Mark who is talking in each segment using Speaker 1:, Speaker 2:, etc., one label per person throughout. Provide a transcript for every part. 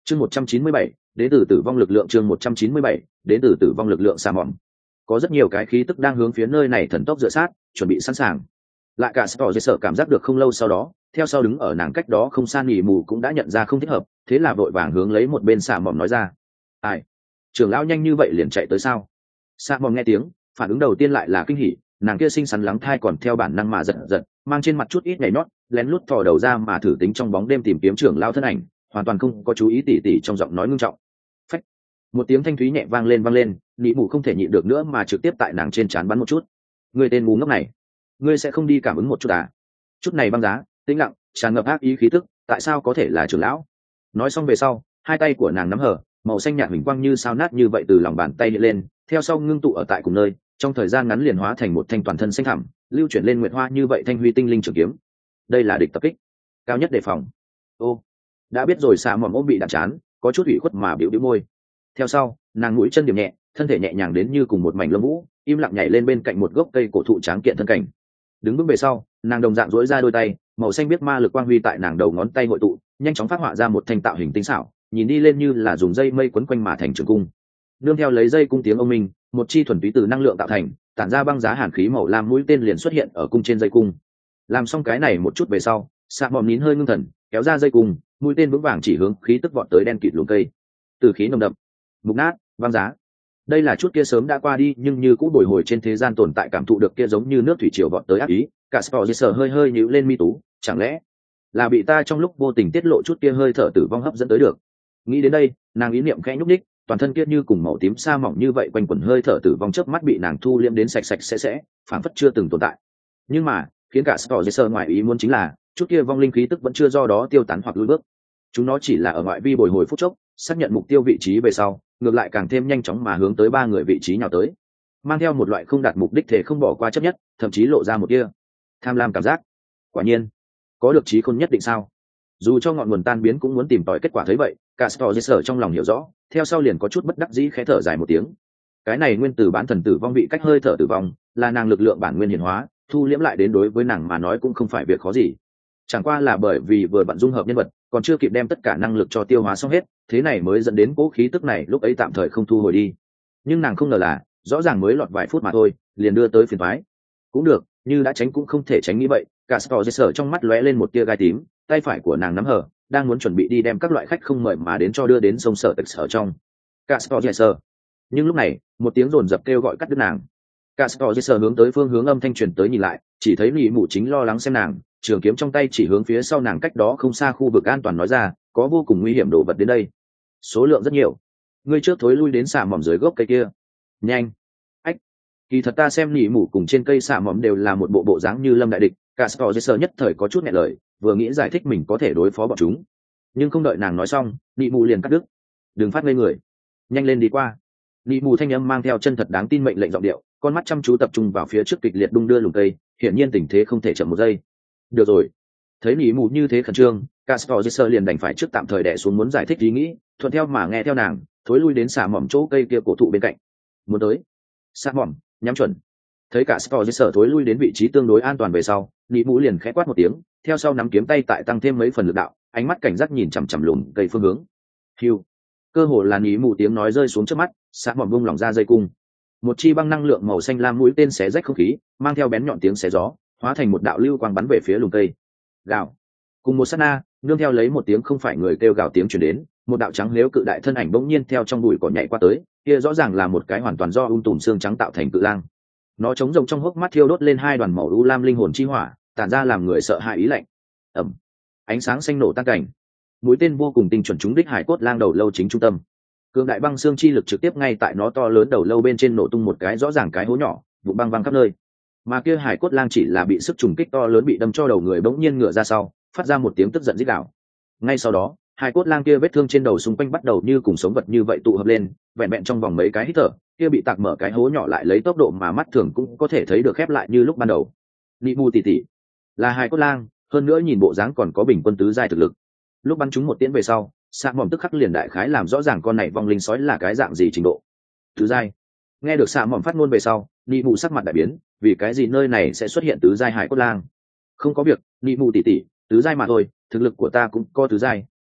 Speaker 1: chương 197, đến từ tử vong lực lượng. chương 197, đến từ tử vong lực lượng xà mỏm. Có rất nhiều cái khí tức đang hướng phía nơi này thần tốc dựa sát, chuẩn bị sẵn sàng. Lại cả Sở cảm giác được không lâu sau đó, theo sau đứng ở nàng cách đó không xa Nhị Mù cũng đã nhận ra không thích hợp, thế là vội vàng hướng lấy một bên xà mỏm nói ra: "Ai, trưởng lão nhanh như vậy liền chạy tới sao?" Xà mỏm nghe tiếng, phản ứng đầu tiên lại là kinh hỉ, nàng kia xinh xắn lắng thai còn theo bản năng mà giật giật, mang trên mặt chút ít nhảy nhót, lén lút thò đầu ra mà thử tính trong bóng đêm tìm kiếm trưởng lão thân ảnh, hoàn toàn không có chú ý tỉ tỉ trong giọng nói ngưng trọng. Phách, một tiếng thanh thúy nhẹ vang lên, Nhị Mù không thể nhịn được nữa mà trực tiếp tại nàng trên trán bắn một chút. "Ngươi tên ngu ngốc này, ngươi sẽ không đi cảm ứng một chút à?" Chút này băng giá, tĩnh lặng, tràn ngập ác ý khí tức, tại sao có thể là trưởng lão? Nói xong về sau, hai tay của nàng nắm hở, màu xanh nhạt huỳnh quang như sao nát như vậy từ lòng bàn tay hiện lên, theo sau ngưng tụ ở tại cùng nơi, trong thời gian ngắn liền hóa thành một thanh toàn thân xanh thẳm, lưu chuyển lên nguyệt hoa như vậy thanh huy tinh linh trường kiếm. Đây là địch tập kích, cao nhất đề phòng. Ô, đã biết rồi. Xà mỏm ôm bị đạn chán, có chút ủy khuất mà biểu môi. Theo sau, nàng mũi chân điểm nhẹ, thân thể nhẹ nhàng đến như cùng một mảnh lông vũ, im lặng nhảy lên bên cạnh một gốc cây cổ thụ tráng kiện thân cảnh. Đứng vững về sau, nàng đồng dạng duỗi ra đôi tay, màu xanh biết ma lực quang huy tại nàng đầu ngón tay hội tụ, nhanh chóng phát họa ra một thanh tạo hình tinh xảo, nhìn đi lên như là dùng dây mây quấn quanh mà thành trường cung. Nương theo lấy dây cung tiếng ông minh, một chi thuần túy từ năng lượng tạo thành, tản ra băng giá hàn khí màu lam mũi tên liền xuất hiện ở cung trên dây cung. Làm xong cái này một chút về sau, Sạ Mỏm nín hơi ngưng thần, kéo ra dây cung, mũi tên vững vàng chỉ hướng khí tức vọt tới đen kịt luống cây. Từ khí nồng đậm, mục nát, băng giá. Đây là chút kia sớm đã qua đi nhưng như cũng bồi hồi trên thế gian tồn tại cảm thụ được kia giống như nước thủy triều vọt tới ác ý. Cả Spoiler hơi nhíu lên mi tú, chẳng lẽ là bị ta trong lúc vô tình tiết lộ chút kia hơi thở tử vong hấp dẫn tới được? Nghĩ đến đây, nàng ý niệm khẽ nhúc nhích, toàn thân kia như cùng màu tím sa mỏng như vậy quanh quẩn hơi thở tử vong chớp mắt bị nàng thu liễm đến sạch sẽ, phảng phất chưa từng tồn tại. Nhưng mà, khiến cả Spoiler ngoài ý muốn chính là, chút kia vong linh khí tức vẫn chưa do đó tiêu tán hoặc lùi bước. Chúng nó chỉ là ở ngoại vi bồi hồi phút chốc, xác nhận mục tiêu vị trí về sau, ngược lại càng thêm nhanh chóng mà hướng tới ba người vị trí nhào tới, mang theo một loại không đạt mục đích thể không bỏ qua chấp nhất, thậm chí lộ ra một tia tham lam cảm giác. Quả nhiên, có được trí khôn nhất định sao? Dù cho ngọn nguồn tan biến cũng muốn tìm tòi kết quả. Thấy vậy, cả Spoiler trong lòng hiểu rõ, theo sau liền có chút bất đắc dĩ khẽ thở dài một tiếng. Cái này nguyên tử bán thần tử vong vị cách hơi thở tử vong, là nàng lực lượng bản nguyên hiển hóa, thu liễm lại đến đối với nàng mà nói cũng không phải việc khó gì. Chẳng qua là bởi vì vừa bận dung hợp nhân vật, còn chưa kịp đem tất cả năng lực cho tiêu hóa xong hết, thế này mới dẫn đến cố khí tức này lúc ấy tạm thời không thu hồi đi. Nhưng nàng không ngờ là, rõ ràng mới lọt vài phút mà thôi, liền đưa tới phiền toái. Cũng được, như đã tránh cũng không thể tránh như vậy. Cả Spoiler trong mắt lóe lên một tia gai tím, tay phải của nàng nắm hở, đang muốn chuẩn bị đi đem các loại khách không mời mà đến cho đưa đến sông sở tịch sở trong. Cả Spoiler. Nhưng lúc này, một tiếng rồn rập kêu gọi cắt đứt nàng. Cả Spoiler hướng tới phương hướng âm thanh truyền tới nhìn lại, chỉ thấy Nhị Mụ chính lo lắng xem nàng, trường kiếm trong tay chỉ hướng phía sau nàng cách đó không xa khu vực an toàn nói ra, có vô cùng nguy hiểm đồ vật đến đây, số lượng rất nhiều, ngươi trước thối lui đến xà mỏm dưới gốc cây kia. Nhanh. Ách, kỳ thật ta xem Nhị Mụ cùng trên cây xà mỏm đều là một bộ dáng như lâm đại địch. Cả Spoiler nhất thời có chút nghẹn lời, vừa nghĩ giải thích mình có thể đối phó bọn chúng, nhưng không đợi nàng nói xong, Nhị Mụ liền cắt đứt. Đừng phát ngây người, nhanh lên đi qua. Nhị Mụ thanh âm mang theo chân thật đáng tin mệnh lệnh giọng điệu, con mắt chăm chú tập trung vào phía trước kịch liệt đung đưa lùm cây, hiển nhiên tình thế không thể chậm một giây. Được rồi. Thấy Nhị Mụ như thế khẩn trương, cả Spoiler liền đành phải trước tạm thời đè xuống muốn giải thích ý nghĩ, thuận theo mà nghe theo nàng, thối lui đến xà mỏm chỗ cây kia cổ thụ bên cạnh. Muốn tới. Xà mỏm, nhắm chuẩn. Thấy cả Spoiler thối lui đến vị trí tương đối an toàn về sau, Nhị Mụ liền khẽ quát một tiếng, theo sau nắm kiếm tay tại tăng thêm mấy phần lực đạo, ánh mắt cảnh giác nhìn chằm chằm lùm cây phương hướng. Hưu. Cơ hồ là Nhị Mụ tiếng nói rơi xuống trước mắt, xà mỏm bung lỏng ra dây cung. Một chi băng năng lượng màu xanh lam mũi tên xé rách không khí, mang theo bén nhọn tiếng xé gió, hóa thành một đạo lưu quang bắn về phía lùm cây. Gào. Cùng một sát na, nương theo lấy một tiếng không phải người kêu gào tiếng truyền đến, một đạo trắng lếu cự đại thân ảnh bỗng nhiên theo trong bụi cỏ nhảy qua tới, kia rõ ràng là một cái hoàn toàn do tùm xương trắng tạo thành cự lang. Nó trống rồng trong hốc mắt thiêu đốt lên hai đoàn màu u lam linh hồn chi hỏa, tản ra làm người sợ hãi ý lạnh. Ầm. Ánh sáng xanh nổ tan cảnh. Mũi tên vô cùng tinh chuẩn trúng đích hải cốt lang đầu lâu chính trung tâm. Cường đại băng xương chi lực trực tiếp ngay tại nó to lớn đầu lâu bên trên nổ tung một cái rõ ràng cái hố nhỏ, vụ băng văng khắp nơi. Mà kia hải cốt lang chỉ là bị sức trùng kích to lớn bị đâm cho đầu người bỗng nhiên ngửa ra sau, phát ra một tiếng tức giận rít gào. Ngay sau đó, hải cốt lang kia vết thương trên đầu xung quanh bắt đầu như cùng sống vật như vậy tụ hợp lên, vẹn vẹn trong vòng mấy cái hít thở, kia bị tạc mở cái hố nhỏ lại lấy tốc độ mà mắt thường cũng có thể thấy được khép lại như lúc ban đầu. Nị Mù tỉ tỉ, là hải cốt lang, hơn nữa nhìn bộ dáng còn có bình quân tứ giai thực lực. Lúc bắn chúng một tiễn về sau, Sạ Mỏm tức khắc liền đại khái làm rõ ràng con này vong linh sói là cái dạng gì trình độ. Tứ giai. Nghe được Sạ Mỏm phát ngôn về sau, Nị Mù sắc mặt đại biến, vì cái gì nơi này sẽ xuất hiện tứ giai hải cốt lang? Không có việc, Nị Mù tỉ tỉ, tứ giai mà thôi, thực lực của ta cũng có tứ giai,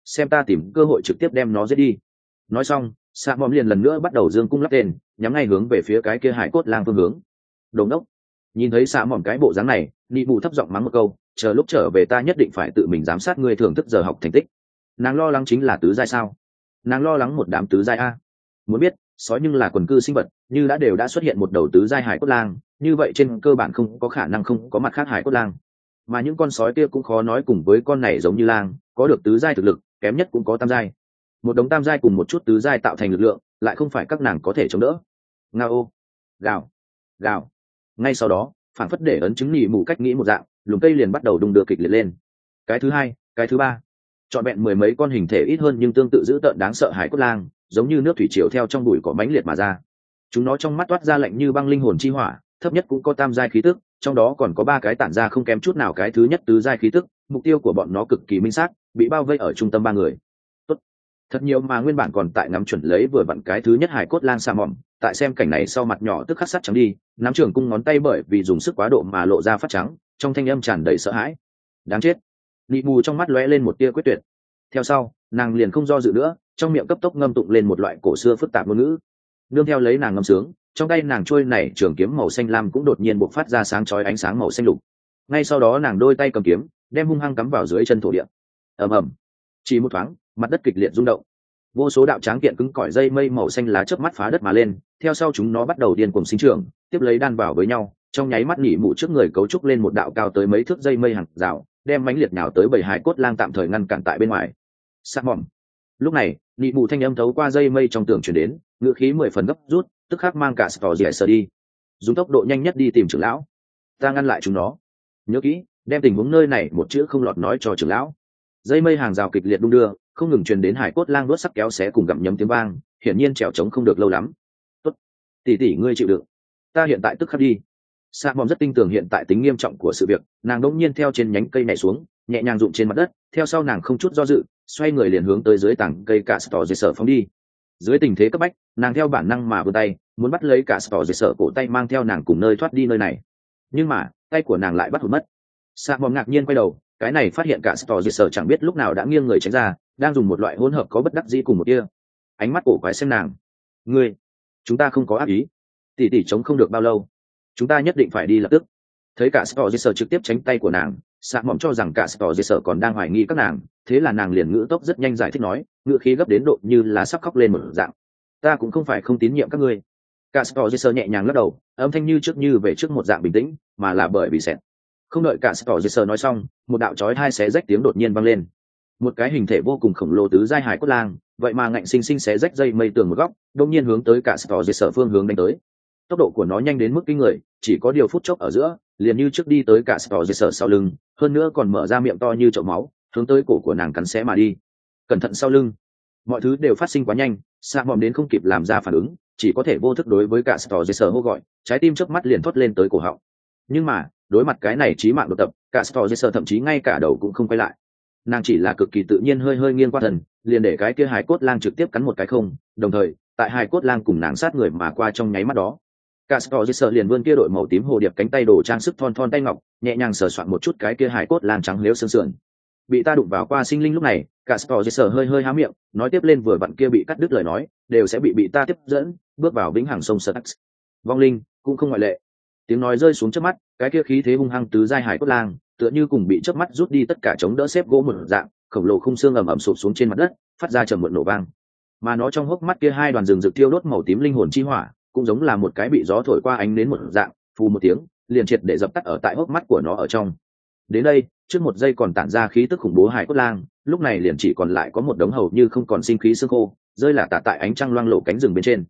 Speaker 1: xem ta tìm cơ hội trực tiếp đem nó giết đi. Nói xong, xạ mỏm liền lần nữa bắt đầu dương cung lắp tên, nhắm ngay hướng về phía cái kia hải cốt lang phương hướng. Đồ ngốc. Nhìn thấy xạ mỏm cái bộ dáng này, nị mù thấp giọng mắng một câu, chờ lúc trở về ta nhất định phải tự mình giám sát ngươi thưởng thức giờ học thành tích. Nàng lo lắng chính là tứ giai sao? Nàng lo lắng một đám tứ giai a? Muốn biết, sói nhưng là quần cư sinh vật, như đã xuất hiện một đầu tứ giai hải cốt lang, như vậy trên cơ bản không có khả năng không có mặt khác hải cốt lang. Mà những con sói kia cũng khó nói cùng với con này giống như lang, có được tứ giai thực lực, kém nhất cũng có tam giai. Một đống tam giai cùng một chút tứ giai tạo thành lực lượng, lại không phải các nàng có thể chống đỡ. Ngao, gào, gào. Ngay sau đó, phản phất để ấn chứng nỉ mù cách nghĩ một dạng, lùm cây liền bắt đầu đung đưa kịch liệt lên. Cái thứ hai, cái thứ ba, trọn vẹn mười mấy con hình thể ít hơn nhưng tương tự dữ tợn đáng sợ hải cốt lang, giống như nước thủy triều theo trong bụi cỏ mãnh liệt mà ra. Chúng nó trong mắt toát ra lạnh như băng linh hồn chi hỏa, thấp nhất cũng có tam giai khí tức, trong đó còn có ba cái tản ra không kém chút nào cái thứ nhất tứ giai khí tức. Mục tiêu của bọn nó cực kỳ minh xác, bị bao vây ở trung tâm ba người. Tốt, thật nhiều mà nguyên bản còn tại ngắm chuẩn lấy vừa vặn cái thứ nhất hải cốt lang xà mỏm, tại xem cảnh này sau mặt nhỏ tức khắc sắt trắng đi, nắm trường cung ngón tay bởi vì dùng sức quá độ mà lộ ra phát trắng, trong thanh âm tràn đầy sợ hãi. Đáng chết. Nị mù trong mắt lóe lên một tia quyết tuyệt. Theo sau, nàng liền không do dự nữa, trong miệng cấp tốc ngâm tụng lên một loại cổ xưa phức tạp ngôn ngữ. Nương theo lấy nàng ngâm sướng, trong tay nàng trôi này trường kiếm màu xanh lam cũng đột nhiên bộc phát ra sáng chói ánh sáng màu xanh lục. Ngay sau đó nàng đôi tay cầm kiếm, đem hung hăng cắm vào dưới chân thổ địa. Ầm ầm. Chỉ một thoáng, mặt đất kịch liệt rung động. Vô số đạo tráng kiện cứng cỏi dây mây màu xanh lá chớp mắt phá đất mà lên, theo sau chúng nó bắt đầu điên cuồng sinh trưởng, tiếp lấy đan vào với nhau, trong nháy mắt nỉ mụ trước người cấu trúc lên một đạo cao tới mấy thước dây mây hàng rào, đem mãnh liệt nhào tới bảy hải cốt lang tạm thời ngăn cản tại bên ngoài. Sát mỏm. Lúc này, nị mụ thanh âm thấu qua dây mây trong tường truyền đến, ngữ khí 10 phần gấp rút, tức khắc mang cả sờ dẻ sờ đi, dùng tốc độ nhanh nhất đi tìm trưởng lão. Ta ngăn lại chúng nó. Nhớ kỹ, đem tình huống nơi này một chữ không lọt nói cho trưởng lão. Dây mây hàng rào kịch liệt đung đưa, không ngừng truyền đến hải cốt lang đốt sắc kéo xé cùng gặm nhấm tiếng vang, hiển nhiên trèo trống không được lâu lắm. Tốt, tỷ tỷ ngươi chịu đựng, ta hiện tại tức khắc đi. Sa Mom rất tin tưởng hiện tại tính nghiêm trọng của sự việc, nàng đột nhiên theo trên nhánh cây nhảy xuống, nhẹ nhàng rụng trên mặt đất, theo sau nàng không chút do dự, xoay người liền hướng tới dưới tảng cây cả Stor Dê Sở phóng đi. Dưới tình thế cấp bách, nàng theo bản năng mà vươn tay, muốn bắt lấy cả Stor Dê Sở cổ tay mang theo nàng cùng nơi thoát đi nơi này. Nhưng mà, tay của nàng lại bắt hụt mất. Sa Mom ngạc nhiên quay đầu, cái này phát hiện cả Stor Dê Sở chẳng biết lúc nào đã nghiêng người tránh ra, đang dùng một loại hỗn hợp có bất đắc dĩ cùng một kia. Ánh mắt cổ quái xem nàng. Ngươi, chúng ta không có ác ý. Tỷ tỷ chống không được bao lâu, chúng ta nhất định phải đi lập tức. Thấy cả Stor Dê Sở trực tiếp tránh tay của nàng, Sa Mom cho rằng cả Stor Dê Sở còn đang hoài nghi các nàng, thế là nàng liền ngữ tốc rất nhanh giải thích nói, ngữ khí gấp đến độ như là sắp khóc lên một dạng. Ta cũng không phải không tín nhiệm các ngươi. Cả Stor Dê Sở nhẹ nhàng lắc đầu, âm thanh như trước như về trước một dạng bình tĩnh, mà là bởi vì sẹt. Không đợi cả Stor Dê Sở nói xong, một đạo chói tai xé rách tiếng đột nhiên vang lên. Một cái hình thể vô cùng khổng lồ tứ giai hải cốt lang, vậy mà ngạnh sinh sinh xé rách dây mây tường một góc, đột nhiên hướng tới cả Stor Dê Sở phương hướng đánh tới. Tốc độ của nó nhanh đến mức kinh người, chỉ có điều phút chốc ở giữa, liền như trước đi tới cả Stor Dê Sở sau lưng, hơn nữa còn mở ra miệng to như chậu máu, hướng tới cổ của nàng cắn xé mà đi. Cẩn thận sau lưng. Mọi thứ đều phát sinh quá nhanh, Sa Mom đến không kịp làm ra phản ứng, chỉ có thể vô thức đối với cả Stor Dê Sở hô gọi, trái tim chớp mắt liền thoát lên tới cổ họng. Nhưng mà, đối mặt cái này chí mạng đột tập, cả Stor Dê Sở thậm chí ngay cả đầu cũng không quay lại. Nàng chỉ là cực kỳ tự nhiên hơi hơi nghiêng qua thân, liền để cái kia hải cốt lang trực tiếp cắn một cái không, đồng thời, tại hải cốt lang cùng nàng sát người mà qua trong nháy mắt đó. Cả Stor Dê Sở liền vươn kia đội màu tím hồ điệp cánh tay đồ trang sức thon thon tay ngọc, nhẹ nhàng sờ soạn một chút cái kia hải cốt lang trắng liếu xương sườn. Bị ta đụng vào qua sinh linh lúc này, cả Stor Dê Sở hơi hơi há miệng, nói tiếp lên vừa vặn kia bị cắt đứt lời nói, đều sẽ bị ta tiếp dẫn, bước vào vĩnh hằng sông Sở. Vong linh cũng không ngoại lệ. Tiếng nói rơi xuống trước mắt, cái kia khí thế hung hăng tứ giai hải cốt lang, tựa như cùng bị chớp mắt rút đi tất cả chống đỡ xếp gỗ một dạng, khổng lồ khung xương ầm ầm sụp xuống trên mặt đất, phát ra trầm muộn nổ vang. Mà nó trong hốc mắt kia hai đoàn rừng rực thiêu đốt màu tím linh hồn chi hỏa, cũng giống là một cái bị gió thổi qua ánh đến một dạng, phù một tiếng, liền triệt để dập tắt ở tại hốc mắt của nó ở trong. Đến đây, trước một giây còn tản ra khí tức khủng bố hải cốt lang, lúc này liền chỉ còn lại có một đống hầu như không còn sinh khí xương khô, rơi là tả tại ánh trăng loang lổ cánh rừng bên trên.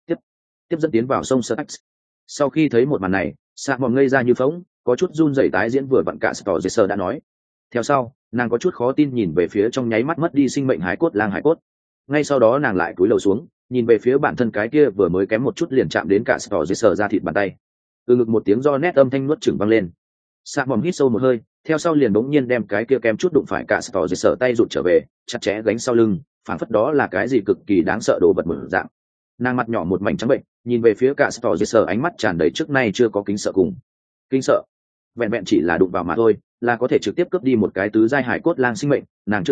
Speaker 1: Tiếp dẫn tiến vào sông Surtax. Sau khi thấy một màn này, Sa Mom ngây ra như phỗng, có chút run rẩy tái diễn vừa vặn cả Stor Dê Sở đã nói. Theo sau, nàng có chút khó tin nhìn về phía trong nháy mắt mất đi sinh mệnh hải cốt lang hải cốt. Ngay sau đó nàng lại cúi đầu xuống, nhìn về phía bản thân cái kia vừa mới kém một chút liền chạm đến cả Stor Dê Sở ra thịt bàn tay. Từ ngực một tiếng do nét âm thanh nuốt chửng vang lên. Sa Mom hít sâu một hơi, theo sau liền bỗng nhiên đem cái kia kém chút đụng phải cả Stor Dê Sở tay rụt trở về, chặt chẽ gánh sau lưng, phảng phất đó là cái gì cực kỳ đáng sợ đồ vật một dạng. Nàng mặt nhỏ một mảnh trắng bệnh, nhìn về phía cả Stor Dê Sở ánh mắt tràn đầy trước nay chưa có kính sợ cùng. Kính sợ. Vẹn vẹn chỉ là đụng vào mà thôi, là có thể trực tiếp cướp đi một cái tứ giai hải cốt lang sinh mệnh, nàng trước đó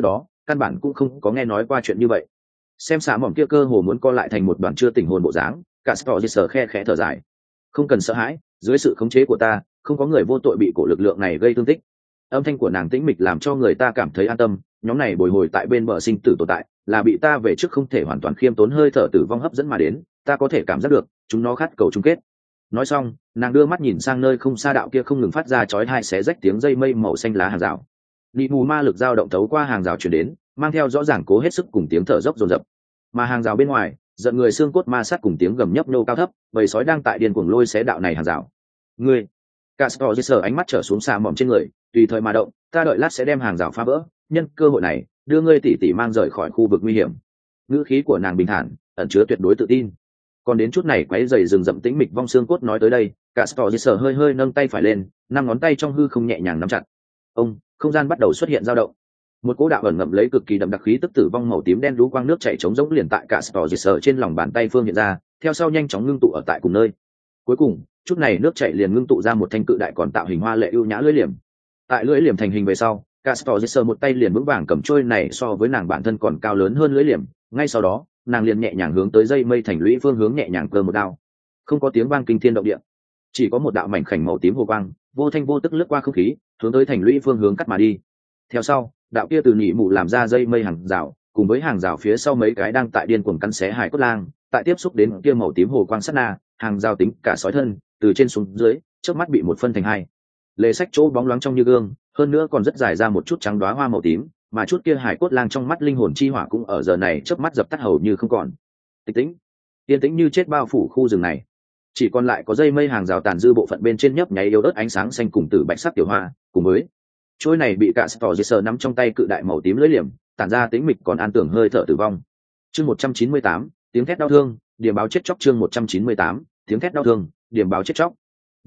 Speaker 1: căn bản cũng không có nghe nói qua chuyện như vậy. Xem xạ mỏm kia cơ hồ muốn co lại thành một đoàn chưa tỉnh hồn bộ dáng, cả Scorsese khe khẽ thở dài. Không cần sợ hãi, dưới sự khống chế của ta, không có người vô tội bị cổ lực lượng này gây thương tích. Âm thanh của nàng tĩnh mịch làm cho người ta cảm thấy an tâm. Nhóm này bồi hồi tại bên bờ sinh tử tồn tại, là bị ta về trước không thể hoàn toàn khiêm tốn hơi thở tử vong hấp dẫn mà đến. Ta có thể cảm giác được, chúng nó khát cầu chung kết. Nói xong, nàng đưa mắt nhìn sang nơi không xa đạo kia không ngừng phát ra chói tai xé rách tiếng dây mây màu xanh lá hàng rào. Nị mù ma lực dao động thấu qua hàng rào truyền đến, mang theo rõ ràng cố hết sức cùng tiếng thở dốc dồn dập. Mà hàng rào bên ngoài, giận người xương cốt ma sát cùng tiếng gầm nhấp nô cao thấp, bầy sói đang tại điên cuồng lôi xé đạo này hàng rào. Ngươi, Castor ánh mắt trở xuống xa mỏm trên người, tùy thời mà động, ta đợi lát sẽ đem hàng rào phá vỡ, nhân cơ hội này, đưa ngươi tỉ tỉ mang rời khỏi khu vực nguy hiểm. Ngữ khí của nàng bình thản, ẩn chứa tuyệt đối tự tin. Còn đến chút này quấy rầy rừng rậm tĩnh mịch vong xương cốt nói tới đây, Castor hơi hơi nâng tay phải lên, năm ngón tay trong hư không nhẹ nhàng nắm chặt. Ông, không gian bắt đầu xuất hiện dao động. Một cỗ đạo ẩn ngậm lấy cực kỳ đậm đặc khí tức tử vong màu tím đen lũ quang nước chảy trống rỗng liền tại Castor trên lòng bàn tay phương hiện ra, theo sau nhanh chóng ngưng tụ ở tại cùng nơi. Cuối cùng, chút này nước chảy liền ngưng tụ ra một thanh cự đại còn tạo hình hoa lệ ưu nhã lưỡi liềm. Tại lưỡi liềm thành hình về sau, Castor một tay liền vững vàng cầm trôi này so với nàng bản thân còn cao lớn hơn lưỡi liềm, ngay sau đó, nàng liền nhẹ nhàng hướng tới dây mây thành lũy phương hướng nhẹ nhàng cơ một đao. Không có tiếng vang kinh thiên động địa, chỉ có một đạo mảnh khảnh màu tím hồ quang, vô thanh vô tức lướt qua không khí, hướng tới thành lũy phương hướng cắt mà đi. Theo sau, đạo kia từ nhị mụ làm ra dây mây hàng rào, cùng với hàng rào phía sau mấy cái đang tại điên cuồng cắn xé hải cốt lang, tại tiếp xúc đến kia màu tím hồ quang sát na, hàng rào tính cả sói thân, từ trên xuống dưới, trước mắt bị một phân thành hai. Lề sách chỗ bóng loáng trong như gương, hơn nữa còn rất dài ra một chút trắng đóa hoa màu tím, mà chút kia hải cốt lang trong mắt linh hồn chi hỏa cũng ở giờ này chớp mắt dập tắt hầu như không còn. Tịch tĩnh, yên tĩnh như chết bao phủ khu rừng này. Chỉ còn lại có dây mây hàng rào tàn dư bộ phận bên trên nhấp nháy yếu ớt ánh sáng xanh cùng tử bạch sắc tiểu hoa, cùng với trôi này bị cả Scorsese nắm trong tay cự đại màu tím lưỡi liềm, tản ra tĩnh mịch còn an tưởng hơi thở tử vong. Chương 198, tiếng thét đau thương, điểm báo chết chóc. Chương 198, tiếng thét đau thương, điểm báo chết chóc.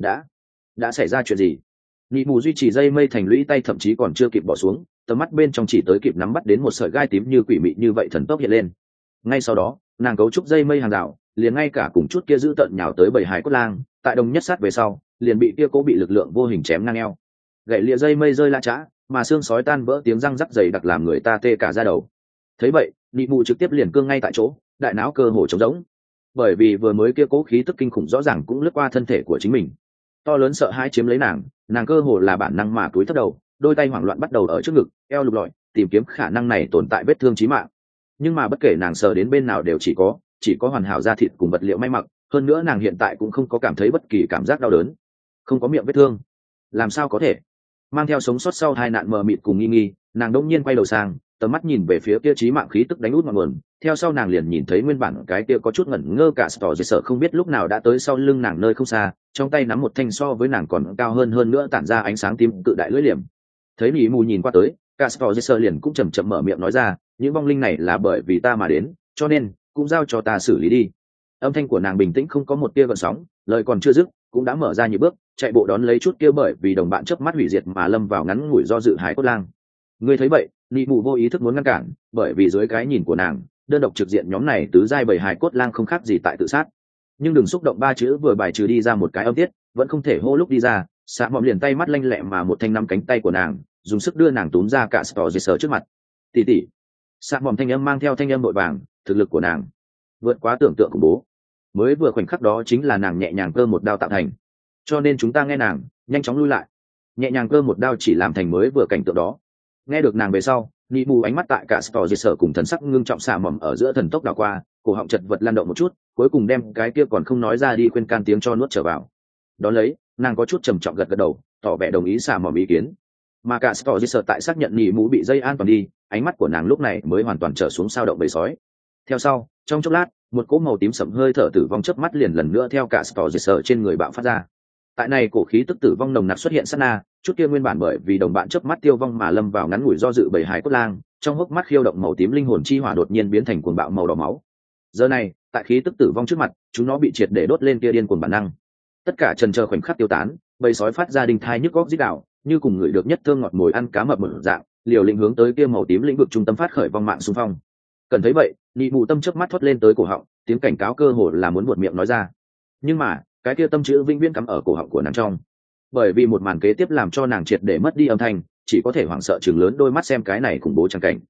Speaker 1: Đã xảy ra chuyện gì? Nị mù duy trì dây mây thành lũy tay thậm chí còn chưa kịp bỏ xuống, tầm mắt bên trong chỉ tới kịp nắm bắt đến một sợi gai tím như quỷ mị như vậy thần tốc hiện lên. Ngay sau đó, nàng cấu trúc dây mây hàng rào, liền ngay cả cùng chút kia giữ tận nhào tới bầy hải cốt lang, tại đồng nhất sát về sau, liền bị kia cố bị lực lượng vô hình chém ngang eo. Gậy lìa dây mây rơi la chã, mà xương sói tan vỡ tiếng răng rắc dày đặc làm người ta tê cả da đầu. Thấy vậy, nị mù trực tiếp liền cương ngay tại chỗ, đại não cơ hồ trống rỗng. Bởi vì vừa mới kia cố khí tức kinh khủng rõ ràng cũng lướt qua thân thể của chính mình. To lớn sợ hãi chiếm lấy nàng cơ hồ là bản năng mà cúi thấp đầu, đôi tay hoảng loạn bắt đầu ở trước ngực, eo lục lọi, tìm kiếm khả năng này tồn tại vết thương chí mạng. Nhưng mà bất kể nàng sờ đến bên nào đều chỉ có hoàn hảo da thịt cùng vật liệu may mặc, hơn nữa nàng hiện tại cũng không có cảm thấy bất kỳ cảm giác đau đớn, không có miệng vết thương. Làm sao có thể? Mang theo sống sót sau hai nạn mờ mịt cùng nghi, nàng đông nhiên quay đầu sang, tầm mắt nhìn về phía kia chí mạng khí tức đánh út ngọn nguồn, theo sau nàng liền nhìn thấy nguyên bản cái kia có chút ngẩn ngơ cả Scorsese không biết lúc nào đã tới sau lưng nàng nơi không xa, trong tay nắm một thanh so với nàng còn cao hơn nữa tản ra ánh sáng tím cự đại lưỡi liềm. Thấy Nị mù nhìn qua tới, cả Scorsese liền cũng chậm chậm mở miệng nói ra, những vong linh này là bởi vì ta mà đến, cho nên cũng giao cho ta xử lý đi. Âm thanh của nàng bình tĩnh không có một tia gợn sóng, lời còn chưa dứt, cũng đã mở ra nhịp bước, chạy bộ đón lấy chút kia bởi vì đồng bạn chớp mắt hủy diệt mà lâm vào ngắn ngủi do dự hải cốt lang. Ngươi thấy vậy, Nị mù vô ý thức muốn ngăn cản, bởi vì dưới cái nhìn của nàng, đơn độc trực diện nhóm này tứ giai bầy hải cốt lang không khác gì tại tự sát. Nhưng đừng xúc động ba chữ vừa bài trừ đi ra một cái âm tiết, vẫn không thể hô lúc đi ra, xạ mỏm liền tay mắt lanh lẹ mà một thanh nắm cánh tay của nàng, dùng sức đưa nàng túm ra cả Scorsese trước mặt. Tỷ tỷ. Xạ mỏm thanh âm mang theo thanh âm vội vàng, thực lực của nàng vượt quá tưởng tượng khủng bố. Mới vừa khoảnh khắc đó chính là nàng nhẹ nhàng cơ một đao tạo thành, cho nên chúng ta nghe nàng nhanh chóng lui lại. Nhẹ nhàng cơ một đao chỉ làm thành mới vừa cảnh tượng đó. Nghe được nàng về sau, Nị mù ánh mắt tại cả Scorsese cùng thần sắc ngưng trọng xạ mỏm ở giữa thần tốc đảo qua, cổ họng chật vật lan động một chút, cuối cùng đem cái kia còn không nói ra đi khuyên can tiếng cho nuốt trở vào. Đó lấy, nàng có chút trầm trọng gật gật đầu, tỏ vẻ đồng ý xạ mỏm ý kiến. Mà cả Scorsese tại xác nhận Nị mù bị dây an toàn đi, ánh mắt của nàng lúc này mới hoàn toàn trở xuống sao động bầy sói. Theo sau, trong chốc lát, một cỗ màu tím sẫm hơi thở tử vong chớp mắt liền lần nữa theo cả Scorsese trên người bạo phát ra. Tại này cổ khí tức tử vong nồng nặc xuất hiện sát na, chút kia nguyên bản bởi vì đồng bạn chớp mắt tiêu vong mà lâm vào ngắn ngủi do dự bầy hải cốt lang, trong hốc mắt khiêu động màu tím linh hồn chi hỏa đột nhiên biến thành cuồng bạo màu đỏ máu. Giờ này, tại khí tức tử vong trước mặt, chúng nó bị triệt để đốt lên kia điên cuồng bản năng. Tất cả trần chờ khoảnh khắc tiêu tán, bầy sói phát ra đình thai nhức góc rít gào, như cùng người được nhất thương ngọt mồi ăn cá mập một dạng, liều lĩnh hướng tới kia màu tím lĩnh vực trung tâm phát khởi vong mạng xung phong. Cần thấy vậy, Nị mù tâm chớp mắt thoát lên tới cổ họng, tiếng cảnh cáo cơ hồ là muốn buột miệng nói ra. Nhưng mà, cái kia tâm chữ vĩnh viễn cắm ở cổ họng của nàng trong. Bởi vì một màn kế tiếp làm cho nàng triệt để mất đi âm thanh, chỉ có thể hoảng sợ trừng lớn đôi mắt xem cái này khủng bố chẳng cảnh.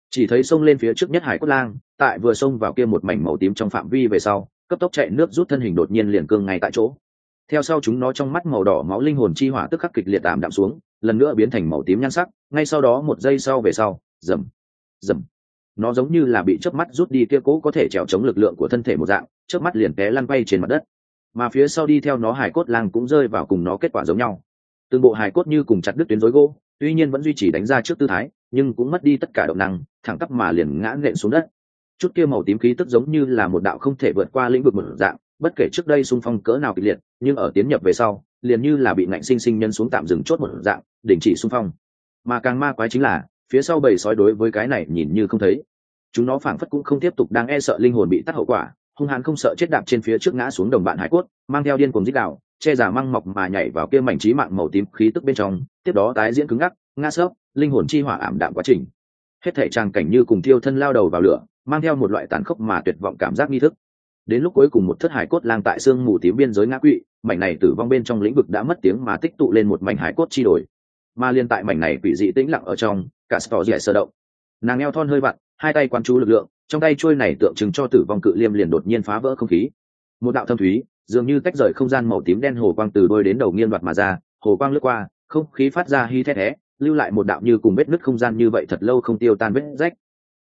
Speaker 1: chỉ thấy xông lên phía trước nhất hải cốt lang tại vừa xông vào kia một mảnh màu tím trong phạm vi về sau cấp tốc chạy nước rút thân hình đột nhiên liền cương ngay tại chỗ. Theo sau chúng nó trong mắt màu đỏ máu linh hồn chi hỏa tức khắc kịch liệt tạm đạm xuống, lần nữa biến thành màu tím nhan sắc, ngay sau đó một giây sau về sau, rầm rầm, nó giống như là bị chớp mắt rút đi kia cố có thể trèo chống lực lượng của thân thể một dạng, chớp mắt liền té lăn bay trên mặt đất. Mà phía sau đi theo nó hải cốt lang cũng rơi vào cùng nó kết quả giống nhau. Từng bộ hải cốt như cùng chặt đứt tuyến rối gỗ, tuy nhiên vẫn duy trì đánh ra trước tư thái, nhưng cũng mất đi tất cả động năng, thẳng tắp mà liền ngã nện xuống đất. Chút kia màu tím khí tức giống như là một đạo không thể vượt qua lĩnh vực một dạng, bất kể trước đây xung phong cỡ nào kịch liệt, nhưng ở tiến nhập về sau, liền như là bị ngạnh sinh sinh nhân xuống tạm dừng chốt một dạng, đình chỉ xung phong. Mà càng ma quái chính là, phía sau bầy sói đối với cái này nhìn như không thấy. Chúng nó phảng phất cũng không tiếp tục đang e sợ linh hồn bị tắt hậu quả, hung hãn không sợ chết đạp trên phía trước ngã xuống đồng bạn hải cốt, mang theo điên cuồng rít gào, che giả măng mọc mà nhảy vào kia mảnh trí mạng màu tím khí tức bên trong, tiếp đó tái diễn cứng ngắc, ngã sấp, linh hồn chi hỏa ảm đạm quá trình. Hết thảy tràng cảnh như cùng thiêu thân lao đầu vào lửa, mang theo một loại tàn khốc mà tuyệt vọng cảm giác nghi thức. Đến lúc cuối cùng một thất hải cốt lang tại xương mù tím biên giới ngã quỵ, mảnh này tử vong bên trong lĩnh vực đã mất tiếng mà tích tụ lên một mảnh hải cốt chi đổi. Mà liên tại mảnh này quỷ dị tĩnh lặng ở trong, cả Stor dẻ sơ động. Nàng eo thon hơi vặn, hai tay quán chú lực lượng, trong tay chuôi này tượng trưng cho tử vong cự liêm liền đột nhiên phá vỡ không khí. Một đạo thâm thúy, dường như tách rời không gian màu tím đen hồ quang từ đôi đến đầu nghiêng đoạt mà ra, hồ quang lướt qua, không khí phát ra hi thét thé, lưu lại một đạo như cùng vết nứt không gian như vậy thật lâu không tiêu tan vết rách.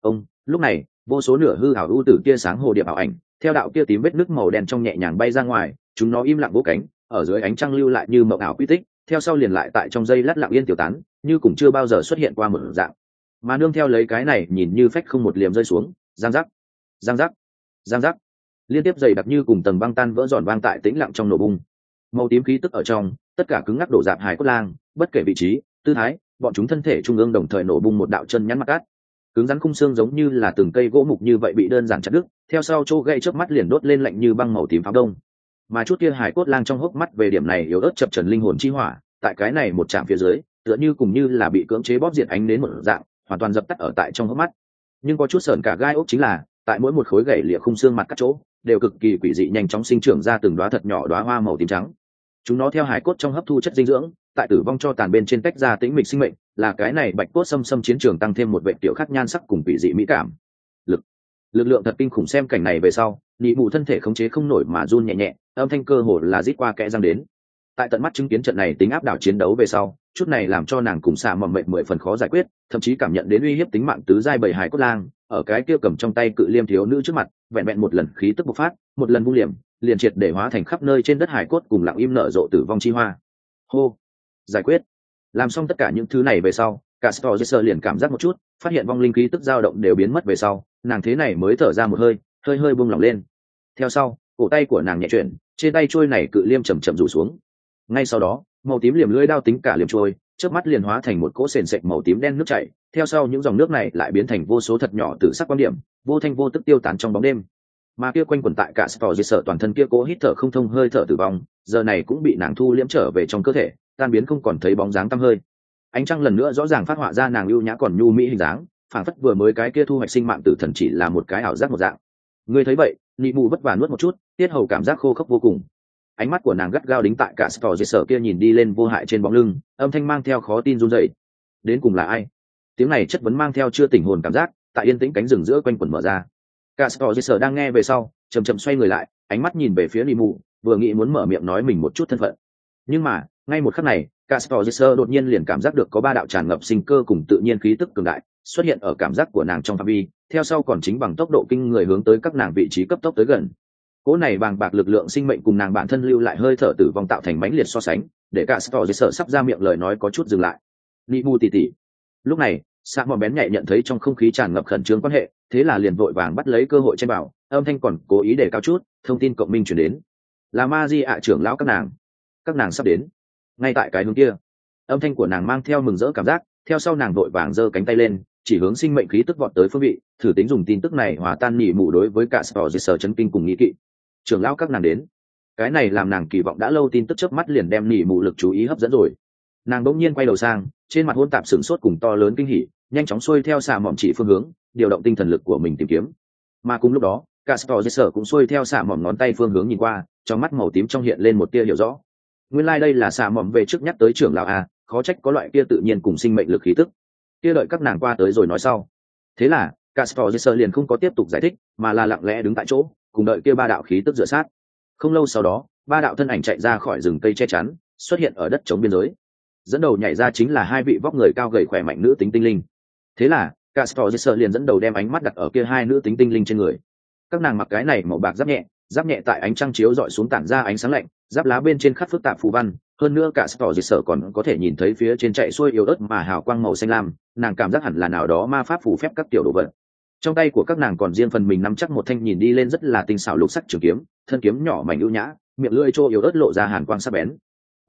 Speaker 1: Lúc này, vô số nửa hư ảo ưu tử kia sáng hồ điệp ảo ảnh, theo đạo kia tím vết nứt màu đen trong nhẹ nhàng bay ra ngoài, chúng nó im lặng vỗ cánh, ở dưới ánh trăng lưu lại như mộng ảo quy tích, theo sau liền lại tại trong giây lát lặng yên tiêu tán, như cùng chưa bao giờ xuất hiện qua một dạng. Mà nương theo lấy cái này nhìn như phách không một liềm rơi xuống, giang giác, giang giác, giang giác, liên tiếp dày đặc như cùng tầng băng tan vỡ giòn vang tại tĩnh lặng trong nổ bung. Màu tím khí tức ở trong, tất cả cứng ngắc đổ dạp hải cốt lang, bất kể vị trí, tư thái, bọn chúng thân thể trung ương đồng thời nổ bung một đạo chân nhắn mặt cát. Cứng rắn khung xương giống như là từng cây gỗ mục như vậy bị đơn giản chặt đứt, theo sau chỗ gãy chớp mắt liền đốt lên lạnh như băng màu tím pháo đông. Mà chút kia hải cốt lang trong hốc mắt về điểm này yếu ớt chập trần linh hồn chi hỏa, tại cái này một chạm phía dưới, tựa như cùng như là bị cưỡng chế bóp diệt ánh đến một dạng, hoàn toàn dập tắt ở tại trong hốc mắt. Nhưng có chút sởn cả gai ốc chính là, tại mỗi một khối gãy lìa khung xương mặt các chỗ, đều cực kỳ quỷ dị nhanh chóng sinh trưởng ra từng đóa thật nhỏ đóa hoa màu tím trắng. Chúng nó theo hải cốt trong hấp thu chất dinh dưỡng, tại tử vong cho tàn bên trên tách ra tĩnh mịch sinh mệnh, là cái này bạch cốt xâm chiến trường tăng thêm một vệ tiểu khác nhan sắc cùng quỷ dị mỹ cảm. Lực lượng thật kinh khủng, xem cảnh này về sau, nhị mụ thân thể khống chế không nổi mà run nhẹ nhẹ, âm thanh cơ hồ là rít qua kẽ răng đến. Tại tận mắt chứng kiến trận này tính áp đảo chiến đấu về sau, chút này làm cho nàng cùng xạ mầm mệnh 10 phần khó giải quyết, thậm chí cảm nhận đến uy hiếp tính mạng tứ giai bầy hải cốt lang, ở cái kia cầm trong tay cự liêm thiếu nữ trước mặt, vẹn vẹn một lần khí tức bộc phát, một lần vung liềm, liền triệt để hóa thành khắp nơi trên đất hải cốt cùng lặng im nở rộ tử vong chi hoa. Hô, giải quyết. Làm xong tất cả những thứ này về sau, cả Storgesser liền cảm giác một chút, phát hiện vong linh khí tức dao động đều biến mất về sau, nàng thế này mới thở ra một hơi, hơi hơi buông lỏng lên. Theo sau, cổ tay của nàng nhẹ chuyển, trên tay trôi này cự liêm chậm chậm rủ xuống. Ngay sau đó, màu tím liềm lưỡi đao tính cả liềm trôi, chớp mắt liền hóa thành một cỗ sền sệt màu tím đen nước chảy, theo sau những dòng nước này lại biến thành vô số thật nhỏ tử sắc quang điểm, vô thanh vô tức tiêu tán trong bóng đêm. Mà kia quanh quẩn tại cả Storgesser toàn thân kia cố hít thở không thông hơi thở tử vong, giờ này cũng bị nàng thu liễm trở về trong cơ thể, tan biến không còn thấy bóng dáng tăm hơi. Ánh trăng lần nữa rõ ràng phát họa ra nàng ưu nhã còn nhu mỹ hình dáng, phảng phất vừa mới cái kia thu hoạch sinh mạng tử thần chỉ là một cái ảo giác một dạng. Ngươi thấy vậy, nị mù vất vả nuốt một chút, tiết hầu cảm giác khô khốc vô cùng. Ánh mắt của nàng gắt gao đính tại cả Storgesser kia nhìn đi lên vô hại trên bóng lưng, âm thanh mang theo khó tin run rẩy. Đến cùng là ai? Tiếng này chất vấn mang theo chưa tỉnh hồn cảm giác, tại yên tĩnh cánh rừng giữa quanh quẩn mở ra. Cả Storgesser đang nghe về sau, chậm chậm xoay người lại, ánh mắt nhìn về phía nị mù, vừa nghĩ muốn mở miệng nói mình một chút thân phận. Nhưng mà, ngay một khắc này, cả Storgesser đột nhiên liền cảm giác được có ba đạo tràn ngập sinh cơ cùng tự nhiên khí tức cường đại xuất hiện ở cảm giác của nàng trong phạm vi, theo sau còn chính bằng tốc độ kinh người hướng tới các nàng vị trí cấp tốc tới gần. Cỗ này bàng bạc lực lượng sinh mệnh cùng nàng bản thân lưu lại hơi thở tử vong tạo thành mãnh liệt so sánh, để cả Storgesser sắp ra miệng lời nói có chút dừng lại. Nị mù tỉ tỉ. Lúc này, Sa Mò bén nhạy nhận thấy trong không khí tràn ngập khẩn trương quan hệ, thế là liền vội vàng bắt lấy cơ hội chen vào, âm thanh còn cố ý để cao chút, thông tin cộng minh truyền đến. Là Ma Di ạ trưởng lão các nàng sắp đến. Ngay tại cái hướng kia, âm thanh của nàng mang theo mừng rỡ cảm giác, theo sau nàng vội vàng giơ cánh tay lên, chỉ hướng sinh mệnh khí tức vọt tới phương vị, thử tính dùng tin tức này hòa tan nhị mù đối với cả Storgesser chấn kinh cùng nghi kỵ. Trưởng lão các nàng đến. Cái này làm nàng kỳ vọng đã lâu tin tức chớp mắt liền đem nhị mù lực chú ý hấp dẫn rồi. Nàng bỗng nhiên quay đầu sang, trên mặt hỗn tạp sửng sốt cùng to lớn kinh hỉ, nhanh chóng xuôi theo xạ mỏm chỉ phương hướng, điều động tinh thần lực của mình tìm kiếm. Mà cùng lúc đó, cả Storgesser cũng xuôi theo xạ mỏm ngón tay phương hướng nhìn qua, trong mắt màu tím trong hiện lên một tia hiểu rõ. Nguyên lai đây là xạ mỏm về trước nhắc tới trưởng lão a, khó trách có loại kia tự nhiên cùng sinh mệnh lực khí tức. Kia đợi các nàng qua tới rồi nói sau. Thế là Castor liền không có tiếp tục giải thích, mà là lặng lẽ đứng tại chỗ cùng đợi kia ba đạo khí tức dựa sát. Không lâu sau đó, ba đạo thân ảnh chạy ra khỏi rừng cây che chắn, xuất hiện ở đất trống biên giới. Dẫn đầu nhảy ra chính là hai vị vóc người cao gầy khỏe mạnh nữ tính tinh linh. Thế là Castor liền dẫn đầu đem ánh mắt đặt ở kia hai nữ tính tinh linh trên người. Các nàng mặc cái này màu bạc giáp nhẹ tại ánh trăng chiếu dọi xuống tản ra ánh sáng lạnh, giáp lá bên trên khắc phức tạp phù văn, hơn nữa cả Castor còn có thể nhìn thấy phía trên chạy xuôi yếu ớt mà hào quang màu xanh lam, nàng cảm giác hẳn là nào đó ma pháp phù phép các tiểu đồ vật. Trong tay của các nàng còn riêng phần mình nắm chắc một thanh nhìn đi lên rất là tinh xảo lục sắc trường kiếm, thân kiếm nhỏ mảnh ưu nhã, miệng lưỡi trô yếu ớt lộ ra hàn quang sắc bén.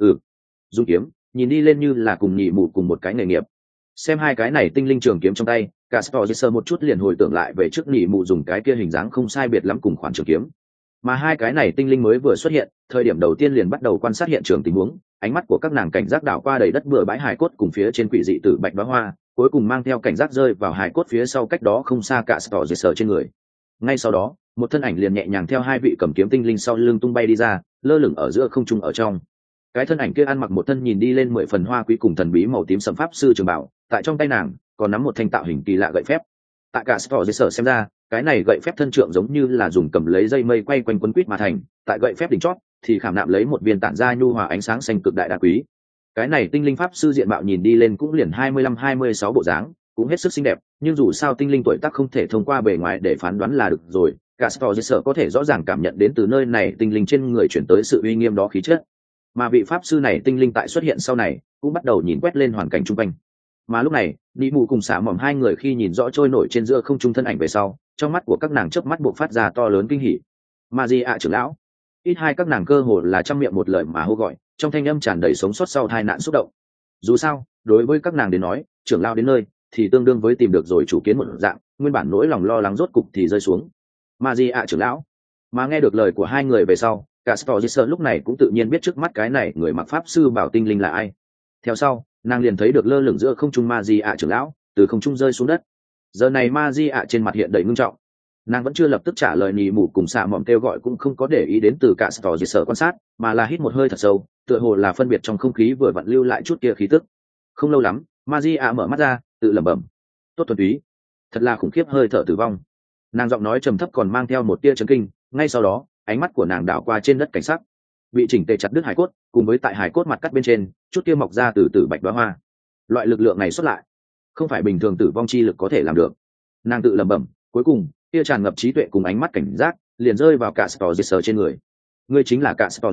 Speaker 1: Dung kiếm, nhìn đi lên như là cùng nhị mụ cùng một cái nghề nghiệp. Xem hai cái này tinh linh trường kiếm trong tay, Castor một chút liền hồi tưởng lại về trước nhị mụ dùng cái kia hình dáng không sai biệt lắm cùng khoản trường kiếm. Mà hai cái này tinh linh mới vừa xuất hiện, thời điểm đầu tiên liền bắt đầu quan sát hiện trường tình huống, ánh mắt của các nàng cảnh giác đảo qua đầy đất bừa bãi hài cốt cùng phía trên quỷ dị tử bạch đóa hoa, cuối cùng mang theo cảnh giác rơi vào hài cốt phía sau cách đó không xa Castor trên người. Ngay sau đó, một thân ảnh liền nhẹ nhàng theo hai vị cầm kiếm tinh linh sau lưng tung bay đi ra, lơ lửng ở giữa không trung ở trong. Cái thân ảnh kia ăn mặc một thân nhìn đi lên 10 phần hoa quý cùng thần bí màu tím sẫm pháp sư trường bảo, tại trong tay nàng còn nắm một thanh tạo hình kỳ lạ gậy phép. Tại Castor xem ra, cái này gậy phép thân trượng giống như là dùng cầm lấy dây mây quay quanh quấn quýt mà thành, tại gậy phép đỉnh chót thì khảm nạm lấy một viên tản ra nhu hòa ánh sáng xanh cực đại đá quý. Cái này tinh linh pháp sư diện mạo nhìn đi lên cũng liền 25-26 bộ dáng, cũng hết sức xinh đẹp, nhưng dù sao tinh linh tuổi tác không thể thông qua bề ngoài để phán đoán là được rồi. Castor có thể rõ ràng cảm nhận đến từ nơi này tinh linh trên người chuyển tới sự uy nghiêm đó khí chất. Mà vị pháp sư này tinh linh tại xuất hiện sau này cũng bắt đầu nhìn quét lên hoàn cảnh chung quanh. Mà lúc này Nị Mù cùng Xả Mỏm hai người khi nhìn rõ trôi nổi trên giữa không trung thân ảnh về sau, trong mắt của các nàng chớp mắt buộc phát ra to lớn kinh hỉ. Magia trưởng lão. Ít hai các nàng cơ hồ là trăm miệng một lời mà hô gọi, trong thanh âm tràn đầy sống sót sau tai nạn xúc động. Dù sao, đối với các nàng đến nói, trưởng lão đến nơi thì tương đương với tìm được rồi chủ kiến một dạng, nguyên bản nỗi lòng lo lắng rốt cục thì rơi xuống. Magia trưởng lão. Mà nghe được lời của hai người về sau, Castor lúc này cũng tự nhiên biết trước mắt cái này người mặc pháp sư bảo tinh linh là ai. Theo sau, nàng liền thấy được lơ lửng giữa không trung Magia trưởng lão từ không trung rơi xuống đất. Giờ này Magia trên mặt hiện đầy ngưng trọng. Nàng vẫn chưa lập tức trả lời Nị Mù cùng Xạ Mỏm kêu gọi, cũng không có để ý đến từ Castor quan sát, mà là hít một hơi thật sâu, tựa hồ là phân biệt trong không khí vừa vặn lưu lại chút kia khí tức. Không lâu lắm, Magia mở mắt ra, tự lẩm bẩm: "Tốt thuần túy, thật là khủng khiếp hơi thở tử vong." Nàng giọng nói trầm thấp còn mang theo một tia chấn kinh, ngay sau đó, ánh mắt của nàng đảo qua trên đất cảnh sắc, bị chỉnh tề chặt đứt hải cốt, cùng với tại hải cốt mặt cắt bên trên, chút kia mọc ra từ bạch đóa hoa. Loại lực lượng này xuất lại, không phải bình thường tử vong chi lực có thể làm được. Nàng tự lẩm bẩm, cuối cùng, kia tràn ngập trí tuệ cùng ánh mắt cảnh giác, liền rơi vào Castor trên người. Ngươi chính là Castor.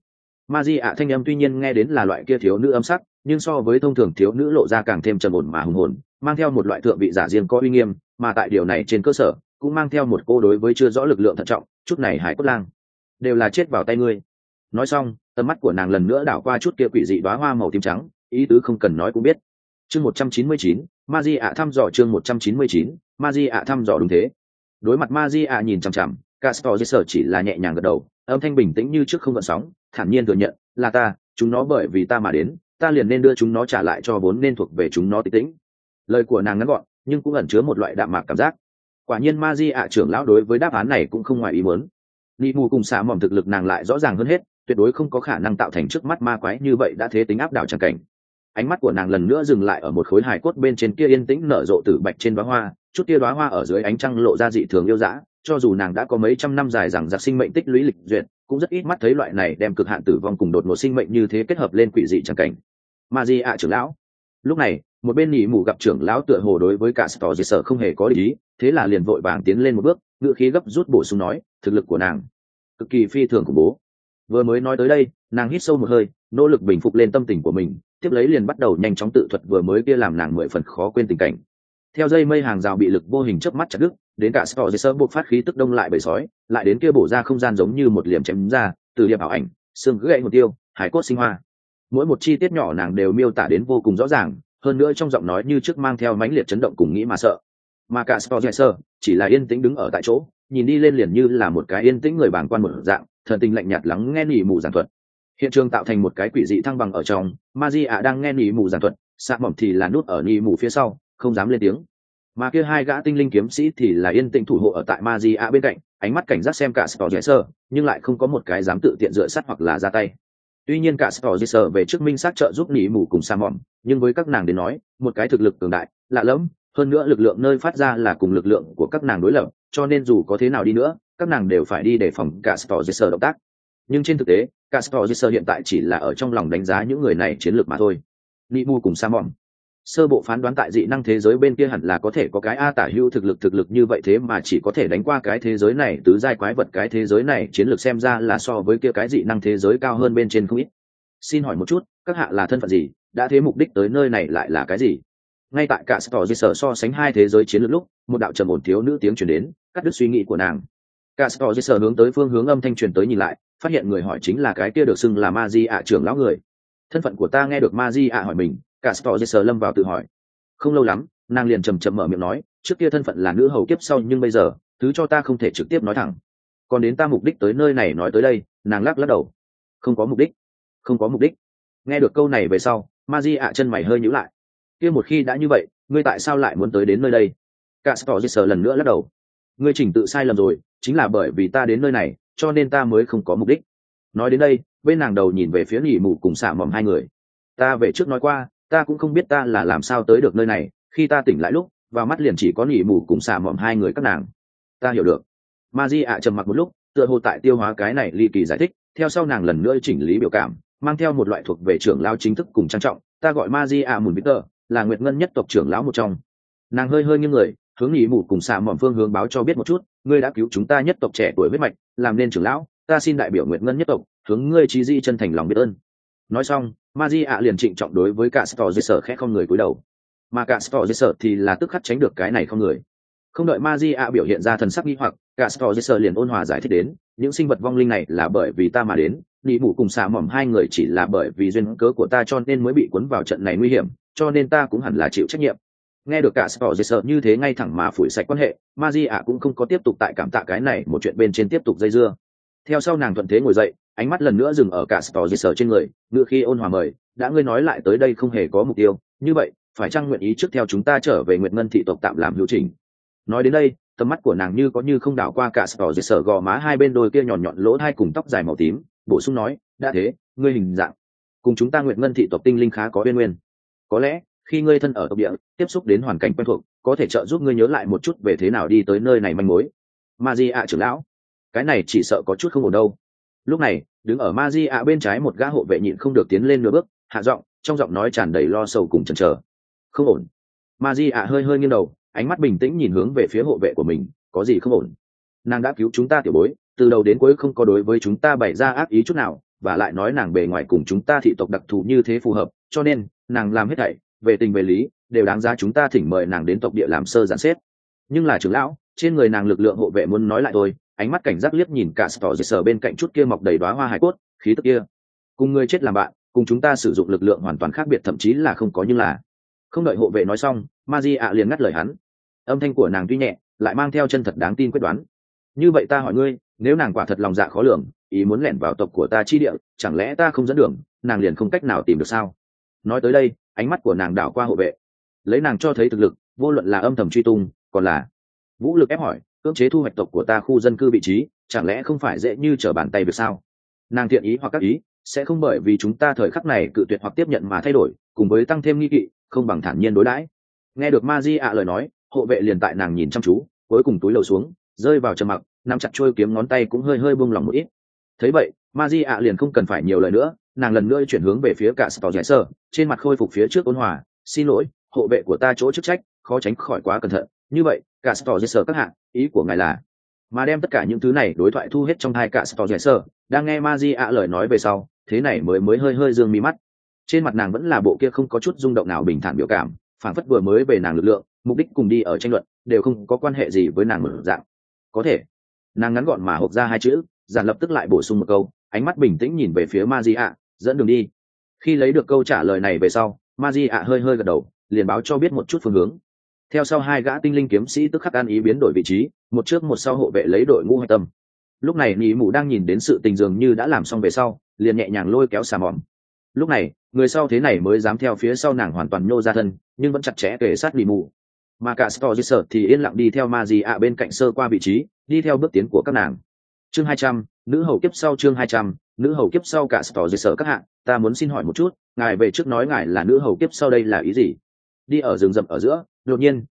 Speaker 1: Magia thanh âm tuy nhiên nghe đến là loại kia thiếu nữ âm sắc, nhưng so với thông thường thiếu nữ lộ ra càng thêm trầm ổn mà hùng hồn, mang theo một loại thượng vị giả riêng có uy nghiêm, mà tại điều này trên cơ sở, cũng mang theo một cô đối với chưa rõ lực lượng thận trọng, chút này hải cốt lang đều là chết vào tay ngươi. Nói xong, tầm mắt của nàng lần nữa đảo qua chút kia quỷ dị đóa hoa màu tím trắng, ý tứ không cần nói cũng biết. Chương 199, Magia thăm dò. Chương 199, Magia thăm dò. Đúng thế. Đối mặt Magia nhìn chằm chằm, Castor chỉ là nhẹ nhàng gật đầu, âm thanh bình tĩnh như trước không gợn sóng, thản nhiên thừa nhận, là ta, chúng nó bởi vì ta mà đến, ta liền nên đưa chúng nó trả lại cho vốn nên thuộc về chúng nó tịch tĩnh. Lời của nàng ngắn gọn, nhưng cũng ẩn chứa một loại đạm mạc cảm giác. Quả nhiên Magia trưởng lão đối với đáp án này cũng không ngoài ý muốn. Nị Mù cùng Xạ Mỏm thực lực nàng lại rõ ràng hơn hết, tuyệt đối không có khả năng tạo thành trước mắt ma quái như vậy đã thế tính áp đảo chẳng cảnh. Ánh mắt của nàng lần nữa dừng lại ở một khối hài cốt bên trên kia yên tĩnh nở rộ tử bạch trên đóa hoa, chút kia đóa hoa ở dưới ánh trăng lộ ra dị thường yêu dã, cho dù nàng đã có mấy trăm năm dài rằng giặc sinh mệnh tích lũy lịch duyệt, cũng rất ít mắt thấy loại này đem cực hạn tử vong cùng đột ngột sinh mệnh như thế kết hợp lên quỷ dị chẳng cảnh. Magia trưởng lão. Lúc này, một bên Nị Mù gặp trưởng lão tựa hồ đối với Castor không hề có ý, thế là liền vội vàng tiến lên một bước, ngữ khí gấp rút bổ sung nói, thực lực của nàng cực kỳ phi thường khủng bố. Vừa mới nói tới đây, nàng hít sâu một hơi, nỗ lực bình phục lên tâm tình của mình, tiếp lấy liền bắt đầu nhanh chóng tự thuật vừa mới kia làm nàng 10 phần khó quên tình cảnh. Theo dây mây hàng rào bị lực vô hình chớp mắt chặt đứt, đến cả Castor buộc phát khí tức đông lại bầy sói, lại đến kia bổ ra không gian giống như một liềm chém ra, từ điệp ảo ảnh, xương gãy một tiêu, hải cốt sinh hoa. Mỗi một chi tiết nhỏ nàng đều miêu tả đến vô cùng rõ ràng, hơn nữa trong giọng nói như trước mang theo mãnh liệt chấn động cùng nghĩ mà sợ. Mà cả Castor chỉ là yên tĩnh đứng ở tại chỗ, nhìn đi lên liền như là một cái yên tĩnh người bàng quan một dạng, thần tình lạnh nhạt lắng nghe Nị Mù giảng thuật. Hiện trường tạo thành một cái quỷ dị thăng bằng ở trong, Magia đang nghe Nị Mù giảng thuật, Xạ Mỏm thì là nút ở Nị Mù phía sau, không dám lên tiếng. Mà kia hai gã tinh linh kiếm sĩ thì là yên tĩnh thủ hộ ở tại Magia bên cạnh, ánh mắt cảnh giác xem cả Castor, nhưng lại không có một cái dám tự tiện dựa sát hoặc là ra tay. Tuy nhiên cả Castor về trước minh sát trợ giúp Nị Mù cùng Xạ Mỏm, nhưng với các nàng đến nói, một cái thực lực cường đại, lạ lẫm, hơn nữa lực lượng nơi phát ra là cùng lực lượng của các nàng đối lập, cho nên dù có thế nào đi nữa các nàng đều phải đi đề phòng cả Storgesser động tác. Nhưng trên thực tế cả Storgesser hiện tại chỉ là ở trong lòng đánh giá những người này chiến lược mà thôi. Nimu cùng Samon sơ bộ phán đoán tại dị năng thế giới bên kia hẳn là có thể có cái a tả hữu thực lực như vậy, thế mà chỉ có thể đánh qua cái thế giới này tứ giai quái vật, cái thế giới này chiến lược xem ra là so với kia cái dị năng thế giới cao hơn bên trên không ít. Xin hỏi một chút, các hạ là thân phận gì, đã thế mục đích tới nơi này lại là cái gì? Ngay tại cả Storgesser so sánh hai thế giới chiến lược lúc, một đạo trầm ổn thiếu nữ tiếng truyền đến, cắt đứt suy nghĩ của nàng. Cả Storgesser hướng tới phương hướng âm thanh truyền tới nhìn lại, phát hiện người hỏi chính là cái kia được xưng là Magia trưởng lão người. Thân phận của ta nghe được Magia hỏi mình, cả Storgesser lâm vào tự hỏi. Không lâu lắm, nàng liền chậm mở miệng nói, trước kia thân phận là nữ hầu kiếp sau, nhưng bây giờ thứ cho ta không thể trực tiếp nói thẳng. Còn đến ta mục đích tới nơi này nói tới đây, nàng lắc đầu. Không có mục đích. Nghe được câu này về sau, Magia chân mày hơi nhíu lại. Kia một khi đã như vậy, ngươi tại sao lại muốn tới đến nơi đây? Cả Storgesser lần nữa lắc đầu. Ngươi chỉnh tự sai lầm rồi, chính là bởi vì ta đến nơi này, cho nên ta mới không có mục đích. Nói đến đây, bên nàng đầu nhìn về phía Nhị Mụ cùng Xạ Mỏm hai người. Ta về trước nói qua, ta cũng không biết ta là làm sao tới được nơi này, khi ta tỉnh lại lúc vào mắt liền chỉ có Nhị Mụ cùng Xạ Mỏm hai người các nàng. Ta hiểu được. Magia trầm mặc một lúc, tựa hồ tại tiêu hóa cái này ly kỳ giải thích, theo sau nàng lần nữa chỉnh lý biểu cảm, mang theo một loại thuộc về trưởng lão chính thức cùng trang trọng. Ta gọi Magia Mùn Victor, là Nguyệt Ngân nhất tộc trưởng lão một trong. Nàng hơi nghiêng người, hướng Nhị Mụ cùng Xạ Mỏm phương hướng báo cho biết một chút, ngươi đã cứu chúng ta nhất tộc trẻ tuổi huyết mạch, làm nên trưởng lão, ta xin đại biểu Nguyệt Ngân nhất tộc hướng ngươi chí di chân thành lòng biết ơn. Nói xong, Magia liền trịnh trọng đối với cả Storgesser khẽ không người cúi đầu, mà cả Storgesser thì là tức khắc tránh được cái này không người. Không đợi Magia biểu hiện ra thần sắc nghi hoặc, cả Storgesser liền ôn hòa giải thích đến, những sinh vật vong linh này là bởi vì ta mà đến, Nhị Mụ cùng Xạ Mỏm hai người chỉ là bởi vì duyên cớ của ta cho nên mới bị cuốn vào trận này nguy hiểm, cho nên ta cũng hẳn là chịu trách nhiệm. Nghe được cả Storgesser như thế ngay thẳng mà phủi sạch quan hệ, Magia cũng không có tiếp tục tại cảm tạ cái này một chuyện bên trên tiếp tục dây dưa. Theo sau nàng thuận thế ngồi dậy, ánh mắt lần nữa dừng ở cả Storgesser trên người, ngựa khi ôn hòa mời, đã ngươi nói lại tới đây không hề có mục tiêu, như vậy phải chăng nguyện ý trước theo chúng ta trở về Nguyệt Ngân thị tộc tạm làm hữu trình? Nói đến đây, tầm mắt của nàng như có như không đảo qua cả Storgesser gò má hai bên đôi kia nhọn nhọn lỗ hai cùng tóc dài màu tím, bổ sung nói, đã thế, ngươi hình dạng cùng chúng ta Nguyệt Ngân thị tộc tinh linh khá có uyên nguyên, có lẽ khi ngươi thân ở tộc địa, tiếp xúc đến hoàn cảnh quen thuộc, có thể trợ giúp ngươi nhớ lại một chút về thế nào đi tới nơi này manh mối. Magia trưởng lão, cái này chỉ sợ có chút không ổn đâu. Lúc này, đứng ở Magia bên trái một gã hộ vệ nhịn không được tiến lên nửa bước, hạ giọng, trong giọng nói tràn đầy lo sầu cùng chần chờ. Không ổn. Magia hơi nghiêng đầu, ánh mắt bình tĩnh nhìn hướng về phía hộ vệ của mình, có gì không ổn? Nàng đã cứu chúng ta tiểu bối, từ đầu đến cuối không có đối với chúng ta bày ra ác ý chút nào, và lại nói nàng bề ngoài cùng chúng ta thị tộc đặc thù như thế phù hợp, cho nên nàng làm hết thảy, về tình về lý, đều đáng giá chúng ta thỉnh mời nàng đến tộc địa làm sơ giản xếp. Nhưng là trưởng lão, trên người nàng lực lượng hộ vệ muốn nói lại thôi, ánh mắt cảnh giác liếc nhìn cả Storgesser bên cạnh chút kia mọc đầy đóa hoa hải cốt, khí tức kia, cùng ngươi chết làm bạn, cùng chúng ta sử dụng lực lượng hoàn toàn khác biệt, thậm chí là không có. Nhưng là, không đợi hộ vệ nói xong, Magia liền ngắt lời hắn. Âm thanh của nàng tuy nhẹ, lại mang theo chân thật đáng tin quyết đoán. Như vậy ta hỏi ngươi, nếu nàng quả thật lòng dạ khó lường, ý muốn lẻn vào tộc của ta chi địa, chẳng lẽ ta không dẫn đường, nàng liền không cách nào tìm được sao? Nói tới đây, ánh mắt của nàng đảo qua hộ vệ, lấy nàng cho thấy thực lực, vô luận là âm thầm truy tung, còn là vũ lực ép hỏi, cưỡng chế thu hoạch tộc của ta khu dân cư vị trí, chẳng lẽ không phải dễ như trở bàn tay việc sao? Nàng thiện ý hoặc các ý, sẽ không bởi vì chúng ta thời khắc này cự tuyệt hoặc tiếp nhận mà thay đổi, cùng với tăng thêm nghi kỵ, không bằng thản nhiên đối đãi. Nghe được Magia lời nói, hộ vệ liền tại nàng nhìn chăm chú, cuối cùng túi lầu xuống, rơi vào trầm mặc, nắm chặt chuôi kiếm ngón tay cũng hơi buông lỏng một ít. Thấy vậy, Magia liền không cần phải nhiều lời nữa, nàng lần nữa chuyển hướng về phía cả Storgesser, trên mặt khôi phục phía trước ôn hòa, xin lỗi, hộ vệ của ta chỗ chức trách, khó tránh khỏi quá cẩn thận, như vậy cả Storgesser các hạ, ý của ngài là? Mà đem tất cả những thứ này đối thoại thu hết trong hai cả Storgesser, đang nghe Magia lời nói về sau, thế này mới hơi dương mi mắt. Trên mặt nàng vẫn là bộ kia không có chút rung động nào bình thản biểu cảm, phản phất vừa mới về nàng lực lượng, mục đích cùng đi ở tranh luận, đều không có quan hệ gì với nàng mở dạng. Có thể. Nàng ngắn gọn mà hộc ra hai chữ, giản lập tức lại bổ sung một câu, ánh mắt bình tĩnh nhìn về phía Magia, dẫn đường đi. Khi lấy được câu trả lời này về sau, Magia hơi gật đầu, liền báo cho biết một chút phương hướng. Theo sau hai gã tinh linh kiếm sĩ tức khắc an ý biến đổi vị trí, một trước một sau hộ vệ lấy đội ngũ hạch tâm. Lúc này Nhị Mụ đang nhìn đến sự tình dường như đã làm xong về sau, liền nhẹ nhàng lôi kéo xà mỏm. Lúc này, người sau thế này mới dám theo phía sau nàng hoàn toàn nhô ra thân, nhưng vẫn chặt chẽ kề sát Nhị Mụ. Mà cả Storgesser thì yên lặng đi theo Magia bên cạnh sơ qua vị trí, đi theo bước tiến của các nàng. Chương 200, nữ hầu kiếp sau. Chương 200, nữ hầu kiếp sau. Cả Storgesser các hạ, ta muốn xin hỏi một chút, ngài về trước nói ngài là nữ hầu kiếp sau đây là ý gì? Đi ở rừng rậm ở giữa, đột nhiên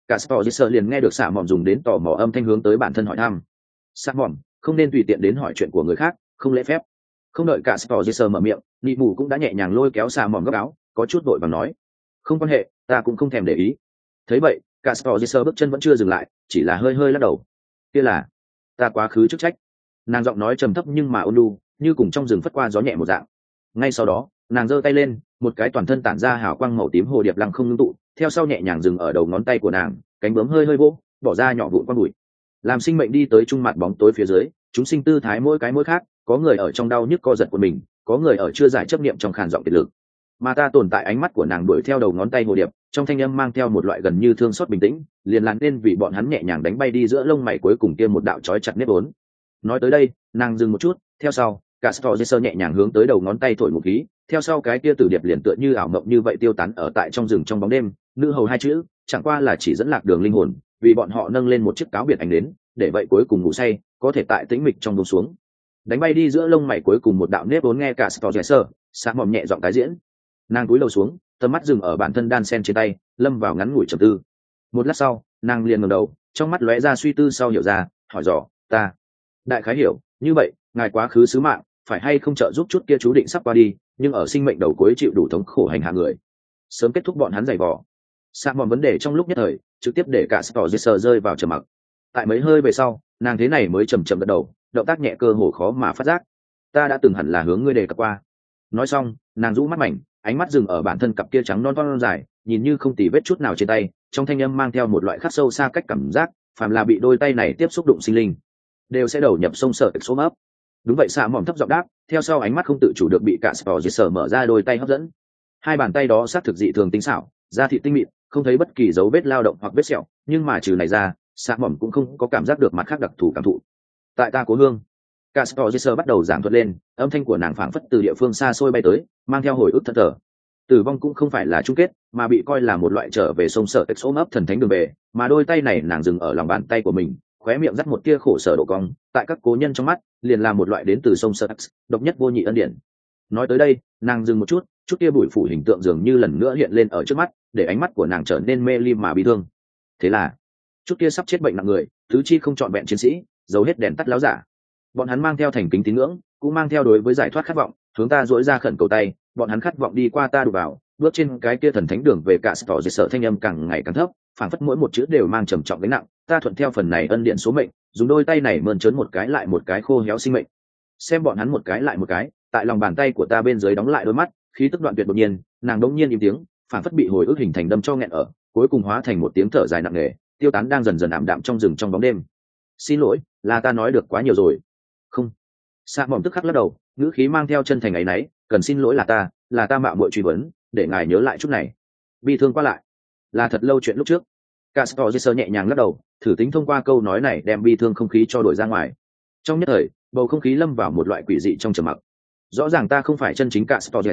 Speaker 1: cả Spotter liền nghe được xạ mỏm dùng đến tò mò âm thanh hướng tới bản thân hỏi thăm. Xạ mỏm, không nên tùy tiện đến hỏi chuyện của người khác, không lễ phép. Không đợi cả Spotter mở miệng, nị mù cũng đã nhẹ nhàng lôi kéo xạ mỏm góc áo, có chút vội vàng nói, không quan hệ, ta cũng không thèm để ý. Thấy vậy, cả Spotter bước chân vẫn chưa dừng lại, chỉ là hơi hơi lắc đầu. Kia là, ta quá khứ chức trách. Nàng giọng nói trầm thấp nhưng mà ôn nhu, như cùng trong rừng phất qua gió nhẹ một dạng. Ngay sau đó, nàng giơ tay lên, một cái toàn thân tản ra hào quang màu tím hồ điệp lăng không ngưng tụ, theo sau nhẹ nhàng dừng ở đầu ngón tay của nàng, cánh bướm hơi hơi vỗ, bỏ ra nhỏ vụn quang bụi. Làm sinh mệnh đi tới trung mặt bóng tối phía dưới, chúng sinh tư thái mỗi cái mỗi khác, có người ở trong đau nhức co giật của mình, có người ở chưa giải chấp niệm trong khàn giọng kiệt lực. Mà ta tồn tại ánh mắt của nàng đuổi theo đầu ngón tay hồ điệp, trong thanh âm mang theo một loại gần như thương xót bình tĩnh, liền làm nên vì bọn hắn nhẹ nhàng đánh bay đi giữa lông mày cuối cùng kia một đạo chói chặt nếp vốn. Nói tới đây, nàng dừng một chút, theo sau, Castor nhẹ nhàng hướng tới đầu ngón tay thổi một khí, theo sau cái kia tử điệp liền tựa như ảo mộng như vậy tiêu tán ở tại trong rừng trong bóng đêm, nữ hầu hai chữ, chẳng qua là chỉ dẫn lạc đường linh hồn, vì bọn họ nâng lên một chiếc cáo biệt ánh đến, để vậy cuối cùng ngủ say, có thể tại tĩnh mịch trong buông xuống. Đánh bay đi giữa lông mày cuối cùng một đạo nếp vốn nghe Castor sáng mỏm nhẹ giọng tái diễn. Nàng cúi đầu xuống, tầm mắt dừng ở bản thân đan sen trên tay, lâm vào ngắn ngủi trầm tư. Một lát sau, nàng liền ngẩng đầu, trong mắt lóe ra suy tư sau hiểu ra, hỏi dò, ta đại khái hiểu, như vậy, ngài quá khứ sứ mạng, phải hay không trợ giúp chút kia chú định sắp qua đi, nhưng ở sinh mệnh đầu cuối chịu đủ thống khổ hành hạ người, sớm kết thúc bọn hắn giày vò. Sạm mọi vấn đề trong lúc nhất thời, trực tiếp để cả Spotter rơi vào trầm mặc. Tại mấy hơi về sau, nàng thế này mới chậm chậm gật đầu, động tác nhẹ cơ hồ khó mà phát giác. Ta đã từng hẳn là hướng ngươi đề cập qua. Nói xong, nàng rũ mắt mảnh, ánh mắt dừng ở bản thân cặp kia trắng non dài, nhìn như không tì vết chút nào trên tay, trong thanh âm mang theo một loại khắc sâu xa cách cảm giác, phàm là bị đôi tay này tiếp xúc đụng sinh linh, đều sẽ đầu nhập sông sở tịch số ấp. Đúng vậy, xạ mỏm thấp giọng đáp, theo sau ánh mắt không tự chủ được bị cả Spotter mở ra đôi tay hấp dẫn. Hai bàn tay đó xác thực dị thường tinh xảo, da thịt tinh mịn, không thấy bất kỳ dấu vết lao động hoặc vết sẹo, nhưng mà trừ này ra, xạ mỏm cũng không có cảm giác được mặt khác đặc thù cảm thụ. Tại ta cố hương, cả Spotter bắt đầu giảng thuật lên, âm thanh của nàng phảng phất từ địa phương xa xôi bay tới, mang theo hồi ức thẫn thờ. Tử vong cũng không phải là chung kết, mà bị coi là một loại trở về sông sở tịch số ấp thần thánh đường về, mà đôi tay này nàng dừng ở lòng bàn tay của mình, khóe miệng dắt một tia khổ sở độ cong, tại các cố nhân trong mắt liền là một loại đến từ sông Sở độc nhất vô nhị ân điển. Nói tới đây, nàng dừng một chút, chút tia bụi phủ hình tượng dường như lần nữa hiện lên ở trước mắt, để ánh mắt của nàng trở nên mê ly mà bi thương. Thế là, chút tia sắp chết bệnh nặng người, tứ chi không trọn vẹn chiến sĩ, giấu hết đèn tắt láo giả. Bọn hắn mang theo thành kính tín ngưỡng, cũng mang theo đối với giải thoát khát vọng, hướng ta duỗi ra khẩn cầu tay, bọn hắn khát vọng đi qua ta đụng vào, bước trên cái kia thần thánh đường về cả Spotter thanh âm càng ngày càng thấp, phảng phất mỗi một chữ đều mang trầm trọng gánh nặng. Ta thuận theo phần này ân điện số mệnh, dùng đôi tay này mơn trớn một cái lại một cái khô héo sinh mệnh, xem bọn hắn một cái lại một cái tại lòng bàn tay của ta bên dưới đóng lại đôi mắt, khí tức đoạn tuyệt đột nhiên, nàng đống nhiên im tiếng, phảng phất bị hồi ức hình thành đâm cho nghẹn ở, cuối cùng hóa thành một tiếng thở dài nặng nề, tiêu tán đang dần dần ảm đạm trong rừng trong bóng đêm. Xin lỗi, là ta nói được quá nhiều rồi. Không. Sạ mỏm tức khắc lắc đầu, ngữ khí mang theo chân thành ấy nấy, cần xin lỗi là ta mạo muội truy vấn, để ngài nhớ lại chút này. Bi thương qua lại, là thật lâu chuyện lúc trước. Castor nhẹ nhàng lắc đầu, thử tính thông qua câu nói này đem bi thương không khí cho đổi ra ngoài. Trong nhất thời, bầu không khí lâm vào một loại quỷ dị trong trầm mặc. Rõ ràng ta không phải chân chính Castor.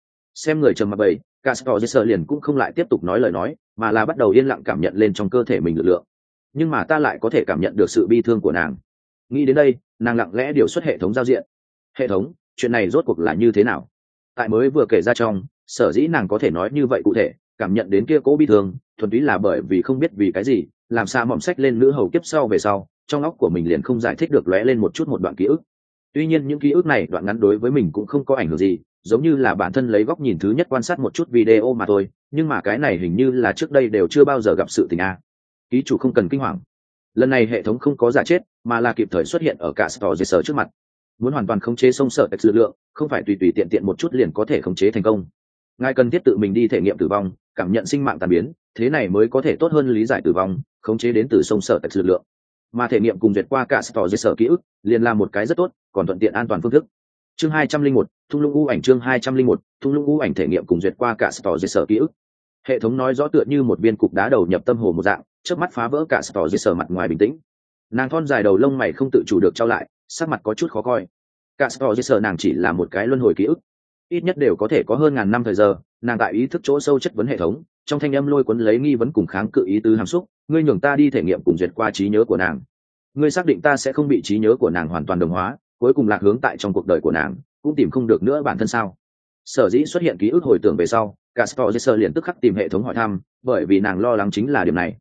Speaker 1: Xem người trầm mặc bầy, Castor liền cũng không lại tiếp tục nói lời nói, mà là bắt đầu yên lặng cảm nhận lên trong cơ thể mình lực lượng. Nhưng mà ta lại có thể cảm nhận được sự bi thương của nàng. Nghĩ đến đây, nàng lặng lẽ điều xuất hệ thống giao diện. Hệ thống, chuyện này rốt cuộc là như thế nào? Tại mới vừa kể ra trong, sở dĩ nàng có thể nói như vậy cụ thể, cảm nhận đến kia cố bi thương, thuần túy là bởi vì không biết vì cái gì, làm sao mỏm sách lên nữ hầu kiếp sau về sau, trong óc của mình liền không giải thích được lóe lên một chút một đoạn ký ức. Tuy nhiên những ký ức này đoạn ngắn đối với mình cũng không có ảnh hưởng gì, giống như là bản thân lấy góc nhìn thứ nhất quan sát một chút video mà thôi, nhưng mà cái này hình như là trước đây đều chưa bao giờ gặp sự tình a. Ký chủ không cần kinh hoàng. Lần này hệ thống không có giả chết, mà là kịp thời xuất hiện ở cả Spotter trước mặt. Muốn hoàn toàn khống chế sông sở tạch lực lượng, không phải tùy tùy tiện tiện một chút liền có thể khống chế thành công. Ngài cần thiết tự mình đi thể nghiệm tử vong, cảm nhận sinh mạng tàn biến, thế này mới có thể tốt hơn lý giải tử vong, khống chế đến từ sông sở tạch lực lượng. Mà thể nghiệm cùng duyệt qua cả Spotter ký ức, liền là một cái rất tốt, còn thuận tiện an toàn phương thức. Chương 201, thung lũng u ảnh chương 201, thung lũng u ảnh thể nghiệm cùng duyệt qua cả Spotter ký ức. Hệ thống nói rõ tựa như một viên cục đá đầu nhập tâm hồ một dạng, trước mắt phá vỡ cả Spotter mặt ngoài bình tĩnh. Nàng thon dài đầu lông mày không tự chủ được trao lại, sắc mặt có chút khó coi. Cả Spotter nàng chỉ là một cái luân hồi ký ức, ít nhất đều có thể có hơn ngàn năm thời giờ. Nàng tại ý thức chỗ sâu chất vấn hệ thống, trong thanh âm lôi cuốn lấy nghi vấn cùng kháng cự ý tứ hàm xúc. Ngươi nhường ta đi thể nghiệm cùng duyệt qua trí nhớ của nàng, ngươi xác định ta sẽ không bị trí nhớ của nàng hoàn toàn đồng hóa, cuối cùng lạc hướng tại trong cuộc đời của nàng, cũng tìm không được nữa bản thân sao? Sở dĩ xuất hiện ký ức hồi tưởng về sau, cả Spotter liền tức khắc tìm hệ thống hỏi thăm, bởi vì nàng lo lắng chính là điểm này.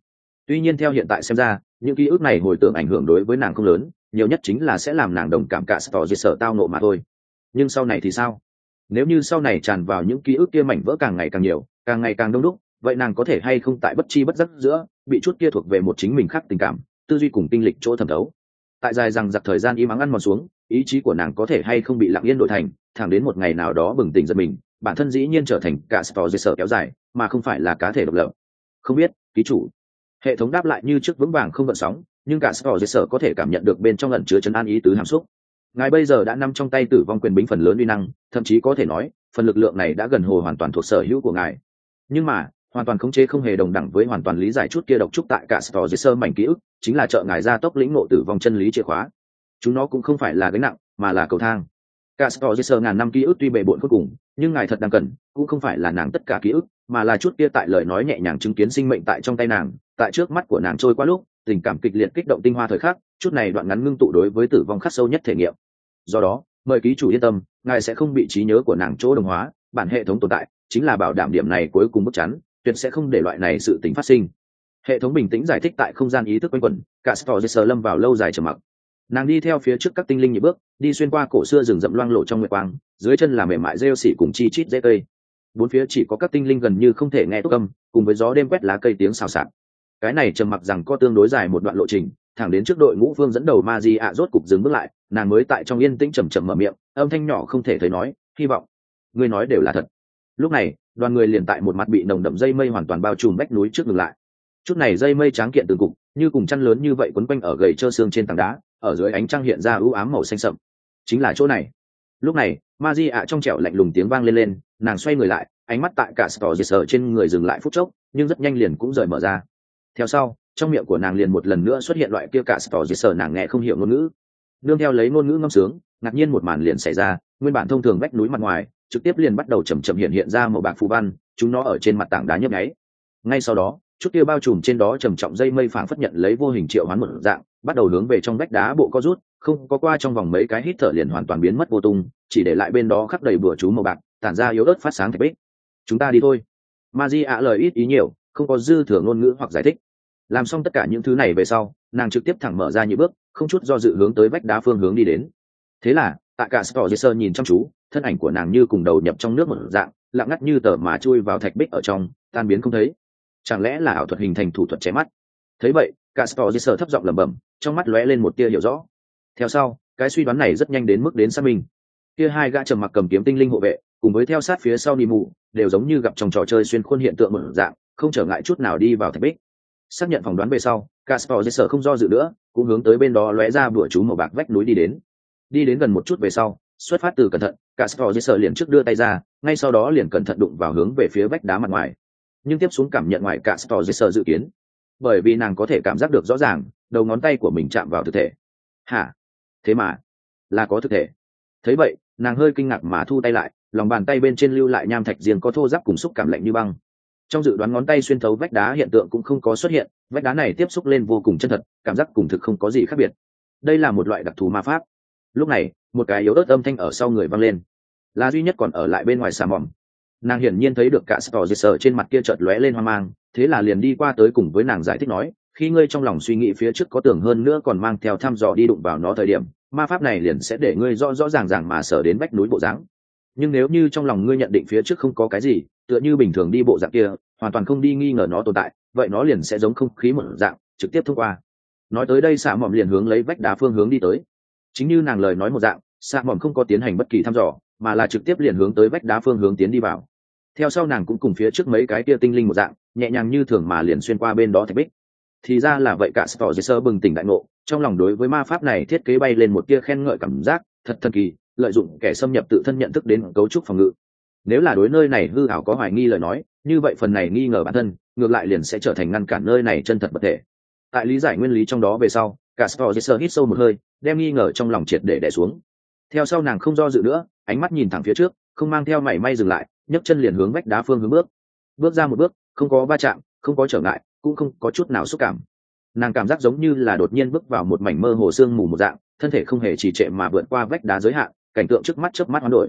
Speaker 1: Tuy nhiên theo hiện tại xem ra, những ký ức này hồi tưởng ảnh hưởng đối với nàng không lớn, nhiều nhất chính là sẽ làm nàng đồng cảm cả tỏ diệt sở tao nộ mà thôi. Nhưng sau này thì sao? Nếu như sau này tràn vào những ký ức kia mảnh vỡ càng ngày càng nhiều, càng ngày càng đông đúc, vậy nàng có thể hay không tại bất chi bất giác giữa bị chút kia thuộc về một chính mình khác tình cảm, tư duy cùng tinh lịch chỗ thẩm thấu. Tại dài rằng giặc thời gian im ắng ăn mòn xuống, ý chí của nàng có thể hay không bị lặng yên đổi thành, thẳng đến một ngày nào đó bừng tỉnh giật mình, bản thân dĩ nhiên trở thành cả tỏ diệt sở kéo dài, mà không phải là cá thể độc lập. Không biết, ký chủ. Hệ thống đáp lại như trước vững vàng không gợn sóng, nhưng cả sở dây sở có thể cảm nhận được bên trong ẩn chứa trấn an ý tứ hàm xúc. Ngài bây giờ đã nắm trong tay tử vong quyền bính phần lớn uy năng, thậm chí có thể nói phần lực lượng này đã gần hồ hoàn toàn thuộc sở hữu của ngài. Nhưng mà hoàn toàn khống chế không hề đồng đẳng với hoàn toàn lý giải chút kia độc trúc tại cả sở dây sơ mảnh ký ức, chính là trợ ngài gia tốc lĩnh ngộ tử vong chân lý chìa khóa. Chúng nó cũng không phải là gánh nặng, mà là cầu thang. Cả sở dây sơ ngàn năm ký ức tuy bề bộn vô cùng, nhưng ngài thật đang cần cũng không phải là nàng tất cả ký ức, mà là chút kia tại lời nói nhẹ nhàng chứng kiến sinh mệnh tại trong tay nàng, tại trước mắt của nàng trôi qua lúc tình cảm kịch liệt kích động tinh hoa thời khắc, chút này đoạn ngắn ngưng tụ đối với tử vong khắc sâu nhất thể nghiệm. Do đó mời ký chủ yên tâm, ngài sẽ không bị trí nhớ của nàng chỗ đồng hóa, bản hệ thống tồn tại chính là bảo đảm điểm này cuối cùng bức chắn, tuyệt sẽ không để loại này sự tình phát sinh. Hệ thống bình tĩnh giải thích tại không gian ý thức quanh quẩn. Cả Storgesser lâm vào lâu dài trầm mặc. Nàng đi theo phía trước các tinh linh nhịp bước, đi xuyên qua cổ xưa rừng rậm loang lổ trong nguyệt quang, dưới chân là mềm mại rêu xỉ cùng chi chít dễ cây. Bốn phía chỉ có các tinh linh gần như không thể nghe túc âm, cùng với gió đêm quét lá cây tiếng xào xạc. Cái này trầm mặc rằng có tương đối dài một đoạn lộ trình, thẳng đến trước đội ngũ phương dẫn đầu Maji ạ rốt cục dừng bước lại, nàng mới tại trong yên tĩnh chậm chậm mở miệng, âm thanh nhỏ không thể thấy nói, hy vọng ngươi nói đều là thật. Lúc này đoàn người liền tại một mặt bị nồng đậm dây mây hoàn toàn bao trùm vách núi trước ngừng lại. Chút này dây mây tráng kiện từng cục, như cùng chăn lớn như vậy quấn quanh ở gầy trơ xương trên tảng đá, ở dưới ánh trăng hiện ra ưu ám màu xanh sậm. Chính là chỗ này. Lúc này Maji ạ trong trẻo lạnh lùng tiếng vang lên, nàng xoay người lại, ánh mắt tại cả Storgesser trên người dừng lại phút chốc, nhưng rất nhanh liền cũng rời mở ra. Theo sau trong miệng của nàng liền một lần nữa xuất hiện loại kia cả Storgesser nàng nghe không hiểu ngôn ngữ. Nương theo lấy ngôn ngữ ngâm sướng, ngạc nhiên một màn liền xảy ra, nguyên bản thông thường vách núi mặt ngoài trực tiếp liền bắt đầu chậm chậm hiện ra màu bạc phù văn, chúng nó ở trên mặt tảng đá nhấp nháy. Ngay sau đó chút kia bao trùm trên đó trầm trọng dây mây phảng phất nhận lấy vô hình triệu hoán một dạng, bắt đầu hướng về trong vách đá bộ co rút, không có qua trong vòng mấy cái hít thở liền hoàn toàn biến mất vô tung, chỉ để lại bên đó khắc đầy bùa chú màu bạc, tản ra yếu ớt phát sáng thạch bích. Chúng ta đi thôi. Maji ạ lời ít ý nhiều, không có dư thừa ngôn ngữ hoặc giải thích. Làm xong tất cả những thứ này về sau, nàng trực tiếp thẳng mở ra những bước, không chút do dự hướng tới vách đá phương hướng đi đến. Thế là tại cả Storgesser nhìn chăm chú, thân ảnh của nàng như cùng đầu nhập trong nước một dạng, lặng ngắt như tờ mà chui vào thạch bích ở trong, tan biến không thấy. Chẳng lẽ là ảo thuật hình thành thủ thuật chém mắt? Thấy vậy cả Storgesser thấp giọng lẩm bẩm, trong mắt lóe lên một tia hiểu rõ. Theo sau cái suy đoán này rất nhanh đến mức đến xác minh. Kia hai gã trầm mặc cầm kiếm tinh linh hộ vệ cùng với theo sát phía sau đi mù đều giống như gặp trong trò chơi xuyên khuôn hiện tượng một dạng, không trở ngại chút nào đi vào thạch bích. Xác nhận phỏng đoán về sau, Storgesser không do dự nữa, cũng hướng tới bên đó lóe ra bùa chú màu bạc vách núi đi đến. Đi đến gần một chút về sau, xuất phát từ cẩn thận, Storgesser liền trước đưa tay ra, ngay sau đó liền cẩn thận đụng vào hướng về phía vách đá mặt ngoài. Nhưng tiếp xuống cảm nhận ngoài Storgesser dự kiến, bởi vì nàng có thể cảm giác được rõ ràng, đầu ngón tay của mình chạm vào thực thể. Hả? Thế mà là có thực thể. Thấy vậy nàng hơi kinh ngạc mà thu tay lại, lòng bàn tay bên trên lưu lại nham thạch riêng có thô ráp cùng xúc cảm lạnh như băng. Trong dự đoán ngón tay xuyên thấu vách đá hiện tượng cũng không có xuất hiện, vách đá này tiếp xúc lên vô cùng chân thật, cảm giác cùng thực không có gì khác biệt. Đây là một loại đặc thù ma pháp. Lúc này một cái yếu ớt âm thanh ở sau người vang lên, là duy nhất còn ở lại bên ngoài xà mỏm. Nàng hiển nhiên thấy được cả Storgesser trên mặt kia chợt lóe lên hoang mang, thế là liền đi qua tới cùng với nàng giải thích nói, khi ngươi trong lòng suy nghĩ phía trước có tưởng hơn nữa còn mang theo thăm dò đi đụng vào nó thời điểm, ma pháp này liền sẽ để ngươi rõ rõ ràng ràng mà sở đến vách núi bộ dáng. Nhưng nếu như trong lòng ngươi nhận định phía trước không có cái gì, tựa như bình thường đi bộ dạng kia, hoàn toàn không đi nghi ngờ nó tồn tại, vậy nó liền sẽ giống không khí một dạng trực tiếp thông qua. Nói tới đây xạ mỏm liền hướng lấy vách đá phương hướng đi tới. Chính như nàng lời nói một dạng, xạ mỏm không có tiến hành bất kỳ thăm dò, mà là trực tiếp liền hướng tới vách đá phương hướng tiến đi vào. Theo sau nàng cũng cùng phía trước mấy cái kia tinh linh một dạng, nhẹ nhàng như thường mà liền xuyên qua bên đó thạch bích. Thì ra là vậy, cả Storgesser bừng tỉnh đại ngộ, trong lòng đối với ma pháp này thiết kế bay lên một tia khen ngợi cảm giác, thật thần kỳ, lợi dụng kẻ xâm nhập tự thân nhận thức đến cấu trúc phòng ngự. Nếu là đối nơi này hư ảo có hoài nghi lời nói, như vậy phần này nghi ngờ bản thân, ngược lại liền sẽ trở thành ngăn cản nơi này chân thật vật thể. Tại lý giải nguyên lý trong đó về sau, cả Storgesser hít sâu một hơi, đem nghi ngờ trong lòng triệt để đè xuống. Theo sau nàng không do dự nữa, ánh mắt nhìn thẳng phía trước, không mang theo mảy may dừng lại, nhấc chân liền hướng vách đá phương hướng bước ra một bước, không có va chạm, không có trở ngại, cũng không có chút nào xúc cảm. Nàng cảm giác giống như là đột nhiên bước vào một mảnh mơ hồ sương mù một dạng, thân thể không hề trì trệ mà vượt qua vách đá giới hạn, cảnh tượng trước mắt chớp mắt hoán đổi.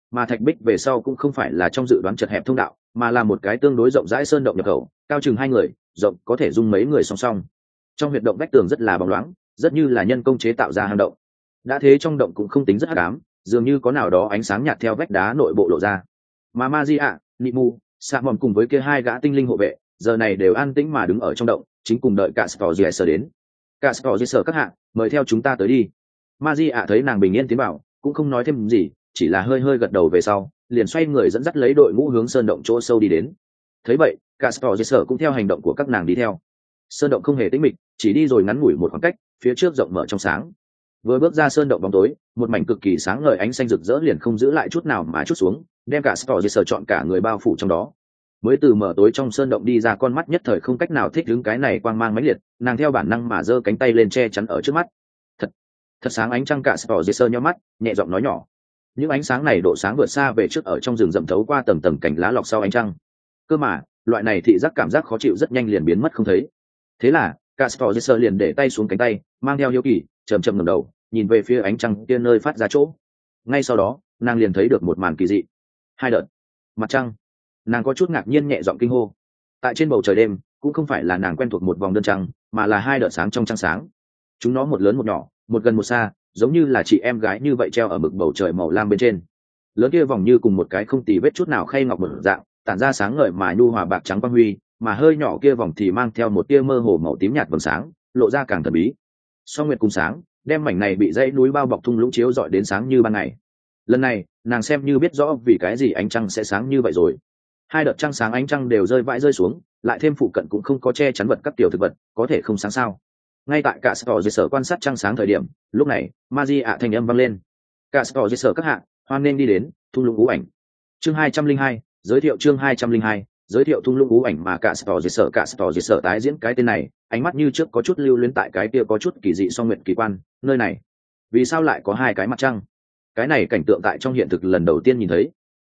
Speaker 1: mà thạch bích về sau cũng không phải là trong dự đoán chật hẹp thông đạo, mà là một cái tương đối rộng rãi sơn động nhập khẩu, cao chừng 2 người, rộng có thể dung mấy người song song. Trong huyệt động vách tường rất là bóng loáng, rất như là nhân công chế tạo ra hang động. Đã thế trong động cũng không tính rất hắc ám, dường như có nào đó ánh sáng nhạt theo vách đá nội bộ lộ ra. Mà Magia, Nimu, Samon cùng với kia 2 gã tinh linh hộ vệ, giờ này đều an tĩnh mà đứng ở trong động, chính cùng đợi cả Sportgesser đến. Cả Sportgesser các hạ, mời theo chúng ta tới đi. Magia thấy nàng bình yên tiến vào, cũng không nói thêm gì, chỉ là hơi hơi gật đầu về sau, liền xoay người dẫn dắt lấy đội ngũ hướng sơn động chỗ sâu đi đến. Thấy vậy, cả Sportgesser cũng theo hành động của các nàng đi theo. Sơn động không hề tĩnh mịch, chỉ đi rồi ngắn ngủi một khoảng cách, phía trước rộng mở trong sáng. Vừa bước ra sơn động bóng tối, một mảnh cực kỳ sáng ngời ánh xanh rực rỡ liền không giữ lại chút nào mà chút xuống, đem cả Sportgesser chọn cả người bao phủ trong đó. Mới từ mở tối trong sơn động đi ra, con mắt nhất thời không cách nào thích ứng cái này quang mang mãnh liệt, nàng theo bản năng mà giơ cánh tay lên che chắn ở trước mắt. Thật sáng ánh trăng, cả Sportgesser nhíu mắt, nhẹ giọng nói nhỏ. Những ánh sáng này độ sáng vượt xa về trước ở trong rừng rậm thấu qua tầng tầng cành lá lọc sau ánh trăng. Cơ mà, loại này thị giác cảm giác khó chịu rất nhanh liền biến mất không thấy. Thế là, cả Sportgesser liền để tay xuống cánh tay, mang theo hiếu kỳ, chậm chậm ngẩng đầu, nhìn về phía ánh trăng kia nơi phát ra chỗ. Ngay sau đó, nàng liền thấy được một màn kỳ dị. 2 đợt mặt trăng. Nàng có chút ngạc nhiên nhẹ giọng kinh hô. Tại trên bầu trời đêm, cũng không phải là nàng quen thuộc một vòng đơn trăng, mà là 2 đợt sáng trong trăng sáng. Chúng nó một lớn một nhỏ, một gần một xa, giống như là chị em gái như vậy treo ở mực bầu trời màu lam bên trên. Lớn kia vòng như cùng một cái không tì vết chút nào khay ngọc mở dạng, tản ra sáng ngời mà nhu hòa bạc trắng quang huy, mà hơi nhỏ kia vòng thì mang theo một tia mơ hồ màu tím nhạt vầng sáng, lộ ra càng thần bí. Song nguyệt cùng sáng, đem mảnh này bị dãy núi bao bọc thung lũng chiếu rọi đến sáng như ban ngày. Lần này, nàng xem như biết rõ vì cái gì ánh trăng sẽ sáng như vậy rồi. 2 đợt trăng sáng ánh trăng đều rơi vãi rơi xuống, lại thêm phụ cận cũng không có che chắn vật các tiểu thực vật, có thể không sáng sao? Ngay tại cả Sportgesser quan sát trăng sáng thời điểm, lúc này, Magia thanh âm vang lên. Cả Sportgesser các hạ, hoan nên đi đến thung lũng ú ảnh. Chương 202, giới thiệu chương 202, giới thiệu thung lũng ú ảnh. Mà cả Sportgesser tái diễn cái tên này, ánh mắt như trước có chút lưu luyến tại cái kia có chút kỳ dị song nguyệt kỳ quan, nơi này, vì sao lại có 2 cái mặt trăng? Cái này cảnh tượng tại trong hiện thực lần đầu tiên nhìn thấy.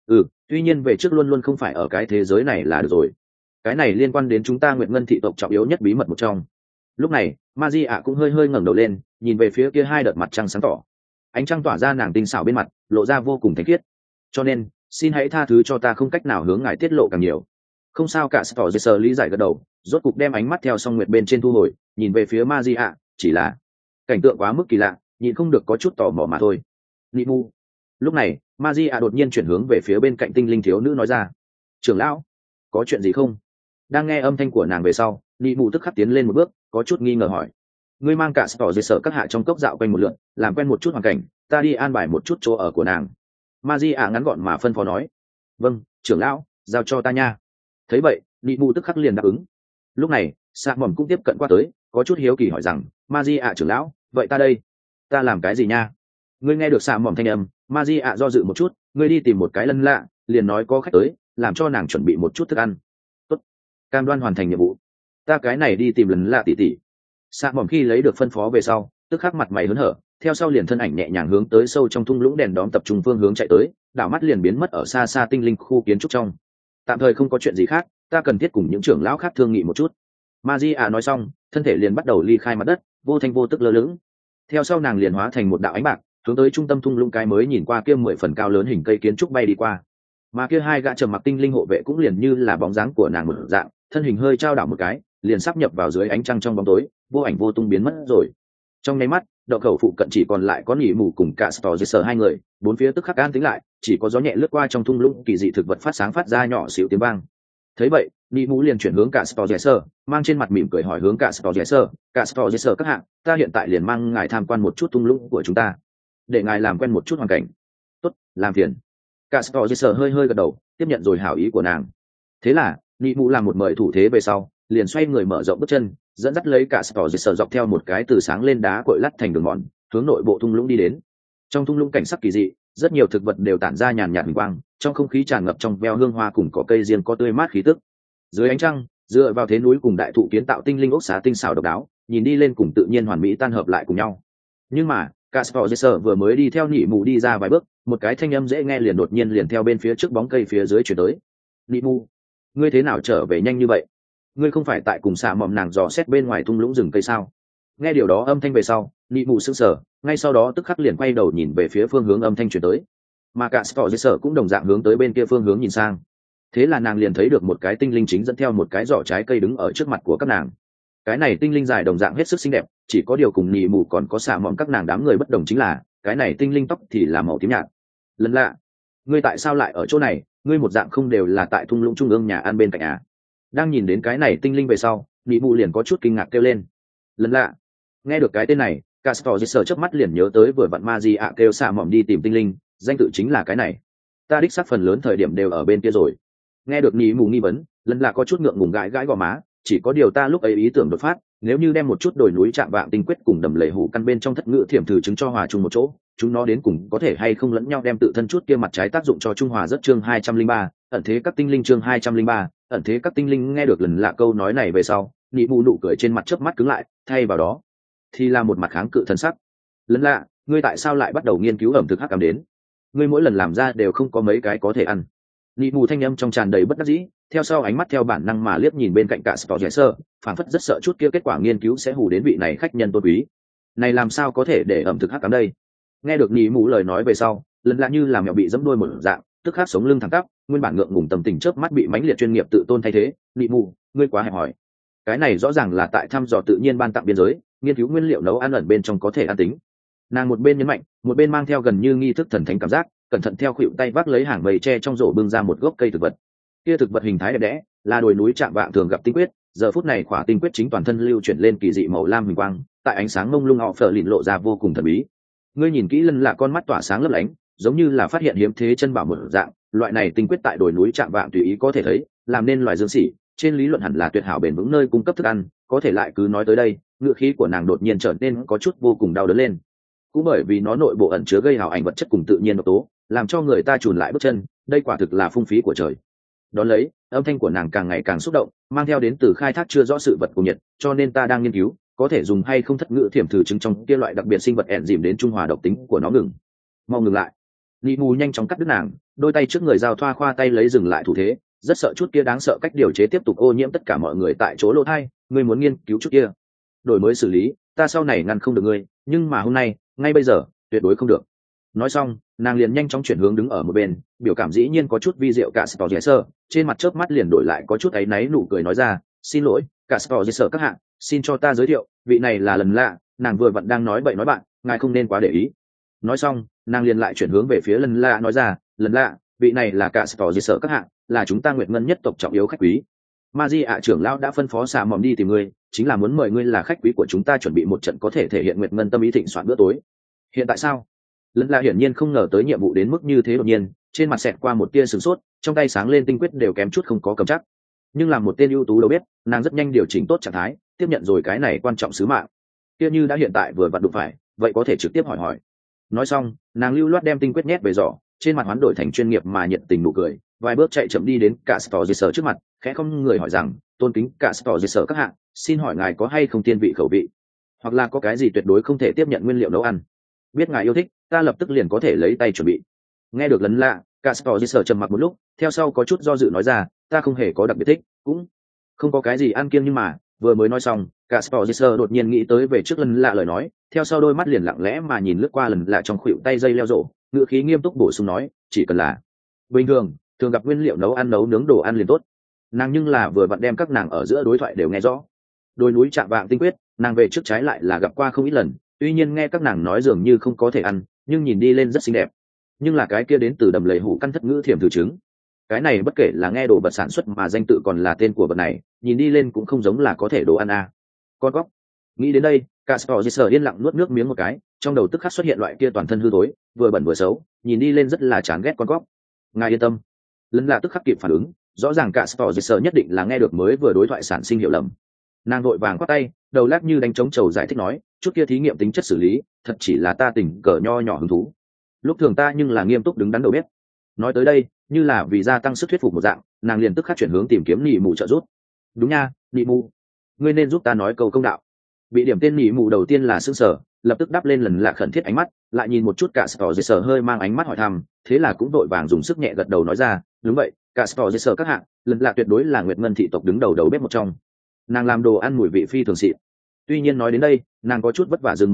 Speaker 1: Tuy nhiên về trước luôn luôn không phải ở cái thế giới này là được rồi. Cái này liên quan đến chúng ta Nguyệt Ngân thị tộc trọng yếu nhất bí mật một trong. Lúc này, Magia cũng hơi hơi ngẩng đầu lên, nhìn về phía kia 2 đợt mặt trăng sáng tỏ. Ánh trăng tỏa ra nàng tinh xảo bên mặt, lộ ra vô cùng thánh khiết. Cho nên, xin hãy tha thứ cho ta không cách nào hướng ngài tiết lộ càng nhiều. Không sao cả. Sportgesser lý giải gật đầu, rốt cục đem ánh mắt theo song nguyệt bên trên thu hồi, nhìn về phía Magia, chỉ là cảnh tượng quá mức kỳ lạ, nhìn không được có chút tò mò mà thôi. Nimu. Lúc này, Magia đột nhiên chuyển hướng về phía bên cạnh tinh linh thiếu nữ nói ra. Trưởng lão, có chuyện gì không? Đang nghe âm thanh của nàng về sau, Nimu tức khắc tiến lên một bước, có chút nghi ngờ hỏi. Ngươi mang cả Sportgesser các hạ trong cốc dạo quanh một lượt, làm quen một chút hoàn cảnh, ta đi an bài một chút chỗ ở của nàng. Magia ngắn gọn mà phân phó nói. Vâng, trưởng lão, giao cho ta nha. Thấy vậy, Nimu tức khắc liền đáp ứng. Lúc này, Samon cũng tiếp cận qua tới, có chút hiếu kỳ hỏi rằng, Magia trưởng lão, vậy ta đây, ta làm cái gì nha? Ngươi nghe được Samon thanh âm, Magia do dự một chút, ngươi đi tìm một cái lân lạ, liền nói có khách tới, làm cho nàng chuẩn bị một chút thức ăn. Tốt, cam đoan hoàn thành nhiệm vụ. Ta cái này đi tìm lần lạ tỷ tỷ. Samon khi lấy được phân phó về sau, tức khắc mặt mày hớn hở, theo sau liền thân ảnh nhẹ nhàng hướng tới sâu trong thung lũng đèn đóm tập trung phương hướng chạy tới, đảo mắt liền biến mất ở xa xa tinh linh khu kiến trúc trong. Tạm thời không có chuyện gì khác, ta cần thiết cùng những trưởng lão khác thương nghị một chút. Magia nói xong, thân thể liền bắt đầu ly khai mặt đất, vô thanh vô tức lơ lửng. Theo sau nàng liền hóa thành một đạo ánh bạc, hướng tới trung tâm thung lũng cái mới nhìn qua kia 10 phần cao lớn hình cây kiến trúc bay đi qua. Mà kia 2 gã trầm mặc tinh linh hộ vệ cũng liền như là bóng dáng của nàng một dạng, thân hình hơi trao đảo một cái, liền sắp nhập vào dưới ánh trăng trong bóng tối, vô ảnh vô tung biến mất rồi. Trong nháy mắt, động khẩu phụ cận chỉ còn lại có Nhị Mù cùng cả Sportgesser 2 người, bốn phía tức khắc an tĩnh lại, chỉ có gió nhẹ lướt qua trong thung lũng kỳ dị thực vật phát sáng phát ra nhỏ xíu tiếng vang. Thấy vậy, Nhị Mù liền chuyển hướng cả Sportgesser, mang trên mặt mỉm cười hỏi hướng cả Sportgesser các hạng, ta hiện tại liền mang ngài tham quan một chút thung lũng của chúng ta, để ngài làm quen một chút hoàn cảnh. Tốt, làm phiền. Cả Sportgesser hơi hơi gật đầu, tiếp nhận rồi hảo ý của nàng. Thế là, Nhị Mù làm một mời thủ thế về sau, liền xoay người mở rộng bước chân, dẫn dắt lấy cả Sportgesser dọc theo một cái từ sáng lên đá cội lắt thành đường mòn, hướng nội bộ thung lũng đi đến. Trong thung lũng cảnh sắc kỳ dị, rất nhiều thực vật đều tản ra nhàn nhạt huỳnh quang, trong không khí tràn ngập trong veo hương hoa cùng cỏ cây riêng có tươi mát khí tức. Dưới ánh trăng, dựa vào thế núi cùng đại thụ kiến tạo tinh linh ốc xá tinh xảo độc đáo, nhìn đi lên cùng tự nhiên hoàn mỹ tan hợp lại cùng nhau. Nhưng mà, cả Sportgesser vừa mới đi theo Nhị Mù đi ra vài bước, một cái thanh âm dễ nghe liền đột nhiên liền theo bên phía trước bóng cây phía dưới chuyển tới. Nhị Mù, ngươi thế nào trở về nhanh như vậy? Ngươi không phải tại cùng xạ mỏm nàng dò xét bên ngoài thung lũng rừng cây sao? Nghe điều đó âm thanh về sau, Nhị Mù sững sờ, ngay sau đó tức khắc liền quay đầu nhìn về phía phương hướng âm thanh chuyển tới. mà cả Sport cũng đồng dạng hướng tới bên kia phương hướng nhìn sang. Thế là nàng liền thấy được một cái tinh linh chính dẫn theo một cái giỏ trái cây đứng ở trước mặt của các nàng. Cái này tinh linh dài đồng dạng hết sức xinh đẹp, chỉ có điều cùng nhị mù còn có xả mỏm các nàng đám người bất đồng chính là cái này tinh linh tóc thì là màu tím nhạt. Lần lạ, ngươi tại sao lại ở chỗ này? Ngươi một dạng không đều là tại thung lũng trung ương nhà ăn bên cạnh à? Đang nhìn đến cái này tinh linh về sau, nhị mù liền có chút kinh ngạc kêu lên. Lần lạ, nghe được cái tên này, Castor chớp mắt liền nhớ tới vừa vặn ma di ạ kêu xả mỏm đi tìm tinh linh, danh tự chính là cái này. Ta đích xác phần lớn thời điểm đều ở bên kia rồi. Nghe được nhị mù nghi vấn, lần lạ có chút ngượng ngùng gãi gãi gò má, chỉ có điều ta lúc ấy ý tưởng đột phát, nếu như đem một chút đồi núi chạm vạng tinh quyết cùng đầm lầy hủ căn bên trong thất ngự thiểm thử chứng cho hòa chung một chỗ, chúng nó đến cùng có thể hay không lẫn nhau đem tự thân chút kia mặt trái tác dụng cho trung hòa rất chương 203, ẩn thế các tinh linh chương 203, ẩn thế các tinh linh. Nghe được lần lạ câu nói này về sau, nhị mù nụ cười trên mặt chớp mắt cứng lại, thay vào đó thì là một mặt kháng cự thân sắc. Lần lạ, ngươi tại sao lại bắt đầu nghiên cứu ẩm thực hắc ám đến? Ngươi mỗi lần làm ra đều không có mấy cái có thể ăn. Nhị mù thanh âm trong tràn đầy bất đắc dĩ, theo sau ánh mắt theo bản năng mà liếc nhìn bên cạnh cả Sport, phảng phất rất sợ chút kia kết quả nghiên cứu sẽ hù đến vị này khách nhân tôn quý. Này làm sao có thể để ẩm thực hắc ám đây? Nghe được nhị mù lời nói về sau, lần lạ như là mèo bị dẫm đuôi một dạng, tức khắc sống lưng thẳng tắp, nguyên bản ngượng ngùng tâm tình chớp mắt bị mãnh liệt chuyên nghiệp tự tôn thay thế. Nhị mù, ngươi quá hẹp hòi. Cái này rõ ràng là tại thăm dò tự nhiên ban tặng biên giới, nghiên cứu nguyên liệu nấu ăn ẩn bên trong có thể ăn tính. Nàng một bên nhấn mạnh, một bên mang theo gần như nghi thức thần thánh cảm giác, cẩn thận theo khuỷu tay vác lấy hàng bầy tre trong rổ bưng ra một gốc cây thực vật. Kia thực vật hình thái đẹp đẽ, là đồi núi chạm vạng thường gặp tinh quyết, giờ phút này khỏa tinh quyết chính toàn thân lưu chuyển lên kỳ dị màu lam huỳnh quang, tại ánh sáng mông lung họ phở lịn lộ ra vô cùng thần bí. Ngươi nhìn kỹ lần lạ con mắt tỏa sáng lấp lánh, giống như là phát hiện hiếm thế chân bảo một dạng, loại này tinh quyết tại đồi núi chạm vạng tùy ý có thể thấy, làm nên loài dương sỉ, trên lý luận hẳn là tuyệt hảo bền vững nơi cung cấp thức ăn, có thể lại cứ nói tới đây, ngựa khí của nàng đột nhiên trở nên có chút vô cùng đau đớn lên. Cũng bởi vì nó nội bộ ẩn chứa gây hào ảnh vật chất cùng tự nhiên độc tố, làm cho người ta chùn lại bước chân, đây quả thực là phung phí của trời. Đón lấy, âm thanh của nàng càng ngày càng xúc động, mang theo đến từ khai thác chưa rõ sự vật cùng nhiệt, cho nên ta đang nghiên cứu, có thể dùng hay không thất ngữ thiểm thử chứng trong kia loại đặc biệt sinh vật ẻn dìm đến trung hòa độc tính của nó ngừng. Mau ngừng lại. Nị mù nhanh chóng cắt đứt nàng, đôi tay trước người giao thoa khoa tay lấy dừng lại thủ thế, rất sợ chút kia đáng sợ cách điều chế tiếp tục ô nhiễm tất cả mọi người tại chỗ lỗ thai, ngươi muốn nghiên cứu chút kia. Đổi mới xử lý, ta sau này ngăn không được ngươi, nhưng mà hôm nay, ngay bây giờ, tuyệt đối không được. Nói xong, nàng liền nhanh chóng chuyển hướng đứng ở một bên, biểu cảm dĩ nhiên có chút vi diệu cả Sport, trên mặt chớp mắt liền đổi lại có chút áy náy nụ cười nói ra, xin lỗi, cả Sport các hạng, xin cho ta giới thiệu, vị này là lần lạ, nàng vừa vặn đang nói bậy nói bạn, ngài không nên quá để ý. Nói xong, nàng liền lại chuyển hướng về phía lần lạ nói ra, lần lạ, vị này là cả Sport các hạng, là chúng ta Nguyệt Ngân nhất tộc trọng yếu khách quý. Magi ạ trưởng lão đã phân phó xà mỏm đi tìm ngươi, chính là muốn mời ngươi là khách quý của chúng ta chuẩn bị một trận có thể thể hiện Nguyệt Ngân tâm ý thịnh soạn bữa tối. Hiện tại sao? Lần là hiển nhiên không ngờ tới nhiệm vụ đến mức như thế đột nhiên, trên mặt xẹt qua một tia sửng sốt, trong tay sáng lên tinh quyết đều kém chút không có cầm chắc. Nhưng làm một tên ưu tú đâu biết, nàng rất nhanh điều chỉnh tốt trạng thái, tiếp nhận rồi cái này quan trọng sứ mạng. Kia như đã hiện tại vừa vặn đụng phải, vậy có thể trực tiếp hỏi. Nói xong, nàng lưu loát đem tinh quyết nhét về giỏ, trên mặt hoán đổi thành chuyên nghiệp mà nhiệt tình nụ cười, vài bước chạy chậm đi đến cả Sport trước mặt, khẽ không người hỏi rằng, tôn kính cả Sport các hạng, xin hỏi ngài có hay không tiên vị khẩu vị, hoặc là có cái gì tuyệt đối không thể tiếp nhận nguyên liệu nấu ăn? Biết ngài yêu thích, ta lập tức liền có thể lấy tay chuẩn bị. Nghe được lần lạ, cả Sport trầm mặc một lúc, theo sau có chút do dự nói ra, ta không hề có đặc biệt thích, cũng không có cái gì ăn kiêng, nhưng mà vừa mới nói xong, cả Sport đột nhiên nghĩ tới về trước lần lạ lời nói, theo sau đôi mắt liền lặng lẽ mà nhìn lướt qua lần lạ trong khuỷu tay dây leo rổ, ngữ khí nghiêm túc bổ sung nói, chỉ cần là bình thường gặp nguyên liệu nấu ăn nấu nướng đồ ăn liền tốt. Nàng nhưng là vừa vặn đem các nàng ở giữa đối thoại đều nghe rõ. Đồi núi chạm vạng tinh quyết, nàng về trước trái lại là gặp qua không ít lần, tuy nhiên nghe các nàng nói dường như không có thể ăn, nhưng nhìn đi lên rất xinh đẹp. Nhưng là cái kia đến từ đầm lầy hủ căn thất ngữ thiểm thử chứng, cái này bất kể là nghe đồ vật sản xuất mà danh tự còn là tên của vật này, nhìn đi lên cũng không giống là có thể đồ ăn à. Con cóc. Nghĩ đến đây, Casper yên lặng nuốt nước miếng một cái, trong đầu tức khắc xuất hiện loại kia toàn thân hư thối, vừa bẩn vừa xấu, nhìn đi lên rất là chán ghét con cóc. Ngài yên tâm. Lần là tức khắc kịp phản ứng, rõ ràng Casper nhất định là nghe được mới vừa đối thoại sản sinh hiểu lầm. Nàng vội vàng quát tay, đầu lát như đánh trống trầu giải thích nói, chút kia thí nghiệm tính chất xử lý, thật chỉ là ta tình cờ nho nhỏ hứng thú. Lúc thường ta nhưng là nghiêm túc đứng đắn đầu biết. Nói tới đây, như là vì gia tăng sức thuyết phục một dạng, nàng liền tức khắc chuyển hướng tìm kiếm nị mù trợ giúp. Đúng nha, nị mù, ngươi nên giúp ta nói câu công đạo. Bị điểm tên nị mù đầu tiên là sững sờ, lập tức đáp lên lần lạ khẩn thiết ánh mắt, lại nhìn một chút cả Casper hơi mang ánh mắt hỏi thăm, thế là cũng vội vàng dùng sức nhẹ gật đầu nói ra, đúng vậy, cả Casper các hạng, lần lạ tuyệt đối là Nguyệt Ngân thị tộc đứng đầu bếp một trong. Nàng làm đồ ăn mùi vị phi thường xịn. Tuy nhiên nói đến đây, nàng có chút vất vả dừng một chút,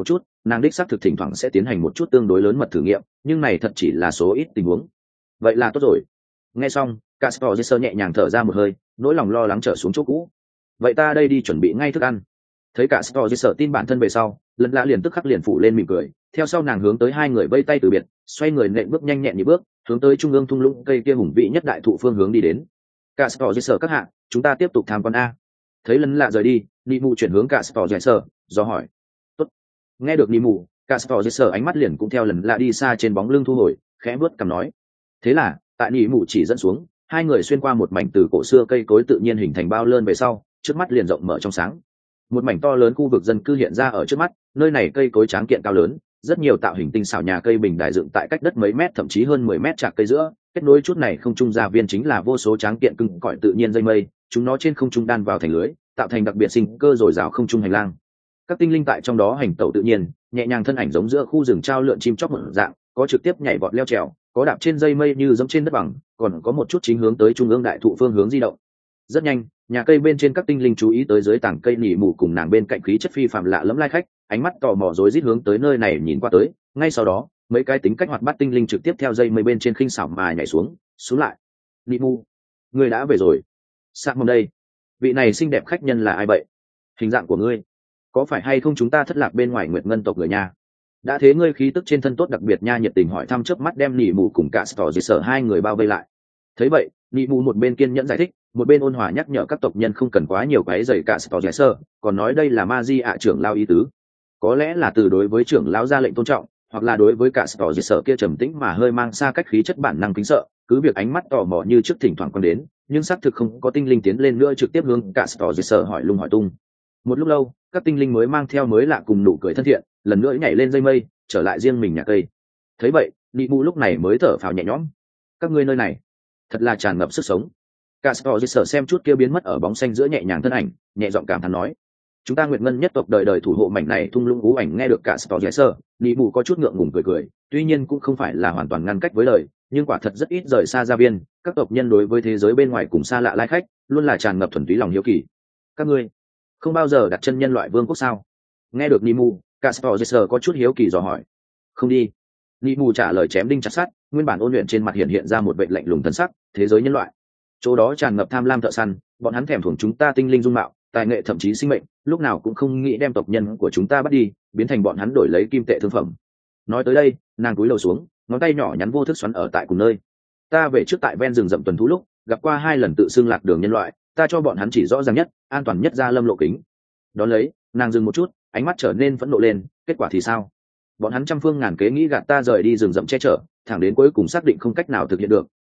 Speaker 1: nàng đích xác thực thỉnh thoảng sẽ tiến hành một chút tương đối lớn mật thử nghiệm, nhưng này thật chỉ là số ít tình huống. Vậy là tốt rồi. Nghe xong, Castor nhẹ nhàng thở ra một hơi, nỗi lòng lo lắng trở xuống chỗ cũ. Vậy ta đây đi chuẩn bị ngay thức ăn. Thấy Castor tin bản thân về sau, lần lạ liền tức khắc liền phủ lên mỉm cười, theo sau nàng hướng tới hai người vây tay từ biệt, xoay người nện bước nhanh nhẹn như bước, hướng tới trung ương thung lũng cây kia hùng vĩ nhất đại thụ phương hướng đi đến. Castor các hạ, chúng ta tiếp tục tham quan a. Thấy lần lạ rời đi, Nimu chuyển hướng Castor do hỏi. Tốt. Nghe được Nimu, Castor ánh mắt liền cũng theo lần lạ đi xa trên bóng lưng thu hồi, khẽ bước cằm nói. Thế là, tại Nimu chỉ dẫn xuống, hai người xuyên qua một mảnh từ cổ xưa cây cối tự nhiên hình thành bao lơn về sau, trước mắt liền rộng mở trong sáng. Một mảnh to lớn khu vực dân cư hiện ra ở trước mắt, nơi này cây cối tráng kiện cao lớn, rất nhiều tạo hình tinh xảo nhà cây bình đài dựng tại cách đất mấy mét thậm chí hơn 10 mét chạc cây giữa, kết nối chút này không trung gia viên chính là vô số tráng kiện cứng cỏi tự nhiên dây mây, chúng nó trên không trung đan vào thành lưới, tạo thành đặc biệt sinh cơ dồi dào không trung hành lang. Các tinh linh tại trong đó hành tẩu tự nhiên, nhẹ nhàng thân ảnh giống giữa khu rừng trao lượn chim chóc một dạng, có trực tiếp nhảy vọt leo trèo, có đạp trên dây mây như giống trên đất bằng, còn có một chút chính hướng tới trung ương đại thụ phương hướng di động. Rất nhanh, nhà cây bên trên các tinh linh chú ý tới dưới tảng cây nỉ mù cùng nàng bên cạnh khí chất phi phạm lạ lẫm lai khách, ánh mắt tò mò rối rít hướng tới nơi này nhìn qua tới. Ngay sau đó, mấy cái tính cách hoạt bát tinh linh trực tiếp theo dây mây bên trên khinh xảo mà nhảy xuống lại. Nỉ mù, ngươi đã về rồi. Sạc mầm đây, vị này xinh đẹp khách nhân là ai vậy? Hình dạng của ngươi, có phải hay không chúng ta thất lạc bên ngoài Nguyệt Ngân tộc người nha? Đã thế ngươi khí tức trên thân tốt đặc biệt nha, nhiệt tình hỏi thăm chớp mắt đem nỉ mù cùng cả sở hai người bao vây lại. Thấy vậy, nỉ mù một bên kiên nhẫn giải thích, một bên ôn hòa nhắc nhở các tộc nhân không cần quá nhiều quái dày cả sở, còn nói đây là ma di ạ trưởng lao ý tứ. Có lẽ là từ đối với trưởng lão ra lệnh tôn trọng, hoặc là đối với cả sở kia trầm tĩnh mà hơi mang xa cách khí chất bản năng kính sợ, cứ việc ánh mắt tò mò như trước thỉnh thoảng quan đến, nhưng xác thực không có tinh linh tiến lên nữa trực tiếp hướng cả sở hỏi lung hỏi tung. Một lúc lâu, các tinh linh mới mang theo mới lạ cùng nụ cười thân thiện, lần nữa nhảy lên dây mây, trở lại riêng mình nhà cây. Thấy vậy, nị mù lúc này mới thở phào nhẹ nhõm. Các ngươi nơi này thật là tràn ngập sức sống. Castor xem chút kia biến mất ở bóng xanh giữa nhẹ nhàng thân ảnh, nhẹ giọng cảm thán nói: chúng ta Nguyệt Ngân nhất tộc đời đời thủ hộ mảnh này thung lũng ú ảnh. Nghe được Castor, nị mù có chút ngượng ngùng cười, tuy nhiên cũng không phải là hoàn toàn ngăn cách với lời, nhưng quả thật rất ít rời xa gia viên, các tộc nhân đối với thế giới bên ngoài cùng xa lạ lai khách, luôn là tràn ngập thuần túy lòng hiếu kỳ. Các ngươi không bao giờ đặt chân nhân loại vương quốc sao? Nghe được nị mù, Castor có chút hiếu kỳ dò hỏi. Không đi. Nị mù trả lời chém đinh chặt sắt, nguyên bản ôn luyện trên mặt hiện ra một vẻ lạnh lùng thần sắc. Thế giới nhân loại, chỗ đó tràn ngập tham lam thợ săn, bọn hắn thèm thuồng chúng ta tinh linh dung mạo, tài nghệ thậm chí sinh mệnh, lúc nào cũng không nghĩ đem tộc nhân của chúng ta bắt đi, biến thành bọn hắn đổi lấy kim tệ thương phẩm. Nói tới đây, nàng cúi đầu xuống, ngón tay nhỏ nhắn vô thức xoắn ở tại cùng nơi. Ta về trước tại ven rừng rậm tuần thú lúc gặp qua 2 lần tự xưng lạc đường nhân loại, ta cho bọn hắn chỉ rõ ràng nhất, an toàn nhất ra lâm lộ kính. Đón lấy, nàng dừng một chút, ánh mắt trở nên phẫn nộ lên. Kết quả thì sao? Bọn hắn trăm phương ngàn kế nghĩ gạt ta rời đi rừng rậm che chở, thẳng đến cuối cùng xác định không cách nào thực hiện được,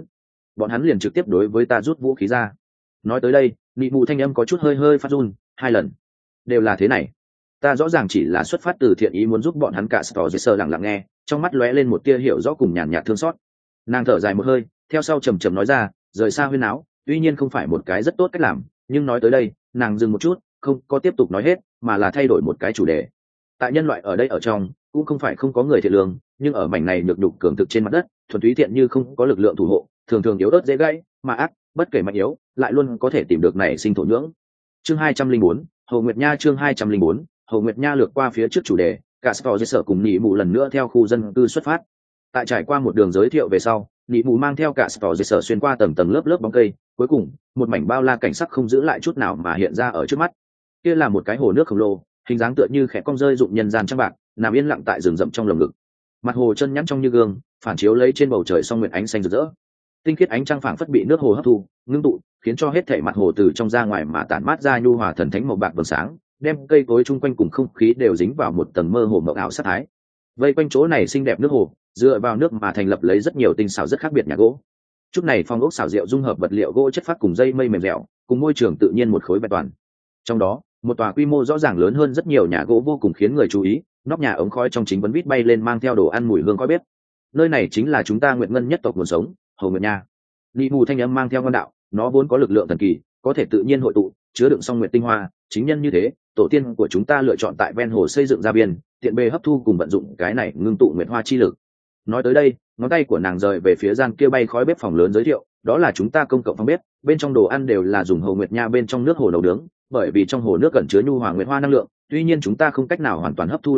Speaker 1: bọn hắn liền trực tiếp đối với ta rút vũ khí ra. Nói tới đây, nị mù thanh âm có chút hơi phát run. 2 lần đều là thế này. Ta rõ ràng chỉ là xuất phát từ thiện ý muốn giúp bọn hắn. Cả Stor lặng lặng nghe, trong mắt lóe lên một tia hiểu rõ cùng nhàn nhạt thương xót. Nàng thở dài một hơi, theo sau trầm trầm nói ra, rời xa huyên áo tuy nhiên không phải một cái rất tốt cách làm, nhưng nói tới đây, nàng dừng một chút, không có tiếp tục nói hết, mà là thay đổi một cái chủ đề. Tại nhân loại ở đây ở trong, cũng không phải không có người thiện lương, nhưng ở mảnh này nhược nhục cường thực trên mặt đất, thuần túy thiện như không có lực lượng thủ hộ, thường thường yếu ớt dễ gãy, mà ác, bất kể mạnh yếu, lại luôn có thể tìm được nảy sinh thổ nhưỡng. Chương 204, Hồ Nguyệt Nha. Chương 204, Hồ Nguyệt Nha lược qua phía trước chủ đề, cả Sở cùng Nị Mù lần nữa theo khu dân cư xuất phát. Tại trải qua một đường giới thiệu về sau, Nị Mù mang theo cả Sở xuyên qua tầng tầng lớp lớp bóng cây, cuối cùng, một mảnh bao la cảnh sắc không giữ lại chút nào mà hiện ra ở trước mắt. Kia là một cái hồ nước khổng lồ, hình dáng tựa như khẽ cong rơi dụng nhân gian trăng bạc, nằm yên lặng tại rừng rậm trong lồng ngực. Mặt hồ chân nhẵn trong như gương, phản chiếu lấy trên bầu trời song nguyệt ánh xanh rực rỡ. Tinh khiết ánh trăng phảng phất bị nước hồ hấp thu, ngưng tụ, khiến cho hết thảy mặt hồ từ trong ra ngoài mà tản mát ra nhu hòa thần thánh màu bạc vầng sáng, đem cây cối chung quanh cùng không khí đều dính vào một tầng mơ hồ mộng ảo sát thái. Vây quanh chỗ này xinh đẹp nước hồ, dựa vào nước mà thành lập lấy rất nhiều tinh xảo rất khác biệt nhà gỗ. Chút này phong ốc xảo diệu dung hợp vật liệu gỗ chất phát cùng dây mây mềm dẻo, cùng môi trường tự nhiên một khối vẹn toàn. Trong đó, một tòa quy mô rõ ràng lớn hơn rất nhiều nhà gỗ vô cùng khiến người chú ý, nóc nhà ống khói trong chính vấn vít bay lên mang theo đồ ăn mùi hương khói bếp. Nơi này chính là chúng ta Nguyệt Ngân nhất tộc nguồn sống, Hồ Nguyệt Nha. Nị mù thanh âm mang theo ngon đạo, nó vốn có lực lượng thần kỳ, có thể tự nhiên hội tụ, chứa đựng song nguyệt tinh hoa, chính nhân như thế, tổ tiên của chúng ta lựa chọn tại ven hồ xây dựng gia viên, tiện bề hấp thu cùng vận dụng cái này ngưng tụ nguyệt hoa chi lực. Nói tới đây, ngón tay của nàng rời về phía gian kia bay khói bếp phòng lớn giới thiệu, đó là chúng ta công cộng phòng bếp, bên trong đồ ăn đều là dùng Hồ Nguyệt Nha bên trong nước hồ nấu nướng, bởi vì trong hồ nước cẩn chứa nhu hòa nguyệt hoa năng lượng, tuy nhiên chúng ta không cách nào hoàn toàn hấp thu lợi dụng,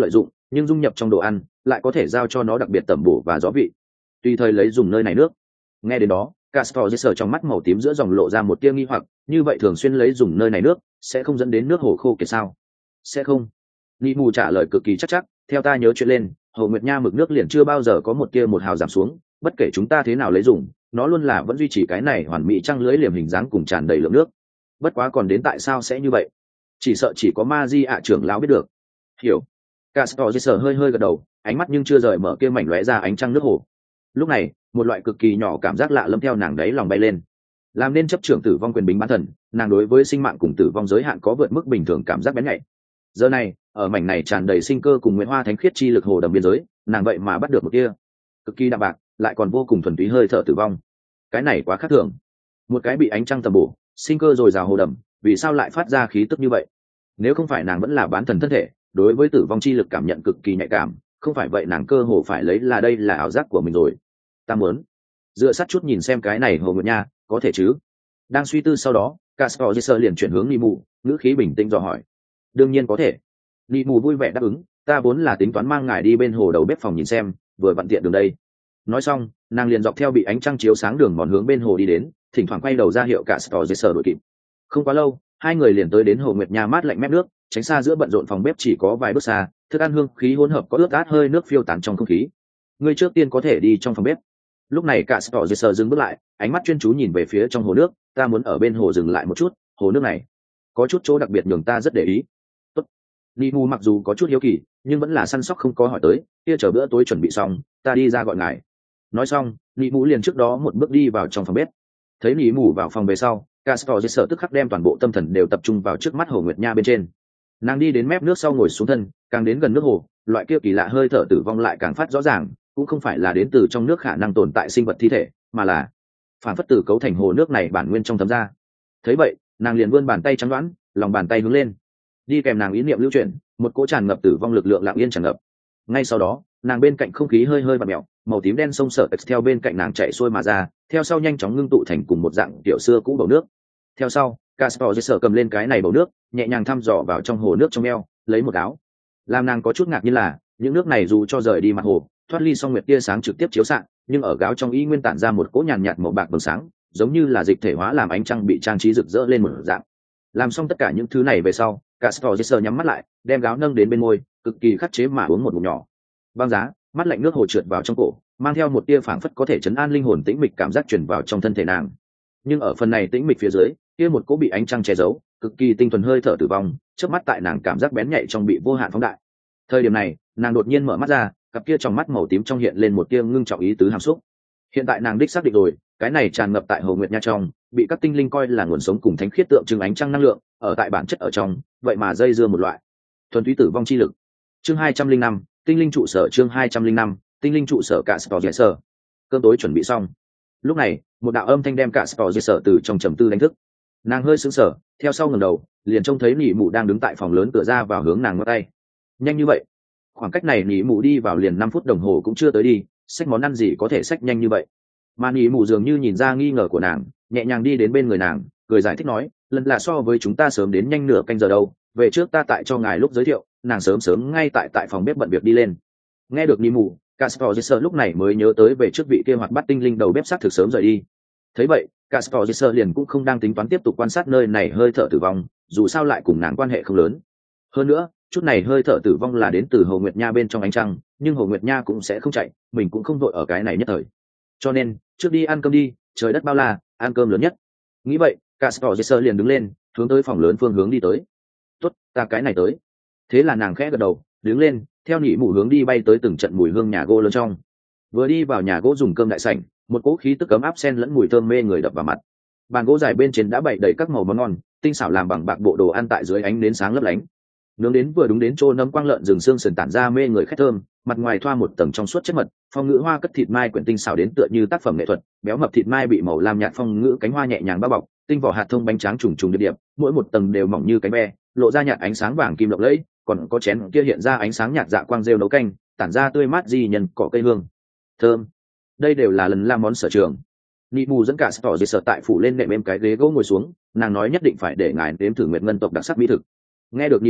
Speaker 1: nhưng dung nhập trong đồ ăn lại có thể giao cho nó đặc biệt tẩm bổ và gió vị, tùy thời lấy dùng nơi này nước. Nghe đến đó, Castor Jesser trong mắt màu tím giữa dòng lộ ra một tia nghi hoặc, như vậy thường xuyên lấy dùng nơi này nước sẽ không dẫn đến nước hồ khô kiệt sao? Sẽ không. Nị mù trả lời cực kỳ chắc, theo ta nhớ chuyện lên, hồ nguyệt nha mực nước liền chưa bao giờ có một tia một hào giảm xuống, bất kể chúng ta thế nào lấy dùng, nó luôn là vẫn duy trì cái này hoàn mỹ trăng lưới liềm hình dáng cùng tràn đầy lượng nước. Bất quá còn đến tại sao sẽ như vậy, chỉ sợ chỉ có ma di ạ trưởng lão biết được. Hiểu. Castor Jesser hơi hơi gật đầu, ánh mắt nhưng chưa rời mở kia mảnh lóe ra ánh trăng nước hồ. Lúc này, một loại cực kỳ nhỏ cảm giác lạ lẫm theo nàng đấy lòng bay lên. Làm nên chấp trưởng tử vong quyền bính bán thần, nàng đối với sinh mạng cùng tử vong giới hạn có vượt mức bình thường cảm giác bén nhạy. Giờ này, ở mảnh này tràn đầy sinh cơ cùng nguyễn hoa thánh khiết chi lực hồ đầm biên giới, nàng vậy mà bắt được một tia cực kỳ đạm bạc, lại còn vô cùng thuần túy hơi thở tử vong. Cái này quá khác thường. Một cái bị ánh trăng tầm bổ, sinh cơ dồi dào hồ đầm, vì sao lại phát ra khí tức như vậy? Nếu không phải nàng vẫn là bán thần thân thể, đối với tử vong chi lực cảm nhận cực kỳ nhạy cảm, không phải vậy nàng cơ hồ phải lấy là đây là ảo giác của mình rồi. Ta muốn dựa sát chút nhìn xem cái này hồ nguyệt nha, có thể chứ? Đang suy tư sau đó, Castor Jesser liền chuyển hướng Nimu, ngữ khí bình tĩnh dò hỏi. Đương nhiên có thể. Nimu vui vẻ đáp ứng, ta vốn là tính toán mang ngài đi bên hồ đầu bếp phòng nhìn xem, vừa vặn tiện đường đây. Nói xong, nàng liền dọc theo bị ánh trăng chiếu sáng đường mòn hướng bên hồ đi đến, thỉnh thoảng quay đầu ra hiệu Castor Jesser đuổi kịp. Không quá lâu, hai người liền tới đến hồ nguyệt nha mát lạnh mép nước, tránh xa giữa bận rộn phòng bếp chỉ có vài bước xa, thức ăn hương khí hỗn hợp có ướt át hơi nước phiêu tán trong không khí. Ngươi trước tiên có thể đi trong phòng bếp. Lúc này Castor Jesser dừng bước lại, ánh mắt chuyên chú nhìn về phía trong hồ nước, ta muốn ở bên hồ dừng lại một chút, hồ nước này có chút chỗ đặc biệt nhường ta rất để ý. Tốt. Nimu mặc dù có chút hiếu kỳ, nhưng vẫn là săn sóc không có hỏi tới, kia chờ bữa tối chuẩn bị xong, ta đi ra gọi ngài. Nói xong, Nimu liền trước đó một bước đi vào trong phòng bếp. Thấy Nimu vào phòng về sau, Castor Jesser tức khắc đem toàn bộ tâm thần đều tập trung vào trước mắt hồ nguyệt nha bên trên. Nàng đi đến mép nước sau ngồi xuống thân, càng đến gần nước hồ, loại kia kỳ lạ hơi thở tử vong lại càng phát rõ ràng, cũng không phải là đến từ trong nước khả năng tồn tại sinh vật thi thể, mà là phản phất từ cấu thành hồ nước này bản nguyên trong thấm ra. Thấy vậy, nàng liền vươn bàn tay trắng đoán, lòng bàn tay hướng lên. Đi kèm nàng ý niệm lưu chuyển, một cỗ tràn ngập tử vong lực lượng lặng yên tràn ngập. Ngay sau đó, nàng bên cạnh không khí hơi hơi vặn mèo, màu tím đen sông sở theo bên cạnh nàng chạy xuôi mà ra, theo sau nhanh chóng ngưng tụ thành cùng một dạng tiểu xưa cũ bầu nước. Theo sau, Castor Jesser cầm lên cái này bầu nước, nhẹ nhàng thăm dò vào trong hồ nước trong eo, lấy một áo. Làm nàng có chút ngạc nhiên là, những nước này dù cho rời đi mặt hồ, thoát ly song nguyệt tia sáng trực tiếp chiếu xạ, nhưng ở gáo trong y nguyên tản ra một cỗ nhàn nhạt màu bạc bừng sáng, giống như là dịch thể hóa làm ánh trăng bị trang trí rực rỡ lên một dạng. Làm xong tất cả những thứ này về sau, Castor Jesser nhắm mắt lại, đem gáo nâng đến bên môi, cực kỳ khắc chế mà uống một ngụm nhỏ. Băng giá, mắt lạnh nước hồ trượt vào trong cổ, mang theo một tia phảng phất có thể trấn an linh hồn tĩnh mịch cảm giác truyền vào trong thân thể nàng. Nhưng ở phần này tĩnh mịch phía dưới, kia một cỗ bị ánh trăng che giấu, cực kỳ tinh thuần hơi thở tử vong, chớp mắt tại nàng cảm giác bén nhạy trong bị vô hạn phóng đại. Thời điểm này, nàng đột nhiên mở mắt ra, cặp kia trong mắt màu tím trong hiện lên một tia ngưng trọng ý tứ hàm xúc. Hiện tại nàng đích xác định rồi, cái này tràn ngập tại hồ nguyệt nha trong, bị các tinh linh coi là nguồn sống cùng thánh khiết tượng trưng ánh trăng năng lượng, ở tại bản chất ở trong, vậy mà dây dưa một loại thuần túy tử vong chi lực. Chương 205, tinh linh trụ sở. Chương 205, tinh linh trụ sở. Castor Jesser. Cơm tối chuẩn bị xong. Lúc này, một đạo âm thanh đem Castor Jesser từ trong trầm tư đánh thức. Nàng hơi sững sờ, theo sau ngẩng đầu, liền trông thấy Nị Mụ đang đứng tại phòng lớn cửa ra vào hướng nàng ngó tay. Nhanh như vậy? Khoảng cách này Nị Mụ đi vào liền 5 phút đồng hồ cũng chưa tới đi, xách món ăn gì có thể xách nhanh như vậy? Mà Nị Mụ dường như nhìn ra nghi ngờ của nàng, nhẹ nhàng đi đến bên người nàng, cười giải thích nói, lần là so với chúng ta sớm đến nhanh nửa canh giờ đâu, về trước ta tại cho ngài lúc giới thiệu, nàng sớm sớm ngay tại phòng bếp bận việc đi lên. Nghe được Nị Mụ, Castor Jesser lúc này mới nhớ tới về trước vị kia hoạt bát tinh linh đầu bếp xác thực sớm rời đi. Thấy vậy, Castor Jesser liền cũng không đang tính toán tiếp tục quan sát nơi này hơi thở tử vong, dù sao lại cùng nàng quan hệ không lớn. Hơn nữa, chút này hơi thở tử vong là đến từ Hồ Nguyệt Nha bên trong ánh trăng, nhưng Hồ Nguyệt Nha cũng sẽ không chạy, mình cũng không vội ở cái này nhất thời. Cho nên, trước đi ăn cơm đi, trời đất bao la, ăn cơm lớn nhất. Nghĩ vậy, Castor Jesser liền đứng lên, hướng tới phòng lớn phương hướng đi tới. Tốt, ta cái này tới. Thế là nàng khẽ gật đầu, đứng lên, theo Nị Mụ hướng đi bay tới từng trận mùi hương nhà gỗ lớn trong. Vừa đi vào nhà gỗ dùng cơm đại sảnh, một cỗ khí tức ấm áp xen lẫn mùi thơm mê người đập vào mặt. Bàn gỗ dài bên trên đã bày đầy các màu món ngon, tinh xảo làm bằng bạc bộ đồ ăn tại dưới ánh nến sáng lấp lánh. Nướng đến vừa đúng đến trô nấm quang lợn rừng xương sườn tản ra mê người khét thơm, mặt ngoài thoa một tầng trong suốt chất mật, phong ngữ hoa cất thịt mai quyện tinh xảo đến tựa như tác phẩm nghệ thuật, béo mập thịt mai bị màu lam nhạt phong ngữ cánh hoa nhẹ nhàng bao bọc, tinh vỏ hạt thông bánh tráng trùng trùng điệp điệp, mỗi một tầng đều mỏng như cánh ve, lộ ra nhạt ánh sáng vàng kim lộng lẫy, còn có chén kia hiện ra ánh sáng nhạt dạ quang rêu nấu canh, tản ra tươi mát di nhân cỏ cây hương thơm. Đây đều là lần làm món sở trường. Nị Mù dẫn cả Castor Jesser tại phủ lên nệm êm cái ghế gỗ ngồi xuống, nàng nói nhất định phải để ngài nếm thử Nguyệt Ngân tộc đặc sắc mỹ thực. Nghe được Nị Mù,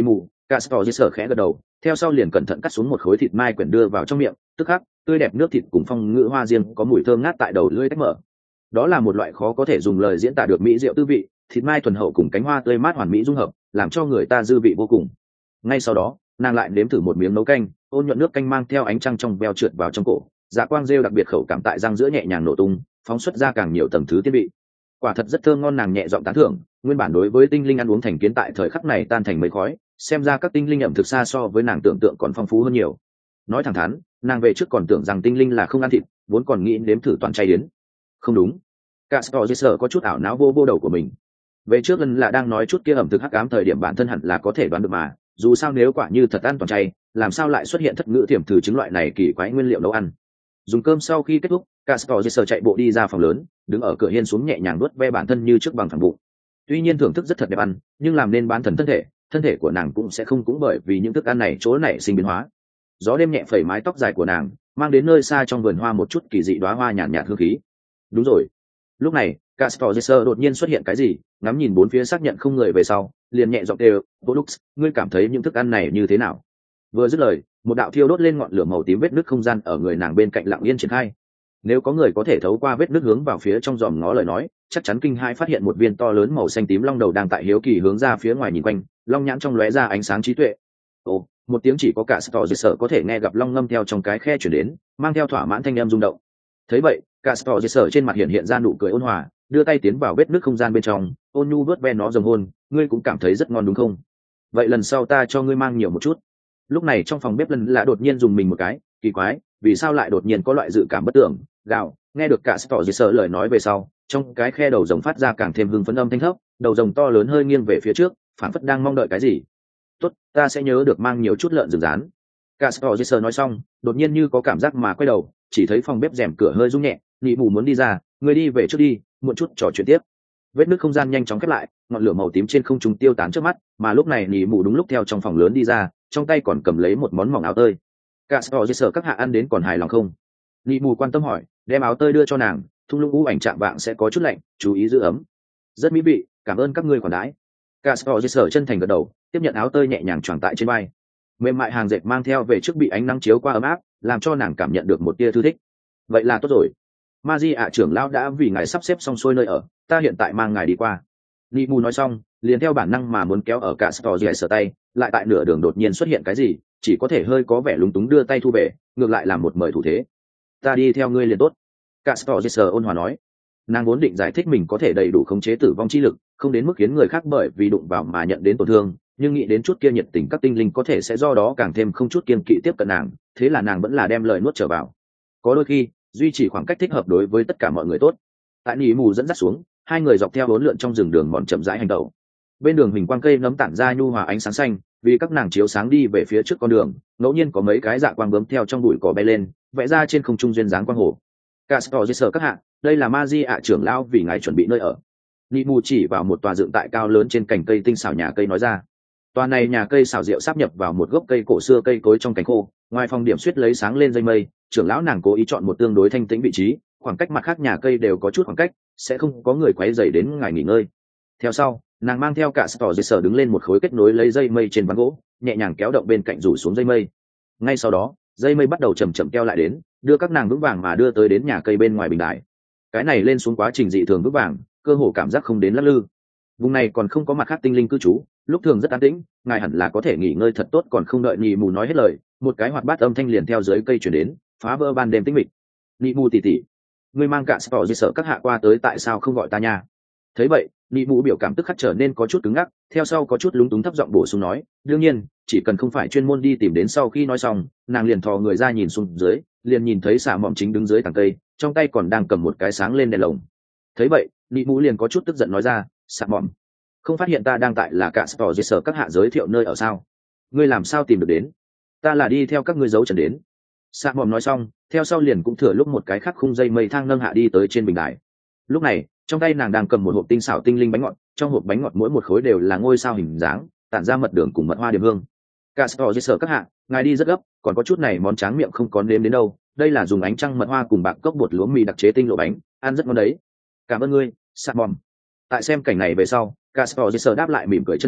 Speaker 1: Castor khẽ gật đầu, theo sau liền cẩn thận cắt xuống một khối thịt mai quyển đưa vào trong miệng, tức khắc tươi đẹp nước thịt cùng phong ngữ hoa riêng có mùi thơm ngát tại đầu lưỡi tách mở. Đó là một loại khó có thể dùng lời diễn tả được mỹ diệu tư vị, thịt mai thuần hậu cùng cánh hoa tươi mát hoàn mỹ dung hợp, làm cho người ta dư vị vô cùng. Ngay sau đó, nàng lại nếm thử một miếng nấu canh, ôn nhuận nước canh mang theo ánh trăng trong veo trượt vào trong cổ, dạ quang rêu đặc biệt khẩu cảm tại răng giữa nhẹ nhàng nổ tung, phóng xuất ra càng nhiều tầng thứ tiên vị. Quả thật rất thơm ngon, nàng nhẹ giọng tán thưởng. Nguyên bản đối với tinh linh ăn uống thành kiến tại thời khắc này tan thành mây khói, xem ra các tinh linh ẩm thực xa so với nàng tưởng tượng còn phong phú hơn nhiều. Nói thẳng thắn, nàng về trước còn tưởng rằng tinh linh là không ăn thịt, vốn còn nghĩ nếm thử toàn chay đến. Không đúng, Castor có chút ảo não vô vô đầu của mình. Về trước lần là đang nói chút kia ẩm thực hắc ám thời điểm bản thân hẳn là có thể đoán được mà, dù sao nếu quả như thật ăn toàn chay, làm sao lại xuất hiện thất ngữ thiểm thử chứng loại này kỳ quái nguyên liệu nấu ăn. Dùng cơm sau khi kết thúc, Castor chạy bộ đi ra phòng lớn, đứng ở cửa hiên xuống nhẹ nhàng nuốt ve bản thân như trước bằng phẳng bụng. Tuy nhiên thưởng thức rất thật đẹp ăn, nhưng làm nên bán thần thân thể của nàng cũng sẽ không cũng bởi vì những thức ăn này chỗ nảy sinh biến hóa. Gió đêm nhẹ phẩy mái tóc dài của nàng, mang đến nơi xa trong vườn hoa một chút kỳ dị đóa hoa nhàn nhạt hương khí. Đúng rồi. Lúc này, Castor đột nhiên xuất hiện cái gì, ngắm nhìn bốn phía xác nhận không người về sau, liền nhẹ giọng kêu, "Volux, ngươi cảm thấy những thức ăn này như thế nào?" Vừa dứt lời, một đạo thiêu đốt lên ngọn lửa màu tím vết nứt không gian ở người nàng bên cạnh lặng yên triển khai. Nếu có người có thể thấu qua vết nứt hướng vào phía trong dòm ngó lời nói, chắc chắn kinh hai phát hiện một viên to lớn màu xanh tím long đầu đang tại hiếu kỳ hướng ra phía ngoài nhìn quanh, long nhãn trong lóe ra ánh sáng trí tuệ. Ồ, một tiếng chỉ có cả Castor có thể nghe gặp long ngâm theo trong cái khe chuyển đến, mang theo thỏa mãn thanh âm rung động. Thấy vậy, Castor trên mặt hiện ra nụ cười ôn hòa, đưa tay tiến vào vết nứt không gian bên trong, ôn nhu vớt ve nó rồng hôn, ngươi cũng cảm thấy rất ngon đúng không? Vậy lần sau ta cho ngươi mang nhiều một chút. Lúc này trong phòng bếp lần lạ đột nhiên dùng mình một cái, kỳ quái, vì sao lại đột nhiên có loại dự cảm bất tưởng, gạo, nghe được cả Castor lời nói về sau, trong cái khe đầu rồng phát ra càng thêm hưng phấn âm thanh thấp, đầu rồng to lớn hơi nghiêng về phía trước, phản phất đang mong đợi cái gì. Tốt, ta sẽ nhớ được mang nhiều chút lợn rừng rán. Castor nói xong, đột nhiên như có cảm giác mà quay đầu, chỉ thấy phòng bếp rèm cửa hơi rung nhẹ, nhị mù muốn đi ra, người đi về trước đi, muộn chút trò chuyện tiếp. Vết nứt không gian nhanh chóng khép lại, ngọn lửa màu tím trên không trung tiêu tán trước mắt, mà lúc này nhị mù đúng lúc theo trong phòng lớn đi ra, trong tay còn cầm lấy một món mỏng áo tơi. Castor các hạ ăn đến còn hài lòng không? Nhị mù quan tâm hỏi, đem áo tơi đưa cho nàng, thung lũng u ảnh chạm vạng sẽ có chút lạnh, chú ý giữ ấm. Rất mỹ vị, cảm ơn các ngươi khoản đãi. Castor chân thành gật đầu, tiếp nhận áo tơi nhẹ nhàng choàng tại trên vai. Mềm mại hàng dệt mang theo về trước bị ánh nắng chiếu qua ấm áp, làm cho nàng cảm nhận được một tia thư thích. Vậy là tốt rồi. Maji ạ trưởng lão đã vì ngài sắp xếp xong xuôi nơi ở, ta hiện tại mang ngài đi qua. Nimu nói xong, liền theo bản năng mà muốn kéo ở Castor tay, lại tại nửa đường đột nhiên xuất hiện cái gì, chỉ có thể hơi có vẻ lúng túng đưa tay thu về, ngược lại làm một mời thủ thế. Ta đi theo ngươi liền tốt. Castor ôn hòa nói. Nàng vốn định giải thích mình có thể đầy đủ khống chế tử vong chi lực, không đến mức khiến người khác bởi vì đụng vào mà nhận đến tổn thương, nhưng nghĩ đến chút kia nhiệt tình các tinh linh có thể sẽ do đó càng thêm không chút kiên kỵ tiếp cận nàng, thế là nàng vẫn là đem lời nuốt trở vào. Có đôi khi, duy trì khoảng cách thích hợp đối với tất cả mọi người tốt. Tại Nỉ Mù dẫn dắt xuống, hai người dọc theo bốn lượn trong rừng đường mòn chậm rãi hành động. Bên đường hình quang cây nấm tản ra nhu hòa ánh sáng xanh, vì các nàng chiếu sáng đi về phía trước con đường, ngẫu nhiên có mấy cái dạ quang bướm theo trong bụi cỏ bay lên, vẽ ra trên không trung duyên dáng quang hồ. Castor các hạ, đây là Maji ạ trưởng lão vì ngài chuẩn bị nơi ở. Nỉ Mù chỉ vào một tòa dựng tại cao lớn trên cành cây tinh xảo nhà cây nói ra. Tòa này nhà cây xảo diệu sáp nhập vào một gốc cây cổ xưa cây cối trong cánh khô, ngoài phòng điểm suýt lấy sáng lên dây mây, trưởng lão nàng cố ý chọn một tương đối thanh tĩnh vị trí, khoảng cách mặt khác nhà cây đều có chút khoảng cách, sẽ không có người quấy rầy đến ngài nghỉ ngơi. Theo sau, nàng mang theo cả Castor đứng lên một khối kết nối lấy dây mây trên ván gỗ, nhẹ nhàng kéo động bên cạnh rủ xuống dây mây. Ngay sau đó, dây mây bắt đầu chậm chậm kéo lại đến, đưa các nàng vững vàng mà đưa tới đến nhà cây bên ngoài bình đài. Cái này lên xuống quá trình dị thường vững vàng, cơ hồ cảm giác không đến lắc lư. Vùng này còn không có mặt khác tinh linh cư trú, lúc thường rất an tĩnh, ngài hẳn là có thể nghỉ ngơi thật tốt. Còn không đợi Nị Mù nói hết lời, một cái hoạt bát âm thanh liền theo dưới cây chuyển đến, phá vỡ ban đêm tĩnh mịch. Nị Mù tỉ tỉ, ngươi mang cả Castor sợ các hạ qua tới, tại sao không gọi ta nha? Thấy vậy, Nị Mù biểu cảm tức khắc trở nên có chút cứng ngắc, theo sau có chút lúng túng thấp giọng bổ sung nói, đương nhiên, chỉ cần không phải chuyên môn đi tìm đến. Sau khi nói xong, nàng liền thò người ra nhìn xuống dưới, liền nhìn thấy xà mỏm chính đứng dưới tàng cây, trong tay còn đang cầm một cái sáng lên đèn lồng. Thấy vậy, Nị Mù liền có chút tức giận nói ra, xà mỏm, không phát hiện ta đang tại là cả Castor các hạ giới thiệu nơi ở sao? Ngươi làm sao tìm được đến? Ta là đi theo các ngươi dấu chân đến. Sạ mòm nói xong, theo sau liền cũng thừa lúc một cái khắc khung dây mây thang nâng hạ đi tới trên bình đài. Lúc này, trong tay nàng đang cầm một hộp tinh xảo tinh linh bánh ngọt, trong hộp bánh ngọt mỗi một khối đều là ngôi sao hình dáng, tản ra mật đường cùng mật hoa điểm hương. Castor các hạ, ngài đi rất gấp, còn có chút này món tráng miệng không có nếm đến đâu. Đây là dùng ánh trăng mật hoa cùng bạc cốc bột lúa mì đặc chế tinh lộ bánh, ăn rất ngon đấy. Cảm ơn ngươi, Sạ mòm. Tại xem cảnh này về sau, Castor đáp lại mỉm cười chân thành,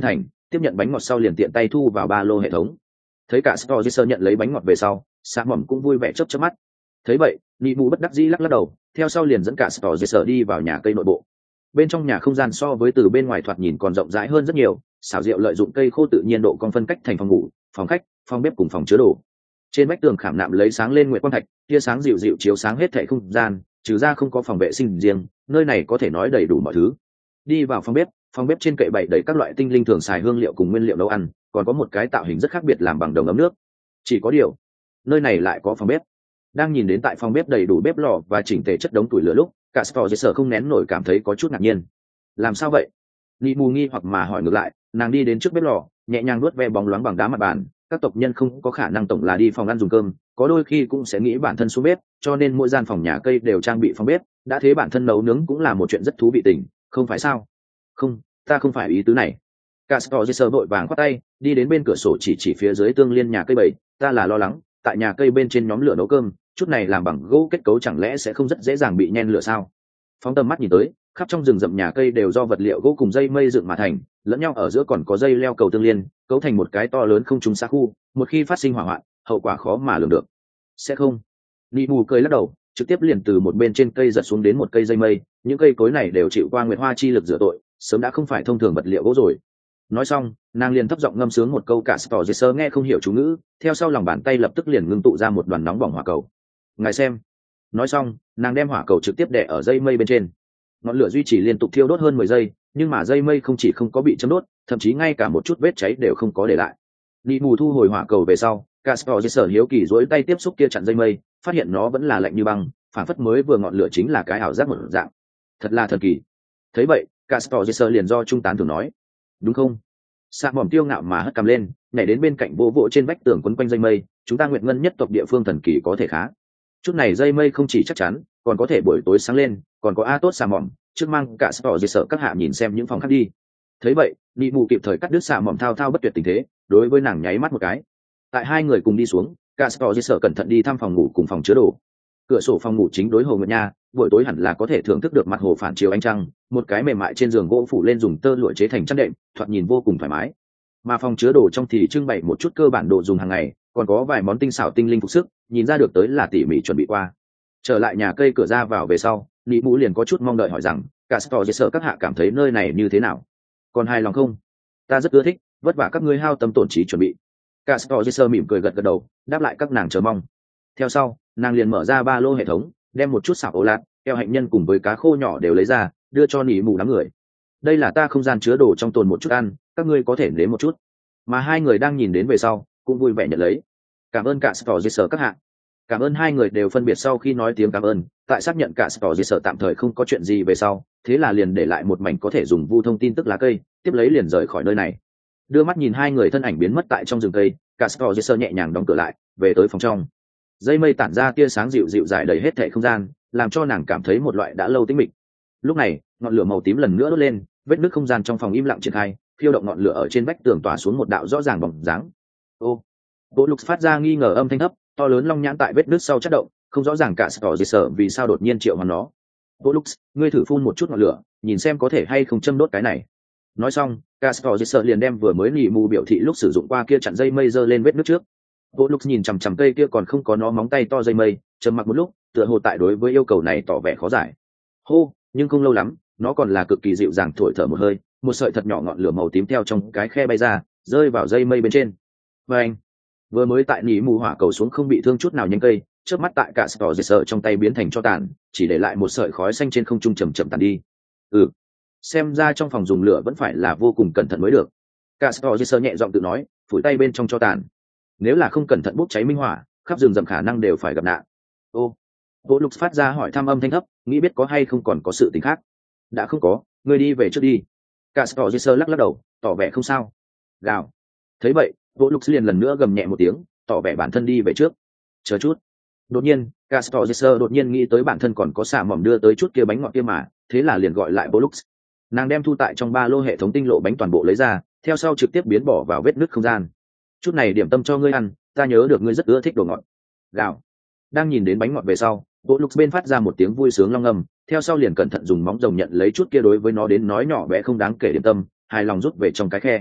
Speaker 1: tiếp nhận bánh ngọt sau liền tiện tay thu vào ba lô hệ thống. Thấy cả Stogiser nhận lấy bánh ngọt về sau, Sa Mỏm cũng vui vẻ chớp chớp mắt. Thấy vậy, Nị Mù bất đắc dĩ lắc lắc đầu, theo sau liền dẫn cả Stogiser đi vào nhà cây nội bộ. Bên trong nhà không gian so với từ bên ngoài thoạt nhìn còn rộng rãi hơn rất nhiều, xảo diệu lợi dụng cây khô tự nhiên độ cong phân cách thành phòng ngủ, phòng khách, phòng bếp cùng phòng chứa đồ. Trên vách tường khảm nạm lấy sáng lên nguyệt quang thạch, tia sáng dịu dịu chiếu sáng hết thảy không gian, trừ ra không có phòng vệ sinh riêng, nơi này có thể nói đầy đủ mọi thứ. Đi vào phòng bếp trên kệ bày đầy các loại tinh linh thường xài hương liệu cùng nguyên liệu nấu ăn, còn có một cái tạo hình rất khác biệt làm bằng đồng ấm nước. Chỉ có điều, nơi này lại có phòng bếp. Đang nhìn đến tại phòng bếp đầy đủ bếp lò và chỉnh tề chất đống tuổi lửa lúc, cả Stogiser không nén nổi cảm thấy có chút ngạc nhiên. Làm sao vậy? Nị Mù nghi hoặc mà hỏi ngược lại, nàng đi đến trước bếp lò, nhẹ nhàng nuốt ve bóng loáng bằng đá mặt bàn. Các tộc nhân không có khả năng tổng là đi phòng ăn dùng cơm, có đôi khi cũng sẽ nghĩ bản thân xuống bếp, cho nên mỗi gian phòng nhà cây đều trang bị phòng bếp. Đã thế bản thân nấu nướng cũng là một chuyện rất thú vị tình, không phải sao? Không, ta không phải ý tứ này. Castogiser vội vàng khoát tay, đi đến bên cửa sổ chỉ phía dưới tương liên nhà cây bầy, ta là lo lắng, tại nhà cây bên trên nhóm lửa nấu cơm, chút này làm bằng gỗ kết cấu chẳng lẽ sẽ không rất dễ dàng bị nhen lửa sao? Phóng tầm mắt nhìn tới, khắp trong rừng rậm nhà cây đều do vật liệu gỗ cùng dây mây dựng mà thành, lẫn nhau ở giữa còn có dây leo cầu tương liên, cấu thành một cái to lớn không trùng xa khu, một khi phát sinh hỏa hoạn, hậu quả khó mà lường được. Sẽ không? Nị Mù cười lắc đầu, trực tiếp liền từ một bên trên cây giật xuống đến một cây dây mây, những cây cối này đều chịu qua nguyệt hoa chi lực rửa tội, sớm đã không phải thông thường vật liệu gỗ rồi. Nói xong, nàng liền thấp giọng ngâm sướng một câu, cả Stogiser nghe không hiểu chú ngữ, theo sau lòng bàn tay lập tức liền ngưng tụ ra một đoàn nóng bỏng hỏa cầu. Ngài xem. Nói xong, nàng đem hỏa cầu trực tiếp đè ở dây mây bên trên. Ngọn lửa duy trì liên tục thiêu đốt hơn 10 giây, nhưng mà dây mây không chỉ không có bị châm đốt, thậm chí ngay cả một chút vết cháy đều không có để lại. Nị Mù thu hồi hỏa cầu về sau, Castogiser hiếu kỳ duỗi tay tiếp xúc kia chặn dây mây, phát hiện nó vẫn là lạnh như băng, phản phất mới vừa ngọn lửa chính là cái ảo giác một dạng. Thật là thần kỳ. Thấy vậy, Castogiser liền do trung tán thường nói, đúng không? Sa Mỏm tiêu ngạo mà hất cằm lên, nhảy đến bên cạnh vỗ trên vách tường quấn quanh dây mây, chúng ta Nguyệt Ngân nhất tộc địa phương thần kỳ có thể khá. Chút này dây mây không chỉ chắc chắn, còn có thể buổi tối sáng lên, còn có tốt Sa Mỏm, trước mang cả Stogiser các hạ nhìn xem những phòng khác đi. Thấy vậy, Nị Mù kịp thời cắt đứt Sa Mỏm thao thao bất tuyệt tình thế, đối với nàng nháy mắt một cái. Tại hai người cùng đi xuống, Castogiser cẩn thận đi thăm phòng ngủ cùng phòng chứa đồ. Cửa sổ phòng ngủ chính đối hồ Nguyệt Nha, buổi tối hẳn là có thể thưởng thức được mặt hồ phản chiếu ánh trăng, một cái mềm mại trên giường gỗ phủ lên dùng tơ lụa chế thành chăn đệm, thoạt nhìn vô cùng thoải mái. Mà phòng chứa đồ trong thì trưng bày một chút cơ bản đồ dùng hàng ngày, còn có vài món tinh xảo tinh linh phục sức, nhìn ra được tới là tỉ mỉ chuẩn bị qua. Trở lại nhà cây cửa ra vào về sau, Nị Mù liền có chút mong đợi hỏi rằng, Castogiser các hạ cảm thấy nơi này như thế nào? Còn hài lòng không? Ta rất ưa thích, vất vả các ngươi hao tâm tổn trí chuẩn bị. Castogiser mỉm cười gật gật đầu, đáp lại các nàng chờ mong. Theo sau, nàng liền mở ra ba lô hệ thống, đem một chút xảo ô lạt, keo hạnh nhân cùng với cá khô nhỏ đều lấy ra, đưa cho Nị Mù đám người. Đây là ta không gian chứa đồ trong tồn một chút ăn, các ngươi có thể nếm một chút. Mà hai người đang nhìn đến về sau, cũng vui vẻ nhận lấy. Cảm ơn cả Stogiser các hạ. Cảm ơn hai người đều phân biệt sau khi nói tiếng cảm ơn, tại xác nhận cả Stogiser tạm thời không có chuyện gì về sau, thế là liền để lại một mảnh có thể dùng vu thông tin tức lá cây, tiếp lấy liền rời khỏi nơi này. Đưa mắt nhìn hai người thân ảnh biến mất tại trong rừng cây, cả Stogiser nhẹ nhàng đóng cửa lại, về tới phòng trong. Dây mây tản ra tia sáng dịu dịu rải đầy hết thảy không gian, làm cho nàng cảm thấy một loại đã lâu tĩnh mịch. Lúc này, ngọn lửa màu tím lần nữa đốt lên, vết nứt không gian trong phòng im lặng triển khai, phiêu động ngọn lửa ở trên vách tường tỏa xuống một đạo rõ ràng bóng dáng. Ô, Bộ Lục phát ra nghi ngờ âm thanh thấp, to lớn long nhãn tại vết nứt sau chất động, không rõ ràng cả Stogiser vì sao đột nhiên triệu hoán nó. Bộ Lục, ngươi thử phun một chút ngọn lửa, nhìn xem có thể hay không châm đốt cái này. Nói xong, cả Stogiser liền đem vừa mới Nị Mù biểu thị lúc sử dụng qua kia chặn dây mây giơ lên vết nứt trước. Bộ Lục nhìn chằm chằm cây kia còn không có nó móng tay to dây mây, trầm mặc một lúc, tựa hồ tại đối với yêu cầu này tỏ vẻ khó giải. Hô, nhưng không lâu lắm, nó còn là cực kỳ dịu dàng thổi thở một hơi, một sợi thật nhỏ ngọn lửa màu tím theo trong cái khe bay ra, rơi vào dây mây bên trên. Và anh, vừa mới tại Nị Mù hỏa cầu xuống không bị thương chút nào nhánh cây, chớp mắt tại cả Stogiser trong tay biến thành tro tàn, chỉ để lại một sợi khói xanh trên không trung chậm chậm tàn đi. Xem ra trong phòng dùng lửa vẫn phải là vô cùng cẩn thận mới được. Cả Stogiser nhẹ giọng tự nói, phủi tay bên trong tro tàn. Nếu là không cẩn thận bốc cháy minh hỏa, khắp rừng rậm khả năng đều phải gặp nạn. Bộ Lục phát ra hỏi thăm âm thanh thấp, nghĩ biết có hay không còn có sự tình khác. Đã không có, ngươi đi về trước đi. Cả Stogiser lắc lắc đầu, tỏ vẻ không sao. Gào. Thấy vậy, Bộ Lục liền lần nữa gầm nhẹ một tiếng, tỏ vẻ bản thân đi về trước. Chờ chút. Đột nhiên, cả Stogiser đột nhiên nghĩ tới bản thân còn có xả mỏm đưa tới chút kia bánh ngọt kia mà, thế là liền gọi lại Bộ Lục. Nàng đem thu tại trong ba lô hệ thống tinh lộ bánh toàn bộ lấy ra, theo sau trực tiếp biến bỏ vào vết nứt không gian. Chút này điểm tâm cho ngươi ăn, ta nhớ được ngươi rất ưa thích đồ ngọt. Gào. Đang nhìn đến bánh ngọt về sau, Bộ Lục bên phát ra một tiếng vui sướng long ngâm, theo sau liền cẩn thận dùng móng rồng nhận lấy chút kia đối với nó đến nói nhỏ bé không đáng kể điểm tâm, hài lòng rút về trong cái khe.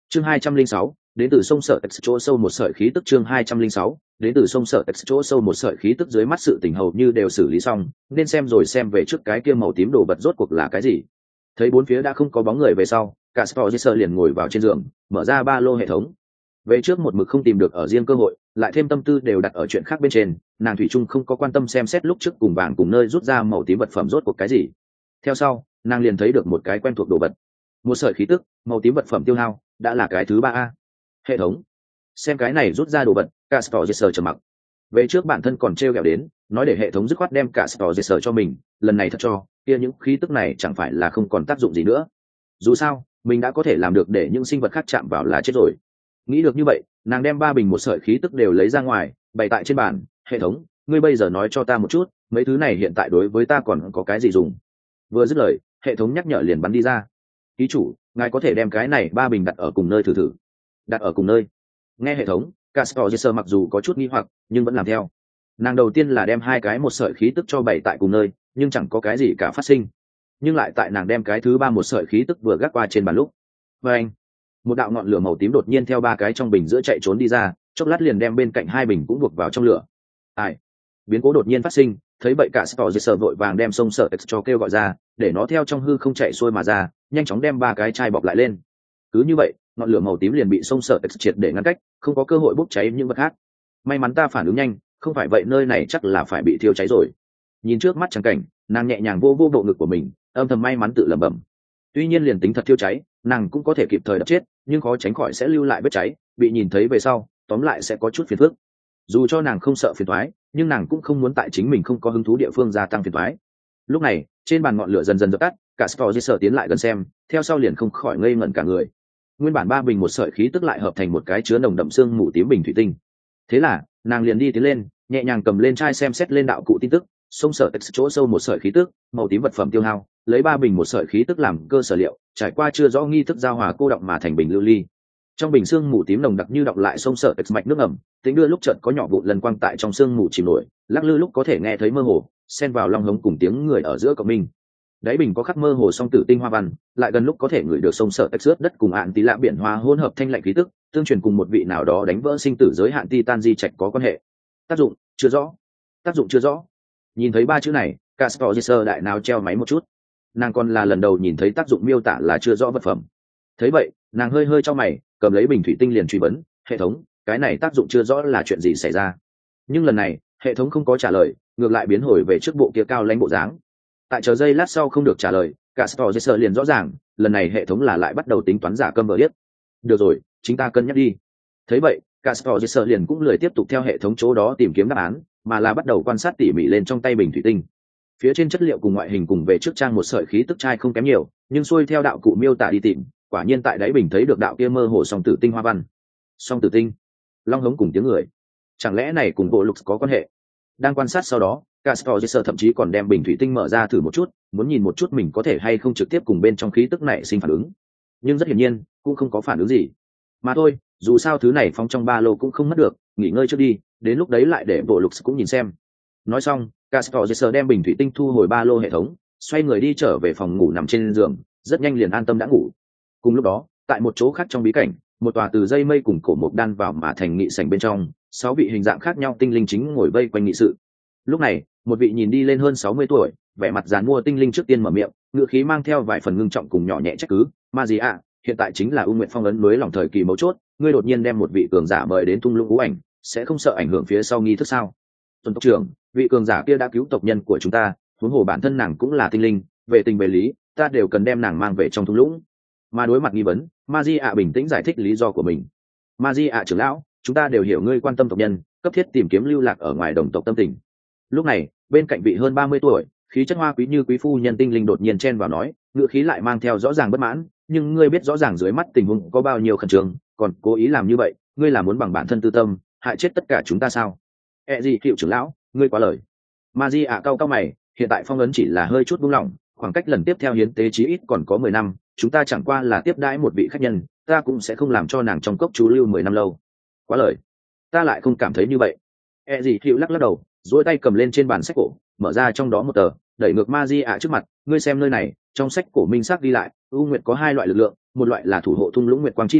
Speaker 1: Chương 206, đến từ sông Sở X chỗ sâu một sợi khí tức. Chương 206, đến từ sông Sở X chỗ sâu một sợi khí tức. Dưới mắt sự tình hầu như đều xử lý xong, nên xem rồi xem về trước cái kia màu tím đồ vật rốt cuộc là cái gì. Thấy bốn phía đã không có bóng người về sau, cả Sportser liền ngồi vào trên giường, mở ra ba lô hệ thống. Về trước một mực không tìm được ở riêng cơ hội, lại thêm tâm tư đều đặt ở chuyện khác bên trên, nàng thủy chung không có quan tâm xem xét lúc trước cùng vàng cùng nơi rút ra màu tím vật phẩm rốt cuộc cái gì. Theo sau, nàng liền thấy được một cái quen thuộc đồ vật, một sợi khí tức, màu tím vật phẩm tiêu hao, đã là cái thứ 3A. Hệ thống, xem cái này rút ra đồ vật, cả Sportser trầm mặc. Về trước bản thân còn trêu ghẹo đến, nói để hệ thống dứt khoát đem cả Sportser cho mình, lần này thật cho, kia những khí tức này chẳng phải là không còn tác dụng gì nữa. Dù sao, mình đã có thể làm được để những sinh vật khác chạm vào là chết rồi. Nghĩ được như vậy, nàng đem 3 bình một sợi khí tức đều lấy ra ngoài, bày tại trên bàn. Hệ thống, ngươi bây giờ nói cho ta một chút, mấy thứ này hiện tại đối với ta còn có cái gì dùng? Vừa dứt lời, hệ thống nhắc nhở liền bắn đi ra. Ký chủ, ngài có thể đem cái này 3 bình đặt ở cùng nơi thử thử. Đặt ở cùng nơi? Nghe hệ thống, Casper mặc dù có chút nghi hoặc, nhưng vẫn làm theo. Nàng đầu tiên là đem 2 cái một sợi khí tức cho bày tại cùng nơi, nhưng chẳng có cái gì cả phát sinh. Nhưng lại tại nàng đem cái thứ 3 một sợi khí tức vừa gác qua trên bàn lúc, và anh, một đạo ngọn lửa màu tím đột nhiên theo 3 cái trong bình giữa chạy trốn đi ra, chốc lát liền đem bên cạnh 2 bình cũng buộc vào trong lửa. Ai? Biến cố đột nhiên phát sinh, thấy vậy cả Sportser vội vàng đem sông Sở X cho kêu gọi ra, để nó theo trong hư không chạy xuôi mà ra, nhanh chóng đem 3 cái chai bọc lại lên. Cứ như vậy, ngọn lửa màu tím liền bị sông Sở X triệt để ngăn cách, không có cơ hội bốc cháy những vật khác. May mắn ta phản ứng nhanh, không phải vậy nơi này chắc là phải bị thiêu cháy rồi. Nhìn trước mắt trắng cảnh, nàng nhẹ nhàng vô bộ ngực của mình, âm thầm may mắn tự lẩm bẩm. Tuy nhiên liền tính thật thiêu cháy, nàng cũng có thể kịp thời đập chết, nhưng khó tránh khỏi sẽ lưu lại vết cháy, bị nhìn thấy về sau, tóm lại sẽ có chút phiền phức. Dù cho nàng không sợ phiền toái, nhưng nàng cũng không muốn tại chính mình không có hứng thú địa phương gia tăng phiền toái. Lúc này, trên bàn ngọn lửa dần dần dập tắt, cả Sportser tiến lại gần xem, theo sau liền không khỏi ngây ngẩn cả người. Nguyên bản 3 bình một sợi khí tức lại hợp thành một cái chứa nồng đậm xương mù tím bình thủy tinh. Thế là, nàng liền đi tiến lên, nhẹ nhàng cầm lên chai xem xét lên đạo cụ tin tức, sông Sở X chỗ sâu một sợi khí tức, màu tím vật phẩm tiêu hao, lấy 3 bình một sợi khí tức làm cơ sở liệu, trải qua chưa rõ nghi thức giao hòa cô đọng mà thành bình lưu ly. Trong bình xương mù tím nồng đặc như đọng lại sông Sở X mạch nước ẩm, tính đưa lúc chợt có nhỏ vụn lần quang tại trong xương mù chìm nổi, lắc lư lúc có thể nghe thấy mơ hồ, xen vào long hống cùng tiếng người ở giữa cộng minh. Đáy bình có khắc mơ hồ song tử tinh hoa văn, lại gần lúc có thể ngửi được sông Sở X ướt đất cùng ạn tí lạ biển hoa hỗn hợp thanh lạnh khí tức, tương truyền cùng một vị nào đó đánh vỡ sinh tử giới hạn titan di trạch có quan hệ. Tác dụng chưa rõ. Tác dụng chưa rõ. Nhìn thấy 3 chữ này, Casper đại nào treo máy một chút. Nàng còn là lần đầu nhìn thấy tác dụng miêu tả là chưa rõ vật phẩm. Thấy vậy, nàng hơi hơi cho mày, cầm lấy bình thủy tinh liền truy vấn, hệ thống, cái này tác dụng chưa rõ là chuyện gì xảy ra? Nhưng lần này, hệ thống không có trả lời, ngược lại biến hồi về trước bộ kia cao lãnh bộ dáng. Tại chờ giây lát sau không được trả lời, Casper liền rõ ràng, lần này hệ thống là lại bắt đầu tính toán giả câm vờ điếc. Được rồi, chúng ta cân nhắc đi. Thấy vậy, Casper liền cũng lười tiếp tục theo hệ thống chỗ đó tìm kiếm đáp án, mà là bắt đầu quan sát tỉ mỉ lên trong tay bình thủy tinh. Phía trên chất liệu cùng ngoại hình cùng về trước trang một sợi khí tức chai không kém nhiều, nhưng xuôi theo đạo cụ miêu tả đi tìm, quả nhiên tại đáy bình thấy được đạo kia mơ hồ song tử tinh hoa văn. Song tử tinh, long hống cùng tiếng người, chẳng lẽ này cùng bộ lục có quan hệ? Đang quan sát sau đó, Casper thậm chí còn đem bình thủy tinh mở ra thử một chút, muốn nhìn một chút mình có thể hay không trực tiếp cùng bên trong khí tức này sinh phản ứng. Nhưng rất hiển nhiên, cũng không có phản ứng gì. Mà thôi, dù sao thứ này phóng trong ba lô cũng không mất được, nghỉ ngơi trước đi, đến lúc đấy lại để bộ lục cũng nhìn xem. Nói xong, Casper đem bình thủy tinh thu hồi ba lô hệ thống, xoay người đi trở về phòng ngủ nằm trên giường, rất nhanh liền an tâm đã ngủ. Cùng lúc đó, tại một chỗ khác trong bí cảnh, một tòa từ dây mây cùng cổ mộc đan vào mà thành nghị sảnh bên trong, 6 vị hình dạng khác nhau tinh linh chính ngồi vây quanh nghị sự. Lúc này, một vị nhìn đi lên hơn 60 tuổi, vẻ mặt dàn mua tinh linh trước tiên mở miệng, ngữ khí mang theo vài phần ngưng trọng cùng nhỏ nhẹ trách cứ, "Ma gì ạ, hiện tại chính là U Nguyệt Phong ấn núi lòng thời kỳ mấu chốt, ngươi đột nhiên đem một vị cường giả mời đến thung lũng ngũ ảnh, sẽ không sợ ảnh hưởng phía sau nghi thức sao?" "Tuần tộc trưởng, vị cường giả kia đã cứu tộc nhân của chúng ta, huống hồ bản thân nàng cũng là tinh linh, về tình về lý, ta đều cần đem nàng mang về trong thung lũng." Mà đối mặt nghi vấn, Ma Di ạ bình tĩnh giải thích lý do của mình. "Ma Di ạ trưởng lão, chúng ta đều hiểu ngươi quan tâm tộc nhân, cấp thiết tìm kiếm lưu lạc ở ngoài đồng tộc tâm tình." Lúc này, bên cạnh vị hơn 30 tuổi, khí chất hoa quý như quý phu nhân tinh linh đột nhiên chen vào nói, ngữ khí lại mang theo rõ ràng bất mãn, "Nhưng ngươi biết rõ ràng dưới mắt tình huống có bao nhiêu khẩn trương, còn cố ý làm như vậy, ngươi là muốn bằng bản thân tư tâm, hại chết tất cả chúng ta sao?" Gì hiệu trưởng lão, ngươi quá lời." Ma Di ạ cau mày, "Hiện tại phong ấn chỉ là hơi chút buông lỏng, khoảng cách lần tiếp theo hiến tế chí ít còn có 10 năm, chúng ta chẳng qua là tiếp đãi một vị khách nhân, ta cũng sẽ không làm cho nàng trong cốc chú lưu 10 năm lâu." "Quá lời, ta lại không cảm thấy như vậy." Gì hiệu lắc đầu, duỗi tay cầm lên trên bàn sách cổ, mở ra trong đó một tờ, đẩy ngược Ma Di ạ trước mặt, "Ngươi xem nơi này, trong sách cổ minh xác ghi lại, U Nguyệt có 2 loại lực lượng, một loại là thủ hộ thung lũng nguyệt quang chi lực,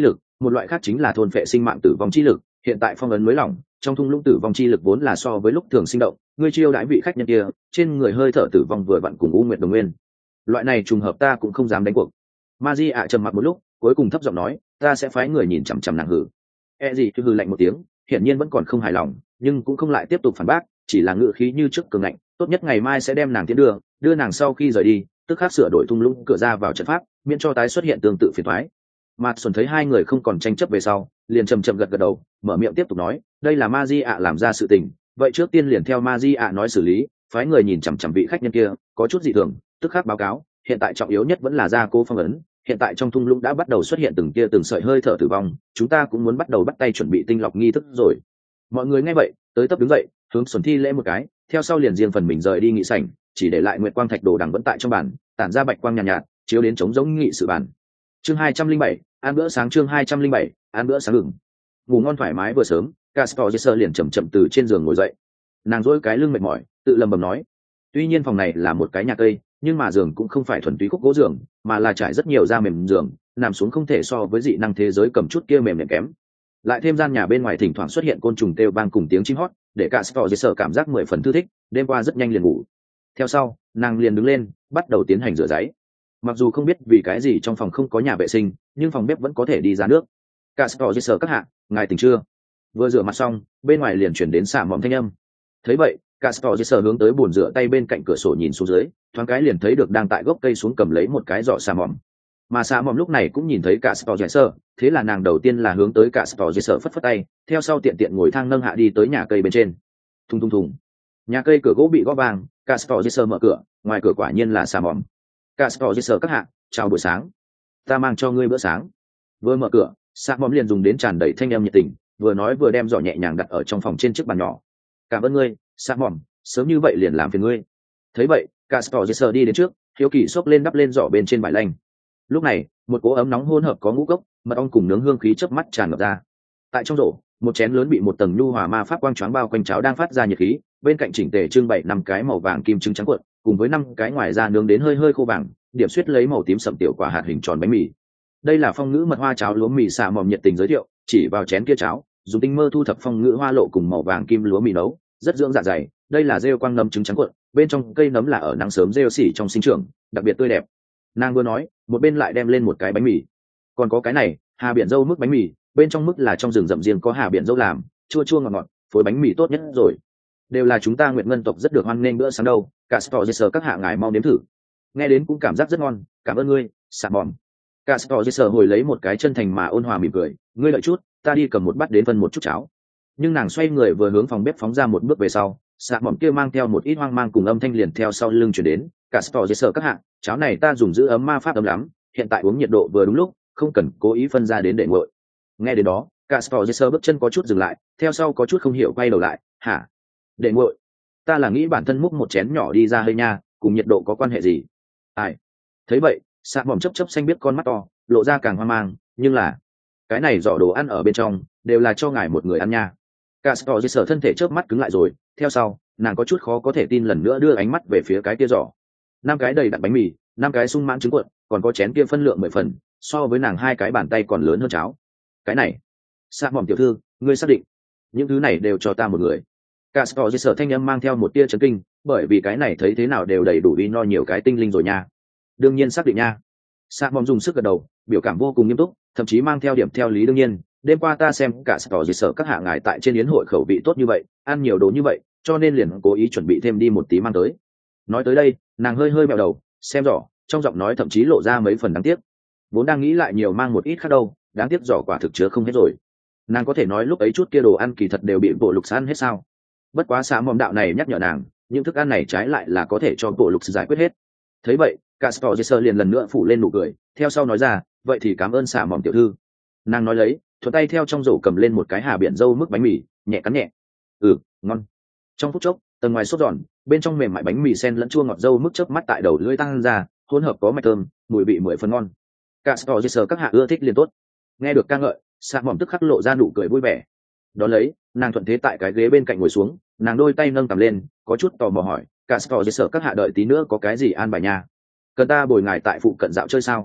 Speaker 1: một loại khác chính là thôn phệ sinh mạng tử vong chi lực. Hiện tại phong ấn mới lỏng, trong thung lũng tử vong chi lực vốn là so với lúc thường sinh động, ngươi chiêu đãi vị khách nhân kia trên người hơi thở tử vong vừa vặn cùng U Nguyệt đồng nguyên. Loại này trùng hợp ta cũng không dám đánh cuộc. Ma Di ạ trầm mặc một lúc, cuối cùng thấp giọng nói, ta sẽ phái người nhìn chằm chằm nàng hử. Gì hư lạnh một tiếng, hiển nhiên vẫn còn không hài lòng, nhưng cũng không lại tiếp tục phản bác, chỉ là ngữ khí như trước cường ngạnh, tốt nhất ngày mai sẽ đem nàng tiến đưa nàng sau khi rời đi, tức khắc sửa đổi thung lũng cửa ra vào trận pháp, miễn cho tái xuất hiện tương tự phiền toái. Mạt Xuân thấy hai người không còn tranh chấp về sau, liền chậm chậm gật gật đầu, mở miệng tiếp tục nói, đây là Ma Di ạ làm ra sự tình, vậy trước tiên liền theo Ma Di ạ nói xử lý, phái người nhìn chằm chằm vị khách nhân kia, có chút dị thường, tức khắc báo cáo, hiện tại trọng yếu nhất vẫn là gia cố phong ấn, hiện tại trong thung lũng đã bắt đầu xuất hiện từng sợi hơi thở tử vong, chúng ta cũng muốn bắt đầu bắt tay chuẩn bị tinh lọc nghi thức rồi. Mọi người nghe vậy, tới tấp đứng dậy, hướng Xuân thi lễ một cái, theo sau liền riêng phần mình rời đi nghị sảnh, chỉ để lại nguyệt quang thạch đồ đằng vẫn tại trong bàn, tản ra bạch quang nhàn nhạt, chiếu đến trống giống nghị sự bàn. Chương 207, ăn bữa sáng. Chương 207, ăn bữa sáng. Ngủ ngon thoải mái vừa sớm, Castor liền chậm chậm từ trên giường ngồi dậy. Nàng duỗi cái lưng mệt mỏi, tự lầm bầm nói, tuy nhiên phòng này là một cái nhà cây, nhưng mà giường cũng không phải thuần túy khúc gỗ giường, mà là trải rất nhiều da mềm giường, nằm xuống không thể so với dị năng thế giới cầm chút kia mềm nhẹ kém. Lại thêm gian nhà bên ngoài thỉnh thoảng xuất hiện côn trùng kêu vang cùng tiếng chim hót, để Castor cảm giác 10 phần thư thích, đêm qua rất nhanh liền ngủ. Theo sau, nàng liền đứng lên, bắt đầu tiến hành rửa ráy. Mặc dù không biết vì cái gì trong phòng không có nhà vệ sinh, nhưng phòng bếp vẫn có thể đi ra nước. Castor các hạ, ngài tỉnh chưa? Vừa rửa mặt xong, bên ngoài liền chuyển đến xả mỏm thanh âm. Thấy vậy, Castor hướng tới bồn rửa tay bên cạnh cửa sổ nhìn xuống dưới, thoáng cái liền thấy được đang tại gốc cây xuống cầm lấy một cái giỏ xả mỏm. Mà xả mỏm lúc này cũng nhìn thấy Castor, thế là nàng đầu tiên là hướng tới Castor phất phất tay, theo sau tiện tiện ngồi thang nâng hạ đi tới nhà cây bên trên. Thùng thùng thùng. Nhà cây cửa gỗ bị gõ vang, Castor mở cửa, ngoài cửa quả nhiên là xả mỏm. Castor các hạ, chào buổi sáng, ta mang cho ngươi bữa sáng. Vừa mở cửa, xả mỏm liền dùng đến tràn đầy thanh âm nhiệt tình, vừa nói vừa đem giỏ nhẹ nhàng đặt ở trong phòng trên chiếc bàn nhỏ. Cảm ơn ngươi, xả mỏm, sớm như vậy liền làm phiền ngươi. Thấy vậy, Castor đi đến trước, hiếu kỳ xốc lên đắp lên giỏ bên trên vải lanh. Lúc này, một cỗ ấm nóng hỗn hợp có ngũ cốc, mật ong cùng nướng hương khí chớp mắt tràn ngập ra. Tại trong rổ, một chén lớn bị một tầng nhu hòa ma pháp quang choáng bao quanh cháo đang phát ra nhiệt khí, bên cạnh chỉnh tề trưng bày 5 cái màu vàng kim trứng trắng cuộn, cùng với 5 cái ngoài ra nướng đến hơi hơi khô vàng, điểm xuyết lấy màu tím sậm tiểu quả hạt hình tròn bánh mì. Đây là phong ngữ mật hoa cháo lúa mì xả mỏm nhiệt tình giới thiệu, chỉ vào chén kia cháo, dùng tinh mơ thu thập phong ngữ hoa lộ cùng màu vàng kim lúa mì nấu, rất dưỡng dạ dày. Đây là rêu quang nấm trứng trắng cuộn, bên trong cây nấm là ở nắng sớm rêu xỉ trong sinh trưởng, đặc biệt tươi đẹp. Nàng vừa nói, một bên lại đem lên một cái bánh mì. Còn có cái này, hà biển dâu mức bánh mì, bên trong mức là trong rừng rậm riêng có hà biển dâu làm, chua chua ngọt ngọt, phối bánh mì tốt nhất rồi. Đều là chúng ta Nguyệt Ngân tộc rất được hoan nghênh bữa sáng đâu, Castor các hạ ngài mau nếm thử. Nghe đến cũng cảm giác rất ngon, cảm ơn ngươi, xả mỏm. Castor hồi lấy một cái chân thành mà ôn hòa mỉm cười, ngươi đợi chút, ta đi cầm một bát đến phân một chút cháo. Nhưng nàng xoay người vừa hướng phòng bếp phóng ra một bước về sau, xả mỏm kia mang theo một ít hoang mang cùng âm thanh liền theo sau lưng chuyển đến. Castor các hạ, cháo này ta dùng giữ ấm ma pháp ấm lắm, hiện tại uống nhiệt độ vừa đúng lúc, không cần cố ý phân ra đến để nguội. Nghe đến đó, Castor bước chân có chút dừng lại, theo sau có chút không hiểu quay đầu lại, hả? Để nguội? Ta là nghĩ bản thân múc một chén nhỏ đi ra hơi nha, cùng nhiệt độ có quan hệ gì? Ai? Thấy vậy, xạ mỏm chấp xanh biết con mắt to, lộ ra càng hoang mang, nhưng là cái này giỏ đồ ăn ở bên trong đều là cho ngài một người ăn nha. Castor thân thể chớp mắt cứng lại rồi, theo sau nàng có chút khó có thể tin lần nữa đưa ánh mắt về phía cái kia giỏ. 5 cái đầy đặn bánh mì, 5 cái sung mãn trứng cuộn, còn có chén kia phân lượng 10 phần, so với nàng 2 cái bàn tay còn lớn hơn cháo. Cái này, xạ mỏm tiểu thư, ngươi xác định những thứ này đều cho ta một người? Castor thanh âm mang theo một tia chấn kinh, bởi vì cái này thấy thế nào đều đầy đủ uy no nhiều cái tinh linh rồi nha. Đương nhiên xác định nha. Sạ mỏm dùng sức gật đầu, biểu cảm vô cùng nghiêm túc, thậm chí mang theo điểm theo lý đương nhiên. Đêm qua ta xem cả Castor các hạ ngài tại trên yến hội khẩu vị tốt như vậy, ăn nhiều đồ như vậy, cho nên liền cố ý chuẩn bị thêm đi một tí mang tới. Nói tới đây, nàng hơi hơi mèo đầu, xem rõ, trong giọng nói thậm chí lộ ra mấy phần đáng tiếc. Vốn đang nghĩ lại nhiều mang một ít khác đâu, đáng tiếc giỏ quả thực chứa không hết rồi. Nàng có thể nói lúc ấy chút kia đồ ăn kỳ thật đều bị bộ lục ăn hết sao? Bất quá xạ mỏm đạo này nhắc nhở nàng, những thức ăn này trái lại là có thể cho bộ lục giải quyết hết. Thấy vậy, Castor liền lần nữa phủ lên nụ cười, theo sau nói ra, vậy thì cảm ơn xạ mỏm tiểu thư. Nàng nói lấy, thuận tay theo trong rổ cầm lên một cái hà biển dâu mức bánh mì, nhẹ cắn nhẹ. Ngon. Trong phút chốc, tầng ngoài sốt giòn, bên trong mềm mại bánh mì sen lẫn chua ngọt dâu mức chớp mắt tại đầu lưỡi tăng ra, hỗn hợp có mạch thơm, mùi vị 10 phần ngon. Castor các hạ ưa thích liền tốt. Nghe được ca ngợi, xạ mỏm tức khắc lộ ra nụ cười vui vẻ. Đó lấy, nàng thuận thế tại cái ghế bên cạnh ngồi xuống, nàng đôi tay nâng cầm lên, có chút tò mò hỏi, Castor các hạ đợi tí nữa có cái gì an bài nha? Cần ta bồi ngài tại phụ cận dạo chơi sao?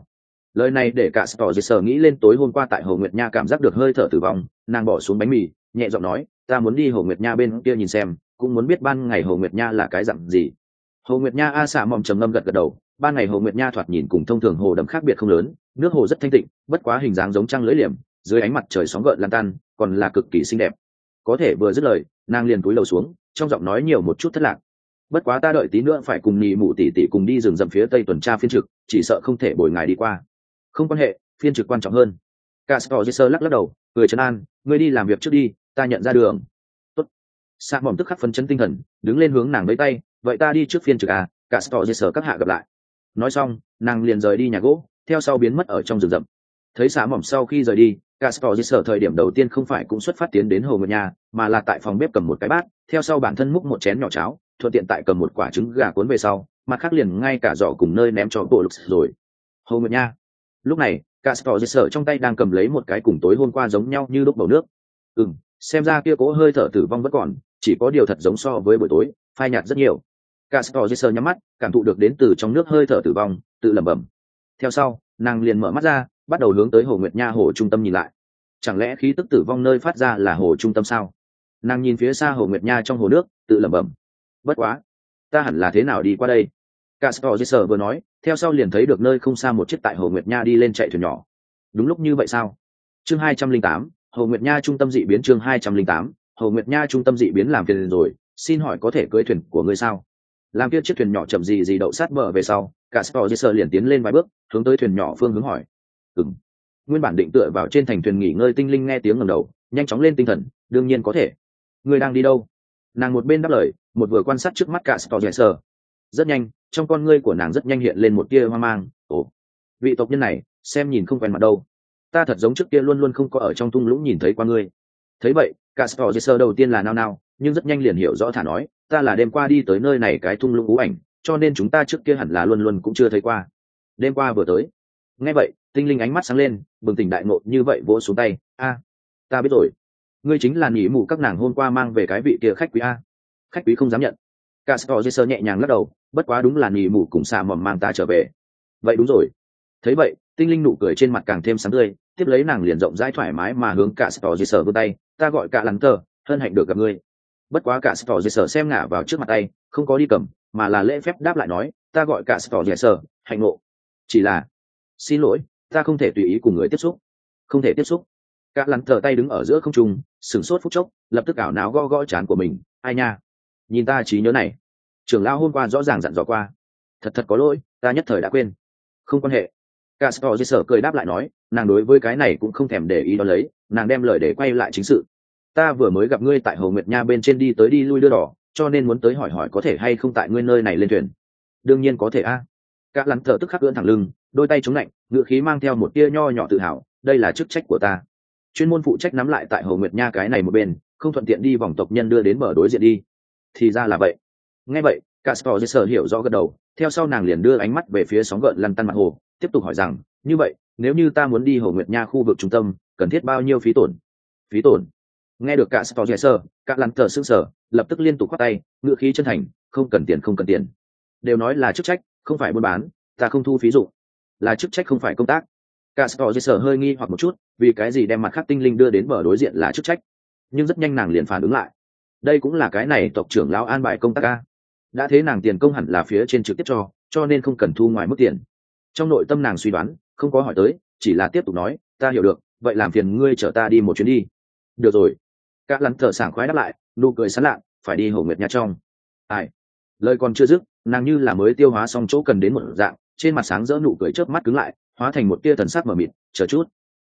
Speaker 1: Lời này để cả Sở nghĩ lên tối hôm qua tại Hồ Nguyệt Nha cảm giác được hơi thở tử vong, nàng bỏ xuống bánh mì, nhẹ giọng nói, ta muốn đi Hồ Nguyệt Nha bên kia nhìn xem, cũng muốn biết ban ngày Hồ Nguyệt Nha là cái dạng gì. Hồ Nguyệt Nha xạ mỏm trầm ngâm gật gật đầu, ban ngày Hồ Nguyệt Nha thoạt nhìn cùng thông thường hồ đầm khác biệt không lớn, nước hồ rất thanh tịnh, bất quá hình dáng giống trăng lưỡi liềm, dưới ánh mặt trời sóng gợn lan tan, còn là cực kỳ xinh đẹp. Có thể vừa dứt lời, nàng liền cúi đầu xuống, trong giọng nói nhiều một chút thất lạc. Bất quá ta đợi tí nữa phải cùng nhị mụ tỷ tỷ cùng đi rừng rậm phía tây tuần tra phiên trực, chỉ sợ không thể bồi ngài đi qua. Không quan hệ, phiên trực quan trọng hơn. Castor lắc lắc đầu, cười trấn an, ngươi đi làm việc trước đi, ta nhận ra đường. Tốt. Sa mỏm tức khắc phấn chấn tinh thần, đứng lên hướng nàng lấy tay, vậy ta đi trước phiên trực à? Castor các hạ gặp lại. Nói xong, nàng liền rời đi nhà gỗ, theo sau biến mất ở trong rừng rậm. Thấy Sa mỏm sau khi rời đi, Castor thời điểm đầu tiên không phải cũng xuất phát tiến đến Hồ Nguyệt Nha, mà là tại phòng bếp cầm một cái bát, theo sau bản thân múc một chén nhỏ cháo, thuận tiện tại cầm một quả trứng gà cuốn về sau, mặt khác liền ngay cả giỏ cùng nơi ném cho bộ lục rồi. Hồ Nguyệt Nha. Lúc này, Castor trong tay đang cầm lấy một cái cùng tối hôm qua giống nhau như lúc bầu nước. Xem ra kia cố hơi thở tử vong vẫn còn, chỉ có điều thật giống so với buổi tối, phai nhạt rất nhiều. Castor nhắm mắt, cảm thụ được đến từ trong nước hơi thở tử vong, tự lẩm bẩm. Theo sau, nàng liền mở mắt ra, bắt đầu hướng tới Hồ Nguyệt Nha hồ trung tâm nhìn lại. Chẳng lẽ khí tức tử vong nơi phát ra là hồ trung tâm sao? Nàng nhìn phía xa Hồ Nguyệt Nha trong hồ nước, tự lẩm bẩm. Bất quá, ta hẳn là thế nào đi qua đây? Castor vừa nói, theo sau liền thấy được nơi không xa một chiếc tại Hồ Nguyệt Nha đi lên chạy thuyền nhỏ. Đúng lúc như vậy sao? Chương 208, Hồ Nguyệt Nha trung tâm dị biến. Chương 208, Hồ Nguyệt Nha trung tâm dị biến làm phiền rồi, xin hỏi có thể cưỡi thuyền của ngươi sao? Làm kia chiếc thuyền nhỏ chậm gì đậu sát bờ về sau, Castor liền tiến lên vài bước, hướng tới thuyền nhỏ phương hướng hỏi. Nguyên bản định tựa vào trên thành thuyền nghỉ ngơi tinh linh nghe tiếng ngẩng đầu, nhanh chóng lên tinh thần, đương nhiên có thể. Ngươi đang đi đâu? Nàng một bên đáp lời, một vừa quan sát trước mắt Castor. Rất nhanh, trong con ngươi của nàng rất nhanh hiện lên một tia hoang mang. Ồ, vị tộc nhân này xem nhìn không quen mặt đâu, ta thật giống trước kia luôn luôn không có ở trong thung lũng nhìn thấy qua ngươi. Thấy vậy, Castor đầu tiên là nao nao, nhưng rất nhanh liền hiểu rõ thả nói, ta là đêm qua đi tới nơi này cái thung lũng ú ảnh, cho nên chúng ta trước kia hẳn là luôn luôn cũng chưa thấy qua. Đêm qua vừa tới. Nghe vậy, tinh linh ánh mắt sáng lên, bừng tỉnh đại ngộ như vậy vỗ xuống tay. Ta biết rồi, ngươi chính là nhỉ mụ các nàng hôm qua mang về cái vị kia khách quý a. Khách quý không dám nhận. Castor nhẹ nhàng lắc đầu, bất quá đúng là nhỉ mụ cùng xà mỏm mang ta trở về. Vậy đúng rồi. Thấy vậy, tinh linh nụ cười trên mặt càng thêm sáng tươi, tiếp lấy nàng liền rộng rãi thoải mái mà hướng Castor vươn tay, ta gọi cả lắn tờ, hân hạnh được gặp ngươi. Bất quá Castor xem ngả vào trước mặt tay, không có đi cầm, mà là lễ phép đáp lại nói, ta gọi Castor hạnh ngộ. Chỉ là, xin lỗi, ta không thể tùy ý cùng người tiếp xúc. Không thể tiếp xúc. Cả lắn tờ tay đứng ở giữa không trung, sửng sốt phút chốc, lập tức ảo não gõ gõ trán của mình, ai nha, nhìn ta trí nhớ này, trưởng lão hôm qua rõ ràng dặn dò qua, thật có lỗi, ta nhất thời đã quên. Không quan hệ. Castor cười đáp lại nói, nàng đối với cái này cũng không thèm để ý đó lấy, nàng đem lời để quay lại chính sự. Ta vừa mới gặp ngươi tại Hồ Nguyệt Nha bên trên đi tới đi lui đưa đỏ, cho nên muốn tới hỏi hỏi có thể hay không tại ngươi nơi này lên thuyền. Đương nhiên có thể a. Các lắn thở tức khắc ưỡn thẳng lưng, đôi tay chống lạnh, ngựa khí mang theo một tia nho nhỏ tự hào, đây là chức trách của ta, chuyên môn phụ trách nắm lại tại Hồ Nguyệt Nha cái này một bên, không thuận tiện đi vòng tộc nhân đưa đến bờ đối diện đi. Thì ra là vậy. Nghe vậy, Castor hiểu rõ gật đầu, theo sau nàng liền đưa ánh mắt về phía sóng gợn lăn tăn mặt hồ, tiếp tục hỏi rằng, như vậy, nếu như ta muốn đi Hồ Nguyệt Nha khu vực trung tâm, cần thiết bao nhiêu phí tổn? Phí tổn? Nghe được Castor các lăn tờ sững sờ, lập tức liên tục khoát tay, ngựa khí chân thành, không cần tiền. Đều nói là chức trách, không phải buôn bán, ta không thu phí dụ. Là chức trách không phải công tác. Castor hơi nghi hoặc một chút, vì cái gì đem mặt khác tinh linh đưa đến bờ đối diện là chức trách? Nhưng rất nhanh nàng liền phản ứng lại. Đây cũng là cái này tộc trưởng lão an bài công tác a. Đã thế nàng tiền công hẳn là phía trên trực tiếp cho nên không cần thu ngoài mức tiền. Trong nội tâm nàng suy đoán, không có hỏi tới, chỉ là tiếp tục nói, ta hiểu được, vậy làm phiền ngươi chở ta đi một chuyến đi. Được rồi. Các lắn thở sảng khoái đáp lại, nụ cười sán lạ, phải đi Hồ Nguyệt Nha trong. Ai? Lời còn chưa dứt, nàng như là mới tiêu hóa xong chỗ cần đến một dạng, trên mặt sáng rỡ nụ cười chớp mắt cứng lại, hóa thành một tia thần sắc mờ mịt, chờ chút.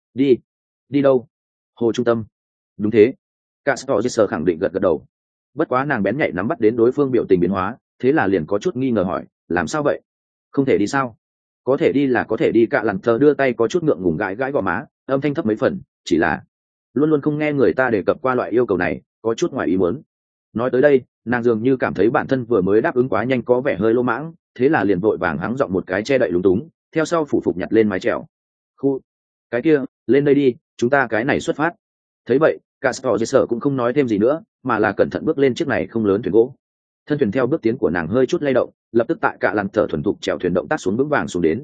Speaker 1: Đi đâu? Hồ trung tâm. Đúng thế. Castor khẳng định gật đầu. Bất quá nàng bén nhạy nắm bắt đến đối phương biểu tình biến hóa, thế là liền có chút nghi ngờ hỏi, làm sao vậy? Không thể đi sao? Có thể đi là có thể đi. Cả lằn thờ đưa tay có chút ngượng ngùng gãi gãi gò má, âm thanh thấp mấy phần, chỉ là luôn luôn không nghe người ta đề cập qua loại yêu cầu này, có chút ngoài ý muốn. Nói tới đây, nàng dường như cảm thấy bản thân vừa mới đáp ứng quá nhanh có vẻ hơi lô mãng, thế là liền vội vàng hắng giọng một cái che đậy lúng túng, theo sau phủ phục nhặt lên mái chèo. Cái kia, lên đây đi, chúng ta cái này xuất phát. Thấy vậy, Castor cũng không nói thêm gì nữa, mà là cẩn thận bước lên chiếc này không lớn thuyền gỗ. Thân thuyền theo bước tiến của nàng hơi chút lay động, lập tức tại cả lằn thở thuần thục chèo thuyền động tác xuống vững vàng xuống đến.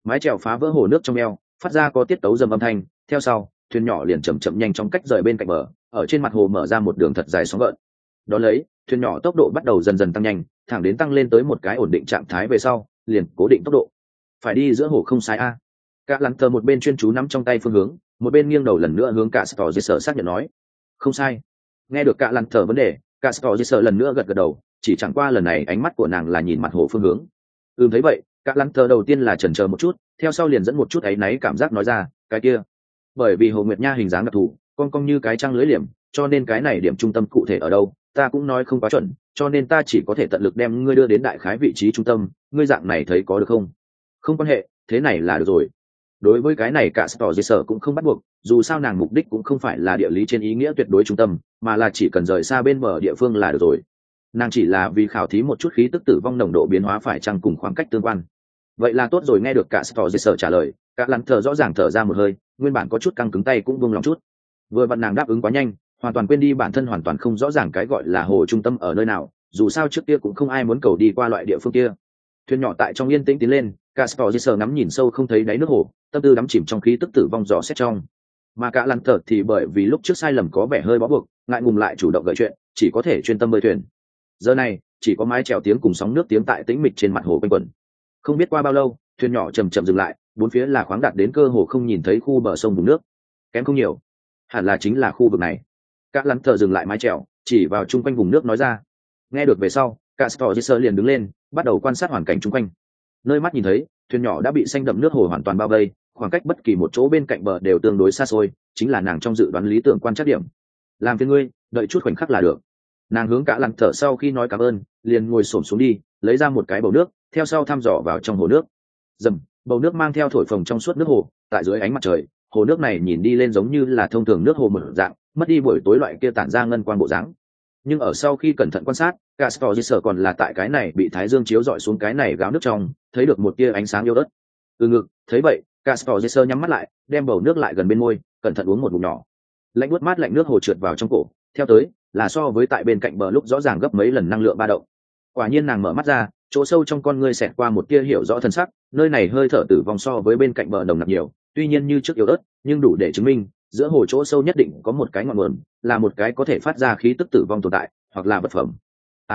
Speaker 1: mái chèo phá vỡ hồ nước trong eo, phát ra có tiết tấu dầm âm thanh, theo sau thuyền nhỏ liền chậm chậm nhanh chóng cách rời bên cạnh bờ, ở trên mặt hồ mở ra một đường thật dài sóng gợn. Đó lấy thuyền nhỏ tốc độ bắt đầu dần dần tăng nhanh, thẳng đến tăng lên tới một cái ổn định trạng thái về sau liền cố định tốc độ. Phải đi giữa hồ không sai a. Cả lắn tờ một bên chuyên chú nắm trong tay phương hướng, một bên nghiêng đầu lần nữa hướng cả Stor Jesser xác nhận nói. Không sai. Nghe được cả lắn tờ vấn đề, cả Stor Jesser lần nữa gật gật đầu, chỉ chẳng qua lần này ánh mắt của nàng là nhìn mặt hồ phương hướng. Thấy vậy, cả lắn tờ đầu tiên là chần chờ một chút, theo sau liền dẫn một chút áy náy cảm giác nói ra, cái kia. Bởi vì hồ nguyệt nha hình dáng đặc thù, cong như cái trăng lưới liềm, cho nên cái này điểm trung tâm cụ thể ở đâu, ta cũng nói không quá chuẩn, cho nên ta chỉ có thể tận lực đem ngươi đưa đến đại khái vị trí trung tâm, ngươi dạng này thấy có được không? Không quan hệ, thế này là được rồi. Đối với cái này cả Stor Jesser cũng không bắt buộc, dù sao nàng mục đích cũng không phải là địa lý trên ý nghĩa tuyệt đối trung tâm, mà là chỉ cần rời xa bên bờ địa phương là được rồi. Nàng chỉ là vì khảo thí một chút khí tức tử vong nồng độ biến hóa phải chăng cùng khoảng cách tương quan. Vậy là tốt rồi. Nghe được cả Stor Jesser trả lời, các lắn thở rõ ràng thở ra một hơi, nguyên bản có chút căng cứng tay cũng buông lòng chút. Vừa vặn nàng đáp ứng quá nhanh, hoàn toàn quên đi bản thân hoàn toàn không rõ ràng cái gọi là hồ trung tâm ở nơi nào, dù sao trước kia cũng không ai muốn cầu đi qua loại địa phương kia. Thuyền nhỏ tại trong yên tĩnh tiến lên, Castor Jesser ngắm nhìn sâu không thấy đáy nước hồ, tâm tư đắm chìm trong khí tức tử vong dò xét trong. Mà cả lăn thở thì bởi vì lúc trước sai lầm có vẻ hơi bó buộc, ngại ngùng lại chủ động gợi chuyện, chỉ có thể chuyên tâm bơi thuyền. Giờ này, chỉ có mái chèo tiếng cùng sóng nước tiếng tại tĩnh mịch trên mặt hồ quanh quẩn. Không biết qua bao lâu, thuyền nhỏ chậm chậm dừng lại, bốn phía là khoáng đạt đến cơ hồ không nhìn thấy khu bờ sông vùng nước. Kém không nhiều, hẳn là chính là khu vực này. Cả lăn thở dừng lại mái chèo, chỉ vào chung quanh vùng nước nói ra. Nghe được về sau, Castor Jesser liền đứng lên, bắt đầu quan sát hoàn cảnh chung quanh. Nơi mắt nhìn thấy, thuyền nhỏ đã bị xanh đậm nước hồ hoàn toàn bao vây, khoảng cách bất kỳ một chỗ bên cạnh bờ đều tương đối xa xôi, chính là nàng trong dự đoán lý tưởng quan trắc điểm. Làm phiền ngươi, đợi chút khoảnh khắc là được. Nàng hướng cả lăn thở sau khi nói cảm ơn, liền ngồi xổm xuống đi, lấy ra một cái bầu nước, theo sau thăm dò vào trong hồ nước. Dầm, bầu nước mang theo thổi phồng trong suốt nước hồ, tại dưới ánh mặt trời, hồ nước này nhìn đi lên giống như là thông thường nước hồ mở dạng, mất đi buổi tối loại kia tản ra ngân quang bộ dáng. Nhưng ở sau khi cẩn thận quan sát, Castor Jesser còn là tại cái này bị thái dương chiếu rọi xuống cái này gáo nước trong, thấy được một tia ánh sáng yếu ớt. Ngực, thấy vậy, Castor Jesser nhắm mắt lại, đem bầu nước lại gần bên môi, cẩn thận uống một ngụm nhỏ. Lạnh buốt mát lạnh nước hồ trượt vào trong cổ, theo tới là so với tại bên cạnh bờ lúc rõ ràng gấp mấy lần năng lượng ba động. Quả nhiên nàng mở mắt ra, chỗ sâu trong con ngươi xẹt qua một tia hiểu rõ thân sắc, nơi này hơi thở tử vong so với bên cạnh bờ nồng nặc nhiều, tuy nhiên như trước yếu ớt, nhưng đủ để chứng minh giữa hồ chỗ sâu nhất định có một cái ngọn nguồn, là một cái có thể phát ra khí tức tử vong tồn tại, hoặc là vật phẩm.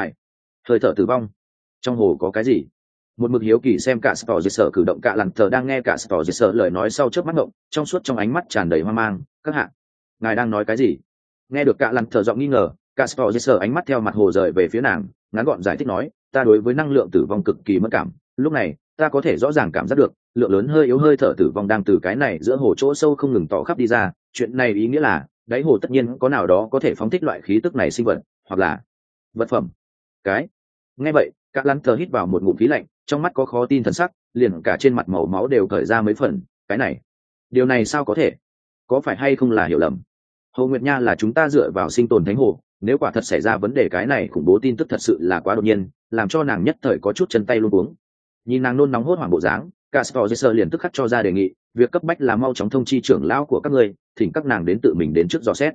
Speaker 1: Hơi thở tử vong trong hồ có cái gì? Một mực hiếu kỳ xem cả Castor Jesser cử động, cả lằn thờ đang nghe cả Castor Jesser lời nói sau chớp mắt ngộng, trong suốt trong ánh mắt tràn đầy hoang mang. Các hạ, ngài đang nói cái gì? Nghe được cả lằn thờ giọng nghi ngờ, cả Castor Jesser ánh mắt theo mặt hồ rời về phía nàng, ngắn gọn giải thích nói, ta đối với năng lượng tử vong cực kỳ mất cảm, lúc này ta có thể rõ ràng cảm giác được lượng lớn hơi yếu hơi thở tử vong đang từ cái này giữa hồ chỗ sâu không ngừng tỏ khắp đi ra. Chuyện này ý nghĩa là đáy hồ tất nhiên có nào đó có thể phóng thích loại khí tức này sinh vật, hoặc là vật phẩm. Cái nghe vậy, các lắn thờ hít vào một ngụm khí lạnh, trong mắt có khó tin thần sắc, liền cả trên mặt màu máu đều cởi ra mấy phần. Cái này, điều này sao có thể? Có phải hay không là hiểu lầm? Hồ Nguyệt Nha là chúng ta dựa vào sinh tồn thánh hồ, nếu quả thật xảy ra vấn đề, cái này khủng bố tin tức thật sự là quá đột nhiên, làm cho nàng nhất thời có chút chân tay luống cuống. Nhìn nàng nôn nóng hốt hoảng bộ dáng, Castor Jesser liền tức khắc cho ra đề nghị, việc cấp bách là mau chóng thông chi trưởng lão của các ngươi, thỉnh các nàng đến tự mình đến trước dò xét.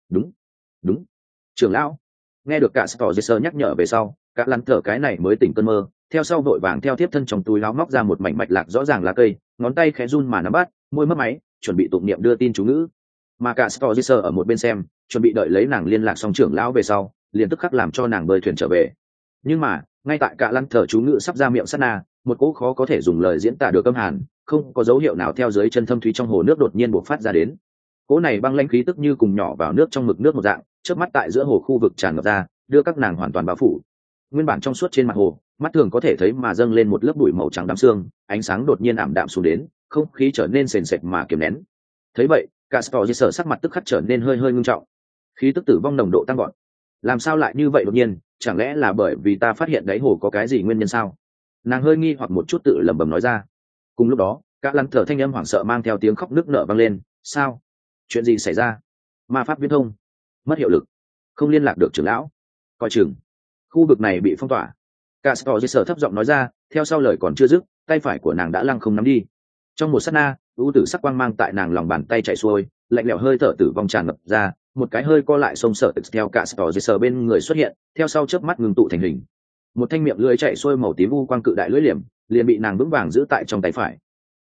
Speaker 1: Đúng, trưởng lão. Nghe được Castor Jesser nhắc nhở về sau, các lăn thở cái này mới tỉnh cơn mơ, theo sau vội vàng theo tiếp thân trong túi áo móc ra một mảnh mạch lạc rõ ràng lá cây, ngón tay khẽ run mà nắm bắt, môi mấp máy, chuẩn bị tụng niệm đưa tin chú ngữ. Mà Castor Jesser ở một bên xem, chuẩn bị đợi lấy nàng liên lạc xong trưởng lão về sau, liền tức khắc làm cho nàng bơi thuyền trở về. Nhưng mà ngay tại cả lăn thở chú ngữ sắp ra miệng sát na, một cỗ khó có thể dùng lời diễn tả được âm hàn, không có dấu hiệu nào theo dưới chân thâm thúy trong hồ nước đột nhiên bộc phát ra đến. Cỗ này băng lãnh khí tức như cùng nhỏ vào nước trong mực nước một dạng, chớp mắt tại giữa hồ khu vực tràn ngập ra, đưa các nàng hoàn toàn bao phủ. Nguyên bản trong suốt trên mặt hồ, mắt thường có thể thấy mà dâng lên một lớp bụi màu trắng đám sương, ánh sáng đột nhiên ảm đạm xuống đến, không khí trở nên sền sệt mà kiềm nén. Thấy vậy, Castor Jesser sắc mặt tức khắc trở nên hơi hơi ngưng trọng. Khí tức tử vong nồng độ tăng vọt. Làm sao lại như vậy đột nhiên, chẳng lẽ là bởi vì ta phát hiện đáy hồ có cái gì nguyên nhân sao? Nàng hơi nghi hoặc một chút tự lẩm bẩm nói ra. Cùng lúc đó, các lăn thở thanh âm hoảng sợ mang theo tiếng khóc nức nở vang lên. Sao? Chuyện gì xảy ra? Ma pháp viễn thông mất hiệu lực, không liên lạc được trưởng lão, coi chừng khu vực này bị phong tỏa. Castor Jesser thấp giọng nói ra, theo sau lời còn chưa dứt, tay phải của nàng đã lăng không nắm đi. Trong một sát na, u tử sắc quang mang tại nàng lòng bàn tay chạy xuôi, lạnh lẽo hơi thở tử vong tràn ngập ra, một cái hơi co lại xông sở theo Castor Jesser bên người xuất hiện, theo sau chớp mắt ngừng tụ thành hình. Một thanh miệng lưỡi chạy xuôi màu tím u quang cự đại lưỡi liềm, liền bị nàng vững vàng giữ tại trong tay phải.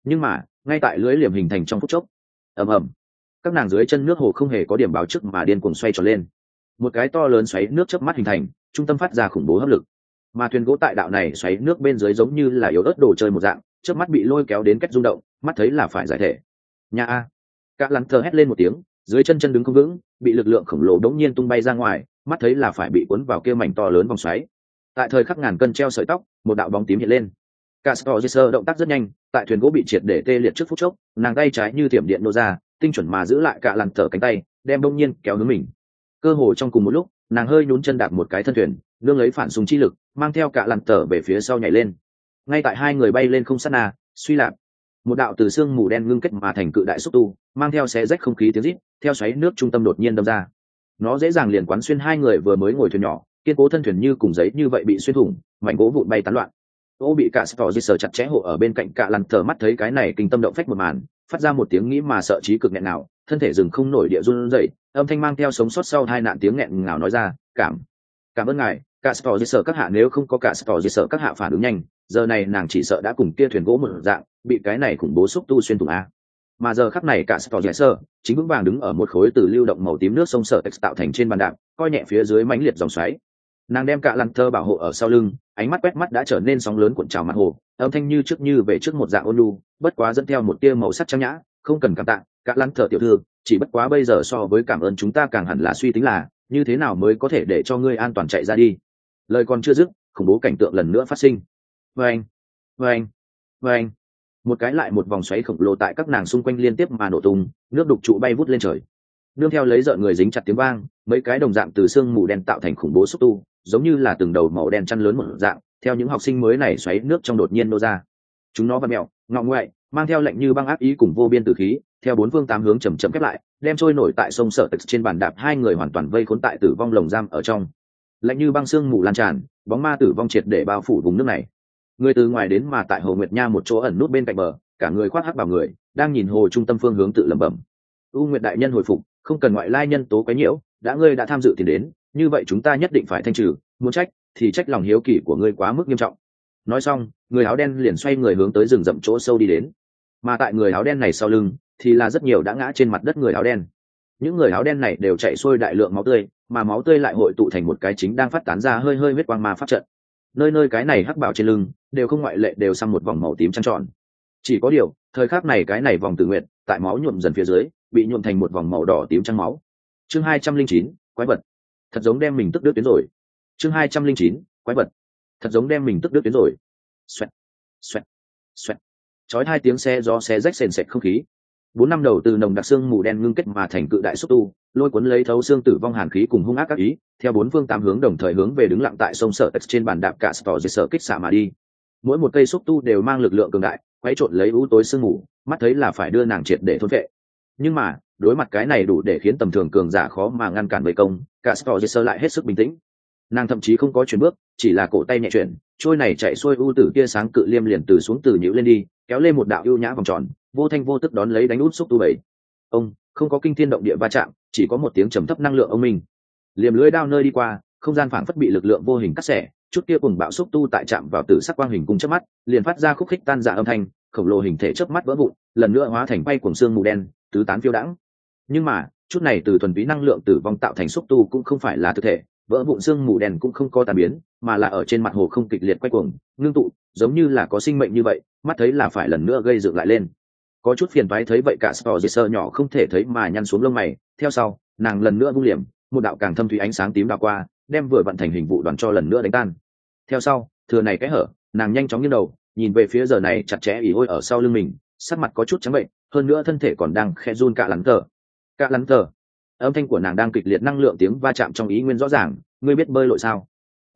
Speaker 1: Nhưng mà ngay tại lưới liềm hình thành trong phút chốc, ầm ầm, các nàng dưới chân nước hồ không hề có điểm báo trước mà điên cuồng xoay tròn lên. Một cái to lớn xoáy nước chớp mắt hình thành, trung tâm phát ra khủng bố hấp lực, mà thuyền gỗ tại đạo này xoáy nước bên dưới giống như là yếu ớt đồ chơi một dạng, chớp mắt bị lôi kéo đến cách rung động, mắt thấy là phải giải thể. Nhà a! Cả lắn thờ hét lên một tiếng, dưới chân chân đứng không vững, bị lực lượng khổng lồ đống nhiên tung bay ra ngoài, mắt thấy là phải bị cuốn vào kia mảnh to lớn vòng xoáy. Tại thời khắc ngàn cân treo sợi tóc, một đạo bóng tím hiện lên. Castor động tác rất nhanh, tại thuyền gỗ bị triệt để tê liệt trước phút chốc, nàng tay trái như thiểm điện nô ra, tinh chuẩn mà giữ lại cả lằn thở cánh tay, đem đông nhiên kéo hướng mình. Cơ hồ trong cùng một lúc, nàng hơi nhún chân đạp một cái thân thuyền, nương lấy phản xung chi lực, mang theo cả lằn thở về phía sau nhảy lên. Ngay tại hai người bay lên không sát na, suy lạp, một đạo từ xương mù đen ngưng kết mà thành cự đại xúc tu, mang theo xé rách không khí tiếng rít, theo xoáy nước trung tâm đột nhiên đâm ra. Nó dễ dàng liền quán xuyên hai người vừa mới ngồi thuyền nhỏ, kiên cố thân thuyền như cùng giấy như vậy bị xuyên thủng, mảnh gỗ vụn bay tán loạn. Ô bị cả Stor chặt chẽ hộ ở bên cạnh cả lằn thở mắt thấy cái này kinh tâm động phách một màn, phát ra một tiếng nghĩ mà sợ trí cực nghẹn nào, thân thể dừng không nổi địa run rẩy, âm thanh mang theo sống sót sau hai nạn tiếng nghẹn ngào nói ra, cảm ơn ngài, cả Stor các hạ, nếu không có cả Stor các hạ phản ứng nhanh, giờ này nàng chỉ sợ đã cùng kia thuyền gỗ một dạng, bị cái này khủng bố xúc tu xuyên thủng a. Mà giờ khắc này cả Stor chính vững vàng đứng ở một khối từ lưu động màu tím nước sông sở tạo thành trên bàn đạp, coi nhẹ phía dưới mãnh liệt dòng xoáy. Nàng đem cả lằn thơ bảo hộ ở sau lưng, ánh mắt quét mắt đã trở nên sóng lớn cuộn trào mặt hồ, âm thanh như trước như về trước một dạng ôn nhu, bất quá dẫn theo một tia màu sắc trang nhã, không cần cảm tạ, cả lằn thơ tiểu thư, chỉ bất quá bây giờ so với cảm ơn chúng ta càng hẳn là suy tính là như thế nào mới có thể để cho ngươi an toàn chạy ra đi. Lời còn chưa dứt, khủng bố cảnh tượng lần nữa phát sinh. Vâng, vâng, vâng, một cái lại một vòng xoáy khổng lồ tại các nàng xung quanh liên tiếp mà nổ tung, nước đục trụ bay vút lên trời. Nương theo lấy rợn người dính chặt tiếng vang, mấy cái đồng dạng từ xương mù đen tạo thành khủng bố xúc tu, giống như là từng đầu màu đen chăn lớn một dạng, theo những học sinh mới này xoáy nước trong đột nhiên nô ra. Chúng nó vặn mèo, ngọ ngoại, mang theo lệnh như băng ác ý cùng vô biên tử khí, theo bốn phương tám hướng chậm chậm khép lại, đem trôi nổi tại sông sở tịch trên bàn đạp hai người hoàn toàn vây khốn tại tử vong lồng giam ở trong. Lạnh như băng xương mù lan tràn, bóng ma tử vong triệt để bao phủ vùng nước này. Người từ ngoài đến mà tại Hồ Nguyệt Nha một chỗ ẩn nút bên cạnh bờ, cả người khoác hắc bào người, đang nhìn hồ trung tâm phương hướng tự lẩm bẩm. U Nguyệt đại nhân hồi phục, không cần ngoại lai nhân tố quấy nhiễu, ngươi đã tham dự tiền đến, như vậy chúng ta nhất định phải thanh trừ, muốn trách thì trách lòng hiếu kỳ của ngươi quá mức nghiêm trọng. Nói xong, người áo đen liền xoay người hướng tới rừng rậm chỗ sâu đi đến. Mà tại người áo đen này sau lưng, thì là rất nhiều đã ngã trên mặt đất người áo đen. Những người áo đen này đều chảy xuôi đại lượng máu tươi, mà máu tươi lại hội tụ thành một cái chính đang phát tán ra hơi hơi huyết quang ma pháp trận. Nơi nơi cái này hắc bảo trên lưng đều không ngoại lệ đều xăm một vòng màu tím trăng tròn. Chỉ có điều, thời khắc này cái này vòng tự nguyện, tại máu nhuộm dần phía dưới, bị nhuộm thành một vòng màu đỏ tím trắng máu. Chương 209, quái vật. Thật giống đem mình tức đứt tuyến rồi. Chương 209, quái vật. Thật giống đem mình tức đứt tuyến rồi. Xoẹt, xoẹt, xoẹt. Chói hai tiếng xe gió xé rách sền sệt không khí. 4 năm đầu từ nồng đặc xương mù đen ngưng kết mà thành cự đại xúc tu, lôi cuốn lấy thấu xương tử vong hàn khí cùng hung ác các ý, theo bốn phương tám hướng đồng thời hướng về đứng lặng tại sông sở tạch trên bàn đạp cả sở kích xạ mà đi. Mỗi một cây xúc tu đều mang lực lượng cường đại, quấy trộn lấy u tối sương mù, mắt thấy là phải đưa nàng triệt để thôn vệ. Nhưng mà, đối mặt cái này đủ để khiến tầm thường cường giả khó mà ngăn cản vây công, cả Stor lại hết sức bình tĩnh. Nàng thậm chí không có chuyển bước, chỉ là cổ tay nhẹ chuyển, trôi này chạy xuôi u tử kia sáng cự liêm liền từ xuống từ nhũ lên đi, kéo lên một đạo ưu nhã vòng tròn, vô thanh vô tức đón lấy đánh út xúc tu bảy. Ông không có kinh thiên động địa va chạm, chỉ có một tiếng trầm thấp năng lượng ông minh. Liềm lưỡi đao nơi đi qua, không gian phảng phất bị lực lượng vô hình cắt xẻ, chút kia cùng bạo xúc tu tại chạm vào tử sắc quang hình cung chớp mắt, liền phát ra khúc khích tan rã âm thanh, khổng lồ hình thể chớp mắt vỡ vụn, lần nữa hóa thành bay cuồng xương mù đen, tứ tán phiêu đãng. Nhưng mà, chút này từ thuần túy năng lượng tử vong tạo thành xúc tu cũng không phải là thực thể, vỡ vụn xương mù đen cũng không có tàn biến, mà là ở trên mặt hồ không kịch liệt quay cuồng, ngưng tụ, giống như là có sinh mệnh như vậy, mắt thấy là phải lần nữa gây dựng lại lên. Có chút phiền toái thấy vậy cả Stor nhỏ không thể thấy mà nhăn xuống lông mày, theo sau, nàng lần nữa vung liềm, một đạo càng thâm thúy ánh sáng tím đảo qua, đem vừa vận thành hình vụ đoàn cho lần nữa đánh tan. Theo sau, thừa này cái hở, nàng nhanh chóng nghiêng đầu, nhìn về phía giờ này chặt chẽ ỉ ôi ở sau lưng mình, sắc mặt có chút trắng bệnh, hơn nữa thân thể còn đang khẽ run cả lắn cờ. Cả lắn cờ. Âm thanh của nàng đang kịch liệt, năng lượng tiếng va chạm trong ý nguyên rõ ràng. Ngươi biết bơi lội sao?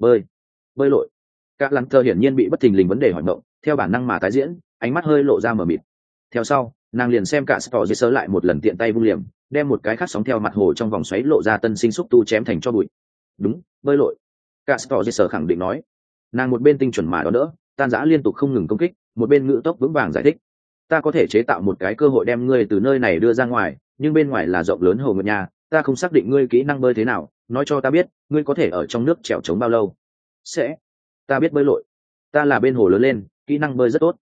Speaker 1: Bơi lội. Cả lắn cờ hiển nhiên bị bất thình lình vấn đề hỏi ngộng, theo bản năng mà tái diễn, ánh mắt hơi lộ ra mờ mịt. Theo sau, nàng liền xem cả Stor lại một lần tiện tay vung liềm, đem một cái khác sóng theo mặt hồ trong vòng xoáy lộ ra tân sinh xúc tu chém thành cho bụi. Đúng, bơi lội. Cả Stor khẳng định nói. Nàng một bên tinh chuẩn mà đón đỡ, tan rã liên tục không ngừng công kích, một bên ngữ tốc vững vàng giải thích. Ta có thể chế tạo một cái cơ hội đem ngươi từ nơi này đưa ra ngoài, nhưng bên ngoài là rộng lớn hồ Nguyệt Nha, ta không xác định ngươi kỹ năng bơi thế nào, nói cho ta biết, ngươi có thể ở trong nước trèo trống bao lâu. Ta biết bơi lội. Ta là bên hồ lớn lên, kỹ năng bơi rất tốt.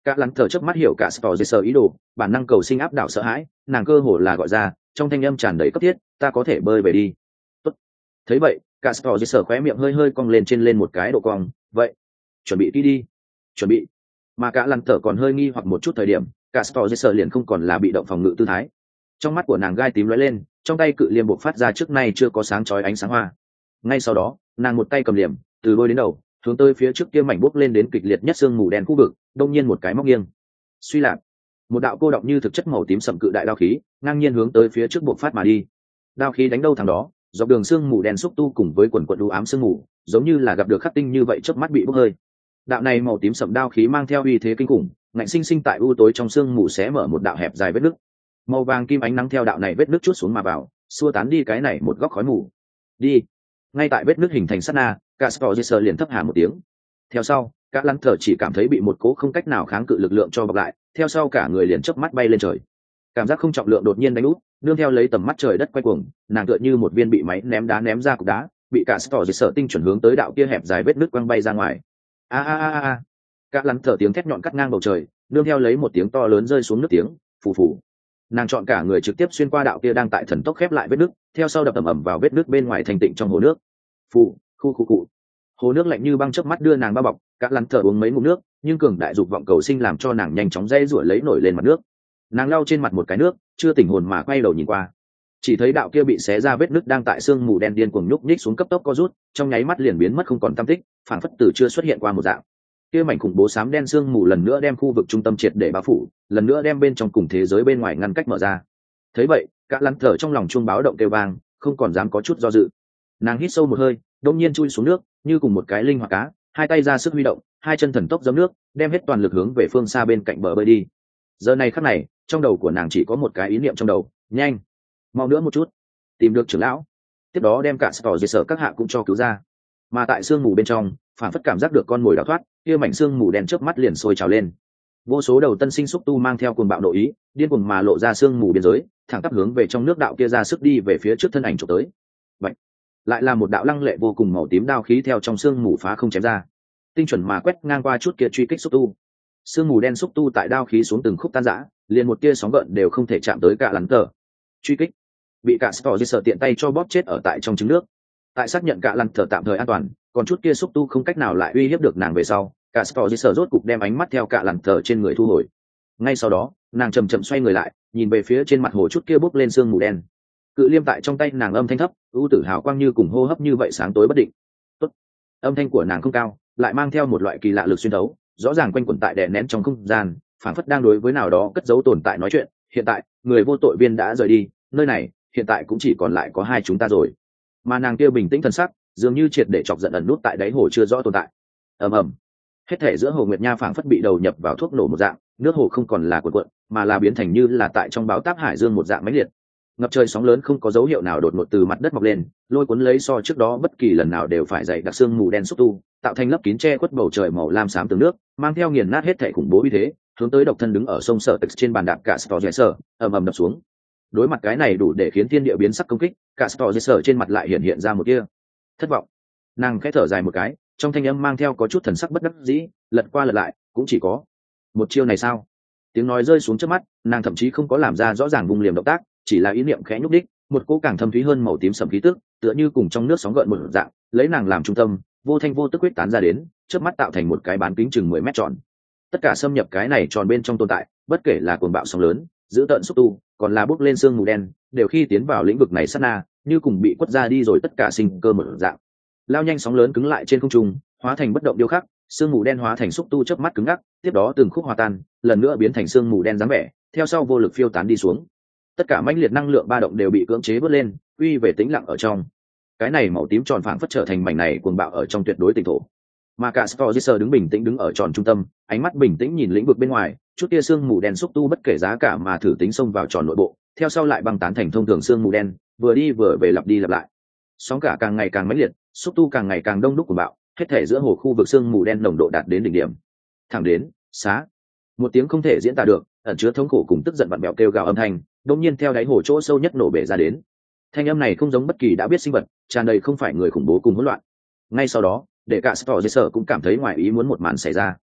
Speaker 1: Cả lắn thở chớp mắt hiểu cả Sport ý đồ, bản năng cầu sinh áp đảo sợ hãi, nàng cơ hồ là gọi ra, trong thanh âm tràn đầy cấp thiết, ta có thể bơi về đi. Tốt. Thấy vậy, cả Sport khóe miệng hơi hơi cong lên trên lên một cái độ cong, vậy, chuẩn bị đi. Chuẩn bị. Mà cả lắn thở còn hơi nghi hoặc một chút thời điểm, cả Sport liền không còn là bị động phòng ngự tư thái. Trong mắt của nàng gai tím lóe lên, trong tay cự liềm buộc phát ra trước nay chưa có sáng chói ánh sáng hoa. Ngay sau đó, nàng một tay cầm liềm, từ đôi đến đầu, hướng tới phía trước kia mảnh bốc lên đến kịch liệt nhất sương mù đen khu vực, đông nhiên một cái móc nghiêng. Suy lạc, một đạo cô động như thực chất màu tím sậm cự đại đao khí, ngang nhiên hướng tới phía trước buộc phát mà đi. Đao khí đánh đâu thằng đó, dọc đường sương mù đen xúc tu cùng với quần quần u ám sương mù, giống như là gặp được khắc tinh như vậy chớp mắt bị bốc hơi. Đạo này màu tím sậm đao khí mang theo uy thế kinh khủng, ngạnh sinh sinh tại u tối trong sương mù xé mở một đạo hẹp dài vết nứt. Màu vàng kim ánh nắng theo đạo này vết nứt chuốt xuống mà vào, xua tán đi cái này một góc khói mù. Đi. Ngay tại vết nứt hình thành sát na, Casper liền thấp hà một tiếng. Theo sau, các lăng thở chỉ cảm thấy bị một cố không cách nào kháng cự lực lượng cho bọc lại, theo sau cả người liền chớp mắt bay lên trời. Cảm giác không trọng lượng đột nhiên đánh úp, nương theo lấy tầm mắt trời đất quay cuồng, nàng tựa như một viên bị máy ném đá ném ra cục đá, bị Casper tinh chuẩn hướng tới đạo kia hẹp dài vết nứt quăng bay ra ngoài. A a a a. Các lăng thở tiếng thét nhọn cắt ngang bầu trời, nương theo lấy một tiếng to lớn rơi xuống nước tiếng, phù phù. Nàng chọn cả người trực tiếp xuyên qua đạo kia đang tại thần tốc khép lại vết nứt, theo sau đập ầm vào vết nứt bên ngoài thành tịnh trong hồ nước. Phù, khu cụ. Hồ nước lạnh như băng chớp mắt đưa nàng bao bọc, các lăn thở uống mấy ngụm nước, nhưng cường đại dục vọng cầu sinh làm cho nàng nhanh chóng dây rủi lấy nổi lên mặt nước. Nàng lau trên mặt một cái nước, chưa tỉnh hồn mà quay đầu nhìn qua, chỉ thấy đạo kia bị xé ra vết nứt đang tại sương mù đen điên cuồng nhúc nhích xuống cấp tốc co rút, trong nháy mắt liền biến mất không còn tăm tích, phảng phất từ chưa xuất hiện qua một dạng. Kia mảnh khủng bố xám đen sương mù lần nữa đem khu vực trung tâm triệt để bao phủ, lần nữa đem bên trong cùng thế giới bên ngoài ngăn cách mở ra. Thấy vậy, các lăn thở trong lòng chuông báo động kêu vang, không còn dám có chút do dự. Nàng hít sâu một hơi, đột nhiên chui xuống nước, như cùng một cái linh hoạt cá, hai tay ra sức huy động, hai chân thần tốc giẫm nước, đem hết toàn lực hướng về phương xa bên cạnh bờ bơi đi. Giờ này khắc này, trong đầu của nàng chỉ có một cái ý niệm trong đầu, nhanh, mau nữa một chút, tìm được trưởng lão, tiếp đó đem cả sở các hạ cũng cho cứu ra. Mà tại sương mù bên trong, phản phất cảm giác được con mồi đào thoát, kia mảnh sương mù đen chớp mắt liền sôi trào lên. Vô số đầu tân sinh xúc tu mang theo cuồng bạo nội ý, điên cuồng mà lộ ra sương mù biên giới, thẳng tắp hướng về trong nước đạo kia ra sức đi về phía trước thân ảnh chụp tới. Vậy, lại là một đạo lăng lệ vô cùng màu tím đao khí theo trong sương mù phá không chém ra, tinh chuẩn mà quét ngang qua chút kia truy kích xúc tu. Sương mù đen xúc tu tại đao khí xuống từng khúc tan rã, liền một tia sóng gợn đều không thể chạm tới cả lắn cờ. Truy kích, bị cả Sport tiện tay cho bóp chết ở tại trong trứng nước. Tại xác nhận cả lắn thở tạm thời an toàn, còn chút kia xúc tu không cách nào lại uy hiếp được nàng về sau, cả Sport rốt cục đem ánh mắt theo cả lắn thở trên người thu hồi. Ngay sau đó, nàng chậm chậm xoay người lại, nhìn về phía trên mặt hồ chút kia bốc lên sương mù đen. Cự liêm tại trong tay nàng âm thanh thấp, ưu tử hào quang như cùng hô hấp như vậy sáng tối bất định. Tốt. Âm thanh của nàng không cao, lại mang theo một loại kỳ lạ lực xuyên thấu, rõ ràng quanh quẩn tại đè nén trong không gian, phản phất đang đối với nào đó cất giấu tồn tại nói chuyện. Hiện tại, người vô tội viên đã rời đi, nơi này hiện tại cũng chỉ còn lại có hai chúng ta rồi. Mà nàng kia bình tĩnh thần sắc, dường như triệt để chọc giận ẩn nút tại đáy hồ chưa rõ tồn tại. Ầm ầm. Hết thể giữa hồ nguyệt nha phảng phất bị đầu nhập vào thuốc nổ một dạng, nước hồ không còn là cuộn cuộn, mà là biến thành như là tại trong báo táp hải dương một dạng mãnh liệt. Ngập trời sóng lớn không có dấu hiệu nào đột ngột từ mặt đất mọc lên, lôi cuốn lấy so trước đó bất kỳ lần nào đều phải dày đặc sương mù đen xúc tu, tạo thành lớp kín che khuất bầu trời màu lam xám tường nước, mang theo nghiền nát hết thể khủng bố uy thế, hướng tới độc thân đứng ở sông sở trên bàn đạp cả Sport ầm ầm đập xuống. Đối mặt cái này đủ để khiến thiên địa biến sắc công kích, cả Sport trên mặt lại hiện ra một tia thất vọng. Nàng khẽ thở dài một cái, trong thanh âm mang theo có chút thần sắc bất đắc dĩ, lật qua lật lại cũng chỉ có một chiêu này sao? Tiếng nói rơi xuống trước mắt, nàng thậm chí không có làm ra rõ ràng vùng liềm động tác, chỉ là ý niệm khẽ nhúc đích, một cỗ càng thâm thúy hơn màu tím sẫm khí tức, tựa như cùng trong nước sóng gợn một dạng, lấy nàng làm trung tâm, vô thanh vô tức quyết tán ra đến, chớp mắt tạo thành một cái bán kính chừng 10 mét tròn. Tất cả xâm nhập cái này tròn bên trong tồn tại, bất kể là cuồng bạo sóng lớn, giữ tận xúc tu, còn là bốc lên sương mù đen, đều khi tiến vào lĩnh vực này sát na, như cùng bị quất ra đi rồi tất cả sinh cơ một dạng. Lao nhanh sóng lớn cứng lại trên không trung, hóa thành bất động điêu khắc, sương mù đen hóa thành xúc tu chớp mắt cứng ngắc, tiếp đó từng khúc hòa tan, lần nữa biến thành sương mù đen dáng vẻ, theo sau vô lực phiêu tán đi xuống. Tất cả mãnh liệt năng lượng ba động đều bị cưỡng chế vớt lên, quy về tĩnh lặng ở trong. Cái này màu tím tròn phảng phất trở thành mảnh này cuồng bạo ở trong tuyệt đối tỉnh thổ. Mà cả Sport đứng bình tĩnh đứng ở tròn trung tâm, ánh mắt bình tĩnh nhìn lĩnh vực bên ngoài, chút tia sương mù đen xúc tu bất kể giá cả mà thử tính xông vào tròn nội bộ, theo sau lại băng tán thành thông thường sương mù đen, vừa đi vừa về lặp đi lặp lại. Sóng cả càng ngày càng mãnh liệt, xúc tu càng ngày càng đông đúc cuồng bạo, hết thể giữa hồ khu vực sương mù đen nồng độ đạt đến đỉnh điểm. Thẳng đến, xá. Một tiếng không thể diễn tả được, ẩn chứa thống khổ cùng tức giận vặn bẹo kêu gào âm thanh, đột nhiên theo đáy hồ chỗ sâu nhất nổ bể ra đến. Thanh âm này không giống bất kỳ đã biết sinh vật, tràn đầy không phải người khủng bố cùng hỗn loạn. Ngay sau đó, để cả Sport cũng cảm thấy ngoài ý muốn một màn xảy ra.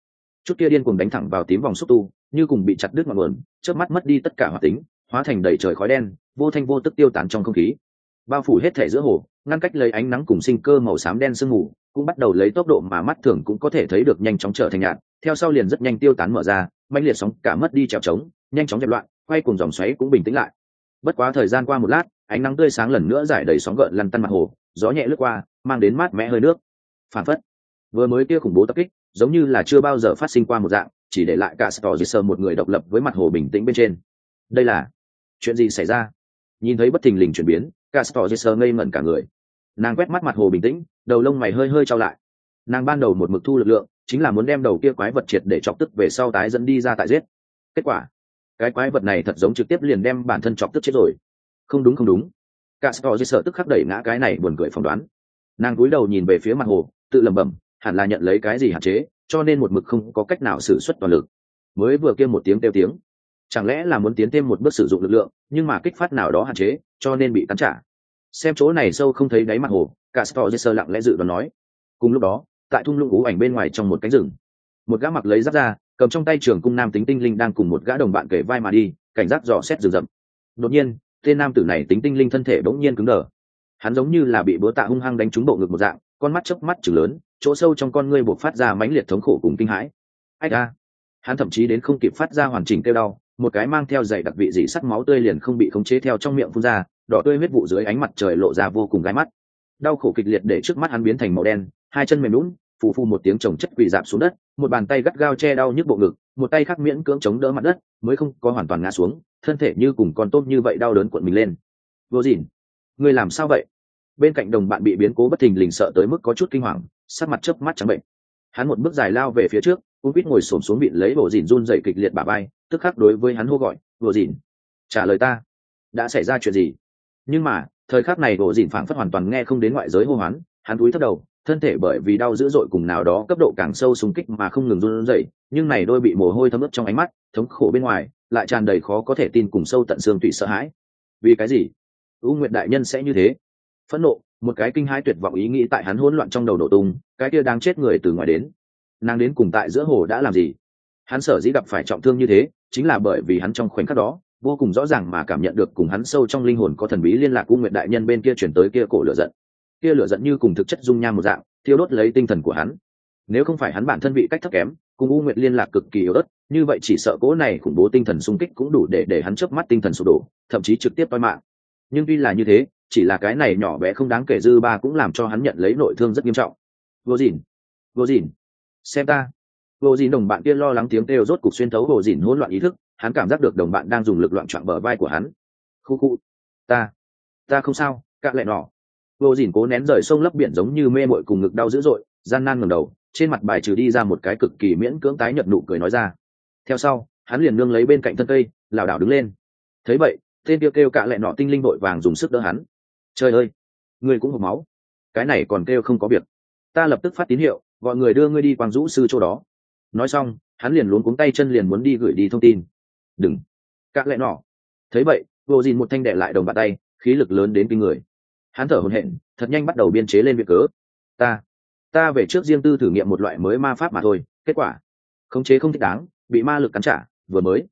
Speaker 1: chút kia điên cuồng đánh thẳng vào tím vòng xúc tu, như cùng bị chặt đứt ngọn nguồn, chớp mắt mất đi tất cả hoạt tính, hóa thành đầy trời khói đen, vô thanh vô tức tiêu tán trong không khí, bao phủ hết thể giữa hồ, ngăn cách lấy ánh nắng cùng sinh cơ màu xám đen sương mù, cũng bắt đầu lấy tốc độ mà mắt thường cũng có thể thấy được nhanh chóng trở thành nhạt, theo sau liền rất nhanh tiêu tán mở ra, mãnh liệt sóng cả mất đi trèo trống, nhanh chóng dẹp loạn, quay cùng dòng xoáy cũng bình tĩnh lại. Bất quá thời gian qua một lát, ánh nắng tươi sáng lần nữa giải đầy sóng gợn lăn tăn mặt hồ, gió nhẹ lướt qua, mang đến mát mẻ hơi nước. Phản phất, vừa mới kia khủng bố tập kích, giống như là chưa bao giờ phát sinh qua một dạng, chỉ để lại cả Storgisser một người độc lập với mặt hồ bình tĩnh bên trên. Đây là chuyện gì xảy ra? Nhìn thấy bất thình lình chuyển biến, cả Storgisser ngây ngẩn cả người. Nàng quét mắt mặt hồ bình tĩnh, đầu lông mày hơi hơi trao lại. Nàng ban đầu một mực thu lực lượng, chính là muốn đem đầu kia quái vật triệt để chọc tức về sau tái dẫn đi ra tại giết. Kết quả, cái quái vật này thật giống trực tiếp liền đem bản thân chọc tức chết rồi. Không đúng không đúng. Cả Storgisser tức khắc đẩy ngã cái này buồn cười phỏng đoán. Nàng cúi đầu nhìn về phía mặt hồ, tự lẩm bẩm, hẳn là nhận lấy cái gì hạn chế, cho nên một mực không có cách nào sử xuất toàn lực. Mới vừa kêu một tiếng kêu tiếng, chẳng lẽ là muốn tiến thêm một bước sử dụng lực lượng, nhưng mà kích phát nào đó hạn chế, cho nên bị cắn trả. Xem chỗ này sâu không thấy đáy mặt hồ, cả Storgisser lặng lẽ dự đoán nói. Cùng lúc đó, tại thung lũng ú ảnh bên ngoài trong một cánh rừng, một gã mặc lấy giáp ra, cầm trong tay trường cung nam tính tinh linh đang cùng một gã đồng bạn kể vai mà đi, cảnh giác dò xét rừng rậm. Đột nhiên, tên nam tử này tính tinh linh thân thể bỗng nhiên cứng đờ. Hắn giống như là bị búa tạ hung hăng đánh trúng bộ ngực một dạng, con mắt chớp mắt trừng lớn, chỗ sâu trong con ngươi bộc phát ra mãnh liệt thống khổ cùng kinh hãi. Ách a! Hắn thậm chí đến không kịp phát ra hoàn chỉnh kêu đau, một cái mang theo dày đặc vị dị sắc máu tươi liền không bị khống chế theo trong miệng phun ra, đỏ tươi huyết vụ dưới ánh mặt trời lộ ra vô cùng gai mắt. Đau khổ kịch liệt để trước mắt hắn biến thành màu đen, hai chân mềm nhũn, phù phù một tiếng chồng chất quỳ rạp xuống đất, một bàn tay gắt gao che đau nhức bộ ngực, một tay khác miễn cưỡng chống đỡ mặt đất, mới không có hoàn toàn ngã xuống, thân thể như cùng con tôm như vậy đau đớn cuộn mình lên. Vô Dĩn, ngươi làm sao vậy? Bên cạnh đồng bạn bị biến cố bất thình lình sợ tới mức có chút kinh hoàng, sắc mặt chớp mắt trắng bệnh. Hắn một bước dài lao về phía trước, Cú Quýt ngồi xổm xuống bị lấy Vô Dĩn run rẩy kịch liệt bả vai, tức khắc đối với hắn hô gọi, "Vô Dĩn, trả lời ta, đã xảy ra chuyện gì?" Nhưng mà, thời khắc này Vô Dĩn phảng phất hoàn toàn nghe không đến ngoại giới hô hoán, hắn cúi thấp đầu, thân thể bởi vì đau dữ dội cùng nào đó cấp độ càng sâu xung kích mà không ngừng run rẩy, nhưng này đôi bị mồ hôi thấm ướt trong ánh mắt, thống khổ bên ngoài, lại tràn đầy khó có thể tin cùng sâu tận xương tủy sợ hãi. Vì cái gì? U Nguyệt đại nhân sẽ như thế? Phẫn nộ, một cái kinh hãi tuyệt vọng ý nghĩ tại hắn hỗn loạn trong đầu nổ tung, cái kia đang chết người từ ngoài đến, nàng đến cùng tại giữa hồ đã làm gì? Hắn sở dĩ gặp phải trọng thương như thế, chính là bởi vì hắn trong khoảnh khắc đó, vô cùng rõ ràng mà cảm nhận được cùng hắn sâu trong linh hồn có thần bí liên lạc U Nguyệt đại nhân bên kia chuyển tới kia cổ lửa giận. Kia lửa giận như cùng thực chất dung nham một dạng, thiêu đốt lấy tinh thần của hắn. Nếu không phải hắn bản thân vị cách thấp kém, cùng U Nguyệt liên lạc cực kỳ yếu ớt, như vậy chỉ sợ cỗ này khủng bố tinh thần xung kích cũng đủ để hắn chớp mắt tinh thần sụp đổ, thậm chí trực tiếp toi mạng. Nhưng tuy là như thế, chỉ là cái này nhỏ bé không đáng kể dư ba cũng làm cho hắn nhận lấy nội thương rất nghiêm trọng. Vô Dĩn, Vô Dĩn, xem ta! Vô Dĩn đồng bạn kia lo lắng tiếng kêu rốt cục xuyên thấu Vô Dĩn hỗn loạn ý thức, hắn cảm giác được đồng bạn đang dùng lực loạn choạng bờ vai của hắn. Khu khu, ta không sao, cạ lẹ nọ. Vô Dĩn cố nén rời sông lấp biển giống như mê mội cùng ngực đau dữ dội, gian nan ngẩng đầu, trên mặt bài trừ đi ra một cái cực kỳ miễn cưỡng tái nhợt nụ cười nói ra. Theo sau, hắn liền nương lấy bên cạnh thân cây, lảo đảo đứng lên. Thấy vậy, tên kia kêu cạ lẹ nọ tinh linh vội vàng dùng sức đỡ hắn. Trời ơi, ngươi cũng hộc máu, cái này còn kêu không có việc. Ta lập tức phát tín hiệu, gọi người đưa ngươi đi Quang Dũ sư chỗ đó. Nói xong, hắn liền luống cuống tay chân liền muốn đi gửi đi thông tin. Đừng, cạ lẹ nọ. Thấy vậy, Vô Dĩn một thanh đè lại đồng bàn tay, khí lực lớn đến kinh người. Hắn thở hổn hển, thật nhanh bắt đầu biên chế lên việc cớ. Ta về trước riêng tư thử nghiệm một loại mới ma pháp mà thôi, kết quả khống chế không thích đáng, bị ma lực cắn trả, vừa mới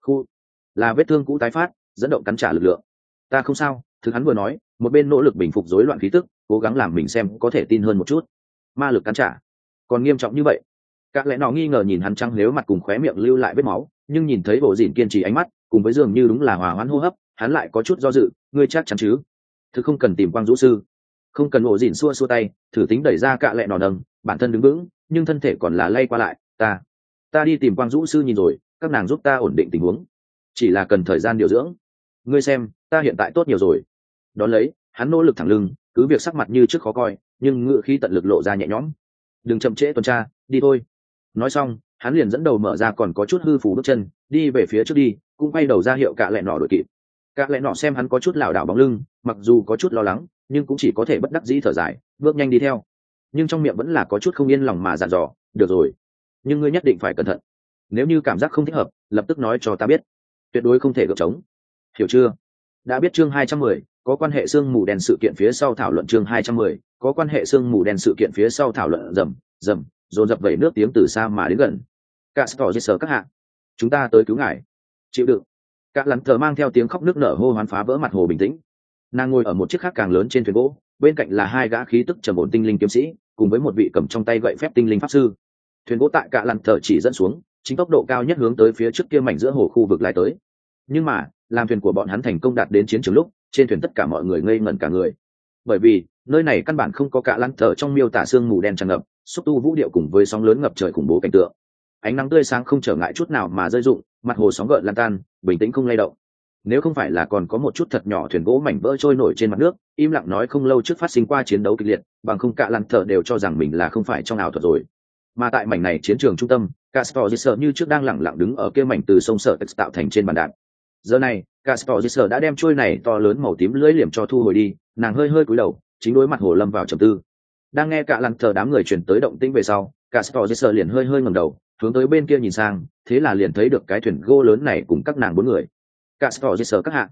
Speaker 1: là vết thương cũ tái phát, dẫn động cắn trả lực lượng. Ta không sao, thứ hắn vừa nói, một bên nỗ lực bình phục rối loạn khí tức, cố gắng làm mình xem có thể tin hơn một chút. Ma lực cắn trả còn nghiêm trọng như vậy? Các lẽ nó nghi ngờ nhìn hắn trăng nếu mặt cùng khóe miệng lưu lại vết máu, nhưng nhìn thấy Vô Dĩn kiên trì ánh mắt, cùng với dường như đúng là hòa hoãn hô hấp, hắn lại có chút do dự. Ngươi chắc chắn chứ? Thứ không cần tìm Quang Dũ sư. Không cần. Vô Dĩn xua xua tay, thử tính đẩy ra cạ lẹ nọ nâng, bản thân đứng vững, nhưng thân thể còn là lay qua lại. Ta đi tìm Quang Dũ sư nhìn rồi, các nàng giúp ta ổn định tình huống, chỉ là cần thời gian điều dưỡng. Ngươi xem, ta hiện tại tốt nhiều rồi. Đón lấy, hắn nỗ lực thẳng lưng, cứ việc sắc mặt như trước khó coi, nhưng ngựa khí tận lực lộ ra nhẹ nhõm. Đừng chậm trễ tuần tra, đi thôi. Nói xong, hắn liền dẫn đầu mở ra còn có chút hư phù bước chân, đi về phía trước đi, cũng quay đầu ra hiệu cạ lẹ nọ đuổi kịp. Cạ lẹ nọ xem hắn có chút lảo đảo bóng lưng, mặc dù có chút lo lắng, nhưng cũng chỉ có thể bất đắc dĩ thở dài, bước nhanh đi theo. Nhưng trong miệng vẫn là có chút không yên lòng mà dặn dò, được rồi, nhưng ngươi nhất định phải cẩn thận, nếu như cảm giác không thích hợp, lập tức nói cho ta biết, tuyệt đối không thể gượng trống, hiểu chưa? Đã biết. Chương 210, có quan hệ sương mù đen sự kiện phía sau thảo luận. Chương 210, có quan hệ sương mù đen sự kiện phía sau thảo luận. Rầm rầm, dồn dập vẩy nước tiếng từ xa mà đến gần. cả stor dây sở các hạ, chúng ta tới cứu ngài. Chịu đựng. Cả lắn thờ mang theo tiếng khóc nức nở hô hoán phá vỡ mặt hồ bình tĩnh. Nàng ngồi ở một chiếc khác càng lớn trên thuyền gỗ, bên cạnh là hai gã khí tức trầm ổn tinh linh kiếm sĩ, cùng với một vị cầm trong tay gậy phép tinh linh pháp sư. Thuyền gỗ tại cả lắn thờ chỉ dẫn xuống, chính tốc độ cao nhất hướng tới phía trước kia mảnh giữa hồ khu vực lại tới. Nhưng mà làm thuyền của bọn hắn thành công đạt đến chiến trường lúc, trên thuyền tất cả mọi người ngây ngẩn cả người, bởi vì nơi này căn bản không có cả lăn thở trong miêu tả sương mù đen tràn ngập, xúc tu vũ điệu cùng với sóng lớn ngập trời khủng bố cảnh tượng. Ánh nắng tươi sáng không trở ngại chút nào mà rơi rụng, mặt hồ sóng gợn lan tan, bình tĩnh không lay động. Nếu không phải là còn có một chút thật nhỏ thuyền gỗ mảnh vỡ trôi nổi trên mặt nước, im lặng nói không lâu trước phát sinh qua chiến đấu kịch liệt, bằng không cả lăn thở đều cho rằng mình là không phải trong ảo thuật rồi. Mà tại mảnh này chiến trường trung tâm, Castor như trước đang lặng lặng đứng ở kia mảnh từ sông sở tạo thành trên bàn đạp. Giờ này Castor đã đem trôi này to lớn màu tím lưỡi liềm cho thu hồi đi, nàng hơi hơi cúi đầu, chính đối mặt hồ lâm vào trầm tư. Đang nghe cả lăn thờ đám người truyền tới động tĩnh về sau, Castor liền hơi hơi ngẩng đầu, hướng tới bên kia nhìn sang, thế là liền thấy được cái thuyền gỗ lớn này cùng các nàng bốn người. Castor các hạ,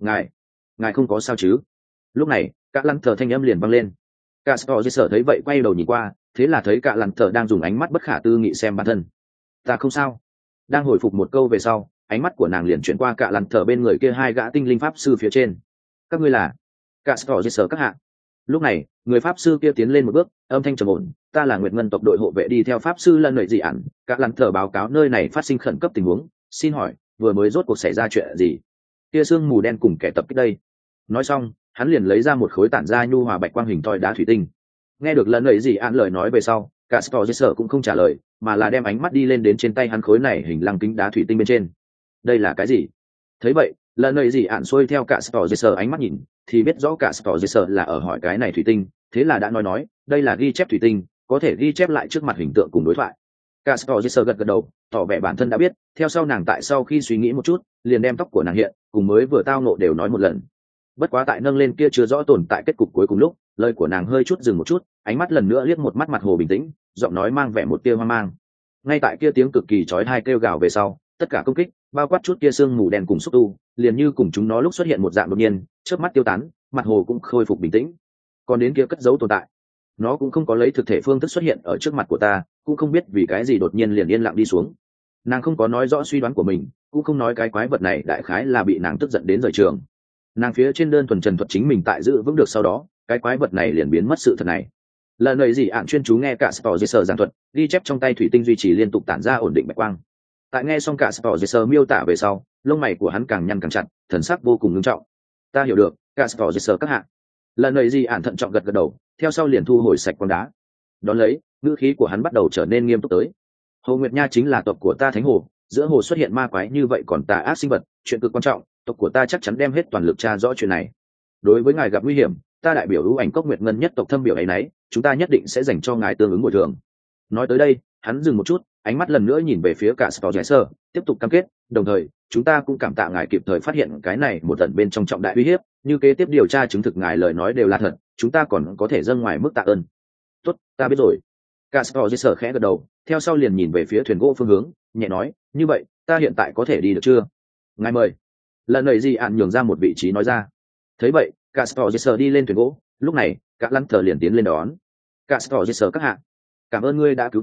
Speaker 1: ngài không có sao chứ? Lúc này cả lăn thờ thanh âm liền vang lên. Castor thấy vậy quay đầu nhìn qua, thế là thấy cả lăn thờ đang dùng ánh mắt bất khả tư nghị xem bản thân. Ta không sao. Đang hồi phục một câu về sau, ánh mắt của nàng liền chuyển qua cả lăn thờ bên người kia hai gã tinh linh pháp sư phía trên. Các ngươi là? Castor các hạ. Lúc này người pháp sư kia tiến lên một bước, âm thanh trầm ổn. Ta là Nguyệt Ngân tộc đội hộ vệ đi theo pháp sư lần lợi dị ẩn. Cả lăn thờ báo cáo nơi này phát sinh khẩn cấp tình huống, xin hỏi vừa mới rốt cuộc xảy ra chuyện gì? Kia sương mù đen cùng kẻ tập kích đây. Nói xong hắn liền lấy ra một khối tản ra nhu hòa bạch quang hình thoi đá thủy tinh. Nghe được lần lợi dị ẩn lời nói về sau, Castor cũng không trả lời, mà là đem ánh mắt đi lên đến trên tay hắn khối này hình lăng kính đá thủy tinh bên trên. Đây là cái gì? Thấy vậy lần này gì ạn xuôi theo cả Castor ánh mắt nhìn thì biết rõ cả Castor là ở hỏi cái này thủy tinh, thế là đã nói đây là ghi chép thủy tinh, có thể ghi chép lại trước mặt hình tượng cùng đối thoại. Castor gật gật đầu, tỏ vẻ bản thân đã biết. Theo sau nàng tại sau khi suy nghĩ một chút, liền đem tóc của nàng hiện cùng mới vừa tao nộ đều nói một lần. Bất quá tại nâng lên kia chưa rõ tồn tại kết cục cuối cùng lúc, lời của nàng hơi chút dừng một chút, ánh mắt lần nữa liếc một mắt mặt hồ bình tĩnh, giọng nói mang vẻ một tia hoang mang. Ngay tại kia tiếng cực kỳ chói tai kêu gào về sau, tất cả công kích, bao quát chút kia sương mù đen cùng xúc tu, liền như cùng chúng nó lúc xuất hiện một dạng đột nhiên, chớp mắt tiêu tán, mặt hồ cũng khôi phục bình tĩnh. Còn đến kia cất giấu tồn tại, nó cũng không có lấy thực thể phương thức xuất hiện ở trước mặt của ta, cũng không biết vì cái gì đột nhiên liền yên lặng đi xuống. Nàng không có nói rõ suy đoán của mình, cũng không nói cái quái vật này đại khái là bị nàng tức giận đến rời trường. Nàng phía trên đơn thuần trần thuật chính mình tại giữ vững được, sau đó cái quái vật này liền biến mất sự thật này. Lần này gì ạn chuyên chú nghe cả Castor giảng thuật, ghi chép trong tay thủy tinh duy trì liên tục tản ra ổn định bạch quang. Tại nghe xong cả Castor miêu tả về sau, lông mày của hắn càng nhăn càng chặt, thần sắc vô cùng nghiêm trọng. Ta hiểu được, Castor các hạ. Lần này gì ạn thận trọng gật gật đầu, theo sau liền thu hồi sạch quang đá. Đón lấy ngữ khí của hắn bắt đầu trở nên nghiêm túc tới. Hồ Nguyệt Nha chính là tộc của ta thánh hồ, giữa hồ xuất hiện ma quái như vậy còn tà ác sinh vật, chuyện cực quan trọng, tộc của ta chắc chắn đem hết toàn lực tra rõ chuyện này. Đối với ngài gặp nguy hiểm, ta đại biểu ưu ảnh cốc Nguyệt Ngân nhất tộc thâm biểu ấy nấy, chúng ta nhất định sẽ dành cho ngài tương ứng bồi thường. Nói tới đây hắn dừng một chút, ánh mắt lần nữa nhìn về phía cả Castor, tiếp tục cam kết, đồng thời chúng ta cũng cảm tạ ngài kịp thời phát hiện cái này một tận bên trong trọng đại uy hiếp, như kế tiếp điều tra chứng thực ngài lời nói đều là thật, chúng ta còn có thể dâng ngoài mức tạ ơn. Tốt, ta biết rồi. Castor khẽ gật đầu, theo sau liền nhìn về phía thuyền gỗ phương hướng, nhẹ nói, như vậy ta hiện tại có thể đi được chưa? Ngài mời. Lần này gì ạn nhường ra một vị trí nói ra. Thấy vậy Castor đi lên thuyền gỗ, lúc này cả lăn thờ liền tiến lên đón. Castor các hạ, cảm ơn ngươi đã cứu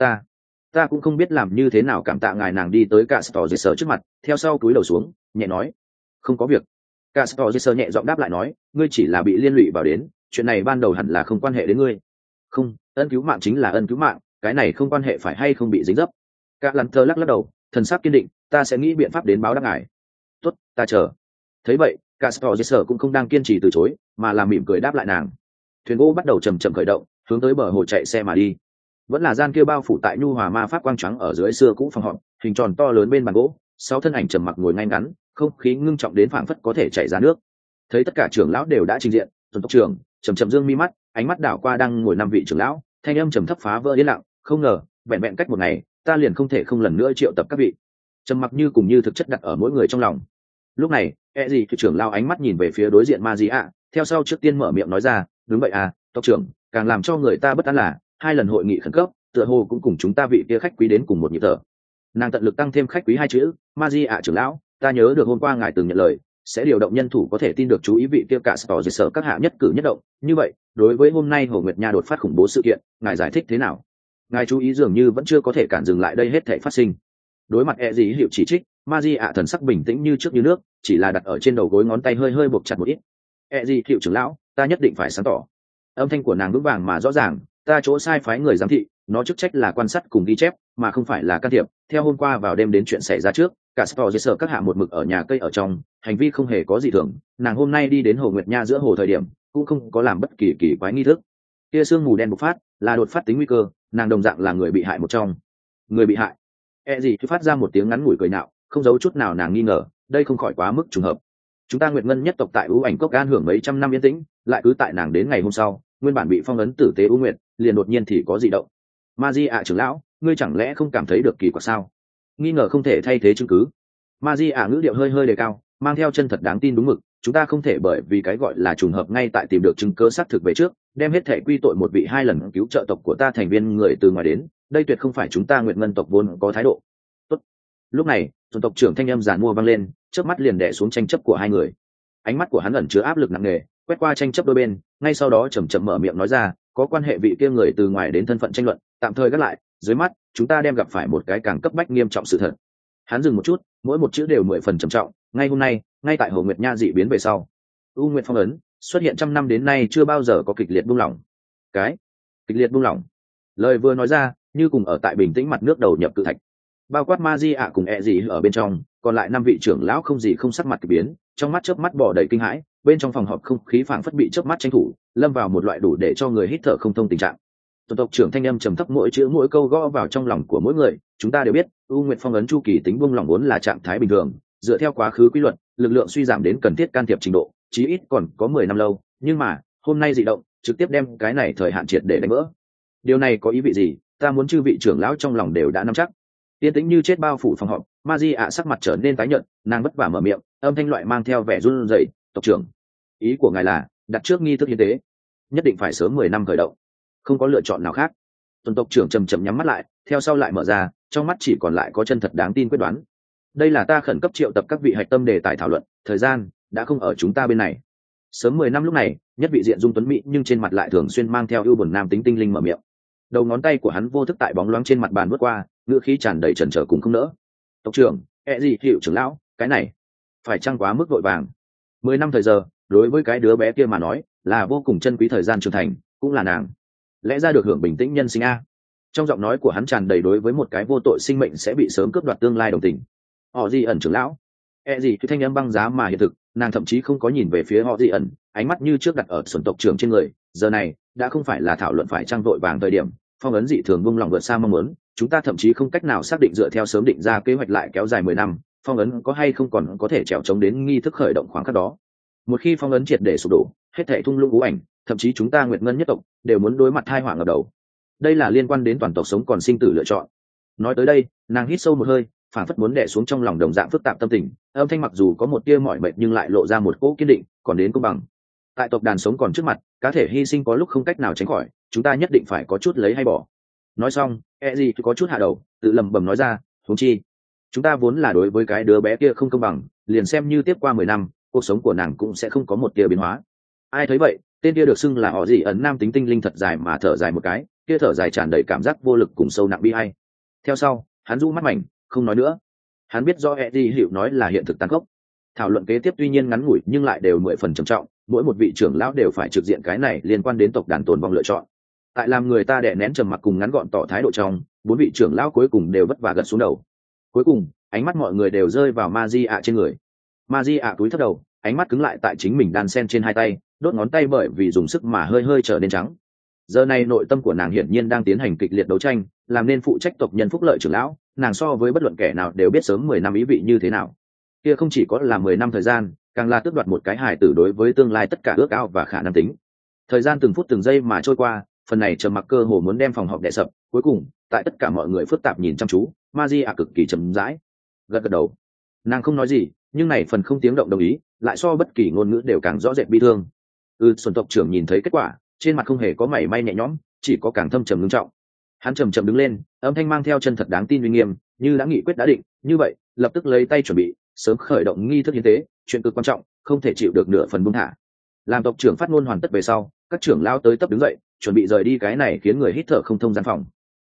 Speaker 1: ta cũng không biết làm như thế nào cảm tạ ngài. Nàng đi tới Castor trước mặt, theo sau cúi đầu xuống, nhẹ nói, không có việc. Castor nhẹ giọng đáp lại nói, ngươi chỉ là bị liên lụy vào đến, chuyện này ban đầu hẳn là không quan hệ đến ngươi. Không, ân cứu mạng chính là ân cứu mạng, cái này không quan hệ phải hay không bị dính dấp. Cả lăn thờ lắc đầu, thần sắc kiên định, ta sẽ nghĩ biện pháp đến báo đáp ngài. Tốt, ta chờ. Thấy vậy Castor cũng không đang kiên trì từ chối, mà là mỉm cười đáp lại nàng. Thuyền gỗ bắt đầu chầm chậm khởi động, hướng tới bờ hồ chạy xe mà đi. Vẫn là gian kia bao phủ tại nhu hòa ma pháp quang trắng ở dưới xưa cũ phòng họp, hình tròn to lớn bên bàn gỗ, 6 thân ảnh trầm mặc ngồi ngay ngắn, không khí ngưng trọng đến phảng phất có thể chảy ra nước. Thấy tất cả trưởng lão đều đã trình diện, tuần tộc trưởng chầm dương mi mắt, ánh mắt đảo qua đang ngồi 5 vị trưởng lão, thanh âm trầm thấp phá vỡ yên lặng, không ngờ vẹn vẹn cách một ngày, ta liền không thể không lần nữa triệu tập các vị. Trầm mặc như cùng như thực chất đặt ở mỗi người trong lòng. Lúc này gì trưởng lão ánh mắt nhìn về phía đối diện Magia, theo sau trước tiên mở miệng nói ra, đúng vậy à, tộc trưởng, càng làm cho người ta bất an là 2 lần hội nghị khẩn cấp, tựa hồ cũng cùng chúng ta vị kia khách quý đến cùng một nhịp thở. Nàng tận lực tăng thêm khách quý 2 chữ, Magia trưởng lão, ta nhớ được hôm qua ngài từng nhận lời sẽ điều động nhân thủ có thể tin được chú ý vị kia cả Castor các hạ nhất cử nhất động, như vậy đối với hôm nay Hồ Nguyệt Nha đột phát khủng bố sự kiện, ngài giải thích thế nào? ngài chú ý dường như vẫn chưa có thể cản dừng lại đây hết thể phát sinh. Đối mặt e gì hiệu chỉ trích, Maria thần sắc bình tĩnh như trước như nước, chỉ là đặt ở trên đầu gối ngón tay hơi hơi buộc chặt một ít. E gì hiệu trưởng lão, ta nhất định phải sáng tỏ. Âm thanh của nàng vững vàng mà rõ ràng, ta chỗ sai phái người giám thị, nó chức trách là quan sát cùng ghi chép, mà không phải là can thiệp. Theo hôm qua vào đêm đến chuyện xảy ra trước, cả Sport các hạ một mực ở nhà cây ở trong, hành vi không hề có gì thường. Nàng hôm nay đi đến hồ Nguyệt Nha giữa hồ thời điểm, cũng không có làm bất kỳ kỳ quái nghi thức. Kia sương mù đen bộc phát, là đột phát tính nguy cơ, nàng đồng dạng là người bị hại một trong. Người bị hại? E gì phát ra một tiếng ngắn ngủi cười nạo, không giấu chút nào nàng nghi ngờ, đây không khỏi quá mức trùng hợp. Chúng ta Nguyệt Ngân nhất tộc tại ưu ảnh cốc an hưởng mấy trăm năm yên tĩnh, lại cứ tại nàng đến ngày hôm sau, nguyên bản bị phong ấn tử tế ưu nguyệt, liền đột nhiên thì có dị động. Magia trưởng lão, ngươi chẳng lẽ không cảm thấy được kỳ quặc sao? Nghi ngờ không thể thay thế chứng cứ. Magia ngữ điệu hơi hơi đề cao, mang theo chân thật đáng tin đúng mực, chúng ta không thể bởi vì cái gọi là trùng hợp ngay tại tìm được chứng cứ xác thực về trước, đem hết thể quy tội một vị hai lần cứu trợ tộc của ta thành viên người từ ngoài đến, đây tuyệt không phải chúng ta Nguyệt Ngân tộc vốn có thái độ. Tốt. Lúc này, tôn tộc trưởng thanh âm giàn mua vang lên, chớp mắt liền đè xuống tranh chấp của hai người. Ánh mắt của hắn ẩn chứa áp lực nặng nề, quét qua tranh chấp đôi bên, ngay sau đó chậm chậm mở miệng nói ra, có quan hệ vị kia người từ ngoài đến thân phận tranh luận, tạm thời gác lại, dưới mắt, chúng ta đem gặp phải một cái càng cấp bách nghiêm trọng sự thật. Hắn dừng một chút, mỗi một chữ đều 10 phần trầm trọng, ngay hôm nay, ngay tại Hồ Nguyệt Nha dị biến về sau, U Nguyệt phong ấn xuất hiện trăm năm đến nay chưa bao giờ có kịch liệt buông lỏng. Cái kịch liệt buông lỏng. Lời vừa nói ra, như cùng ở tại bình tĩnh mặt nước đầu nhập cự thạch. Bao quát Magia cùng ẹ gì ở bên trong, còn lại 5 vị trưởng lão không gì không sắc mặt kỳ biến, trong mắt chớp mắt bỏ đầy kinh hãi, bên trong phòng họp không khí phảng phất bị chớp mắt tranh thủ, lâm vào một loại đủ để cho người hít thở không thông tình trạng. Tôn tộc trưởng thanh âm trầm thấp mỗi chữ mỗi câu gõ vào trong lòng của mỗi người, chúng ta đều biết, U Nguyệt phong ấn chu kỳ tính buông lỏng vốn là trạng thái bình thường, dựa theo quá khứ quy luật, lực lượng suy giảm đến cần thiết can thiệp trình độ, chí ít còn có 10 năm lâu, nhưng mà, hôm nay dị động, trực tiếp đem cái này thời hạn triệt để đánh vỡ. Điều này có ý vị gì? Ta muốn chư vị trưởng lão trong lòng đều đã nắm chắc. Yên tĩnh như chết bao phủ phòng họp, Magia sắc mặt trở nên tái nhợt, nàng vất vả mở miệng, âm thanh loại mang theo vẻ run rẩy, "Tộc trưởng, ý của ngài là đặt trước nghi thức hiến tế, nhất định phải sớm 10 năm khởi động, không có lựa chọn nào khác." Tuần tộc trưởng chậm chậm nhắm mắt lại, theo sau lại mở ra, trong mắt chỉ còn lại có chân thật đáng tin quyết đoán. Đây là ta khẩn cấp triệu tập các vị hạch tâm đề tài thảo luận, thời gian đã không ở chúng ta bên này. Sớm 10 năm lúc này, nhất vị diện dung tuấn mỹ nhưng trên mặt lại thường xuyên mang theo ưu buồn nam tính tinh linh mở miệng. Đầu ngón tay của hắn vô thức tại bóng loáng trên mặt bàn vút qua, ngữ khí tràn đầy chần chờ cùng không nỡ. "Tộc trưởng, gì hiệu trưởng lão, cái này phải chăng quá mức vội vàng? 10 năm thời giờ, đối với cái đứa bé kia mà nói, là vô cùng chân quý thời gian trưởng thành, cũng là nàng lẽ ra được hưởng bình tĩnh nhân sinh a." Trong giọng nói của hắn tràn đầy đối với một cái vô tội sinh mệnh sẽ bị sớm cướp đoạt tương lai đồng tình. "Họ gì ẩn trưởng lão?" Gì thì thanh âm băng giá mà hiện thực, nàng thậm chí không có nhìn về phía họ gì ẩn, ánh mắt như trước đặt ở xuân tộc trưởng trên người. Giờ này đã không phải là thảo luận phải trang vội vàng thời điểm, phong ấn dị thường vung lòng vượt xa mong muốn, chúng ta thậm chí không cách nào xác định dựa theo sớm định ra kế hoạch lại kéo dài 10 năm, phong ấn có hay không còn có thể trèo chống đến nghi thức khởi động khoảng khắc đó. Một khi phong ấn triệt để sụp đổ, hết thảy thung lũng ngũ ảnh, thậm chí chúng ta Nguyệt Ngân nhất tộc đều muốn đối mặt tai họa ngập đầu. Đây là liên quan đến toàn tộc sống còn sinh tử lựa chọn. Nói tới đây, nàng hít sâu một hơi, phảng phất muốn đè xuống trong lòng đồng dạng phức tạp tâm tình, âm thanh mặc dù có một tia mỏi mệt nhưng lại lộ ra một cỗ kiên định, còn đến công bằng. Tại tộc đàn sống còn trước mặt, cá thể hy sinh có lúc không cách nào tránh khỏi, chúng ta nhất định phải có chút lấy hay bỏ. Nói xong, gì có chút hạ đầu, tự lẩm bẩm nói ra, huống chi, chúng ta vốn là đối với cái đứa bé kia không công bằng, liền xem như tiếp qua 10 năm, cuộc sống của nàng cũng sẽ không có một tia biến hóa. Ai thấy vậy, tên kia được xưng là họ gì ẩn nam tính tinh linh thật dài mà thở dài một cái, kia thở dài tràn đầy cảm giác vô lực cùng sâu nặng bi ai. Theo sau, hắn rũ mắt mảnh, không nói nữa. Hắn biết do Eddie hiểu nói là hiện thực tàn khốc. Thảo luận kế tiếp tuy nhiên ngắn ngủi nhưng lại đều 10 phần trầm trọng, mỗi một vị trưởng lão đều phải trực diện cái này liên quan đến tộc đàn tồn vong lựa chọn. Tại làm người ta đè nén trầm mặc cùng ngắn gọn tỏ thái độ trong, 4 vị trưởng lão cuối cùng đều vất vả gật xuống đầu. Cuối cùng, ánh mắt mọi người đều rơi vào Magia trên người. Magia cúi thấp đầu, ánh mắt cứng lại tại chính mình đan sen trên hai tay, đốt ngón tay bởi vì dùng sức mà hơi hơi trở nên trắng. Giờ này nội tâm của nàng hiển nhiên đang tiến hành kịch liệt đấu tranh, làm nên phụ trách tộc nhân phúc lợi trưởng lão, nàng so với bất luận kẻ nào đều biết sớm 10 năm ý vị như thế nào. Kia không chỉ có là 10 năm thời gian, càng là tước đoạt một cái hài tử đối với tương lai tất cả ước ao và khả năng tính. Thời gian từng phút từng giây mà trôi qua, phần này trầm mặc cơ hồ muốn đem phòng họp đè sập, cuối cùng, tại tất cả mọi người phức tạp nhìn chăm chú, Magia cực kỳ trầm rãi, gật gật đầu. Nàng không nói gì, nhưng này phần không tiếng động đồng ý, lại so bất kỳ ngôn ngữ đều càng rõ rệt bi thương. Xuân tộc trưởng nhìn thấy kết quả, trên mặt không hề có mảy may nhẹ nhõm, chỉ có càng thâm trầm ngưng trọng. Hắn chậm chậm đứng lên, âm thanh mang theo chân thật đáng tin uy nghiêm, như đã nghị quyết đã định, như vậy, lập tức lấy tay chuẩn bị, sớm khởi động nghi thức hiến tế, chuyện cực quan trọng, không thể chịu được nửa phần buông thả. Làm tộc trưởng phát ngôn hoàn tất về sau, các trưởng lao tới tấp đứng dậy, chuẩn bị rời đi cái này khiến người hít thở không thông gian phòng.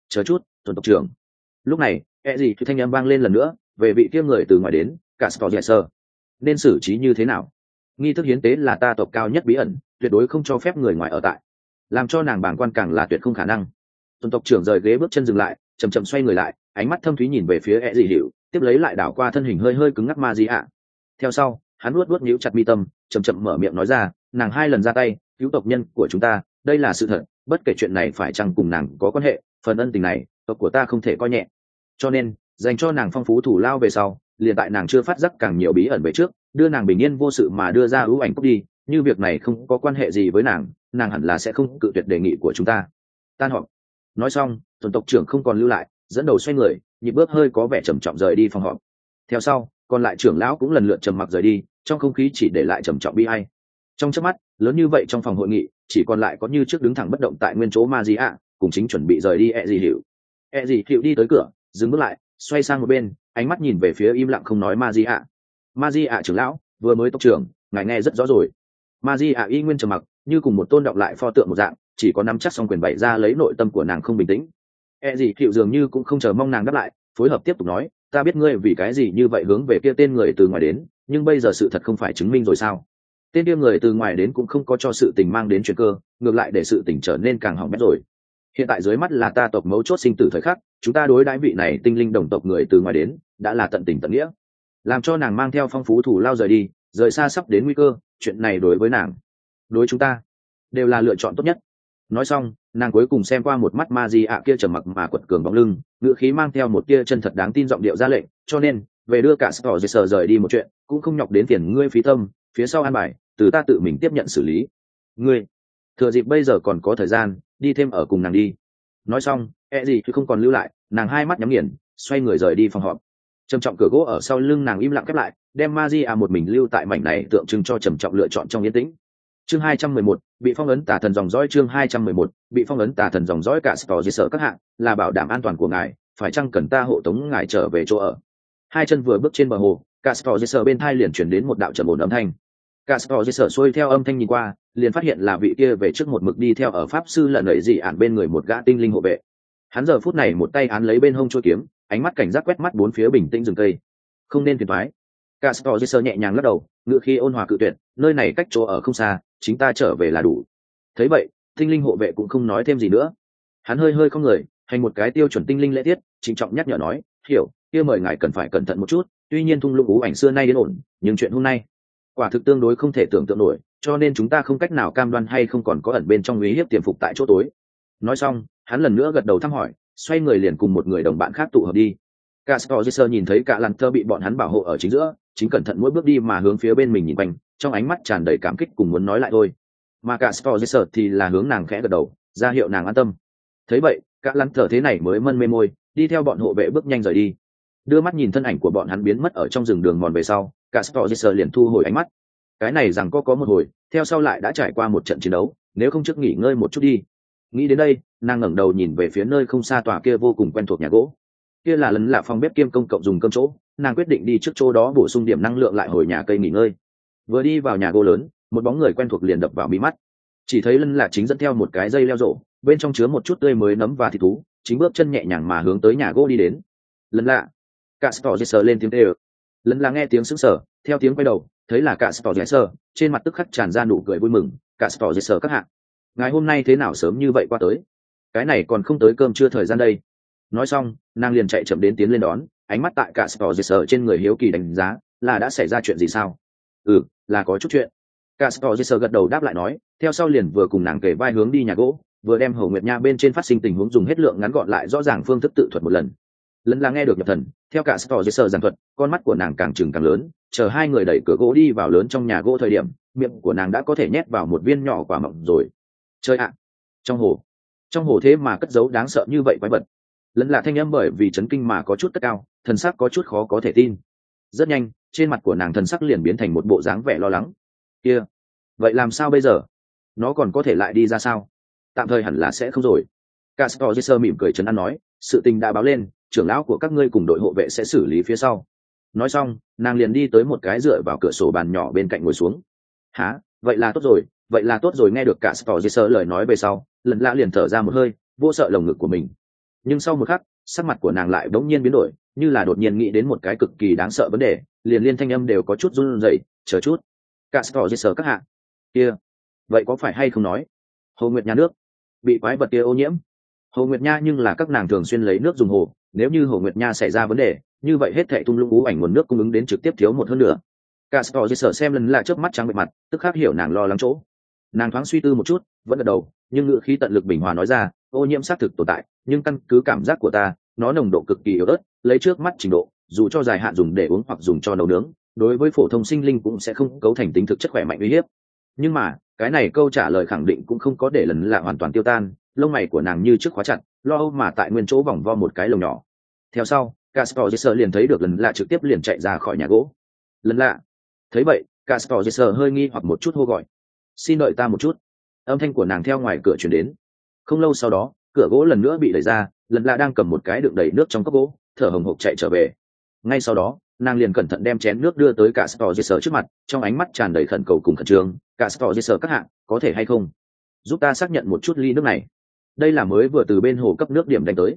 Speaker 1: Chờ chút, tuần tộc trưởng. Lúc này gì thì thanh âm vang lên lần nữa, về vị kia người từ ngoài đến, cả Spoiler. Nên xử trí như thế nào? Nghi thức hiến tế là ta tộc cao nhất bí ẩn, tuyệt đối không cho phép người ngoài ở tại, làm cho nàng bàng quan càng là tuyệt không khả năng. Tuần tộc trưởng rời ghế bước chân dừng lại, chậm chậm xoay người lại, ánh mắt thâm thúy nhìn về phía gì hiệu, tiếp lấy lại đảo qua thân hình hơi hơi cứng ngắc ma di ạ. Theo sau hắn nuốt nhíu chặt mi tâm, chậm chậm mở miệng nói ra, nàng 2 lần ra tay cứu tộc nhân của chúng ta, đây là sự thật, bất kể chuyện này phải chăng cùng nàng có quan hệ, phần ân tình này tộc của ta không thể coi nhẹ, cho nên dành cho nàng phong phú thủ lao về sau, liền tại nàng chưa phát giác càng nhiều bí ẩn về trước, đưa nàng bình yên vô sự mà đưa ra ưu ảnh cốc đi, như việc này không có quan hệ gì với nàng hẳn là sẽ không cự tuyệt đề nghị của chúng ta. Tan họp. Nói xong tuần tộc trưởng không còn lưu lại, dẫn đầu xoay người, nhịp bước hơi có vẻ trầm trọng rời đi phòng họp. Theo sau còn lại trưởng lão cũng lần lượt trầm mặc rời đi, trong không khí chỉ để lại trầm trọng bi ai. Trong chớp mắt lớn như vậy, trong phòng hội nghị chỉ còn lại có như trước đứng thẳng bất động tại nguyên chỗ ma di ạ, cùng chính chuẩn bị rời đi e gì hiệu đi tới cửa, dừng bước lại, xoay sang một bên, ánh mắt nhìn về phía im lặng không nói ma di ạ trưởng lão, vừa mới tộc trưởng, ngài nghe rất rõ rồi. Ma di ạ y nguyên trầm mặc, như cùng một tôn đọc lại pho tượng một dạng, chỉ có nắm chắc xong quyền bày ra lấy nội tâm của nàng không bình tĩnh. E gì hiệu dường như cũng không chờ mong nàng đáp lại, phối hợp tiếp tục nói, ta biết ngươi vì cái gì như vậy hướng về kia tên người từ ngoài đến, nhưng bây giờ sự thật không phải chứng minh rồi sao? Tên kia người từ ngoài đến cũng không có cho sự tình mang đến chuyện cơ, ngược lại để sự tình trở nên càng hỏng bét rồi. Hiện tại dưới mắt là ta tộc mấu chốt sinh tử thời khắc, chúng ta đối đãi vị này tinh linh đồng tộc người từ ngoài đến đã là tận tình tận nghĩa, làm cho nàng mang theo phong phú thủ lao rời đi, rời xa sắp đến nguy cơ, chuyện này đối với nàng, đối chúng ta đều là lựa chọn tốt nhất. Nói xong nàng cuối cùng xem qua một mắt ma di ạ kia trầm mặc mà quật cường bóng lưng, ngữ khí mang theo một tia chân thật đáng tin giọng điệu ra lệnh, cho nên về đưa cả sở dây rời đi một chuyện cũng không nhọc đến tiền ngươi phí tâm, phía sau an bài từ ta tự mình tiếp nhận xử lý. Ngươi thừa dịp bây giờ còn có thời gian, đi thêm ở cùng nàng đi. Nói xong gì thì không còn lưu lại, nàng 2 mắt nhắm nghiền, xoay người rời đi phòng họp. Trầm trọng cửa gỗ ở sau lưng nàng im lặng khép lại, đem Magia một mình lưu tại mảnh này tượng trưng cho trầm trọng lựa chọn trong yên tĩnh. Chương 211, bị phong ấn tà thần dòng dõi. Chương 211, bị phong ấn tà thần dòng dõi. Cả Spoiler các hạng là bảo đảm an toàn của ngài, phải chăng cần ta hộ tống ngài trở về chỗ ở? 2 chân vừa bước trên bờ hồ, cả Spoiler bên tai liền truyền đến một đạo trầm ổn âm thanh. Cả Spoiler xuôi theo âm thanh nhìn qua, liền phát hiện là vị kia về trước một mực đi theo ở pháp sư lận lẫy dị ản bên người một gã tinh linh hộ vệ. Hắn giờ phút này một tay án lấy bên hông chuôi kiếm, ánh mắt cảnh giác quét mắt bốn phía bình tĩnh rừng cây. Không nên phiền toái. Castor nhẹ nhàng lắc đầu, ngữ khí ôn hòa cự tuyệt, nơi này cách chỗ ở không xa, chính ta trở về là đủ. Thấy vậy, tinh linh hộ vệ cũng không nói thêm gì nữa. Hắn hơi hơi không người, hành một cái tiêu chuẩn tinh linh lễ tiết, trịnh trọng nhắc nhở nói, hiểu, kia mời ngài cần phải cẩn thận một chút, tuy nhiên thung lũng ú ảnh xưa nay đến ổn, nhưng chuyện hôm nay quả thực tương đối không thể tưởng tượng nổi, cho nên chúng ta không cách nào cam đoan hay không còn có ẩn bên trong uy hiếp tiềm phục tại chỗ tối. Nói xong hắn lần nữa gật đầu thăm hỏi, xoay người liền cùng một người đồng bạn khác tụ hợp đi. Castor nhìn thấy cả làn thơ bị bọn hắn bảo hộ ở chính giữa, chính cẩn thận mỗi bước đi mà hướng phía bên mình nhìn quanh, trong ánh mắt tràn đầy cảm kích cùng muốn nói lại thôi. Mà Castor thì là hướng nàng khẽ gật đầu, ra hiệu nàng an tâm. Thấy vậy cả làn thơ thế này mới mân mê môi, đi theo bọn hộ vệ bước nhanh rời đi. Đưa mắt nhìn thân ảnh của bọn hắn biến mất ở trong rừng đường mòn về sau, Castor liền thu hồi ánh mắt. Cái này rằng có một hồi, theo sau lại đã trải qua một trận chiến đấu, nếu không trước nghỉ ngơi một chút đi. Nghĩ đến đây nàng ngẩng đầu nhìn về phía nơi không xa tòa kia vô cùng quen thuộc nhà gỗ. Kia là lần lạ phòng bếp kiêm công cộng dùng cơm chỗ, nàng quyết định đi trước chỗ đó bổ sung điểm năng lượng lại hồi nhà cây nghỉ ngơi. Vừa đi vào nhà gỗ lớn, một bóng người quen thuộc liền đập vào mí mắt. Chỉ thấy lần lạ chính dẫn theo một cái dây leo rổ, bên trong chứa một chút tươi mới nấm và thịt thú, chính bước chân nhẹ nhàng mà hướng tới nhà gỗ đi đến. Lần lạ, Castor lên tiếng kêu. Lần lạ nghe tiếng sững sờ, theo tiếng quay đầu thấy là Castor, trên mặt tức khắc tràn ra nụ cười vui mừng. Castor các hạ, ngày hôm nay thế nào sớm như vậy qua tới? Cái này còn không tới cơm trưa thời gian đây. Nói xong nàng liền chạy chậm đến tiến lên đón, ánh mắt tại Castor trên người hiếu kỳ đánh giá, là đã xảy ra chuyện gì sao? Là có chút chuyện. Castor gật đầu đáp lại nói, theo sau liền vừa cùng nàng kể vai hướng đi nhà gỗ, vừa đem Hầu Nguyệt Nha bên trên phát sinh tình huống dùng hết lượng ngắn gọn lại rõ ràng phương thức tự thuật một lần. Lần là nghe được nhập thần, theo Castor giảng thuật, con mắt của nàng càng trừng càng lớn, chờ hai người đẩy cửa gỗ đi vào lớn trong nhà gỗ thời điểm, miệng của nàng đã có thể nhét vào một viên nhỏ quả mọng rồi. Chơi ạ, trong hồ thế mà cất giấu đáng sợ như vậy quái vật. Lần là thanh âm bởi vì chấn kinh mà có chút cất cao, thần sắc có chút khó có thể tin. Rất nhanh trên mặt của nàng thần sắc liền biến thành một bộ dáng vẻ lo lắng. Kia, vậy làm sao bây giờ? Nó còn có thể lại đi ra sao? Tạm thời hẳn là sẽ không rồi. Castor mỉm cười trấn an nói, sự tình đã báo lên, trưởng lão của các ngươi cùng đội hộ vệ sẽ xử lý phía sau. Nói xong nàng liền đi tới một cái dựa vào cửa sổ bàn nhỏ bên cạnh ngồi xuống. Hả, vậy là tốt rồi. Nghe được Castor lời nói về sau, lần lạ liền thở ra một hơi, vô sợ lồng ngực của mình. nhưng sau một khắc sắc mặt của nàng lại bỗng nhiên biến đổi, như là đột nhiên nghĩ đến một cái cực kỳ đáng sợ vấn đề, liền liên thanh âm đều có chút run rẩy. Chờ chút, cả sọ dây sở các hạ kia, vậy có phải hay không nói hồ nguyệt nha nước bị quái vật kia ô nhiễm? Hồ nguyệt nha nhưng là các nàng thường xuyên lấy nước dùng hồ, nếu như hồ nguyệt nha xảy ra vấn đề, như vậy hết thệ tung lũng ú ảnh nguồn nước cung ứng đến trực tiếp thiếu một hơn nữa. Cả sọ dây sở xem lần là chớp mắt trắng bệ mặt, tức khắc hiểu nàng lo lắng chỗ. Nàng thoáng suy tư một chút, vẫn gật đầu, nhưng ngữ khí tận lực bình hòa nói ra, ô nhiễm xác thực tồn tại, nhưng căn cứ cảm giác của ta, nó nồng độ cực kỳ yếu ớt, lấy trước mắt trình độ, dù cho dài hạn dùng để uống hoặc dùng cho nấu nướng, đối với phổ thông sinh linh cũng sẽ không cấu thành tính thực chất khỏe mạnh uy hiếp. Nhưng mà cái này câu trả lời khẳng định cũng không có để lần lạ hoàn toàn tiêu tan, lông mày của nàng như trước khóa chặt, lo âu mà tại nguyên chỗ vòng vo một cái lồng nhỏ. Theo sau, Castor liền thấy được lần lạ trực tiếp liền chạy ra khỏi nhà gỗ. Lần lạ thấy vậy, Castor hơi nghi hoặc một chút hô gọi, xin đợi ta một chút. Âm thanh của nàng theo ngoài cửa truyền đến. Không lâu sau đó, cửa gỗ lần nữa bị đẩy ra, lần lạ đang cầm một cái đựng đầy nước trong cốc gỗ, thở hồng hộc chạy trở về. Ngay sau đó, nàng liền cẩn thận đem chén nước đưa tới Castor trước mặt, trong ánh mắt tràn đầy khẩn cầu cùng khẩn trương. Castor các hạ, có thể hay không giúp ta xác nhận một chút ly nước này? Đây là mới vừa từ bên hồ cấp nước điểm đánh tới.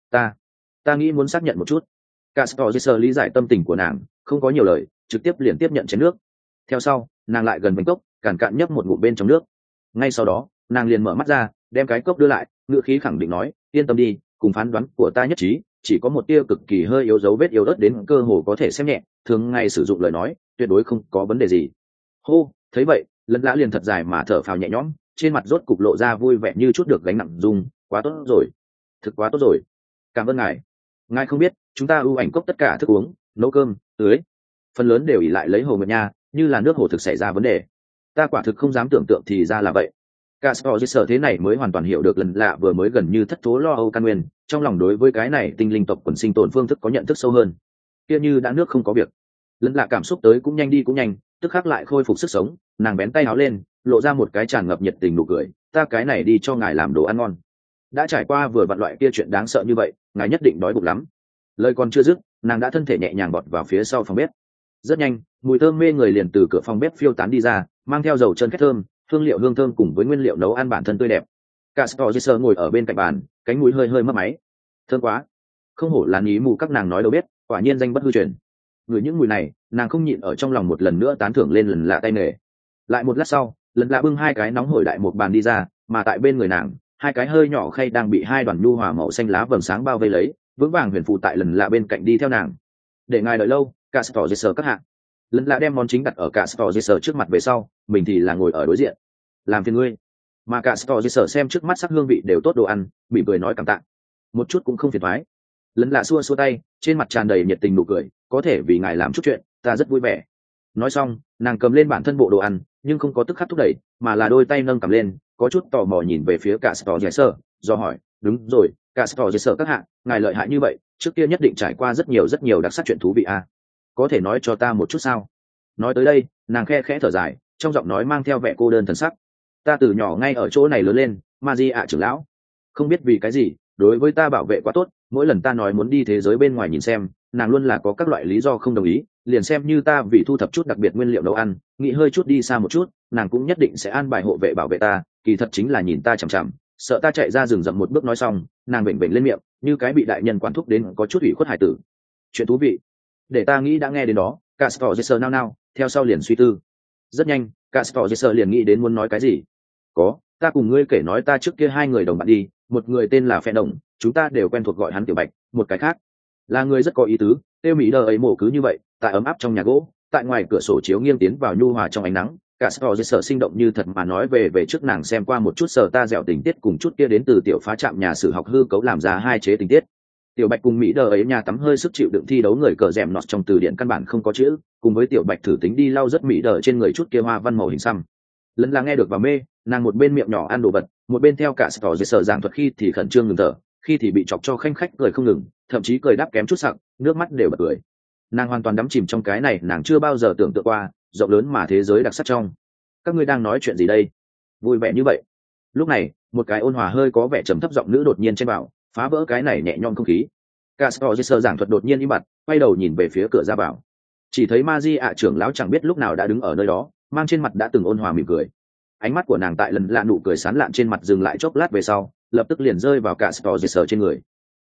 Speaker 1: Ta nghĩ muốn xác nhận một chút. Castor lý giải tâm tình của nàng, không có nhiều lời, trực tiếp liền tiếp nhận chén nước. Theo sau, nàng lại gần bánh cốc, càn cạn nhấp một ngụm bên trong nước. Ngay sau đó, nàng liền mở mắt ra, đem cái cốc đưa lại, ngữ khí khẳng định nói, yên tâm đi, cùng phán đoán của ta nhất trí, chỉ có một tia cực kỳ hơi yếu dấu vết yếu ớt đến cơ hồ có thể xem nhẹ, thường ngày sử dụng lời nói, tuyệt đối không có vấn đề gì. Hô, thấy vậy, lần lã liền thật dài mà thở phào nhẹ nhõm, trên mặt rốt cục lộ ra vui vẻ như chút được gánh nặng dung, quá tốt rồi, thực quá tốt rồi, cảm ơn ngài. Ngài không biết, chúng ta ưu ảnh cốc tất cả thức uống, nấu cơm, tưới, phần lớn đều ỉ lại lấy hồ nguyệt nha, như là nước hồ thực xảy ra vấn đề, ta quả thực không dám tưởng tượng thì ra là vậy. Castor thế này mới hoàn toàn hiểu được lần lạ vừa mới gần như thất thố lo âu căn nguyên, trong lòng đối với cái này tinh linh tộc quần sinh tồn phương thức có nhận thức sâu hơn. Kia như đã nước không có việc, lần lạ cảm xúc tới cũng nhanh đi cũng nhanh, tức khắc lại khôi phục sức sống, nàng bén tay áo lên, lộ ra một cái tràn ngập nhiệt tình nụ cười, ta cái này đi cho ngài làm đồ ăn ngon. Đã trải qua vừa vặn loại kia chuyện đáng sợ như vậy, ngài nhất định đói bụng lắm. Lời còn chưa dứt, nàng đã thân thể nhẹ nhàng bọt vào phía sau phòng bếp. Rất nhanh, mùi thơm mê người liền từ cửa phòng bếp phiêu tán đi ra, mang theo dầu chân khét thơm, hương liệu hương thơm cùng với nguyên liệu nấu ăn bản thân tươi đẹp. Castor ngồi ở bên cạnh bàn, cánh mũi hơi hơi mấp máy. Thơm quá, không hổ là ý mù các nàng nói đâu biết, quả nhiên danh bất hư truyền. Ngửi những mùi này, nàng không nhịn ở trong lòng một lần nữa tán thưởng lên lần lạ tay nghề. Lại một lát sau, lần lạ bưng hai cái nóng hổi đại một bàn đi ra, mà tại bên người nàng, hai cái hơi nhỏ khay đang bị hai đoàn nhu hòa màu xanh lá vầng sáng bao vây lấy, vững vàng huyền phù tại lần lạ bên cạnh đi theo nàng. Để ngài đợi lâu, Castor các hạ. Lần lạ đem món chính đặt ở Castor trước mặt về sau, mình thì là ngồi ở đối diện. Làm phiền ngươi. Mà Castor xem trước mắt sắc hương vị đều tốt đồ ăn, bị cười nói cảm tạ, một chút cũng không phiền toái. Lần lạ xua xua tay, trên mặt tràn đầy nhiệt tình nụ cười, có thể vì ngài làm chút chuyện, ta rất vui vẻ. Nói xong, nàng cầm lên bản thân bộ đồ ăn, nhưng không có tức khắc thúc đẩy, mà là đôi tay nâng cầm lên, có chút tò mò nhìn về phía Castor do hỏi, đúng rồi, Castor các hạ, ngài lợi hại như vậy, trước kia nhất định trải qua rất nhiều đặc sắc chuyện thú vị à? Có thể nói cho ta một chút sao? Nói tới đây, nàng khe khẽ thở dài, trong giọng nói mang theo vẻ cô đơn thần sắc. Ta từ nhỏ ngay ở chỗ này lớn lên, Magia trưởng lão, không biết vì cái gì, đối với ta bảo vệ quá tốt, mỗi lần ta nói muốn đi thế giới bên ngoài nhìn xem, nàng luôn là có các loại lý do không đồng ý, liền xem như ta vì thu thập chút đặc biệt nguyên liệu nấu ăn, nghĩ hơi chút đi xa một chút, nàng cũng nhất định sẽ an bài hộ vệ bảo vệ ta, kỳ thật chính là nhìn ta chằm chằm, sợ ta chạy ra rừng rậm một bước. Nói xong, nàng bệnh bệnh lên miệng, như cái bị đại nhân quản thúc đến có chút ủy khuất hải tử. Chuyện thú vị, để ta nghĩ đã nghe đến đó. Castor nao, theo sau liền suy tư. Rất nhanh, Castor liền nghĩ đến muốn nói cái gì. Có, ta cùng ngươi kể nói ta trước kia hai người đồng bạn đi, một người tên là Phe Đồng, chúng ta đều quen thuộc gọi hắn Tiểu Bạch, một cái khác là người rất có ý tứ, tiêu mỹ đờ ấy mổ cứ như vậy, tại ấm áp trong nhà gỗ, tại ngoài cửa sổ chiếu nghiêng tiến vào nhu hòa trong ánh nắng. Castor sinh động như thật mà nói về trước nàng xem qua một chút sở ta dẻo tình tiết cùng chút kia đến từ tiểu phá trạm nhà sử học hư cấu làm ra hai chế tình tiết. Tiểu Bạch cùng mỹ đờ ấy nhà tắm hơi sức chịu đựng thi đấu người cờ rèm nọt trong từ điển căn bản không có chữ, cùng với Tiểu Bạch thử tính đi lau rất mỹ đờ trên người chút kia hoa văn màu hình xăm. Lần là nghe được và mê, nàng một bên miệng nhỏ ăn đồ vật, một bên theo Castor giảng thuật, khi thì khẩn trương ngừng thở, khi thì bị chọc cho khanh khách cười không ngừng, thậm chí cười đáp kém chút sặc, nước mắt đều bật cười. Nàng hoàn toàn đắm chìm trong cái này nàng chưa bao giờ tưởng tượng qua rộng lớn mà thế giới đặc sắc trong. Các ngươi đang nói chuyện gì đây, vui vẻ như vậy? Lúc này, một cái ôn hòa hơi có vẻ trầm thấp giọng nữ đột nhiên chen vào, phá vỡ cái này nhẹ nhõm không khí. Castor giảng thuật đột nhiên im bặt, quay đầu nhìn về phía cửa ra vào, chỉ thấy Magia trưởng lão chẳng biết lúc nào đã đứng ở nơi đó, mang trên mặt đã từng ôn hòa mỉm cười. Ánh mắt của nàng tại lần lạ nụ cười sán lạn trên mặt dừng lại chốc lát về sau, lập tức liền rơi vào Castor trên người.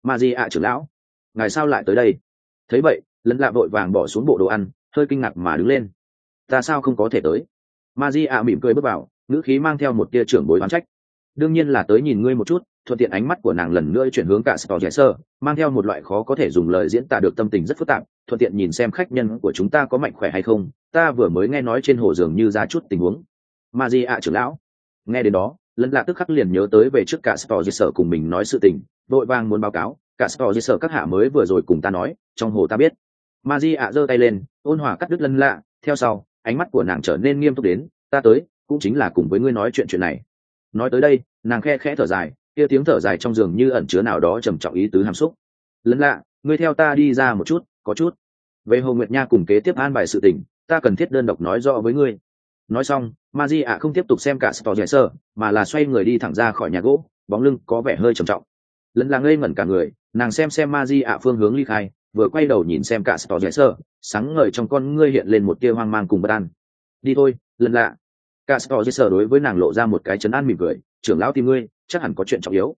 Speaker 1: ma di ạ trưởng lão, ngài sao lại tới đây? Thấy vậy, lần lạ vội vàng bỏ xuống bộ đồ ăn, hơi kinh ngạc mà đứng lên. Ta sao không có thể tới? Ma di ạ mỉm cười bước vào, ngữ khí mang theo một tia trưởng bối oán trách. Đương nhiên là tới nhìn ngươi một chút. Thuận tiện ánh mắt của nàng lần nữa chuyển hướng cả Stor, mang theo một loại khó có thể dùng lời diễn tả được tâm tình rất phức tạp. Thuận tiện nhìn xem khách nhân của chúng ta có mạnh khỏe hay không. Ta vừa mới nghe nói trên hồ dường như ra chút tình huống. Ma di ạ trưởng lão. Nghe đến đó, lần lạ tức khắc liền nhớ tới về trước cả Stor cùng mình nói sự tình, vội vàng muốn báo cáo. Cả Stor các hạ mới vừa rồi cùng ta nói, trong hồ ta biết. Ma di ạ giơ tay lên, ôn hòa cắt đứt lần lạ. Theo sau, ánh mắt của nàng trở nên nghiêm túc đến. Ta tới, cũng chính là cùng với ngươi nói chuyện này. Nói tới đây, nàng khe khẽ thở dài, kia tiếng thở dài trong giường như ẩn chứa nào đó trầm trọng ý tứ hàm xúc. Lần lạ, ngươi theo ta đi ra một chút, có chút về Hồ Nguyệt Nha cùng kế tiếp an bài sự tình, ta cần thiết đơn độc nói rõ với ngươi. Nói xong, Maji ạ không tiếp tục xem cả Storger, mà là xoay người đi thẳng ra khỏi nhà gỗ, bóng lưng có vẻ hơi trầm trọng. Lần là ngây ngẩn cả người, nàng xem Maji ạ phương hướng ly khai, vừa quay đầu nhìn xem cả Storger, sáng ngời trong con ngươi hiện lên một tia hoang mang cùng bất an. Đi thôi, lần lạ. Cả Storger đối với nàng lộ ra một cái trấn an mỉm cười, trưởng lão tìm ngươi, chắc hẳn có chuyện trọng yếu.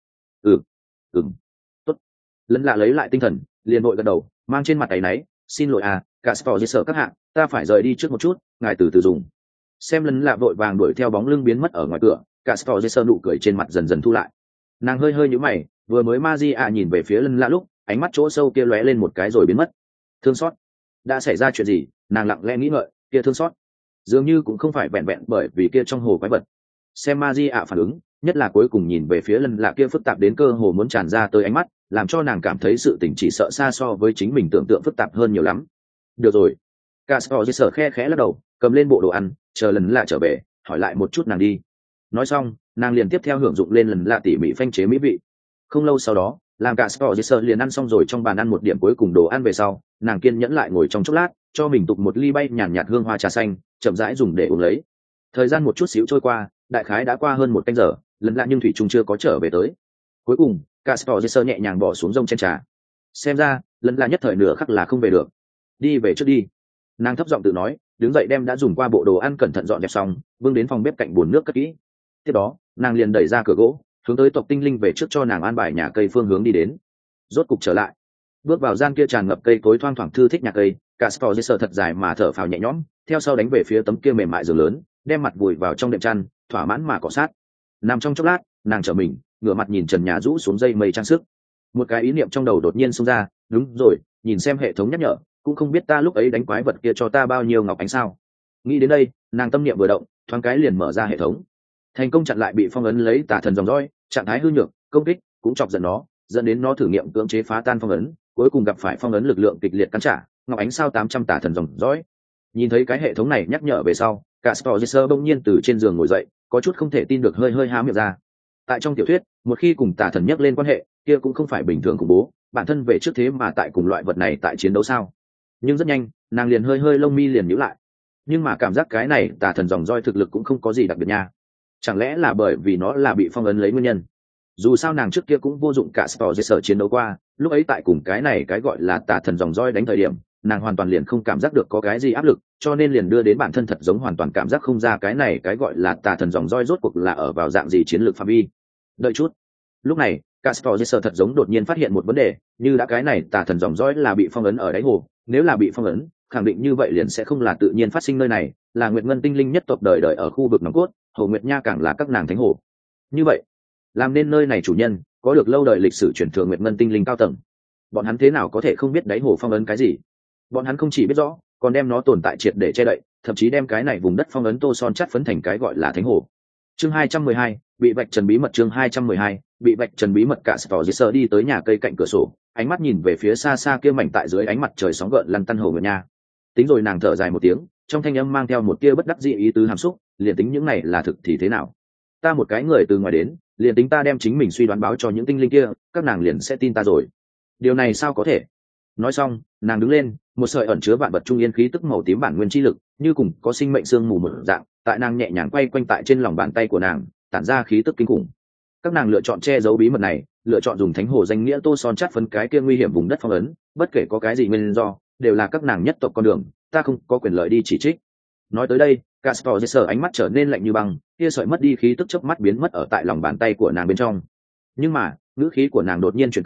Speaker 1: Tốt. Lần lạ lấy lại tinh thần, liền vội gật đầu, mang trên mặt áy náy, xin lỗi à, cả Storger các hạ, ta phải rời đi trước một chút, ngài từ từ dùng. Xem lần lạ vội vàng đuổi theo bóng lưng biến mất ở ngoài cửa, cả Storger nụ cười trên mặt dần dần thu lại. Nàng hơi hơi nhíu mày, vừa mới Magia nhìn về phía lần lạ lúc, ánh mắt chỗ sâu kia lóe lên một cái rồi biến mất. Thương xót. Đã xảy ra chuyện gì? Nàng lặng lẽ nghĩ ngợi, kia thương xót dường như cũng không phải vẹn vẹn bởi vì kia trong hồ quái vật. Xem Magia phản ứng, nhất là cuối cùng nhìn về phía lần lạ kia phức tạp đến cơ hồ muốn tràn ra tới ánh mắt, làm cho nàng cảm thấy sự tình chỉ sợ xa so với chính mình tưởng tượng phức tạp hơn nhiều lắm. Được rồi. Castor khe khẽ lắc đầu, cầm lên bộ đồ ăn, chờ lần lạ trở về, hỏi lại một chút nàng đi. Nói xong, nàng liền tiếp theo hưởng dụng lên lần lạ tỉ mỉ phanh chế mỹ vị. Không lâu sau đó, làm Castor liền ăn xong rồi trong bàn ăn một điểm cuối cùng đồ ăn về sau, nàng kiên nhẫn lại ngồi trong chốc lát, cho mình tục một ly bay nhàn nhạt hương hoa trà xanh, chậm rãi dùng để uống lấy. Thời gian một chút xíu trôi qua, đại khái đã qua hơn một canh giờ, lần lạ nhưng thủy trung chưa có trở về tới. Cuối cùng, Castor nhẹ nhàng bỏ xuống rông trên trà. Xem ra, lần lạ nhất thời nửa khắc là không về được. Đi về trước đi. Nàng thấp giọng tự nói, đứng dậy đem đã dùng qua bộ đồ ăn cẩn thận dọn dẹp xong, bưng đến phòng bếp cạnh bồn nước cất kỹ. Tiếp đó, nàng liền đẩy ra cửa gỗ, hướng tới tộc tinh linh về trước cho nàng an bài nhà cây phương hướng đi đến. Rốt cục trở lại, bước vào gian kia tràn ngập cây cối thoang thoảng thư thích nhà cây, Castor thật dài mà thở phào nhẹ nhõm, theo sau đánh về phía tấm kia mềm mại giường lớn, đem mặt vùi vào trong đệm chăn, thỏa mãn mà cọ sát. Nằm trong chốc lát, nàng trở mình, ngửa mặt nhìn trần nhà rũ xuống dây mây trang sức. Một cái ý niệm trong đầu đột nhiên xông ra, đúng rồi, nhìn xem hệ thống nhắc nhở, cũng không biết ta lúc ấy đánh quái vật kia cho ta bao nhiêu ngọc ánh sao. Nghĩ đến đây, nàng tâm niệm vừa động, thoáng cái liền mở ra hệ thống, thành công chặn lại bị phong ấn lấy tà thần dòng dõi, trạng thái hư nhược, công kích cũng chọc giận nó, dẫn đến nó thử nghiệm cưỡng chế phá tan phong ấn, cuối cùng gặp phải phong ấn lực lượng kịch liệt cắn trả, ngọc ánh sao 800 tà thần dòng dõi. Nhìn thấy cái hệ thống này nhắc nhở về sau, Castor bỗng nhiên từ trên giường ngồi dậy, có chút không thể tin được hơi hơi há miệng ra. Tại trong tiểu thuyết, một khi cùng tà thần nhắc lên quan hệ, kia cũng không phải bình thường khủng bố, bản thân về trước thế mà tại cùng loại vật này tại chiến đấu sao? Nhưng rất nhanh, nàng liền hơi hơi lông mi liền nhíu lại. Nhưng mà cảm giác cái này tà thần dòng roi thực lực cũng không có gì đặc biệt nha. Chẳng lẽ là bởi vì nó là bị phong ấn lấy nguyên nhân? Dù sao nàng trước kia cũng vô dụng cả Castor chiến đấu qua, lúc ấy tại cùng cái này cái gọi là tà thần dòng roi đánh thời điểm, nàng hoàn toàn liền không cảm giác được có cái gì áp lực, cho nên liền đưa đến bản thân thật giống hoàn toàn cảm giác không ra cái này cái gọi là tà thần dòng roi rốt cuộc là ở vào dạng gì chiến lược phạm vi. Đợi chút. Lúc này, Castor thật giống đột nhiên phát hiện một vấn đề, như đã cái này tà thần dòng roi là bị phong ấn ở đáy hồ, nếu là bị phong ấn, khẳng định như vậy liền sẽ không là tự nhiên phát sinh nơi này, là Nguyệt Ngân tinh linh nhất tộc đời đời ở khu vực nòng cốt, Hồ Nguyệt Nha càng là các nàng thánh hồ. Như vậy, làm nên nơi này chủ nhân, có được lâu đời lịch sử truyền thừa Nguyệt Ngân tinh linh cao tầng. Bọn hắn thế nào có thể không biết đáy hồ phong ấn cái gì? Bọn hắn không chỉ biết rõ, còn đem nó tồn tại triệt để che đậy, thậm chí đem cái này vùng đất phong ấn tô son chắt phấn thành cái gọi là thánh hồ. Chương 212, bị vạch trần bí mật. Chương 212, bị vạch trần bí mật. Cả Castor đi tới nhà cây cạnh cửa sổ, ánh mắt nhìn về phía xa xa kia mảnh tại dưới ánh mặt trời sóng gợn lăn tăn hồ Nguyệt Nha. Tính rồi nàng thở dài một tiếng, trong thanh âm mang theo một tia bất đắc dĩ ý tứ hàm xúc, liền tính những này là thực thì thế nào? Ta một cái người từ ngoài đến, liền tính ta đem chính mình suy đoán báo cho những tinh linh kia, các nàng liền sẽ tin ta rồi. Điều này sao có thể? Nói xong, nàng đứng lên, một sợi ẩn chứa vạn vật trung yên khí tức màu tím bản nguyên chi lực, như cùng có sinh mệnh xương mù một dạng, tại nàng nhẹ nhàng quay quanh tại trên lòng bàn tay của nàng, tản ra khí tức kinh khủng. Các nàng lựa chọn che giấu bí mật này, lựa chọn dùng thánh hồ danh nghĩa tô son chắt phấn cái kia nguy hiểm vùng đất phong ấn, bất kể có cái gì nguyên do, đều là các nàng nhất tộc con đường, ta không có quyền lợi đi chỉ trích. Nói tới đây, Castor ánh mắt trở nên lạnh như băng, kia sợi mất đi khí tức chớp mắt biến mất ở tại lòng bàn tay của nàng bên trong. Nhưng mà, ngữ khí của nàng đột nhiên chuyển cứng,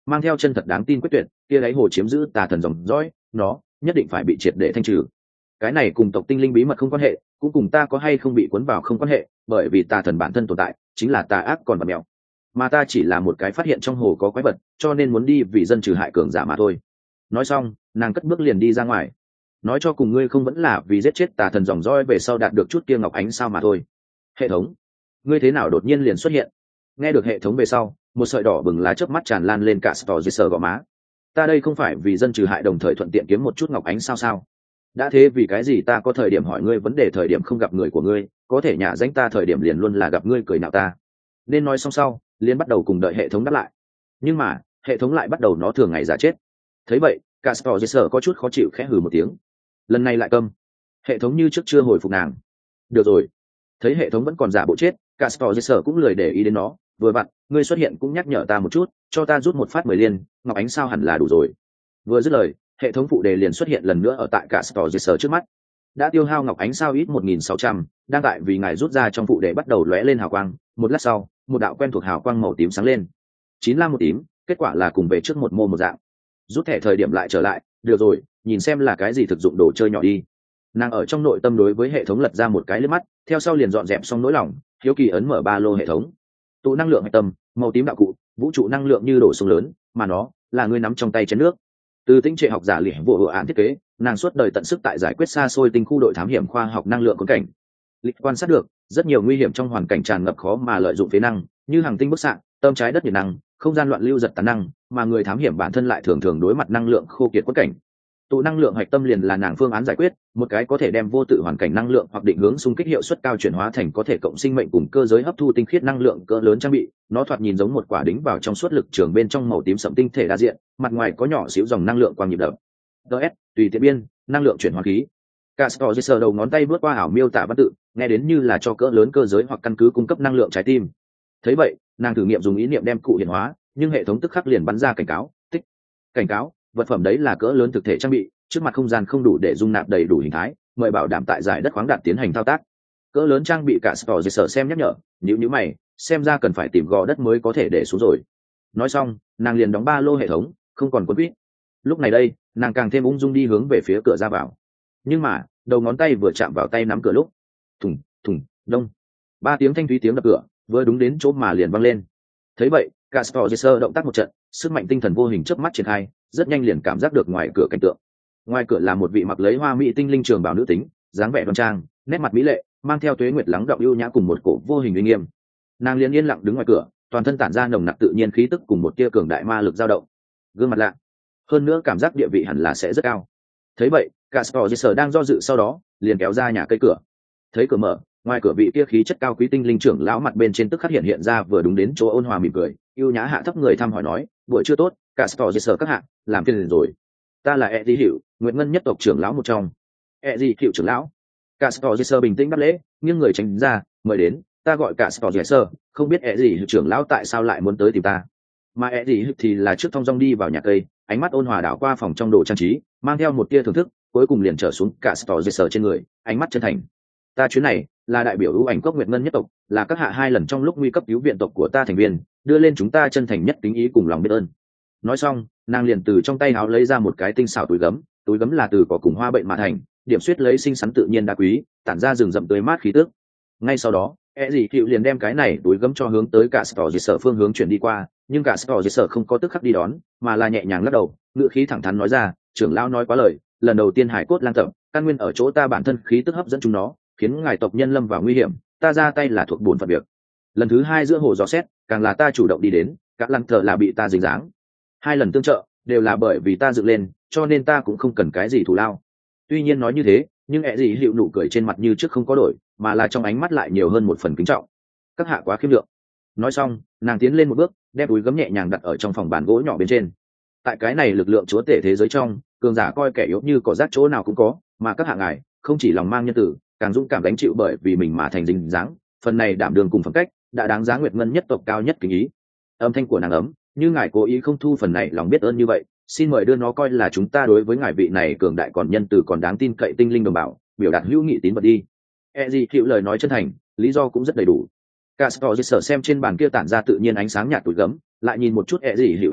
Speaker 1: mang theo chân thật đáng tin quyết tuyệt, kia đáy hồ chiếm giữ tà thần dòng dõi, nó nhất định phải bị triệt để thanh trừ. Cái này cùng tộc tinh linh bí mật không quan hệ, cũng cùng ta có hay không bị cuốn vào không quan hệ, bởi vì tà thần bản thân tồn tại chính là tà ác còn vật mèo, mà ta chỉ là một cái phát hiện trong hồ có quái vật, cho nên muốn đi vì dân trừ hại cường giả mà thôi. Nói xong, nàng cất bước liền đi ra ngoài. Nói cho cùng ngươi không vẫn là vì giết chết tà thần dòng dõi về sau đạt được chút kia ngọc ánh sao mà thôi. Hệ thống, ngươi thế nào đột nhiên liền xuất hiện? Nghe được hệ thống về sau, một sợi đỏ bừng lá chớp mắt tràn lan lên cả Storgesser gò má. Ta đây không phải vì dân trừ hại đồng thời thuận tiện kiếm một chút ngọc ánh sao? Đã thế vì cái gì ta có thời điểm hỏi ngươi vấn đề thời điểm không gặp người của ngươi, có thể nhả danh ta thời điểm liền luôn là gặp ngươi cười nhạo ta. Nên nói xong sau, liền bắt đầu cùng đợi hệ thống đáp lại. Nhưng mà, hệ thống lại bắt đầu nó thường ngày giả chết. Thấy vậy, cả Storgesser có chút khó chịu khẽ hừ một tiếng. Lần này lại câm. Hệ thống như trước chưa hồi phục nàng. Được rồi. Thấy hệ thống vẫn còn giả bộ chết, cả Storgesser cũng lười để ý đến nó. Vừa vặn, ngươi xuất hiện cũng nhắc nhở ta một chút, cho ta rút một phát 10 liên, ngọc ánh sao hẳn là đủ rồi. Vừa dứt lời, hệ thống phụ đề liền xuất hiện lần nữa ở tại cả Storgesser trước mắt. Đã tiêu hao ngọc ánh sao ít 1600, đang tại vì ngài rút ra trong phụ đề bắt đầu lóe lên hào quang, một lát sau, một đạo quen thuộc hào quang màu tím sáng lên. 9 lam một tím, kết quả là cùng về trước một mô một dạng. Rút thẻ thời điểm lại trở lại, được rồi, nhìn xem là cái gì thực dụng đồ chơi nhỏ đi. Nàng ở trong nội tâm đối với hệ thống lật ra một cái liếc mắt, theo sau liền dọn dẹp xong nỗi lòng, hiếu kỳ ấn mở ba lô hệ thống. Tụ năng lượng hạch tâm, màu tím đạo cụ, vũ trụ năng lượng như đổ sông lớn, mà nó là ngươi nắm trong tay chén nước. Từ tinh trệ học giả lỉ vụ án thiết kế, nàng suốt đời tận sức tại giải quyết xa xôi tinh khu đội thám hiểm khoa học năng lượng khốn cảnh. Lịch quan sát được rất nhiều nguy hiểm trong hoàn cảnh tràn ngập khó mà lợi dụng phế năng, như hàng tinh bức xạ, tâm trái đất nhiệt năng, không gian loạn lưu giật tán năng, mà người thám hiểm bản thân lại thường thường đối mặt năng lượng khô kiệt quất cảnh. Tụ năng lượng hạch tâm liền là nàng phương án giải quyết, một cái có thể đem vô tự hoàn cảnh năng lượng hoặc định hướng xung kích hiệu suất cao chuyển hóa thành có thể cộng sinh mệnh cùng cơ giới hấp thu tinh khiết năng lượng cỡ lớn trang bị. Nó thoạt nhìn giống một quả đính vào trong suốt lực trường bên trong màu tím sẫm tinh thể đa diện, mặt ngoài có nhỏ xíu dòng năng lượng quang nhịp đập. DS, tùy tiện biên, năng lượng chuyển hóa khí. Castor đầu ngón tay bước qua ảo miêu tả văn tự, nghe đến như là cho cỡ lớn cơ giới hoặc căn cứ cung cấp năng lượng trái tim. Thấy vậy, nàng thử nghiệm dùng ý niệm đem cụ hiện hóa, nhưng hệ thống tức khắc liền bắn ra cảnh cáo, tích. Cảnh cáo, vật phẩm đấy là cỡ lớn thực thể trang bị, trước mặt không gian không đủ để dung nạp đầy đủ hình thái, mời bảo đảm tại giải đất khoáng đạt tiến hành thao tác. Cỡ lớn trang bị cả Storgesser xem nhắc nhở, nhíu mày, xem ra cần phải tìm gò đất mới có thể để xuống rồi. Nói xong, nàng liền đóng ba lô hệ thống, không còn quấn quýt. Lúc này đây, nàng càng thêm ung dung đi hướng về phía cửa ra vào. Nhưng mà, đầu ngón tay vừa chạm vào tay nắm cửa lúc, thùng thùng đông, ba tiếng thanh thúy tiếng đập cửa vừa đúng đến chỗ mà liền văng lên. Thấy vậy, cả Storgesser động tác một trận, sức mạnh tinh thần vô hình chớp mắt triển khai, rất nhanh liền cảm giác được ngoài cửa cảnh tượng. Ngoài cửa là một vị mặc lấy hoa mỹ tinh linh trường bào nữ tính, dáng vẻ đoan trang, nét mặt mỹ lệ, mang theo tuế nguyệt lắng đọng ưu nhã cùng một cổ vô hình uy nghiêm. Nàng liền yên lặng đứng ngoài cửa, toàn thân tản ra nồng nặc tự nhiên khí tức cùng một tia cường đại ma lực dao động. Gương mặt lạ, hơn nữa cảm giác địa vị hẳn là sẽ rất cao. Thấy vậy, cả Storgesser đang do dự sau đó, liền kéo ra nhà cây cửa. Thấy cửa mở, ngoài cửa vị kia khí chất cao quý tinh linh trưởng lão mặt bên trên tức khắc hiện ra vừa đúng đến chỗ ôn hòa mỉm cười, ưu nhã hạ thấp người thăm hỏi nói, buổi trưa tốt, cả Storgesser các hạ, làm phiền rồi. Ta là Eddie Hiệu, Nguyệt Ngân nhất tộc trưởng lão một trong. Eddie Hiệu trưởng lão. Cả Storgesser bình tĩnh đáp lễ, nghiêng người tránh ra, mời đến, ta gọi cả Storgesser, không biết Eddie Hiệu trưởng lão tại sao lại muốn tới tìm ta. Mà Eddie Hiệu thì là trước thong dong đi vào nhà cây, ánh mắt ôn hòa đảo qua phòng trong đồ trang trí, mang theo một tia thưởng thức, cuối cùng liền trở xuống cả Storgesser trên người, ánh mắt chân thành. Ta chuyến này là đại biểu ưu ảnh cốc Nguyệt Ngân nhất tộc, là các hạ hai lần trong lúc nguy cấp cứu viện tộc của ta thành viên, đưa lên chúng ta chân thành nhất kính ý cùng lòng biết ơn. Nói xong, nàng liền từ trong tay áo lấy ra một cái tinh xảo túi gấm là từ cỏ cùng hoa bệnh mà thành, điểm xuyết lấy xinh xắn tự nhiên đá quý, tản ra rừng rậm tươi mát khí tức. Ngay sau đó, Eddie liền đem cái này túi gấm cho hướng tới cả Storgesser phương hướng chuyển đi qua, nhưng cả Storgesser không có tức khắc đi đón, mà là nhẹ nhàng lắc đầu, ngữ khí thẳng thắn nói ra, trưởng lão nói quá lời, lần đầu tiên hải cốt lang tập, căn nguyên ở chỗ ta bản thân khí tức hấp dẫn chúng nó, khiến ngài tộc nhân lâm vào nguy hiểm, ta ra tay là thuộc bổn phận việc. Lần thứ hai giữa hồ gió xét, càng là ta chủ động đi đến, các lăng thờ là bị ta dính dáng. Hai lần tương trợ đều là bởi vì ta dựng lên, cho nên ta cũng không cần cái gì thù lao. Tuy nhiên nói như thế, nhưng Eddie Hiệu nụ cười trên mặt như trước không có đổi, mà là trong ánh mắt lại nhiều hơn một phần kính trọng. Các hạ quá khiêm lượng. Nói xong, nàng tiến lên một bước, đem túi gấm nhẹ nhàng đặt ở trong phòng bàn gỗ nhỏ bên trên. Tại cái này lực lượng chúa tể thế giới trong, cường giả coi kẻ yếu như cỏ rác chỗ nào cũng có, mà các hạ ngài không chỉ lòng mang nhân tử, càng dũng cảm đánh chịu bởi vì mình mà thành dính dáng, phần này đảm đường cùng phẩm cách đã đáng giá Nguyệt Ngân nhất tộc cao nhất kính ý. Âm thanh của nàng ấm, như ngài cố ý không thu phần này lòng biết ơn như vậy, xin mời đưa nó coi là chúng ta đối với ngài vị này cường đại còn nhân từ còn đáng tin cậy tinh linh đồng bào, biểu đạt hữu nghị tín vật đi. Eddie Hiệu lời nói chân thành, lý do cũng rất đầy đủ. Cả Storgesser xem trên bàn kia tản ra tự nhiên ánh sáng nhạt túi gấm, lại nhìn một chút Eddie Hiệu ánh mắt,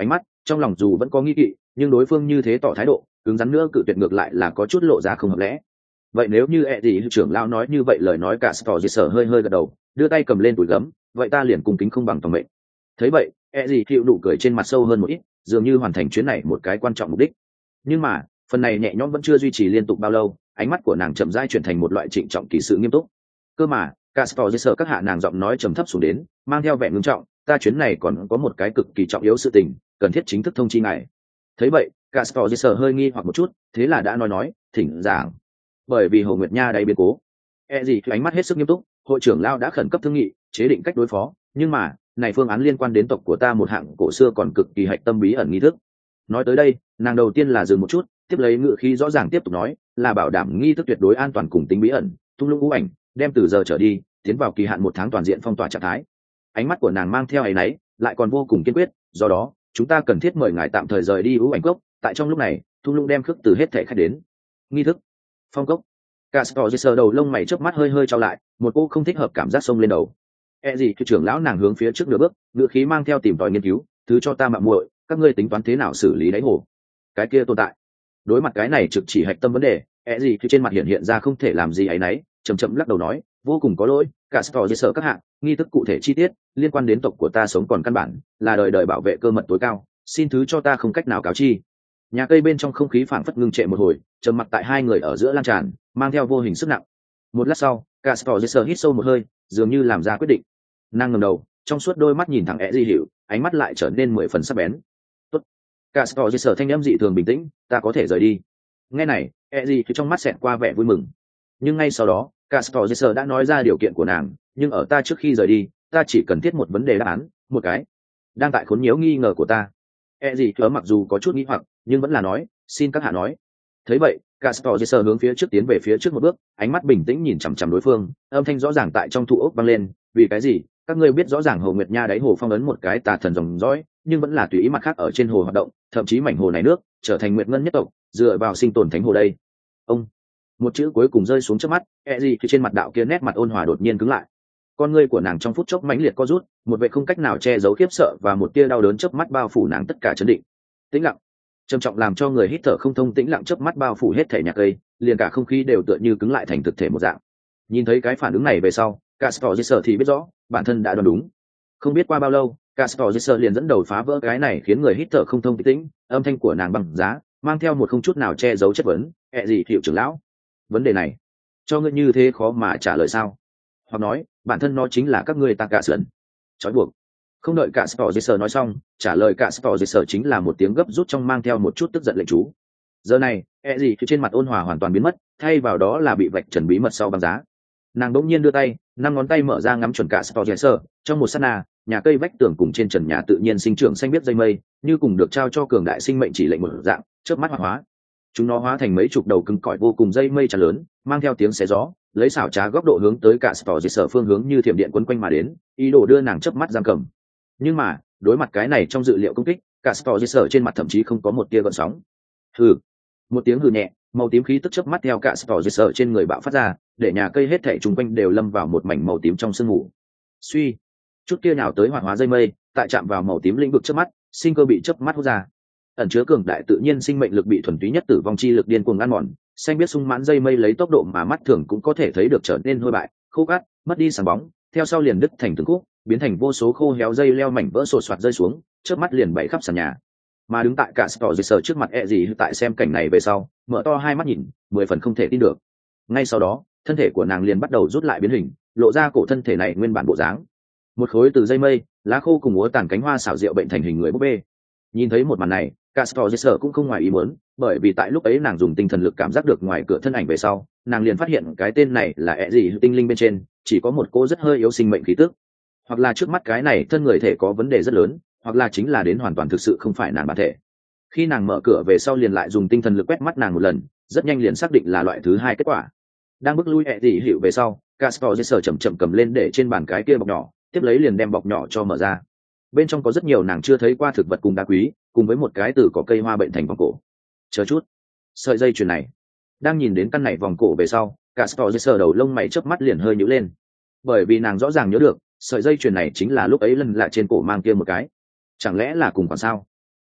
Speaker 1: trong lòng dù vẫn có nghi kỵ nhưng đối phương như thế tỏ thái độ cứng rắn nữa cự tuyệt ngược lại là có chút lộ ra không hợp lẽ. Vậy nếu như gì trưởng lão nói như vậy lời nói cả sở hơi hơi gật đầu đưa tay cầm lên túi gấm, vậy ta liền cung kính không bằng tòng mệnh. Thấy vậy gì chịu nụ cười trên mặt sâu hơn một ít, dường như hoàn thành chuyến này một cái quan trọng mục đích. Nhưng mà phần này nhẹ nhõm vẫn chưa duy trì liên tục bao lâu, ánh mắt của nàng chậm rãi chuyển thành một loại trịnh trọng kỳ sự nghiêm túc. Cơ mà cả sở các hạ nàng giọng nói trầm thấp xuống đến mang theo vẻ ngưng trọng, ta chuyến này còn có một cái cực kỳ trọng yếu sự tình cần thiết chính thức thông chi ngài. Thấy vậy cả sở hơi nghi hoặc một chút, thế là đã nói thỉnh giảng. Bởi vì Hồ Nguyệt Nha đầy biến cố, gì ánh mắt hết sức nghiêm túc, hội trưởng lao đã khẩn cấp thương nghị chế định cách đối phó, nhưng mà này phương án liên quan đến tộc của ta một hạng cổ xưa còn cực kỳ hạch tâm bí ẩn nghi thức. Nói tới đây nàng đầu tiên là dừng một chút, tiếp lấy ngữ khí rõ ràng tiếp tục nói là bảo đảm nghi thức tuyệt đối an toàn cùng tính bí ẩn, tung lũng ngũ ảnh đem từ giờ trở đi tiến vào kỳ hạn 1 tháng toàn diện phong tỏa trạng thái. Ánh mắt của nàng mang theo áy náy lại còn vô cùng kiên quyết, do đó chúng ta cần thiết mời ngài tạm thời rời đi ngũ ảnh cốc, tại trong lúc này thung lũng đem khước từ hết thể khách đến nghi thức phong cốc. Castor đầu lông mày chớp mắt hơi hơi trao lại, một cô không thích hợp cảm giác xông lên đầu. Gì trưởng lão nàng hướng phía trước nửa bước, ngữ khí mang theo tìm tòi nghiên cứu, thứ cho ta mạo muội, các ngươi tính toán thế nào xử lý đáy hồ cái kia tồn tại. Đối mặt cái này trực chỉ hạch tâm vấn đề, gì trên mặt hiện ra không thể làm gì ấy nấy, chậm lắc đầu nói vô cùng có lỗi, Castor các hạng nghi thức cụ thể chi tiết liên quan đến tộc của ta sống còn căn bản là đời đời bảo vệ cơ mật tối cao, xin thứ cho ta không cách nào cáo chi. Nhà cây bên trong không khí phảng phất ngưng trệ một hồi, trầm mặc tại hai người ở giữa lan tràn mang theo vô hình sức nặng. Một lát sau Castor hít sâu một hơi, dường như làm ra quyết định. Nàng ngẩng đầu, trong suốt đôi mắt nhìn thẳng hiểu, ánh mắt lại trở nên 10 phần sắc bén. Tốt. Castor thanh âm dị thường bình tĩnh, ta có thể rời đi. Nghe này trong mắt xẹt qua vẻ vui mừng, nhưng ngay sau đó Castor đã nói ra điều kiện của nàng, nhưng ở ta trước khi rời đi ta chỉ cần thiết một vấn đề đáp án, một cái đang tại khốn nhiễu nghi ngờ của ta. Mặc dù có chút nghi hoặc nhưng vẫn là nói xin các hạ nói. Thấy vậy Castor hướng phía trước tiến về phía trước một bước, ánh mắt bình tĩnh nhìn chằm chằm đối phương, âm thanh rõ ràng tại trong thụ ốc vang lên, vì cái gì các ngươi biết rõ ràng Hồ Nguyệt Nha đáy hồ phong ấn một cái tà thần dòng dõi, nhưng vẫn là tùy ý mặt khác ở trên hồ hoạt động, thậm chí mảnh hồ này nước trở thành nguyệt ngân nhất tộc, dựa vào sinh tồn thánh hồ đây. Ông một chữ cuối cùng rơi xuống trước mắt, trên mặt đạo kia nét mặt ôn hòa đột nhiên cứng lại. Con ngươi của nàng trong phút chốc mãnh liệt co rút, một vẻ không cách nào che giấu khiếp sợ và một tia đau đớn chớp mắt bao phủ nàng tất cả chấn định. Tĩnh lặng, trầm trọng làm cho người hít thở không thông, tĩnh lặng chớp mắt bao phủ hết thể nhà cây, liền cả không khí đều tựa như cứng lại thành thực thể một dạng. Nhìn thấy cái phản ứng này về sau, Castor thì biết rõ bản thân đã đoán đúng. Không biết qua bao lâu, Castor liền dẫn đầu phá vỡ cái này khiến người hít thở không thông tĩnh, âm thanh của nàng bằng giá mang theo một không chút nào che giấu chất vấn, hiệu trưởng lão, vấn đề này cho ngươi như thế khó mà trả lời sao? Hoặc nói bản thân nó chính là các ngươi ta cả sườn trói buộc. Không đợi cả Castor nói xong, trả lời cả Castor chính là một tiếng gấp rút trong mang theo một chút tức giận lệnh chú. Giờ này trên mặt ôn hòa hoàn toàn biến mất, thay vào đó là bị vạch trần bí mật sau băng giá. Nàng đỗng nhiên đưa tay, 5 ngón tay mở ra ngắm chuẩn cả Castor. Trong một sát na, nhà cây vách tường cùng trên trần nhà tự nhiên sinh trưởng xanh biếc dây mây, như cùng được trao cho cường đại sinh mệnh chỉ lệnh một dạng, chớp mắt hóa. Chúng nó hóa thành mấy chục đầu cứng cỏi vô cùng dây mây tràn lớn, mang theo tiếng xé gió, lấy xảo trá góc độ hướng tới cả Castor phương hướng như thiểm điện quấn quanh mà đến, ý đồ đưa nàng chớp mắt giam cầm. Nhưng mà đối mặt cái này trong dự liệu công kích, cả Castor trên mặt thậm chí không có một tia gợn sóng. Hừ, một tiếng hừ nhẹ, màu tím khí tức chớp mắt theo cả Castor trên người bạo phát ra, để nhà cây hết thảy chung quanh đều lâm vào một mảnh màu tím trong sương mù. Suy, chút kia nào tới hoạt hóa dây mây, tại chạm vào màu tím lĩnh vực chớp mắt, sinh cơ bị chớp mắt hút ra. Ẩn chứa cường đại tự nhiên sinh mệnh lực bị thuần túy nhất tử vong chi lực điên cuồng ăn mòn, xanh biết sung mãn dây mây lấy tốc độ mà mắt thường cũng có thể thấy được trở nên hôi bại, khô cát, mất đi sáng bóng, theo sau liền đứt thành từng khúc, biến thành vô số khô héo dây leo mảnh vỡ sột soạt rơi xuống, chớp mắt liền bày khắp sàn nhà. Mà đứng tại cả Castor trước mặt tại xem cảnh này về sau, mở to hai mắt nhìn, 10 phần không thể tin được. Ngay sau đó, thân thể của nàng liền bắt đầu rút lại biến hình, lộ ra cổ thân thể này nguyên bản bộ dáng. Một khối từ dây mây, lá khô cùng úa tàn cánh hoa xảo diệu bệnh thành hình người búp bê. Nhìn thấy một màn này, Castor cũng không ngoài ý muốn, bởi vì tại lúc ấy nàng dùng tinh thần lực cảm giác được ngoài cửa thân ảnh về sau, nàng liền phát hiện cái tên này là tinh linh bên trên, chỉ có một cô rất hơi yếu sinh mệnh khí tức. Hoặc là trước mắt cái này thân người thể có vấn đề rất lớn, hoặc là chính là đến hoàn toàn thực sự không phải nàng bản thể. Khi nàng mở cửa về sau liền lại dùng tinh thần lực quét mắt nàng một lần, rất nhanh liền xác định là loại thứ hai kết quả. Đang bước lui hiệu về sau, Castor chậm cầm lên để trên bàn cái kia bọc nhỏ, tiếp lấy liền đem bọc nhỏ cho mở ra. Bên trong có rất nhiều nàng chưa thấy qua thực vật cùng đá quý, cùng với một cái từ cỏ cây hoa bệnh thành vòng cổ. Chờ chút, sợi dây chuyền này. Đang nhìn đến căn này vòng cổ về sau, Castor đầu lông mày chớp mắt liền hơi nhíu lên, bởi vì nàng rõ ràng nhớ được sợi dây chuyền này chính là lúc ấy lần lạ trên cổ mang kia một cái. Chẳng lẽ là cùng còn sao?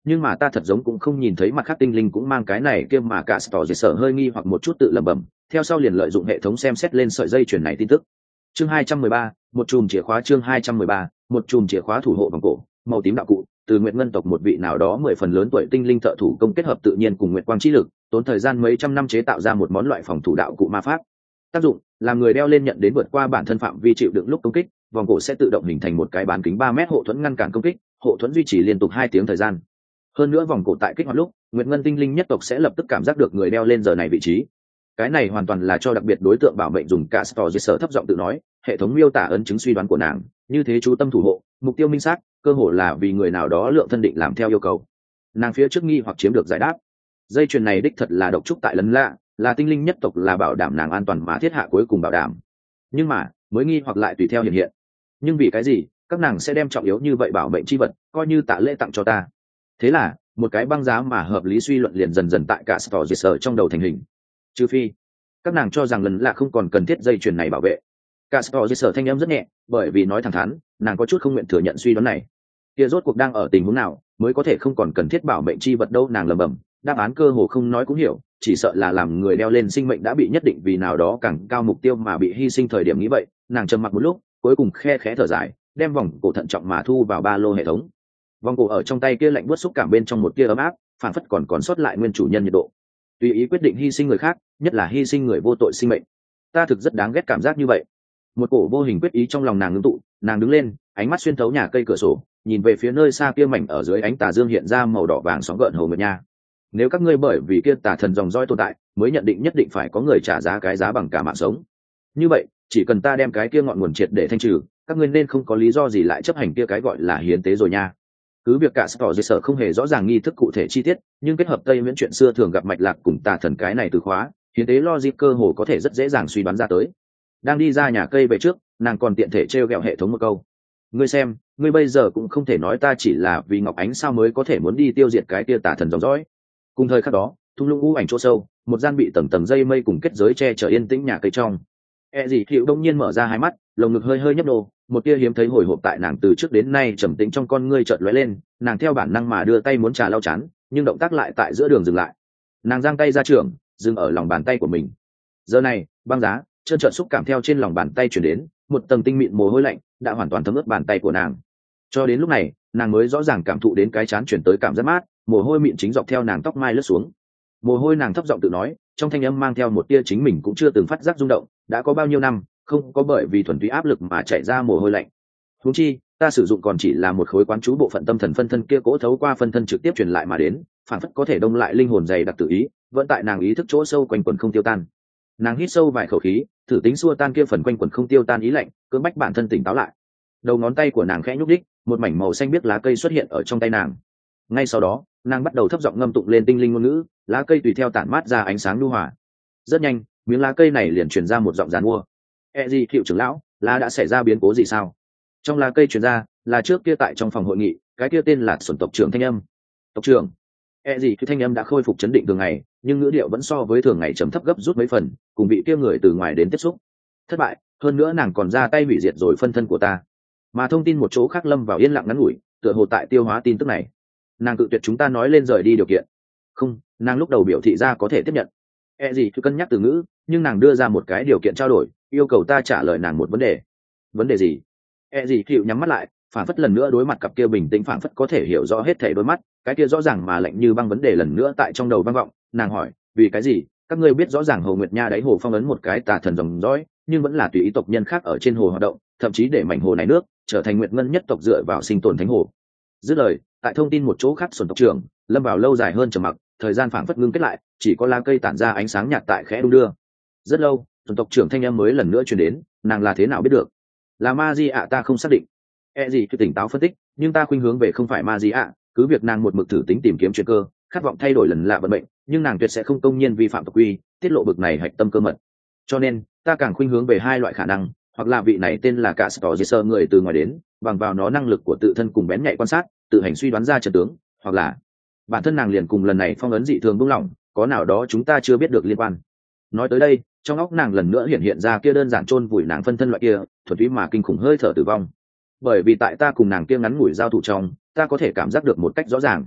Speaker 1: nhưng mà ta thật giống cũng không nhìn thấy mặt khác tinh linh cũng mang cái này kia, mà cả tỏ dệt sở hơi nghi hoặc một chút tự lẩm bẩm, theo sau liền lợi dụng hệ thống xem xét lên sợi dây chuyền này tin tức. Chương 213, một chùm chìa khóa. Chương 213, một chùm chìa khóa thủ hộ vòng cổ màu tím đạo cụ, từ Nguyệt Ngân tộc một vị nào đó 10 phần lớn tuổi tinh linh thợ thủ công kết hợp tự nhiên cùng nguyệt quang chi lực, tốn thời gian mấy trăm năm chế tạo ra một món loại phòng thủ đạo cụ ma pháp. Tác dụng, làm người đeo lên nhận đến vượt qua bản thân phạm vi chịu đựng lúc công kích, vòng cổ sẽ tự động hình thành một cái bán kính 3 mét hộ thuẫn ngăn cản công kích, hộ thuẫn duy trì liên tục 2 tiếng thời gian. Hơn nữa vòng cổ tại kích hoạt lúc, Nguyệt Ngân tinh linh nhất tộc sẽ lập tức cảm giác được người đeo lên giờ này vị trí. Cái này hoàn toàn là cho đặc biệt đối tượng bảo mệnh dùng. Cả sở thấp giọng tự nói, hệ thống miêu tả ấn chứng suy đoán của nàng, như thế chú tâm thủ hộ, mục tiêu minh xác, cơ hồ là vì người nào đó lượng thân định làm theo yêu cầu. Nàng phía trước nghi hoặc chiếm được giải đáp. Dây chuyền này đích thật là độc trúc tại Lân Lạ, là tinh linh nhất tộc, là bảo đảm nàng an toàn mà thiết hạ cuối cùng bảo đảm. Nhưng mà mới nghi hoặc lại tùy theo hiện hiện. Nhưng vì cái gì các nàng sẽ đem trọng yếu như vậy bảo mệnh chi vật coi như tạ lễ tặng cho ta? Thế là một cái băng giá mà hợp lý suy luận liền dần dần tại cả sở trong đầu thành hình. Trừ phi các nàng cho rằng Lần Lạ không còn cần thiết dây chuyền này bảo vệ. Cả sở thanh âm rất nhẹ, bởi vì nói thẳng thắn, nàng có chút không nguyện thừa nhận suy đoán này. Kia rốt cuộc đang ở tình huống nào mới có thể không còn cần thiết bảo mệnh chi vật đâu? Nàng lẩm bẩm, đáp án cơ hồ không nói cũng hiểu, chỉ sợ là làm người đeo lên sinh mệnh đã bị nhất định vì nào đó càng cao mục tiêu mà bị hy sinh thời điểm. Nghĩ vậy, nàng trầm mặc một lúc, cuối cùng khe khẽ thở dài, đem vòng cổ thận trọng mà thu vào ba lô hệ thống. Vòng cổ ở trong tay kia lạnh buốt xúc cảm bên trong một tia ấm áp, phản phất còn sót lại nguyên chủ nhân nhiệt độ. Tùy ý quyết định hy sinh người khác, nhất là hy sinh người vô tội sinh mệnh. Ta thực rất đáng ghét cảm giác như vậy. Một cổ vô hình quyết ý trong lòng nàng ngưng tụ, nàng đứng lên, ánh mắt xuyên thấu nhà cây cửa sổ, nhìn về phía nơi xa kia mảnh ở dưới ánh tà dương hiện ra màu đỏ vàng sóng gợn hồ Nguyệt Nha. Nếu các ngươi bởi vì kia tà thần dòng dõi tồn tại mới nhận định nhất định phải có người trả giá cái giá bằng cả mạng sống, như vậy chỉ cần ta đem cái kia ngọn nguồn triệt để thanh trừ, các ngươi nên không có lý do gì lại chấp hành kia cái gọi là hiến tế rồi nha. Cứ việc cả sở không hề rõ ràng nghi thức cụ thể chi tiết, nhưng kết hợp tây miễn chuyện xưa thường gặp mạch lạc cùng tà thần cái này từ khóa, hiến tế logic cơ hồ có thể rất dễ dàng suy đoán ra tới. Đang đi ra nhà cây về trước, nàng còn tiện thể trêu ghẹo hệ thống một câu: ngươi xem, ngươi bây giờ cũng không thể nói ta chỉ là vì Ngọc Ánh sao mới có thể muốn đi tiêu diệt cái kia tà thần dòng dõi. Cùng thời khắc đó, thung lũng u ảnh chỗ sâu, một gian bị tầng tầng dây mây cùng kết giới che chở yên tĩnh nhà cây trong. Dị Thiệu đông nhiên mở ra hai mắt, lồng ngực hơi hơi nhấp nô, một tia hiếm thấy hồi hộp tại nàng từ trước đến nay trầm tĩnh trong con ngươi chợt lóe lên, nàng theo bản năng mà đưa tay muốn trà lau chán, nhưng động tác lại tại giữa đường dừng lại. Nàng giang tay ra trường, dừng ở lòng bàn tay của mình. Giờ này, băng giá trơn trợn xúc cảm theo trên lòng bàn tay chuyển đến, một tầng tinh mịn mồ hôi lạnh đã hoàn toàn thấm ướt bàn tay của nàng. Cho đến lúc này, nàng mới rõ ràng cảm thụ đến cái chán chuyển tới cảm giác mát, mồ hôi mịn chính dọc theo nàng tóc mai lướt xuống. Mồ hôi nàng thấp giọng tự nói, trong thanh âm mang theo một tia chính mình cũng chưa từng phát giác rung động, đã có bao nhiêu năm không có bởi vì thuần túy áp lực mà chảy ra mồ hôi lạnh. Huống chi ta sử dụng còn chỉ là một khối quán chú bộ phận tâm thần phân thân kia cố thấu qua phân thân trực tiếp truyền lại mà đến, phản phất có thể đông lại linh hồn dày đặc tự ý, vẫn tại nàng ý thức chỗ sâu quanh quẩn không tiêu tan. Nàng hít sâu vài khẩu khí, thử tính xua tan kia phần quanh quẩn không tiêu tan ý lạnh, cưỡng bách bản thân tỉnh táo lại. Đầu ngón tay của nàng khẽ nhúc đích, một mảnh màu xanh biếc lá cây xuất hiện ở trong tay nàng. Ngay sau đó, nàng bắt đầu thấp giọng ngâm tụng lên tinh linh ngôn ngữ, lá cây tùy theo tản mát ra ánh sáng nhu hòa. Rất nhanh, miếng lá cây này liền truyền ra một giọng giàn mua: Dị Thiệu trưởng lão, lá đã xảy ra biến cố gì sao? Trong lá cây truyền ra là trước kia tại trong phòng hội nghị, cái kia tên là Xuân tộc trưởng thanh âm. Tộc trưởng. Dị Thiệu thanh âm đã khôi phục chấn định thường ngày, nhưng ngữ điệu vẫn so với thường ngày trầm thấp gấp rút mấy phần, cùng vị kia người từ ngoài đến tiếp xúc. Thất bại, hơn nữa nàng còn ra tay hủy diệt rồi phân thân của ta. Mà thông tin một chỗ khác lâm vào yên lặng ngắn ngủi, tựa hồ tại tiêu hóa tin tức này. Nàng cự tuyệt chúng ta nói lên rời đi điều kiện. Không, nàng lúc đầu biểu thị ra có thể tiếp nhận. Dị Thiệu cân nhắc từ ngữ, nhưng nàng đưa ra một cái điều kiện trao đổi, yêu cầu ta trả lời nàng một vấn đề. Vấn đề gì? Dị Thiệu nhắm mắt lại, phản phất lần nữa đối mặt cặp kia bình tĩnh phản phất có thể hiểu rõ hết thảy đôi mắt, cái kia rõ ràng mà lạnh như băng vấn đề lần nữa tại trong đầu vang vọng. Nàng hỏi, vì cái gì các ngươi biết rõ ràng Hồ Nguyệt Nha đáy hồ phong ấn một cái tà thần dòng dõi, nhưng vẫn là tùy ý tộc nhân khác ở trên hồ hoạt động, thậm chí để mảnh hồ này nước trở thành Nguyệt Ngân nhất tộc dựa vào sinh tồn thánh hồ? Dứt lời, tại thông tin một chỗ khác, Xuân tộc trưởng lâm vào lâu dài hơn trầm mặc, thời gian phảng phất ngưng kết lại, chỉ có lá cây tản ra ánh sáng nhạt tại khẽ đung đưa. Rất lâu, Xuân tộc trưởng thanh âm mới lần nữa truyền đến, nàng là thế nào biết được? Là ma di ạ ta không xác định. Dị Thiệu tỉnh táo phân tích, nhưng ta khuynh hướng về không phải ma di ạ, cứ việc nàng một mực thử tính tìm kiếm chuyện cơ, khát vọng thay đổi lần lạ vận mệnh, nhưng nàng tuyệt sẽ không công nhiên vi phạm tộc quy, tiết lộ bực này hạch tâm cơ mật. Cho nên ta càng khuynh hướng về hai loại khả năng, hoặc là vị này tên là cả sơ người từ ngoài đến, bằng vào nó năng lực của tự thân cùng bén nhạy quan sát, tự hành suy đoán ra trận tướng, hoặc là bản thân nàng liền cùng lần này phong ấn dị thường buông lỏng, có nào đó chúng ta chưa biết được liên quan. Nói tới đây, trong óc nàng lần nữa hiện ra kia đơn giản chôn vùi nàng phân thân loại kia thuần túy mà kinh khủng hơi thở tử vong. Bởi vì tại ta cùng nàng kia ngắn ngủi giao thủ trong, ta có thể cảm giác được một cách rõ ràng,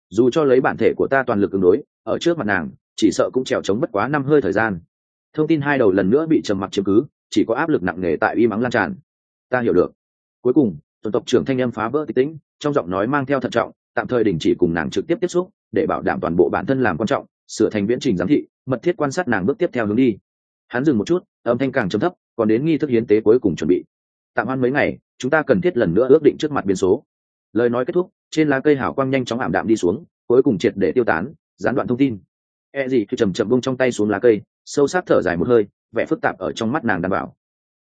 Speaker 1: dù cho lấy bản thể của ta toàn lực ứng đối ở trước mặt nàng chỉ sợ cũng trèo trống bất quá 5 hơi thời gian. Thông tin hai đầu lần nữa bị trầm mặc chiếm cứ, chỉ có áp lực nặng nề tại uy mắng lan tràn. Ta hiểu được. Cuối cùng tuần tộc trưởng thanh âm phá vỡ tịch tĩnh, trong giọng nói mang theo thận trọng, tạm thời đình chỉ cùng nàng trực tiếp tiếp xúc để bảo đảm toàn bộ bản thân làm quan trọng, sửa thành viễn trình giám thị, mật thiết quan sát nàng bước tiếp theo hướng đi. Hắn dừng một chút, âm thanh càng trầm thấp, còn đến nghi thức hiến tế cuối cùng chuẩn bị. Tạm hoãn mấy ngày, chúng ta cần thiết lần nữa ước định trước mặt biến số. Lời nói kết thúc, trên lá cây hào quang nhanh chóng ảm đạm đi xuống, cuối cùng triệt để tiêu tán, gián đoạn thông tin. Gì thì chậm chậm buông trong tay xuống lá cây, sâu sắc thở dài một hơi, vẻ phức tạp ở trong mắt nàng đảm bảo.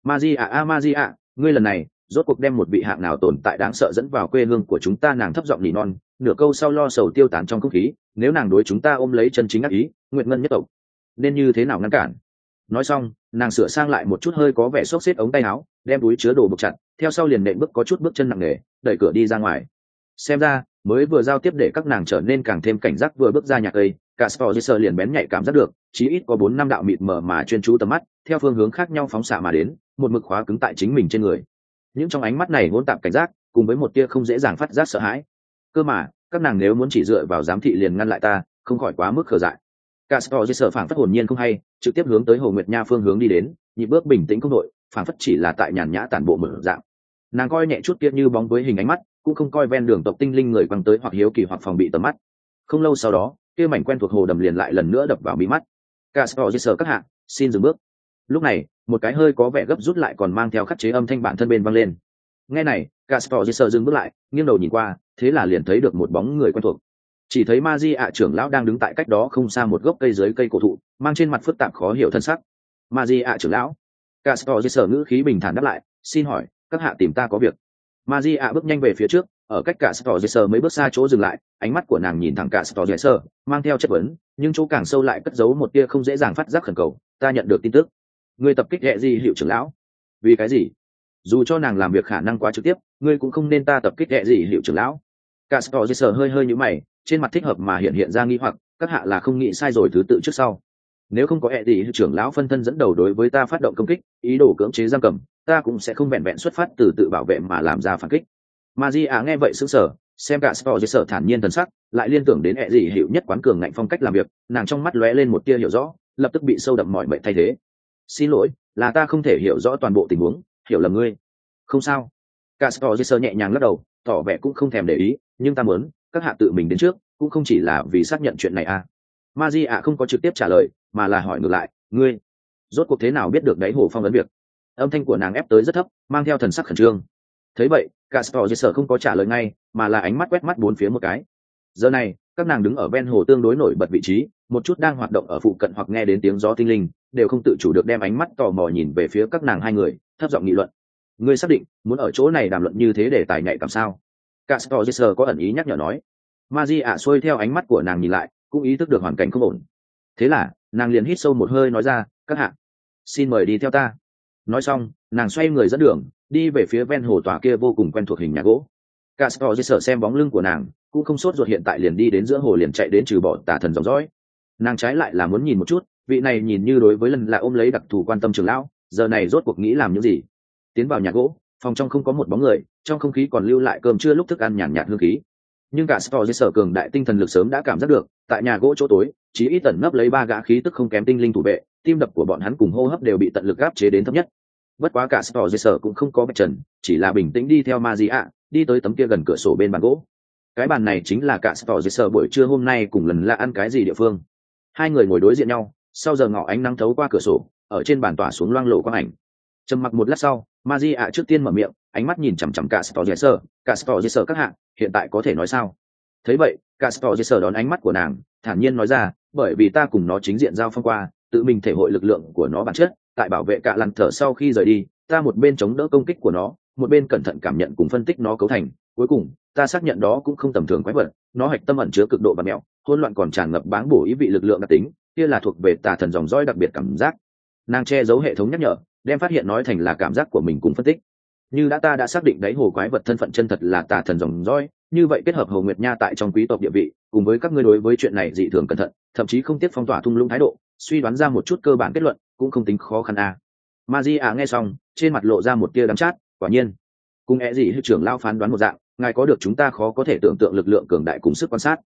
Speaker 1: Magia, ngươi lần này rốt cuộc đem một vị hạng nào tồn tại đáng sợ dẫn vào quê hương của chúng ta. Nàng thấp giọng nỉ non, nửa câu sau lo sầu tiêu tán trong không khí. Nếu nàng đối chúng ta ôm lấy chân chính ác ý, Nguyệt Ngân nhất tộc nên như thế nào ngăn cản? Nói xong, nàng sửa sang lại một chút hơi có vẻ xốc xếp ống tay áo, đem túi chứa đồ buộc chặt, theo sau liền nện bước có chút bước chân nặng nề, đẩy cửa đi ra ngoài. Xem ra mới vừa giao tiếp để các nàng trở nên càng thêm cảnh giác. Vừa bước ra nhà cây, cả Sportser liền bén nhạy cảm giác được chí ít có 4-5 đạo mịt mờ mà chuyên chú tầm mắt theo phương hướng khác nhau phóng xạ mà đến, một mực khóa cứng tại chính mình trên người. Những trong ánh mắt này hỗn tạp cảnh giác cùng với một tia không dễ dàng phát giác sợ hãi. Cơ mà các nàng nếu muốn chỉ dựa vào giám thị liền ngăn lại ta, không khỏi quá mức khờ dại. Cả Sportser phảng phất hồn nhiên không hay, trực tiếp hướng tới Hồ Nguyệt Nha phương hướng đi đến, nhịp bước bình tĩnh không đội, phảng phất chỉ là tại nhàn nhã tản bộ mở dạng. Nàng coi nhẹ chút kia như bóng với hình ánh mắt, cũng không coi ven đường tộc tinh linh người quăng tới hoặc hiếu kỳ hoặc phòng bị tầm mắt. Không lâu sau đó, kia mảnh quen thuộc hồ đầm liền lại lần nữa đập vào mí mắt. Castor các hạ, xin dừng bước. Lúc này, một cái hơi có vẻ gấp rút lại còn mang theo khắc chế âm thanh bản thân bên vang lên. Nghe này, Castor dừng bước lại, nghiêng đầu nhìn qua, thế là liền thấy được một bóng người quen thuộc. Chỉ thấy Magia trưởng lão đang đứng tại cách đó không xa một gốc cây dưới cây cổ thụ, mang trên mặt phức tạp khó hiểu thân sắc. Magia trưởng lão. Castor ngữ khí bình thản đáp lại, xin hỏi, các hạ tìm ta có việc? Magia bước nhanh về phía trước, ở cách cả Sportser mấy bước xa chỗ dừng lại, ánh mắt của nàng nhìn thẳng cả Sportser, mang theo chất vấn, nhưng chỗ càng sâu lại cất giấu một tia không dễ dàng phát giác khẩn cầu. Ta nhận được tin tức, ngươi tập kích hệ gì hiệu trưởng lão? Vì cái gì? Dù cho nàng làm việc khả năng quá trực tiếp, ngươi cũng không nên ta tập kích hệ gì hiệu trưởng lão. Cả Sportser hơi nhíu mày, trên mặt thích hợp mà hiện ra nghi hoặc, các hạ là không nghĩ sai rồi thứ tự trước sau. Nếu không có hệ gì hiệu trưởng lão phân thân dẫn đầu đối với ta phát động công kích, ý đồ cưỡng chế giam cầm, ta cũng sẽ không vẹn vẹn xuất phát từ tự bảo vệ mà làm ra phản kích. Magia nghe vậy sững sờ, xem cả Sportser thản nhiên thần sắc, lại liên tưởng đến hệ gì hiệu nhất quán cường ngạnh phong cách làm việc, nàng trong mắt lóe lên một tia hiểu rõ, lập tức bị sâu đậm mỏi mệt thay thế. Xin lỗi, là ta không thể hiểu rõ toàn bộ tình huống, hiểu lầm ngươi. Không sao. Cả Sportser nhẹ nhàng lắc đầu, tỏ vẻ cũng không thèm để ý, nhưng ta muốn các hạ tự mình đến trước, cũng không chỉ là vì xác nhận chuyện này à. Magia không có trực tiếp trả lời, mà là hỏi ngược lại, ngươi rốt cuộc thế nào biết được đáy hồ phong ấn việc? Âm thanh của nàng ép tới rất thấp, mang theo thần sắc khẩn trương. Thấy vậy, Castor không có trả lời ngay, mà là ánh mắt quét mắt bốn phía một cái. Giờ này, các nàng đứng ở ven hồ tương đối nổi bật vị trí, một chút đang hoạt động ở phụ cận hoặc nghe đến tiếng gió tinh linh, đều không tự chủ được đem ánh mắt tò mò nhìn về phía các nàng hai người, thấp giọng nghị luận. Ngươi xác định muốn ở chỗ này đàm luận như thế để tài nhạy cảm sao? Castor có ẩn ý nhắc nhở nói. Magia xuôi theo ánh mắt của nàng nhìn lại, cũng ý thức được hoàn cảnh không ổn. Thế là, nàng liền hít sâu một hơi nói ra, các hạ, xin mời đi theo ta. Nói xong, nàng xoay người dẫn đường, đi về phía ven hồ tòa kia vô cùng quen thuộc hình nhà gỗ. Castor xem bóng lưng của nàng, cũng không sốt ruột hiện tại liền đi đến giữa hồ liền chạy đến trừ bỏ tà thần dòng dõi. Nàng trái lại là muốn nhìn một chút, vị này nhìn như đối với lần là ôm lấy đặc thù quan tâm trưởng lão, giờ này rốt cuộc nghĩ làm những gì. Tiến vào nhà gỗ, phòng trong không có một bóng người, trong không khí còn lưu lại cơm trưa lúc thức ăn nhàn nhạt hương khí. Nhưng Castor cường đại tinh thần lực sớm đã cảm giác được, tại nhà gỗ chỗ tối, chỉ ít tẩn nấp lấy 3 gã khí tức không kém tinh linh thủ vệ, tim đập của bọn hắn cùng hô hấp đều bị tận lực áp chế đến thấp nhất. Bất quá cả Sportser cũng không có bạch trần, chỉ là bình tĩnh đi theo Magia, đi tới tấm kia gần cửa sổ bên bàn gỗ. Cái bàn này chính là cả Sportser buổi trưa hôm nay cùng lần lạ ăn cái gì địa phương. Hai người ngồi đối diện nhau, sau giờ ngọ ánh nắng thấu qua cửa sổ, ở trên bàn tỏa xuống loang lổ quang ảnh. Trầm mặc một lát sau, Magia trước tiên mở miệng, ánh mắt nhìn chằm chằm cả Sportser các hạ, hiện tại có thể nói sao? Thấy vậy, cả Sportser đón ánh mắt của nàng, thản nhiên nói ra, bởi vì ta cùng nó chính diện giao phong qua, tự mình thể hội lực lượng của nó bản chất, tại bảo vệ cả lằn thở sau khi rời đi, ta một bên chống đỡ công kích của nó, một bên cẩn thận cảm nhận cùng phân tích nó cấu thành, cuối cùng ta xác nhận đó cũng không tầm thường quái vật, nó hạch tâm ẩn chứa cực độ bạt mẹo, hỗn loạn còn tràn ngập báng bổ ý vị lực lượng đặc tính, kia là thuộc về tà thần dòng dõi đặc biệt cảm giác. Nàng che giấu hệ thống nhắc nhở, đem phát hiện nói thành là cảm giác của mình cùng phân tích. Như ta đã xác định đáy hồ quái vật thân phận chân thật là tà thần dòng dõi, như vậy kết hợp Hồ Nguyệt Nha tại trong quý tộc địa vị, cùng với các ngươi đối với chuyện này dị thường cẩn thận, thậm chí không tiếc phong tỏa thung lũng thái độ, suy đoán ra một chút cơ bản kết luận, cũng không tính khó khăn à. Magia nghe xong, trên mặt lộ ra một tia đắng chát, quả nhiên, cùng gì hiệu trưởng lao phán đoán một dạng, ngài có được chúng ta khó có thể tưởng tượng lực lượng cường đại cùng sức quan sát.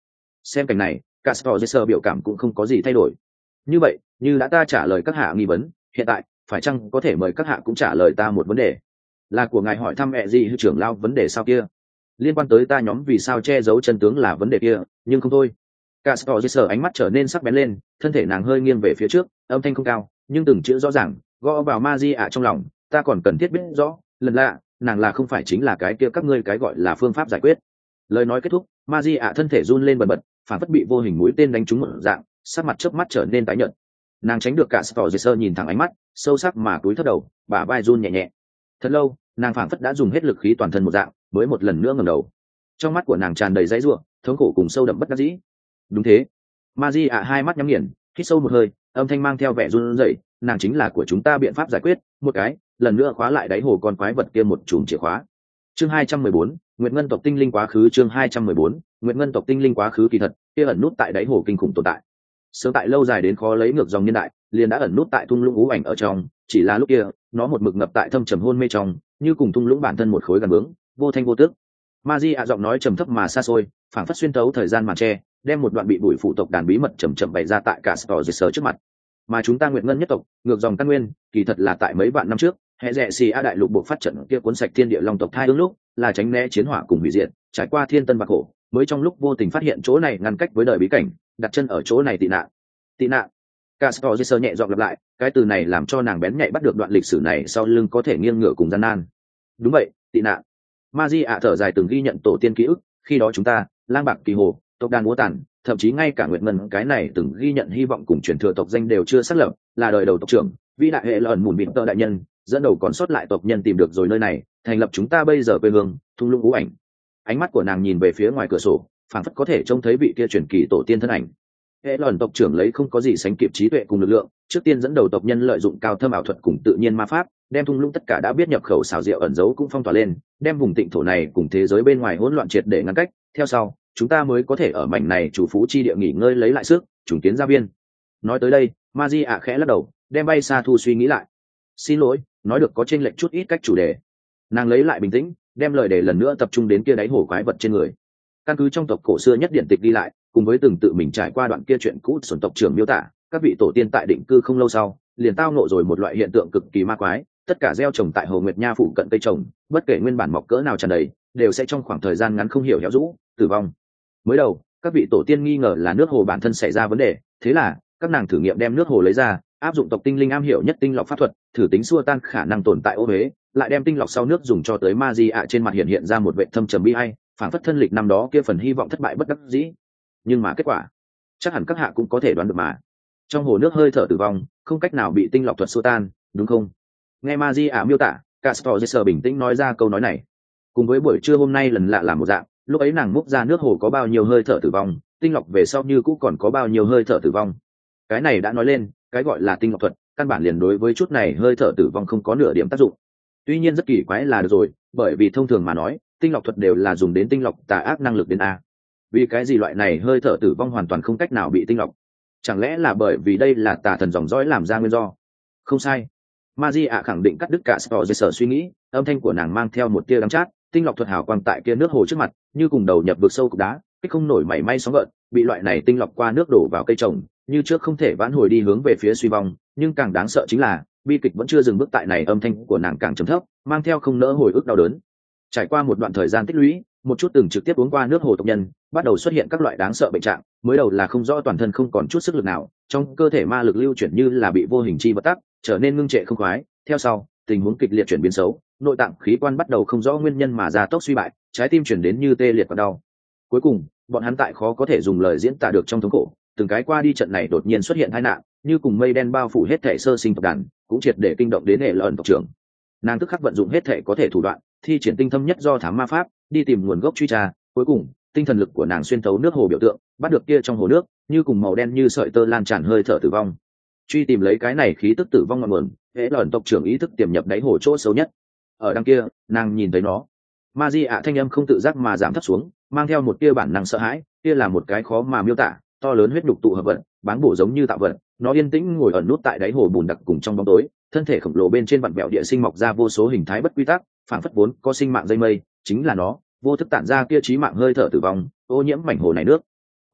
Speaker 1: Xem cảnh này, Castor biểu cảm cũng không có gì thay đổi. Như vậy, như đã ta trả lời các hạ nghi vấn, hiện tại phải chăng có thể mời các hạ cũng trả lời ta một vấn đề? Là của ngài hỏi thăm mẹ gì hư trưởng lao vấn đề sao kia? Liên quan tới ta nhóm vì sao che giấu chân tướng là vấn đề kia, nhưng không thôi. Castor ánh mắt trở nên sắc bén lên, thân thể nàng hơi nghiêng về phía trước, âm thanh không cao, nhưng từng chữ rõ ràng, gõ vào Maji trong lòng. Ta còn cần thiết biết rõ, lần lạ, nàng là không phải chính là cái kia các ngươi cái gọi là phương pháp giải quyết. Lời nói kết thúc, Maji thân thể run lên bần bật, phản phất bị vô hình mũi tên đánh trúng một dạng, sắc mặt chớp mắt trở nên tái nhợt. Nàng tránh được cả Castor nhìn thẳng ánh mắt, sâu sắc mà cúi thấp đầu, bả vai run nhẹ nhẹ. Thật lâu, nàng phản phất đã dùng hết lực khí toàn thân một dạng, mới một lần nữa ngẩng đầu. Trong mắt của nàng tràn đầy dãy rủa, thống khổ cùng sâu đậm bất đắc dĩ. Đúng thế. Maji hai mắt nhắm nghiền, hít sâu một hơi, âm thanh mang theo vẻ run rẩy, nàng chính là của chúng ta biện pháp giải quyết, một cái, lần nữa khóa lại đáy hồ con quái vật kia một chùm chìa khóa. Chương 214, Nguyệt Ngân tộc tinh linh quá khứ. Chương 214, Nguyệt Ngân tộc tinh linh quá khứ. Kỳ thật, kia ẩn nút tại đáy hồ kinh khủng tồn tại. Sớm tại lâu dài đến khó lấy ngược dòng niên đại, liền đã ẩn nút tại thung lũng ú ảnh ở trong, chỉ là lúc kia, nó một mực ngập tại thâm trầm hôn mê trong, như cùng thung lũng bản thân một khối gần bướng, vô thanh vô tức. Maji giọng nói trầm thấp mà xa xôi, phảng phất xuyên tấu thời gian màn che, đem một đoạn bị bụi phụ tộc đàn bí mật chậm chậm bày ra tại cả Castor trước mặt. Mà chúng ta Nguyệt Ngân nhất tộc, ngược dòng căn nguyên, kỳ thật là tại mấy vạn năm trước, hệ rẻ xì a đại lục buộc phát trận kia cuốn sạch thiên địa long tộc thai ứng lúc, là tránh né chiến hỏa cùng hủy diệt, trải qua thiên tân bạc khổ, mới trong lúc vô tình phát hiện chỗ này ngăn cách với đời bí cảnh, đặt chân ở chỗ này tị nạn. Tị nạn. Castor nhẹ giọng lặp lại, cái từ này làm cho nàng bén nhạy bắt được đoạn lịch sử này sau lưng có thể nghiêng ngửa cùng gian nan. Đúng vậy, tị nạn. Maji thở dài từng ghi nhận tổ tiên ký ức, khi đó chúng ta, lang bạc kỳ hồ, tộc đàn múa tản, thậm chí ngay cả Nguyệt Ngân cái này từng ghi nhận hy vọng cùng truyền thừa tộc danh đều chưa xác lập, là đời đầu tộc trưởng, vĩ đại hệ lợn mùn bịt tơ đại nhân, dẫn đầu còn sót lại tộc nhân tìm được rồi nơi này, thành lập chúng ta bây giờ quê hương, thung lũng ú ảnh. Ánh mắt của nàng nhìn về phía ngoài cửa sổ, phảng phất có thể trông thấy vị kia truyền kỳ tổ tiên thân ảnh. Hệ lợn tộc trưởng lấy không có gì sánh kịp trí tuệ cùng lực lượng, trước tiên dẫn đầu tộc nhân lợi dụng cao thâm ảo thuật cùng tự nhiên ma pháp, đem thung lũng tất cả đã biết nhập khẩu xảo diệu ẩn giấu cũng phong tỏa lên, đem vùng tịnh thổ này cùng thế giới bên ngoài hỗn loạn triệt để ngăn cách. Theo sau, chúng ta mới có thể ở mảnh này chủ phú chi địa nghỉ ngơi lấy lại sức, trùng kiến gia viên. Nói tới đây, Maji khẽ lắc đầu, đem bay xa thu suy nghĩ lại. Xin lỗi, nói được có chênh lệch chút ít cách chủ đề. Nàng lấy lại bình tĩnh, đem lời để lần nữa tập trung đến kia đáy hồ quái vật trên người. Căn cứ trong tộc cổ xưa nhất điển tịch đi lại, cùng với từng tự mình trải qua đoạn kia chuyện cũ xuẩn tộc trưởng miêu tả, các vị tổ tiên tại định cư không lâu sau, liền tao ngộ rồi một loại hiện tượng cực kỳ ma quái, tất cả gieo trồng tại hồ Nguyệt Nha phụ cận cây trồng, bất kể nguyên bản mọc cỡ nào tràn đầy, đều sẽ trong khoảng thời gian ngắn không hiểu héo rũ, tử vong. Mới đầu, các vị tổ tiên nghi ngờ là nước hồ bản thân xảy ra vấn đề, thế là các nàng thử nghiệm đem nước hồ lấy ra, áp dụng tộc tinh linh am hiểu nhất tinh lọc pháp thuật, thử tính xua tan khả năng tồn tại ô huế, lại đem tinh lọc sau nước dùng cho tới Maji trên mặt hiện ra một vệ thâm trầm bi ai, phảng phất thân lịch năm đó kia phần hy vọng thất bại bất đắc dĩ. Nhưng mà kết quả, chắc hẳn các hạ cũng có thể đoán được mà. Trong hồ nước hơi thở tử vong, không cách nào bị tinh lọc thuật xua tan, đúng không? Nghe Maji miêu tả, Castor bình tĩnh nói ra câu nói này. Cùng với buổi trưa hôm nay lần lạ làm một dạng, lúc ấy nàng múc ra nước hồ có bao nhiêu hơi thở tử vong, tinh lọc về sau như cũ còn có bao nhiêu hơi thở tử vong. Cái này đã nói lên, cái gọi là tinh lọc thuật, căn bản liền đối với chút này hơi thở tử vong không có nửa điểm tác dụng. Tuy nhiên rất kỳ quái là được rồi, bởi vì thông thường mà nói, tinh lọc thuật đều là dùng đến tinh lọc tà ác năng lực đến a. Vì cái gì loại này hơi thở tử vong hoàn toàn không cách nào bị tinh lọc? Chẳng lẽ là bởi vì đây là tà thần dòng dõi làm ra nguyên do? Không sai. Maji khẳng định cắt đứt cả sở suy nghĩ, âm thanh của nàng mang theo một tia đắng chát, tinh lọc thuật hào quang tại kia nước hồ trước mặt, như cùng đầu nhập vực sâu cục đá, kích không nổi mảy may sóng gợn, bị loại này tinh lọc qua nước đổ vào cây trồng, như trước không thể vãn hồi đi hướng về phía suy vong, nhưng càng đáng sợ chính là, bi kịch vẫn chưa dừng bước tại này, âm thanh của nàng càng trầm thấp, mang theo không nỡ hồi ức đau đớn. Trải qua một đoạn thời gian tích lũy, một chút từng trực tiếp uống qua nước hồ tộc nhân, bắt đầu xuất hiện các loại đáng sợ bệnh trạng, mới đầu là không rõ toàn thân không còn chút sức lực nào, trong cơ thể ma lực lưu chuyển như là bị vô hình chi vật tắc, trở nên ngưng trệ không khoái, theo sau, tình huống kịch liệt chuyển biến xấu, nội tạng khí quan bắt đầu không rõ nguyên nhân mà ra tốc suy bại, trái tim chuyển đến như tê liệt và đau. Cuối cùng, bọn hắn tại khó có thể dùng lời diễn tả được trong thống khổ, từng cái qua đi trận này đột nhiên xuất hiện tai nạn, như cùng mây đen bao phủ hết thể sơ sinh tộc đàn, cũng triệt để kinh động đến hệ lợn tộc trưởng. Nàng tức khắc vận dụng hết thể có thể thủ đoạn, thi triển tinh thâm nhất do thám ma pháp, đi tìm nguồn gốc truy tra, cuối cùng, tinh thần lực của nàng xuyên thấu nước hồ biểu tượng, bắt được kia trong hồ nước, như cùng màu đen như sợi tơ lan tràn hơi thở tử vong. Truy tìm lấy cái này khí tức tử vong ngọn nguồn, hệ lợn tộc trưởng ý thức tiềm nhập đáy hồ chỗ xấu nhất. Ở đằng kia, nàng nhìn thấy nó. Maji thanh âm không tự giác mà giảm thấp xuống, mang theo một tia bản năng sợ hãi, kia là một cái khó mà miêu tả, to lớn huyết đục tụ hợp vật, báng bổ giống như tạo vật, nó yên tĩnh ngồi ẩn nút tại đáy hồ bùn đặc cùng trong bóng tối, thân thể khổng lồ bên trên vặn vẹo địa sinh mọc ra vô số hình thái bất quy tắc, phản phất vốn có sinh mạng dây mây, chính là nó, vô thức tản ra kia chí mạng hơi thở tử vong, ô nhiễm mảnh hồ này nước.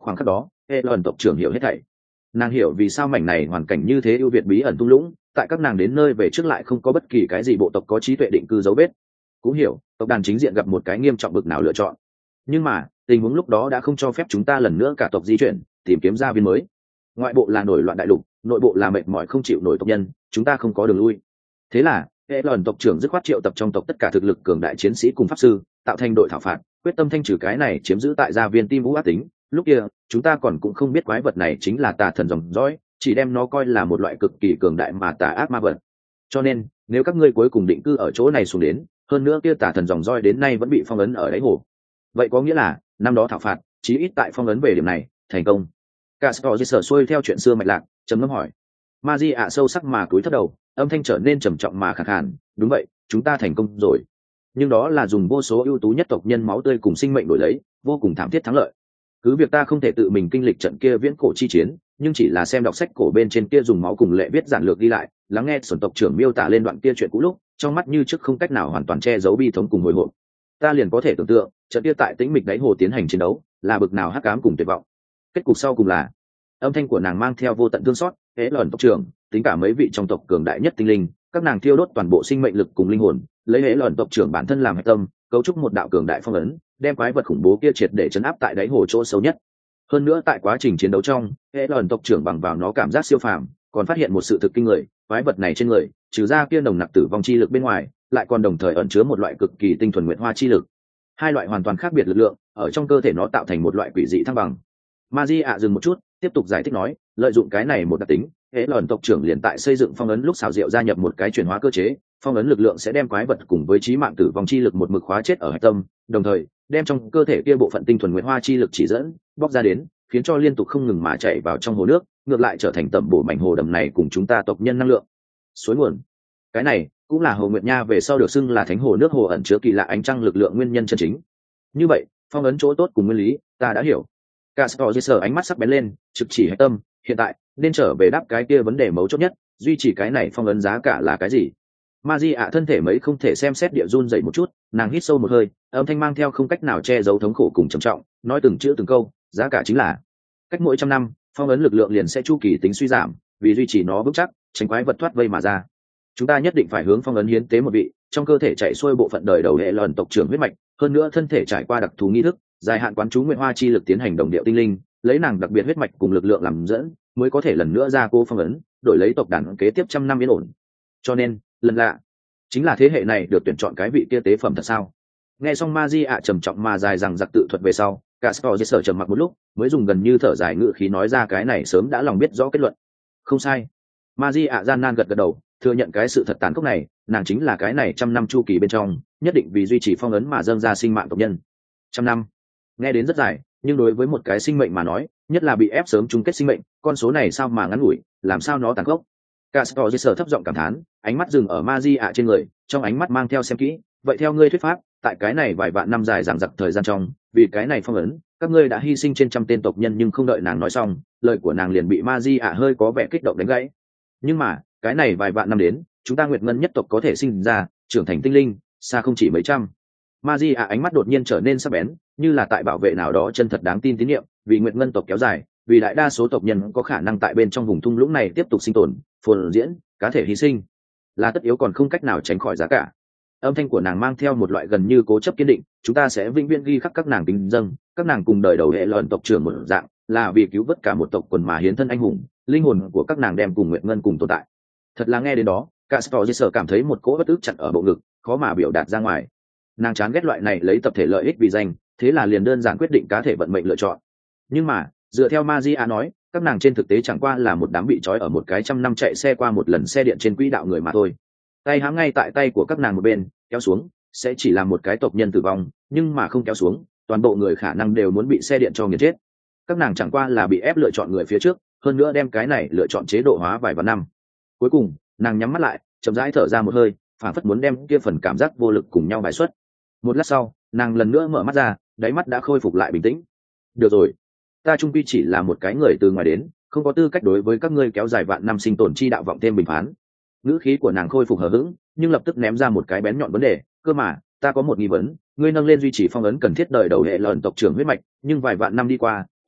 Speaker 1: khoảng khắc đó hệ lần tộc trưởng hiểu hết thảy. Nàng hiểu vì sao mảnh này hoàn cảnh như thế ưu việt bí ẩn thung lũng, tại các nàng đến nơi về trước lại không có bất kỳ cái gì bộ tộc có trí tuệ định cư dấu vết. Cũng hiểu tộc đàn chính diện gặp một cái nghiêm trọng bực nào lựa chọn, nhưng mà tình huống lúc đó đã không cho phép chúng ta lần nữa cả tộc di chuyển tìm kiếm gia viên mới. Ngoại bộ là nổi loạn đại lục, nội bộ là mệt mỏi không chịu nổi tộc nhân, chúng ta không có đường lui. Thế là hệ lần tộc trưởng dứt khoát triệu tập trong tộc tất cả thực lực cường đại chiến sĩ cùng pháp sư, tạo thành đội thảo phạt, quyết tâm thanh trừ cái này chiếm giữ tại gia viên tim vũ ác tính. Lúc kia chúng ta còn cũng không biết quái vật này chính là tà thần dòng dõi, chỉ đem nó coi là một loại cực kỳ cường đại mà tà ác ma vật. Cho nên nếu các ngươi cuối cùng định cư ở chỗ này xuống đến, hơn nữa kia tà thần dòng dõi đến nay vẫn bị phong ấn ở đáy hồ, vậy có nghĩa là năm đó thảo phạt chí ít tại phong ấn về điểm này thành công. Castor sở xuôi theo chuyện xưa mạch lạc, trầm ngâm hỏi. Maji ạ sâu sắc mà cúi thấp đầu, âm thanh trở nên trầm trọng mà khàn khàn. Đúng vậy, chúng ta thành công rồi, nhưng đó là dùng vô số ưu tú nhất tộc nhân máu tươi cùng sinh mệnh đổi lấy, vô cùng thảm thiết thắng lợi. Cứ việc ta không thể tự mình kinh lịch trận kia viễn cổ chi chiến, nhưng chỉ là xem đọc sách cổ bên trên kia dùng máu cùng lệ viết giản lược ghi lại, lắng nghe sổn tộc trưởng miêu tả lên đoạn kia chuyện cũ lúc, trong mắt như trước không cách nào hoàn toàn che giấu bi thống cùng hồi hộp. Ta liền có thể tưởng tượng trận kia tại tĩnh mịch đáy hồ tiến hành chiến đấu là bực nào hắc ám cùng tuyệt vọng. Kết cục sau cùng là, âm thanh của nàng mang theo vô tận thương xót. Hễ lần tộc trưởng, tính cả mấy vị trong tộc cường đại nhất tinh linh, các nàng thiêu đốt toàn bộ sinh mệnh lực cùng linh hồn, lấy hễ lần tộc trưởng bản thân làm hạch tâm, cấu trúc một đạo cường đại phong ấn, đem quái vật khủng bố kia triệt để chấn áp tại đáy hồ chỗ sâu nhất. Hơn nữa tại quá trình chiến đấu trong, hễ lần tộc trưởng bằng vào nó cảm giác siêu phàm, còn phát hiện một sự thực kinh người, quái vật này trên người trừ ra kia nồng nặc tử vong chi lực bên ngoài, lại còn đồng thời ẩn chứa một loại cực kỳ tinh thuần nguyệt hoa chi lực. Hai loại hoàn toàn khác biệt lực lượng ở trong cơ thể nó tạo thành một loại quỷ dị thăng bằng. Maji ạ dừng một chút, tiếp tục giải thích nói, lợi dụng cái này một đặc tính, hễ lần tộc trưởng liền tại xây dựng phong ấn lúc xảo diệu gia nhập một cái chuyển hóa cơ chế, phong ấn lực lượng sẽ đem quái vật cùng với chí mạng tử vong chi lực một mực khóa chết ở hạch tâm, đồng thời đem trong cơ thể kia bộ phận tinh thuần nguyệt hoa chi lực chỉ dẫn bóc ra đến, khiến cho liên tục không ngừng mà chảy vào trong hồ nước, ngược lại trở thành tẩm bổ mảnh hồ đầm này cùng chúng ta tộc nhân năng lượng suối nguồn. Cái này cũng là hồ nguyệt nha về sau được xưng là thánh hồ nước hồ ẩn chứa kỳ lạ ánh trăng lực lượng nguyên nhân chân chính. Như vậy phong ấn chỗ tốt cùng nguyên lý ta đã hiểu. Castor sở ánh mắt sắc bén lên, trực chỉ hạch tâm. Hiện tại nên trở về đáp cái kia vấn đề mấu chốt nhất, duy trì cái này phong ấn giá cả là cái gì? Maji ạ thân thể mấy không thể xem xét địa run dậy một chút, nàng hít sâu một hơi, âm thanh mang theo không cách nào che giấu thống khổ cùng trầm trọng, nói từng chữ từng câu, giá cả chính là cách mỗi 100 năm phong ấn lực lượng liền sẽ chu kỳ tính suy giảm, vì duy trì nó vững chắc, tránh quái vật thoát vây mà ra. Chúng ta nhất định phải hướng phong ấn hiến tế một vị trong cơ thể chạy xuôi bộ phận đời đầu hệ lần tộc trưởng huyết mạch, hơn nữa thân thể trải qua đặc thú nghi thức, dài hạn quán chú nguyện hoa chi lực tiến hành đồng điệu tinh linh, lấy nàng đặc biệt huyết mạch cùng lực lượng làm dẫn, mới có thể lần nữa ra cô phong ấn, đổi lấy tộc đàn kế tiếp trăm năm yên ổn. Cho nên lần lạ chính là thế hệ này được tuyển chọn cái vị kia tế phẩm thật sao? Nghe xong Maji ạ trầm trọng mà dài rằng giặc tự thuật về sau, Castor sở trầm mặc một lúc, mới dùng gần như thở dài ngữ khí nói ra cái này sớm đã lòng biết rõ kết luận. Không sai. Maji ạ gian nan gật gật đầu, thừa nhận cái sự thật tàn khốc này, nàng chính là cái này trăm năm chu kỳ bên trong, nhất định vì duy trì phong ấn mà dâng ra sinh mạng tộc nhân. Trăm năm, nghe đến rất dài, nhưng đối với một cái sinh mệnh mà nói, nhất là bị ép sớm chung kết sinh mệnh, con số này sao mà ngắn ngủi, làm sao nó tàn khốc. Castor sở thấp giọng cảm thán, ánh mắt dừng ở Maji ạ trên người, trong ánh mắt mang theo xem kỹ. Vậy theo ngươi thuyết pháp, tại cái này vài vạn năm dài dằng dặc thời gian trong, vì cái này phong ấn, các ngươi đã hy sinh trên trăm tên tộc nhân, nhưng không đợi nàng nói xong, lời của nàng liền bị Maji ạ hơi có vẻ kích động đánh gãy. Nhưng mà cái này vài vạn năm đến, chúng ta Nguyệt Ngân nhất tộc có thể sinh ra trưởng thành tinh linh xa không chỉ mấy trăm. Maji ạ ánh mắt đột nhiên trở nên sắc bén, như là tại bảo vệ nào đó chân thật đáng tin tín nhiệm, vì Nguyệt Ngân tộc kéo dài, vì đại đa số tộc nhân có khả năng tại bên trong vùng thung lũng này tiếp tục sinh tồn, phồn diễn, cá thể hy sinh là tất yếu, còn không cách nào tránh khỏi giá cả. Âm thanh của nàng mang theo một loại gần như cố chấp kiên định, chúng ta sẽ vĩnh viễn ghi khắc các nàng kính dâng, các nàng cùng đời đầu hệ lần tộc trưởng một dạng, là vì cứu vớt cả một tộc quần mà hiến thân anh hùng, linh hồn của các nàng đem cùng Nguyệt Ngân cùng tồn tại. Thật là nghe đến đó, Castor sở cảm thấy một cỗ bất ức chặn ở bộ ngực, khó mà biểu đạt ra ngoài. Nàng chán ghét loại này lấy tập thể lợi ích vì danh, thế là liền đơn giản quyết định cá thể vận mệnh lựa chọn. Nhưng mà dựa theo Magia nói, các nàng trên thực tế chẳng qua là một đám bị trói ở một cái trăm năm chạy xe qua một lần xe điện trên quỹ đạo người mà thôi. Tay hãm ngay tại tay của các nàng một bên, kéo xuống sẽ chỉ làm một cái tộc nhân tử vong, nhưng mà không kéo xuống, toàn bộ người khả năng đều muốn bị xe điện cho nghiền chết. Các nàng chẳng qua là bị ép lựa chọn người phía trước, hơn nữa đem cái này lựa chọn chế độ hóa vài vạn năm. Cuối cùng nàng nhắm mắt lại, chậm rãi thở ra một hơi, phản phất muốn đem kia phần cảm giác vô lực cùng nhau bài xuất. Một lát sau, nàng lần nữa mở mắt ra, đáy mắt đã khôi phục lại bình tĩnh. Được rồi, ta trung quy chỉ là một cái người từ ngoài đến, không có tư cách đối với các ngươi kéo dài vạn năm sinh tồn chi đạo vọng thêm bình phán. Ngữ khí của nàng khôi phục hờ hững, nhưng lập tức ném ra một cái bén nhọn vấn đề. Cơ mà ta có một nghi vấn, ngươi nâng lên duy trì phong ấn cần thiết đời đầu hệ lần tộc trưởng huyết mạch, nhưng vài vạn năm đi qua,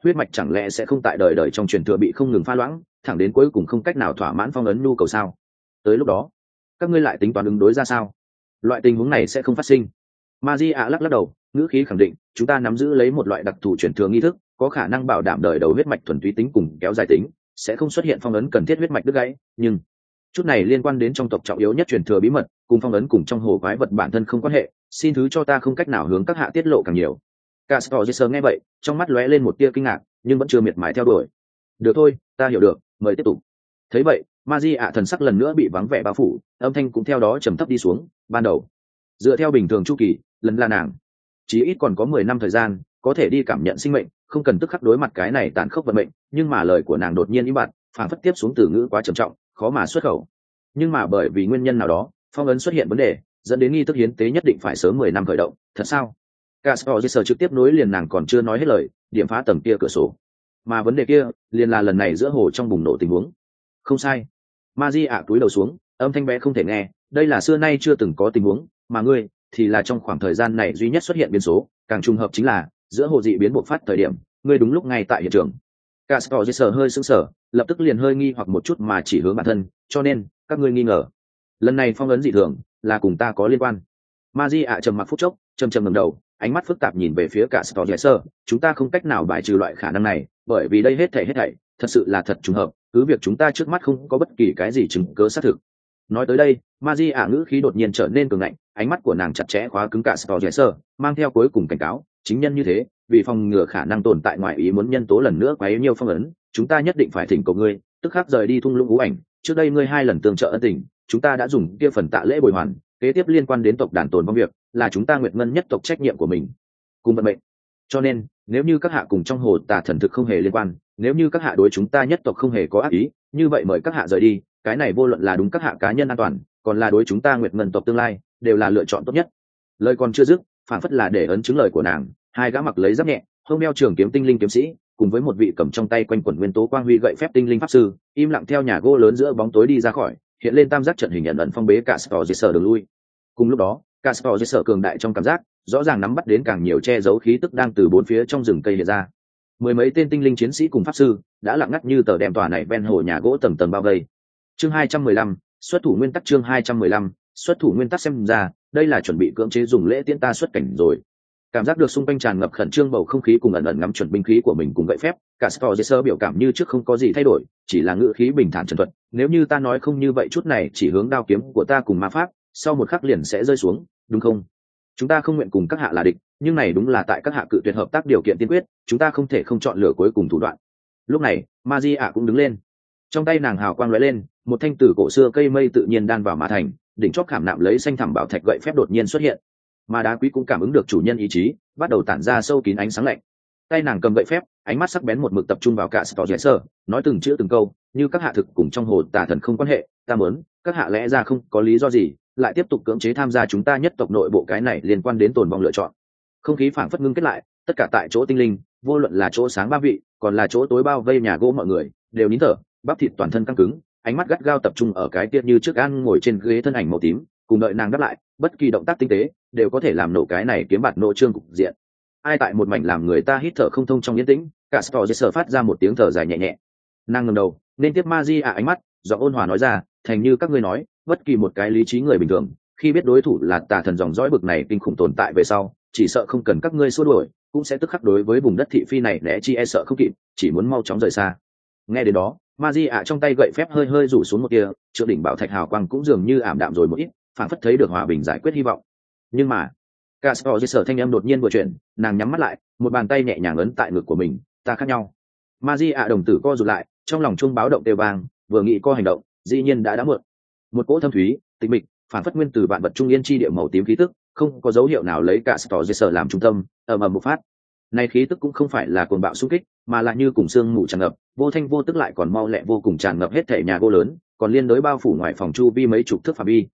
Speaker 1: huyết mạch chẳng lẽ sẽ không tại đời đời trong truyền thừa bị không ngừng pha loãng, thẳng đến cuối cùng không cách nào thỏa mãn phong ấn nhu cầu sao? Tới lúc đó các ngươi lại tính toán ứng đối ra sao? Loại tình huống này sẽ không phát sinh. Maria lắc lắc đầu, ngữ khí khẳng định, chúng ta nắm giữ lấy một loại đặc thù truyền thừa nghi thức, có khả năng bảo đảm đời đầu huyết mạch thuần túy tính cùng kéo dài tính, sẽ không xuất hiện phong ấn cần thiết huyết mạch đứt gãy, nhưng chút này liên quan đến trong tộc trọng yếu nhất truyền thừa bí mật, cùng phong ấn cùng trong hồ quái vật bản thân không quan hệ, xin thứ cho ta không cách nào hướng các hạ tiết lộ càng nhiều. Castor nghe vậy, trong mắt lóe lên một tia kinh ngạc, nhưng vẫn chưa miệt mài theo đuổi. Được thôi, ta hiểu được, mời tiếp tục. Thấy vậy, Maria thần sắc lần nữa bị vắng vẻ bao phủ, âm thanh cũng theo đó trầm thấp đi xuống. Ban đầu, dựa theo bình thường chu kỳ, lần là nàng chí ít còn có 10 năm thời gian có thể đi cảm nhận sinh mệnh, không cần tức khắc đối mặt cái này tàn khốc vận mệnh. Nhưng mà lời của nàng đột nhiên im bặt, phản phất tiếp xuống từ ngữ quá trầm trọng, khó mà xuất khẩu. Nhưng mà bởi vì nguyên nhân nào đó, phong ấn xuất hiện vấn đề, dẫn đến nghi thức hiến tế nhất định phải sớm 10 năm khởi động. Thật sao? Castor trực tiếp nối liền nàng còn chưa nói hết lời, điểm phá tầng kia cửa sổ. Mà vấn đề kia liền là lần này giữa hồ trong bùng nổ tình huống. Không sai. Magia cúi đầu xuống, âm thanh bé không thể nghe, đây là xưa nay chưa từng có tình huống, mà ngươi thì là trong khoảng thời gian này duy nhất xuất hiện biến số. Càng trùng hợp chính là giữa hồ dị biến bộc phát thời điểm, ngươi đúng lúc ngay tại hiện trường. Castor hơi sững sờ, lập tức liền hơi nghi hoặc một chút mà chỉ hướng bản thân, cho nên các ngươi nghi ngờ lần này phong ấn dị thường là cùng ta có liên quan. Magia trầm mặc phút chốc, trầm ngẩng đầu, ánh mắt phức tạp nhìn về phía Castor. Chúng ta không cách nào bài trừ loại khả năng này, bởi vì đây hết thảy thật sự là thật trùng hợp, cứ việc chúng ta trước mắt không có bất kỳ cái gì chứng cứ xác thực. Nói tới đây, Magia ngữ khí đột nhiên trở nên cường ngạnh, ánh mắt của nàng chặt chẽ khóa cứng Castor, mang theo cuối cùng cảnh cáo, chính nhân như thế, vì phòng ngừa khả năng tồn tại ngoài ý muốn nhân tố lần nữa quá yếu nhiều phong ấn, chúng ta nhất định phải thỉnh cầu ngươi tức khắc rời đi thung lũng ngũ ảnh. Trước đây ngươi 2 lần tương trợ ân tình, chúng ta đã dùng kia phần tạ lễ bồi hoàn, kế tiếp liên quan đến tộc đàn tồn vong việc, là chúng ta Nguyệt Ngân nhất tộc trách nhiệm của mình cùng vận mệnh. Cho nên nếu như các hạ cùng trong hồ tà thần thực không hề liên quan, nếu như các hạ đối chúng ta nhất tộc không hề có ác ý, như vậy mời các hạ rời đi. Cái này vô luận là đúng các hạ cá nhân an toàn, còn là đối chúng ta Nguyệt Ngân tộc tương lai, đều là lựa chọn tốt nhất. Lời còn chưa dứt, phản phất là để ấn chứng lời của nàng, 2 gã mặc lấy giáp nhẹ, hông đeo trường kiếm tinh linh kiếm sĩ, cùng với một vị cầm trong tay quanh quẩn nguyên tố quang huy gậy phép tinh linh pháp sư, im lặng theo nhà gỗ lớn giữa bóng tối đi ra khỏi, hiện lên tam giác trận hình ẩn phong bế Castor đường lui. Cùng lúc đó, Castor cường đại trong cảm giác, rõ ràng nắm bắt đến càng nhiều che giấu khí tức đang từ 4 phía trong rừng cây hiện ra. 10 mấy tên tinh linh chiến sĩ cùng pháp sư đã lặng ngắt như tờ đem tòa này ven hồ nhà gỗ tầng tầng bao vây. Chương 215, xuất thủ nguyên tắc. Chương 215, xuất thủ nguyên tắc. Xem ra đây là chuẩn bị cưỡng chế dùng lễ tiễn ta xuất cảnh rồi. Cảm giác được xung quanh tràn ngập khẩn trương bầu không khí cùng ẩn ngắm chuẩn binh khí của mình cùng gậy phép, Castor biểu cảm như trước không có gì thay đổi, chỉ là ngữ khí bình thản trần thuật. Nếu như ta nói không như vậy, chút này chỉ hướng đao kiếm của ta cùng ma pháp, sau một khắc liền sẽ rơi xuống, đúng không? Chúng ta không nguyện cùng các hạ là địch, nhưng này đúng là tại các hạ cự tuyệt hợp tác điều kiện tiên quyết, chúng ta không thể không chọn lựa cuối cùng thủ đoạn. Lúc này, Magia cũng đứng lên. Trong tay nàng hào quang lóe lên, một thanh tử cổ xưa cây mây tự nhiên đan vào mà thành, đỉnh chóp khảm nạm lấy xanh thẳm bảo thạch gậy phép đột nhiên xuất hiện. Mà đá quý cũng cảm ứng được chủ nhân ý chí, bắt đầu tản ra sâu kín ánh sáng lạnh. Tay nàng cầm gậy phép, ánh mắt sắc bén một mực tập trung vào Castor, nói từng chữ từng câu, như các hạ thực cùng trong hồ tà thần không quan hệ, ta muốn các hạ lẽ ra không có lý do gì lại tiếp tục cưỡng chế tham gia chúng ta nhất tộc nội bộ cái này liên quan đến tồn vong lựa chọn. Không khí phảng phất ngưng kết lại, tất cả tại chỗ tinh linh, vô luận là chỗ sáng 3 vị, còn là chỗ tối bao vây nhà gỗ mọi người, đều nín thở, bắp thịt toàn thân căng cứng, ánh mắt gắt gao tập trung ở cái kia như trước ăn ngồi trên ghế thân ảnh màu tím, cùng đợi nàng đáp lại, bất kỳ động tác tinh tế đều có thể làm nổ cái này kiếm bạt nộ trương cục diện. Ai tại một mảnh làm người ta hít thở không thông trong yên tĩnh, Castor phát ra một tiếng thở dài nhẹ nhẹ. Nàng ngẩng đầu, nên tiếp Magia ánh mắt, giọng ôn hòa nói ra, thành như các ngươi nói, bất kỳ một cái lý trí người bình thường, khi biết đối thủ là tà thần dòng dõi bực này kinh khủng tồn tại về sau, chỉ sợ không cần các ngươi xua đuổi, cũng sẽ tức khắc đối với vùng đất thị phi này né chi e sợ không kịp, chỉ muốn mau chóng rời xa. Nghe đến đó, Magia trong tay gậy phép hơi hơi rủ xuống một tia, trượng đỉnh bảo thạch hào quang cũng dường như ảm đạm rồi một ít, phảng phất thấy được hòa bình giải quyết hy vọng. Nhưng mà Castor thanh âm đột nhiên vừa chuyển, nàng nhắm mắt lại, một bàn tay nhẹ nhàng ấn tại ngực của mình, ta khác nhau. Magia đồng tử co rụt lại, trong lòng chuông báo động đều vang, vừa nghĩ co hành động, dĩ nhiên đã muộn. Một cỗ thâm thúy, tịch mịch, phản phất nguyên từ vạn vật trung yên chi địa màu tím khí tức, không có dấu hiệu nào lấy Castor làm trung tâm, ầm ầm một phát. Này khí tức cũng không phải là cuồng bạo xung kích, mà là như cùng sương mù tràn ngập, vô thanh vô tức lại còn mau lẹ vô cùng tràn ngập hết thể nhà gỗ lớn, còn liên đối bao phủ ngoài phòng chu vi mấy chục thước phạm vi.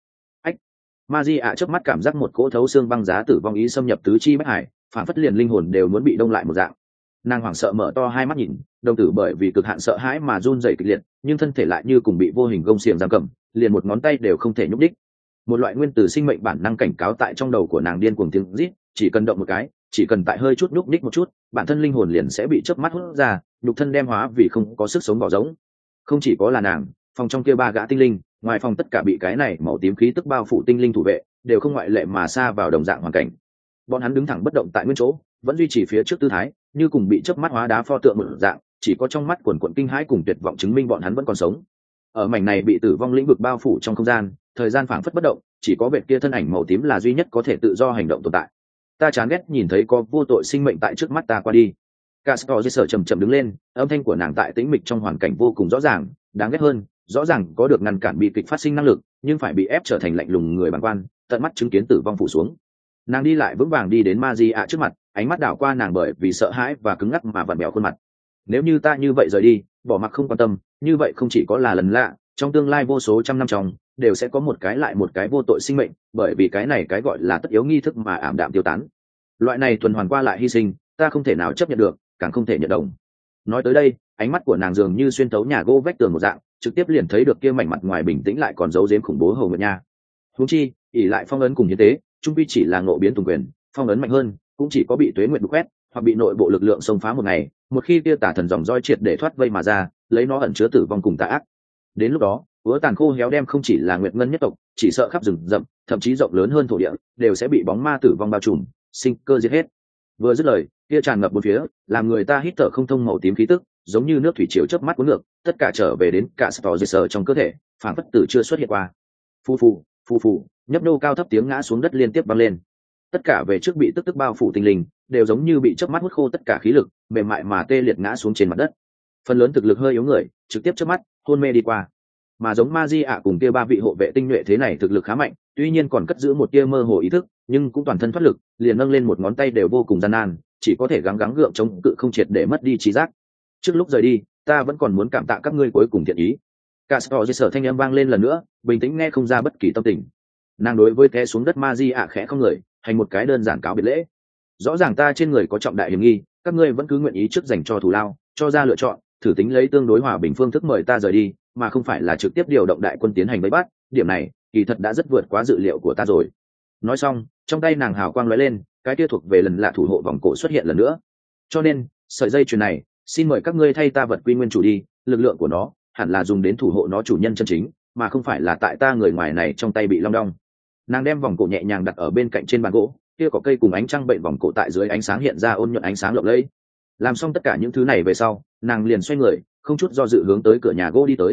Speaker 1: Magia chớp mắt cảm giác một cỗ thấu xương băng giá tử vong ý xâm nhập tứ chi bách hải, phản phất liền linh hồn đều muốn bị đông lại một dạng. Nàng hoảng sợ mở to hai mắt nhìn, đồng tử bởi vì cực hạn sợ hãi mà run rẩy kịch liệt, nhưng thân thể lại như cùng bị vô hình gông xiềng giam cầm, liền một ngón tay đều không thể nhúc đích. Một loại nguyên tử sinh mệnh bản năng cảnh cáo tại trong đầu của nàng điên cuồng tiếng rít, chỉ cần động một cái, chỉ cần tại hơi chút nhúc nhích một chút, bản thân linh hồn liền sẽ bị chớp mắt hút ra, nhục thân đem hóa vì không có sức sống bỏ giống. Không chỉ có là nàng, phòng trong kia ba gã tinh linh, ngoài phòng tất cả bị cái này màu tím khí tức bao phủ tinh linh thủ vệ, đều không ngoại lệ mà sa vào đồng dạng hoàn cảnh. Bọn hắn đứng thẳng bất động tại nguyên chỗ, vẫn duy trì phía trước tư thái, như cùng bị chớp mắt hóa đá pho tượng một dạng, chỉ có trong mắt quần quần kinh hãi cùng tuyệt vọng chứng minh bọn hắn vẫn còn sống. Ở mảnh này bị tử vong lĩnh vực bao phủ trong không gian, thời gian phảng phất bất động, chỉ có vệt kia thân ảnh màu tím là duy nhất có thể tự do hành động tồn tại. Ta chán ghét nhìn thấy có vô tội sinh mệnh tại trước mắt ta qua đi. Castor dây sở chậm chậm đứng lên, âm thanh của nàng tại tĩnh mịch trong hoàn cảnh vô cùng rõ ràng, đáng ghét hơn, rõ ràng có được ngăn cản bi kịch phát sinh năng lực, nhưng phải bị ép trở thành lạnh lùng người bàng quan, tận mắt chứng kiến tử vong phủ xuống. Nàng đi lại vững vàng đi đến Magia trước mặt, ánh mắt đảo qua nàng bởi vì sợ hãi và cứng ngắc mà vặn bẹo khuôn mặt. Nếu như ta như vậy rời đi, bỏ mặc không quan tâm, như vậy không chỉ có là lần lạ, trong tương lai vô số trăm năm trong, đều sẽ có một cái lại một cái vô tội sinh mệnh, bởi vì cái này cái gọi là tất yếu nghi thức mà ảm đạm tiêu tán. Loại này tuần hoàn qua lại hy sinh, ta không thể nào chấp nhận được, càng không thể nhận đồng. Nói tới đây, ánh mắt của nàng dường như xuyên thấu nhà gỗ vách tường một dạng, trực tiếp liền thấy được kia mảnh mặt ngoài bình tĩnh lại còn giấu giếm khủng bố Hầu Nguyệt Nha. Huống chi, ỷ lại phong ấn cùng hiến tế, trung quy chỉ là ngộ biến tùng quyền, phong ấn mạnh hơn, cũng chỉ có bị tuế nguyệt đục quét, hoặc bị nội bộ lực lượng xông phá một ngày, một khi kia tà thần dòng roi triệt để thoát vây mà ra, lấy nó ẩn chứa tử vong cùng tà ác. Đến lúc đó, úa tàn khô héo đem không chỉ là Nguyệt Ngân nhất tộc, chỉ sợ khắp rừng rậm, thậm chí rộng lớn hơn thổ địa, đều sẽ bị bóng ma tử vong bao trùm, sinh cơ giết hết. Vừa dứt lời, kia tràn ngập bốn phía, làm người ta hít thở không thông màu tím khí tức, giống như nước thủy triều chớp mắt cuốn ngược, tất cả trở về đến cả Storgeser trong cơ thể, phản phất tử chưa xuất hiện qua. Phù phù, nhấp nô cao thấp tiếng ngã xuống đất liên tiếp vang lên. Tất cả về trước bị tức bao phủ tinh linh, đều giống như bị chớp mắt hút khô tất cả khí lực, mềm mại mà tê liệt ngã xuống trên mặt đất. Phần lớn thực lực hơi yếu người, trực tiếp chớp mắt, hôn mê đi qua. Mà giống Magia cùng kia ba vị hộ vệ tinh nhuệ thế này thực lực khá mạnh, tuy nhiên còn cất giữ một tia mơ hồ ý thức, nhưng cũng toàn thân thoát lực, liền nâng lên một ngón tay đều vô cùng gian nan, chỉ có thể gắng gượng chống cự không triệt để mất đi trí giác. Trước lúc rời đi, ta vẫn còn muốn cảm tạ các ngươi cuối cùng thiện ý. Castor thanh âm vang lên lần nữa, bình tĩnh nghe không ra bất kỳ tâm tình. Nàng đối với té xuống đất Magia khẽ không người, hành một cái đơn giản cáo biệt lễ. Rõ ràng ta trên người có trọng đại hiểm nghi, các ngươi vẫn cứ nguyện ý trước dành cho thù lao, cho ra lựa chọn, thử tính lấy tương đối hòa bình phương thức mời ta rời đi, mà không phải là trực tiếp điều động đại quân tiến hành vây bắt. Điểm này kỳ thật đã rất vượt quá dự liệu của ta rồi. Nói xong, trong tay nàng hào quang lóe lên, cái kia thuộc về lần lạ thủ hộ vòng cổ xuất hiện lần nữa. Cho nên, sợi dây chuyền này, xin mời các ngươi thay ta vật quy nguyên chủ đi, lực lượng của nó hẳn là dùng đến thủ hộ nó chủ nhân chân chính, mà không phải là tại ta người ngoài này trong tay bị long đong. Nàng đem vòng cổ nhẹ nhàng đặt ở bên cạnh trên bàn gỗ, kia có cây cùng ánh trăng bệnh vòng cổ tại dưới ánh sáng hiện ra ôn nhuận ánh sáng lộng lẫy. Làm xong tất cả những thứ này về sau, nàng liền xoay người, không chút do dự hướng tới cửa nhà gỗ đi tới.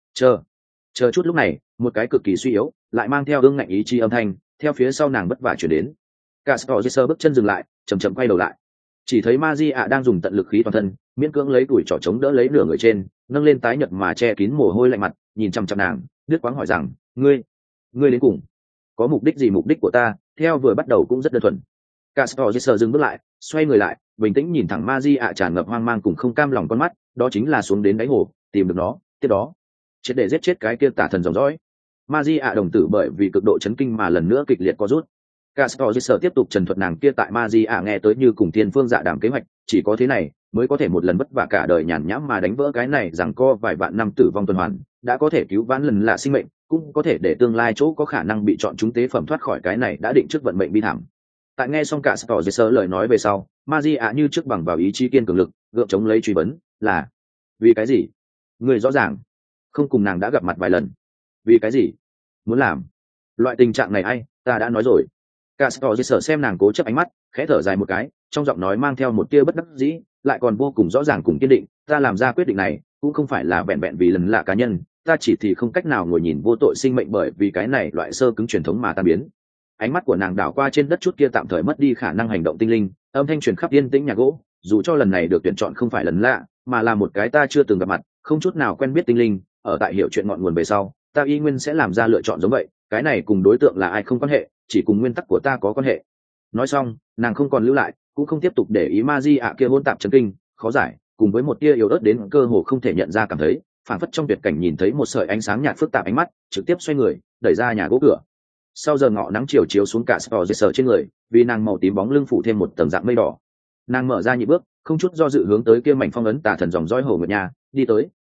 Speaker 1: Chờ chút lúc này, một cái cực kỳ suy yếu, lại mang theo ương ngạnh ý chí âm thanh, theo phía sau nàng vất vả chuyển đến. Castor bước chân dừng lại, chậm chậm quay đầu lại, chỉ thấy Magia đang dùng tận lực khí toàn thân, miễn cưỡng lấy tuổi trỏ chống đỡ lấy nửa người trên, nâng lên tái nhợt mà che kín mồ hôi lạnh mặt, nhìn chăm chăm nàng, đứt quãng hỏi rằng, ngươi đến cùng có mục đích gì? Mục đích của ta, theo vừa bắt đầu cũng rất đơn thuần. Castor dừng bước lại, xoay người lại, bình tĩnh nhìn thẳng Magia tràn ngập hoang mang cùng không cam lòng con mắt, đó chính là xuống đến đáy hồ, tìm được nó, tiếp đó triệt để giết chết cái kia tà thần dòng dõi. Magia đồng tử bởi vì cực độ chấn kinh mà lần nữa kịch liệt co rút. Castor tiếp tục trần thuật nàng kia tại Magia nghe tới như cùng thiên phương dạ đàm kế hoạch, chỉ có thế này mới có thể một lần vất vả cả đời nhàn nhãm mà đánh vỡ cái này rằng co vài vạn năm tử vong tuần hoàn, đã có thể cứu vãn lần lạ sinh mệnh, cũng có thể để tương lai chỗ có khả năng bị chọn chúng tế phẩm thoát khỏi cái này đã định trước vận mệnh bi thảm. Tại nghe xong Castor lời nói về sau, Magia như trước bằng vào ý chí kiên cường lực, gượng chống lấy truy vấn, là vì cái gì? Người rõ ràng không cùng nàng đã gặp mặt vài lần, vì cái gì muốn làm loại tình trạng này? Ai, ta đã nói rồi. Castor xem nàng cố chấp ánh mắt, khẽ thở dài một cái, trong giọng nói mang theo một tia bất đắc dĩ, lại còn vô cùng rõ ràng cùng kiên định. Ta làm ra quyết định này cũng không phải là vẹn vẹn vì lần lạ cá nhân, ta chỉ thì không cách nào ngồi nhìn vô tội sinh mệnh bởi vì cái này loại sơ cứng truyền thống mà tan biến. Ánh mắt của nàng đảo qua trên đất chút kia tạm thời mất đi khả năng hành động tinh linh, âm thanh truyền khắp yên tĩnh nhà gỗ. Dù cho lần này được tuyển chọn không phải lần lạ, mà là một cái ta chưa từng gặp mặt, không chút nào quen biết tinh linh, ở tại hiểu chuyện ngọn nguồn về sau, ta y nguyên sẽ làm ra lựa chọn giống vậy. Cái này cùng đối tượng là ai không quan hệ, chỉ cùng nguyên tắc của ta có quan hệ. Nói xong, nàng không còn lưu lại, cũng không tiếp tục để ý Magia kia hỗn tạp chấn kinh, khó giải, cùng với một tia yếu ớt đến cơ hồ không thể nhận ra cảm thấy, phản phất trong tuyệt cảnh nhìn thấy một sợi ánh sáng nhạt phức tạp ánh mắt, trực tiếp xoay người, đẩy ra nhà gỗ cửa. Sau giờ ngọ nắng chiều chiếu xuống cả Storgeser trên người, vì nàng màu tím bóng lưng phủ thêm một tầng dạng mây đỏ. Nàng mở ra nhị bước, không chút do dự hướng tới kia mảnh phong ấn tà thần dòng dõi Hầu Nguyệt Nha đi tới.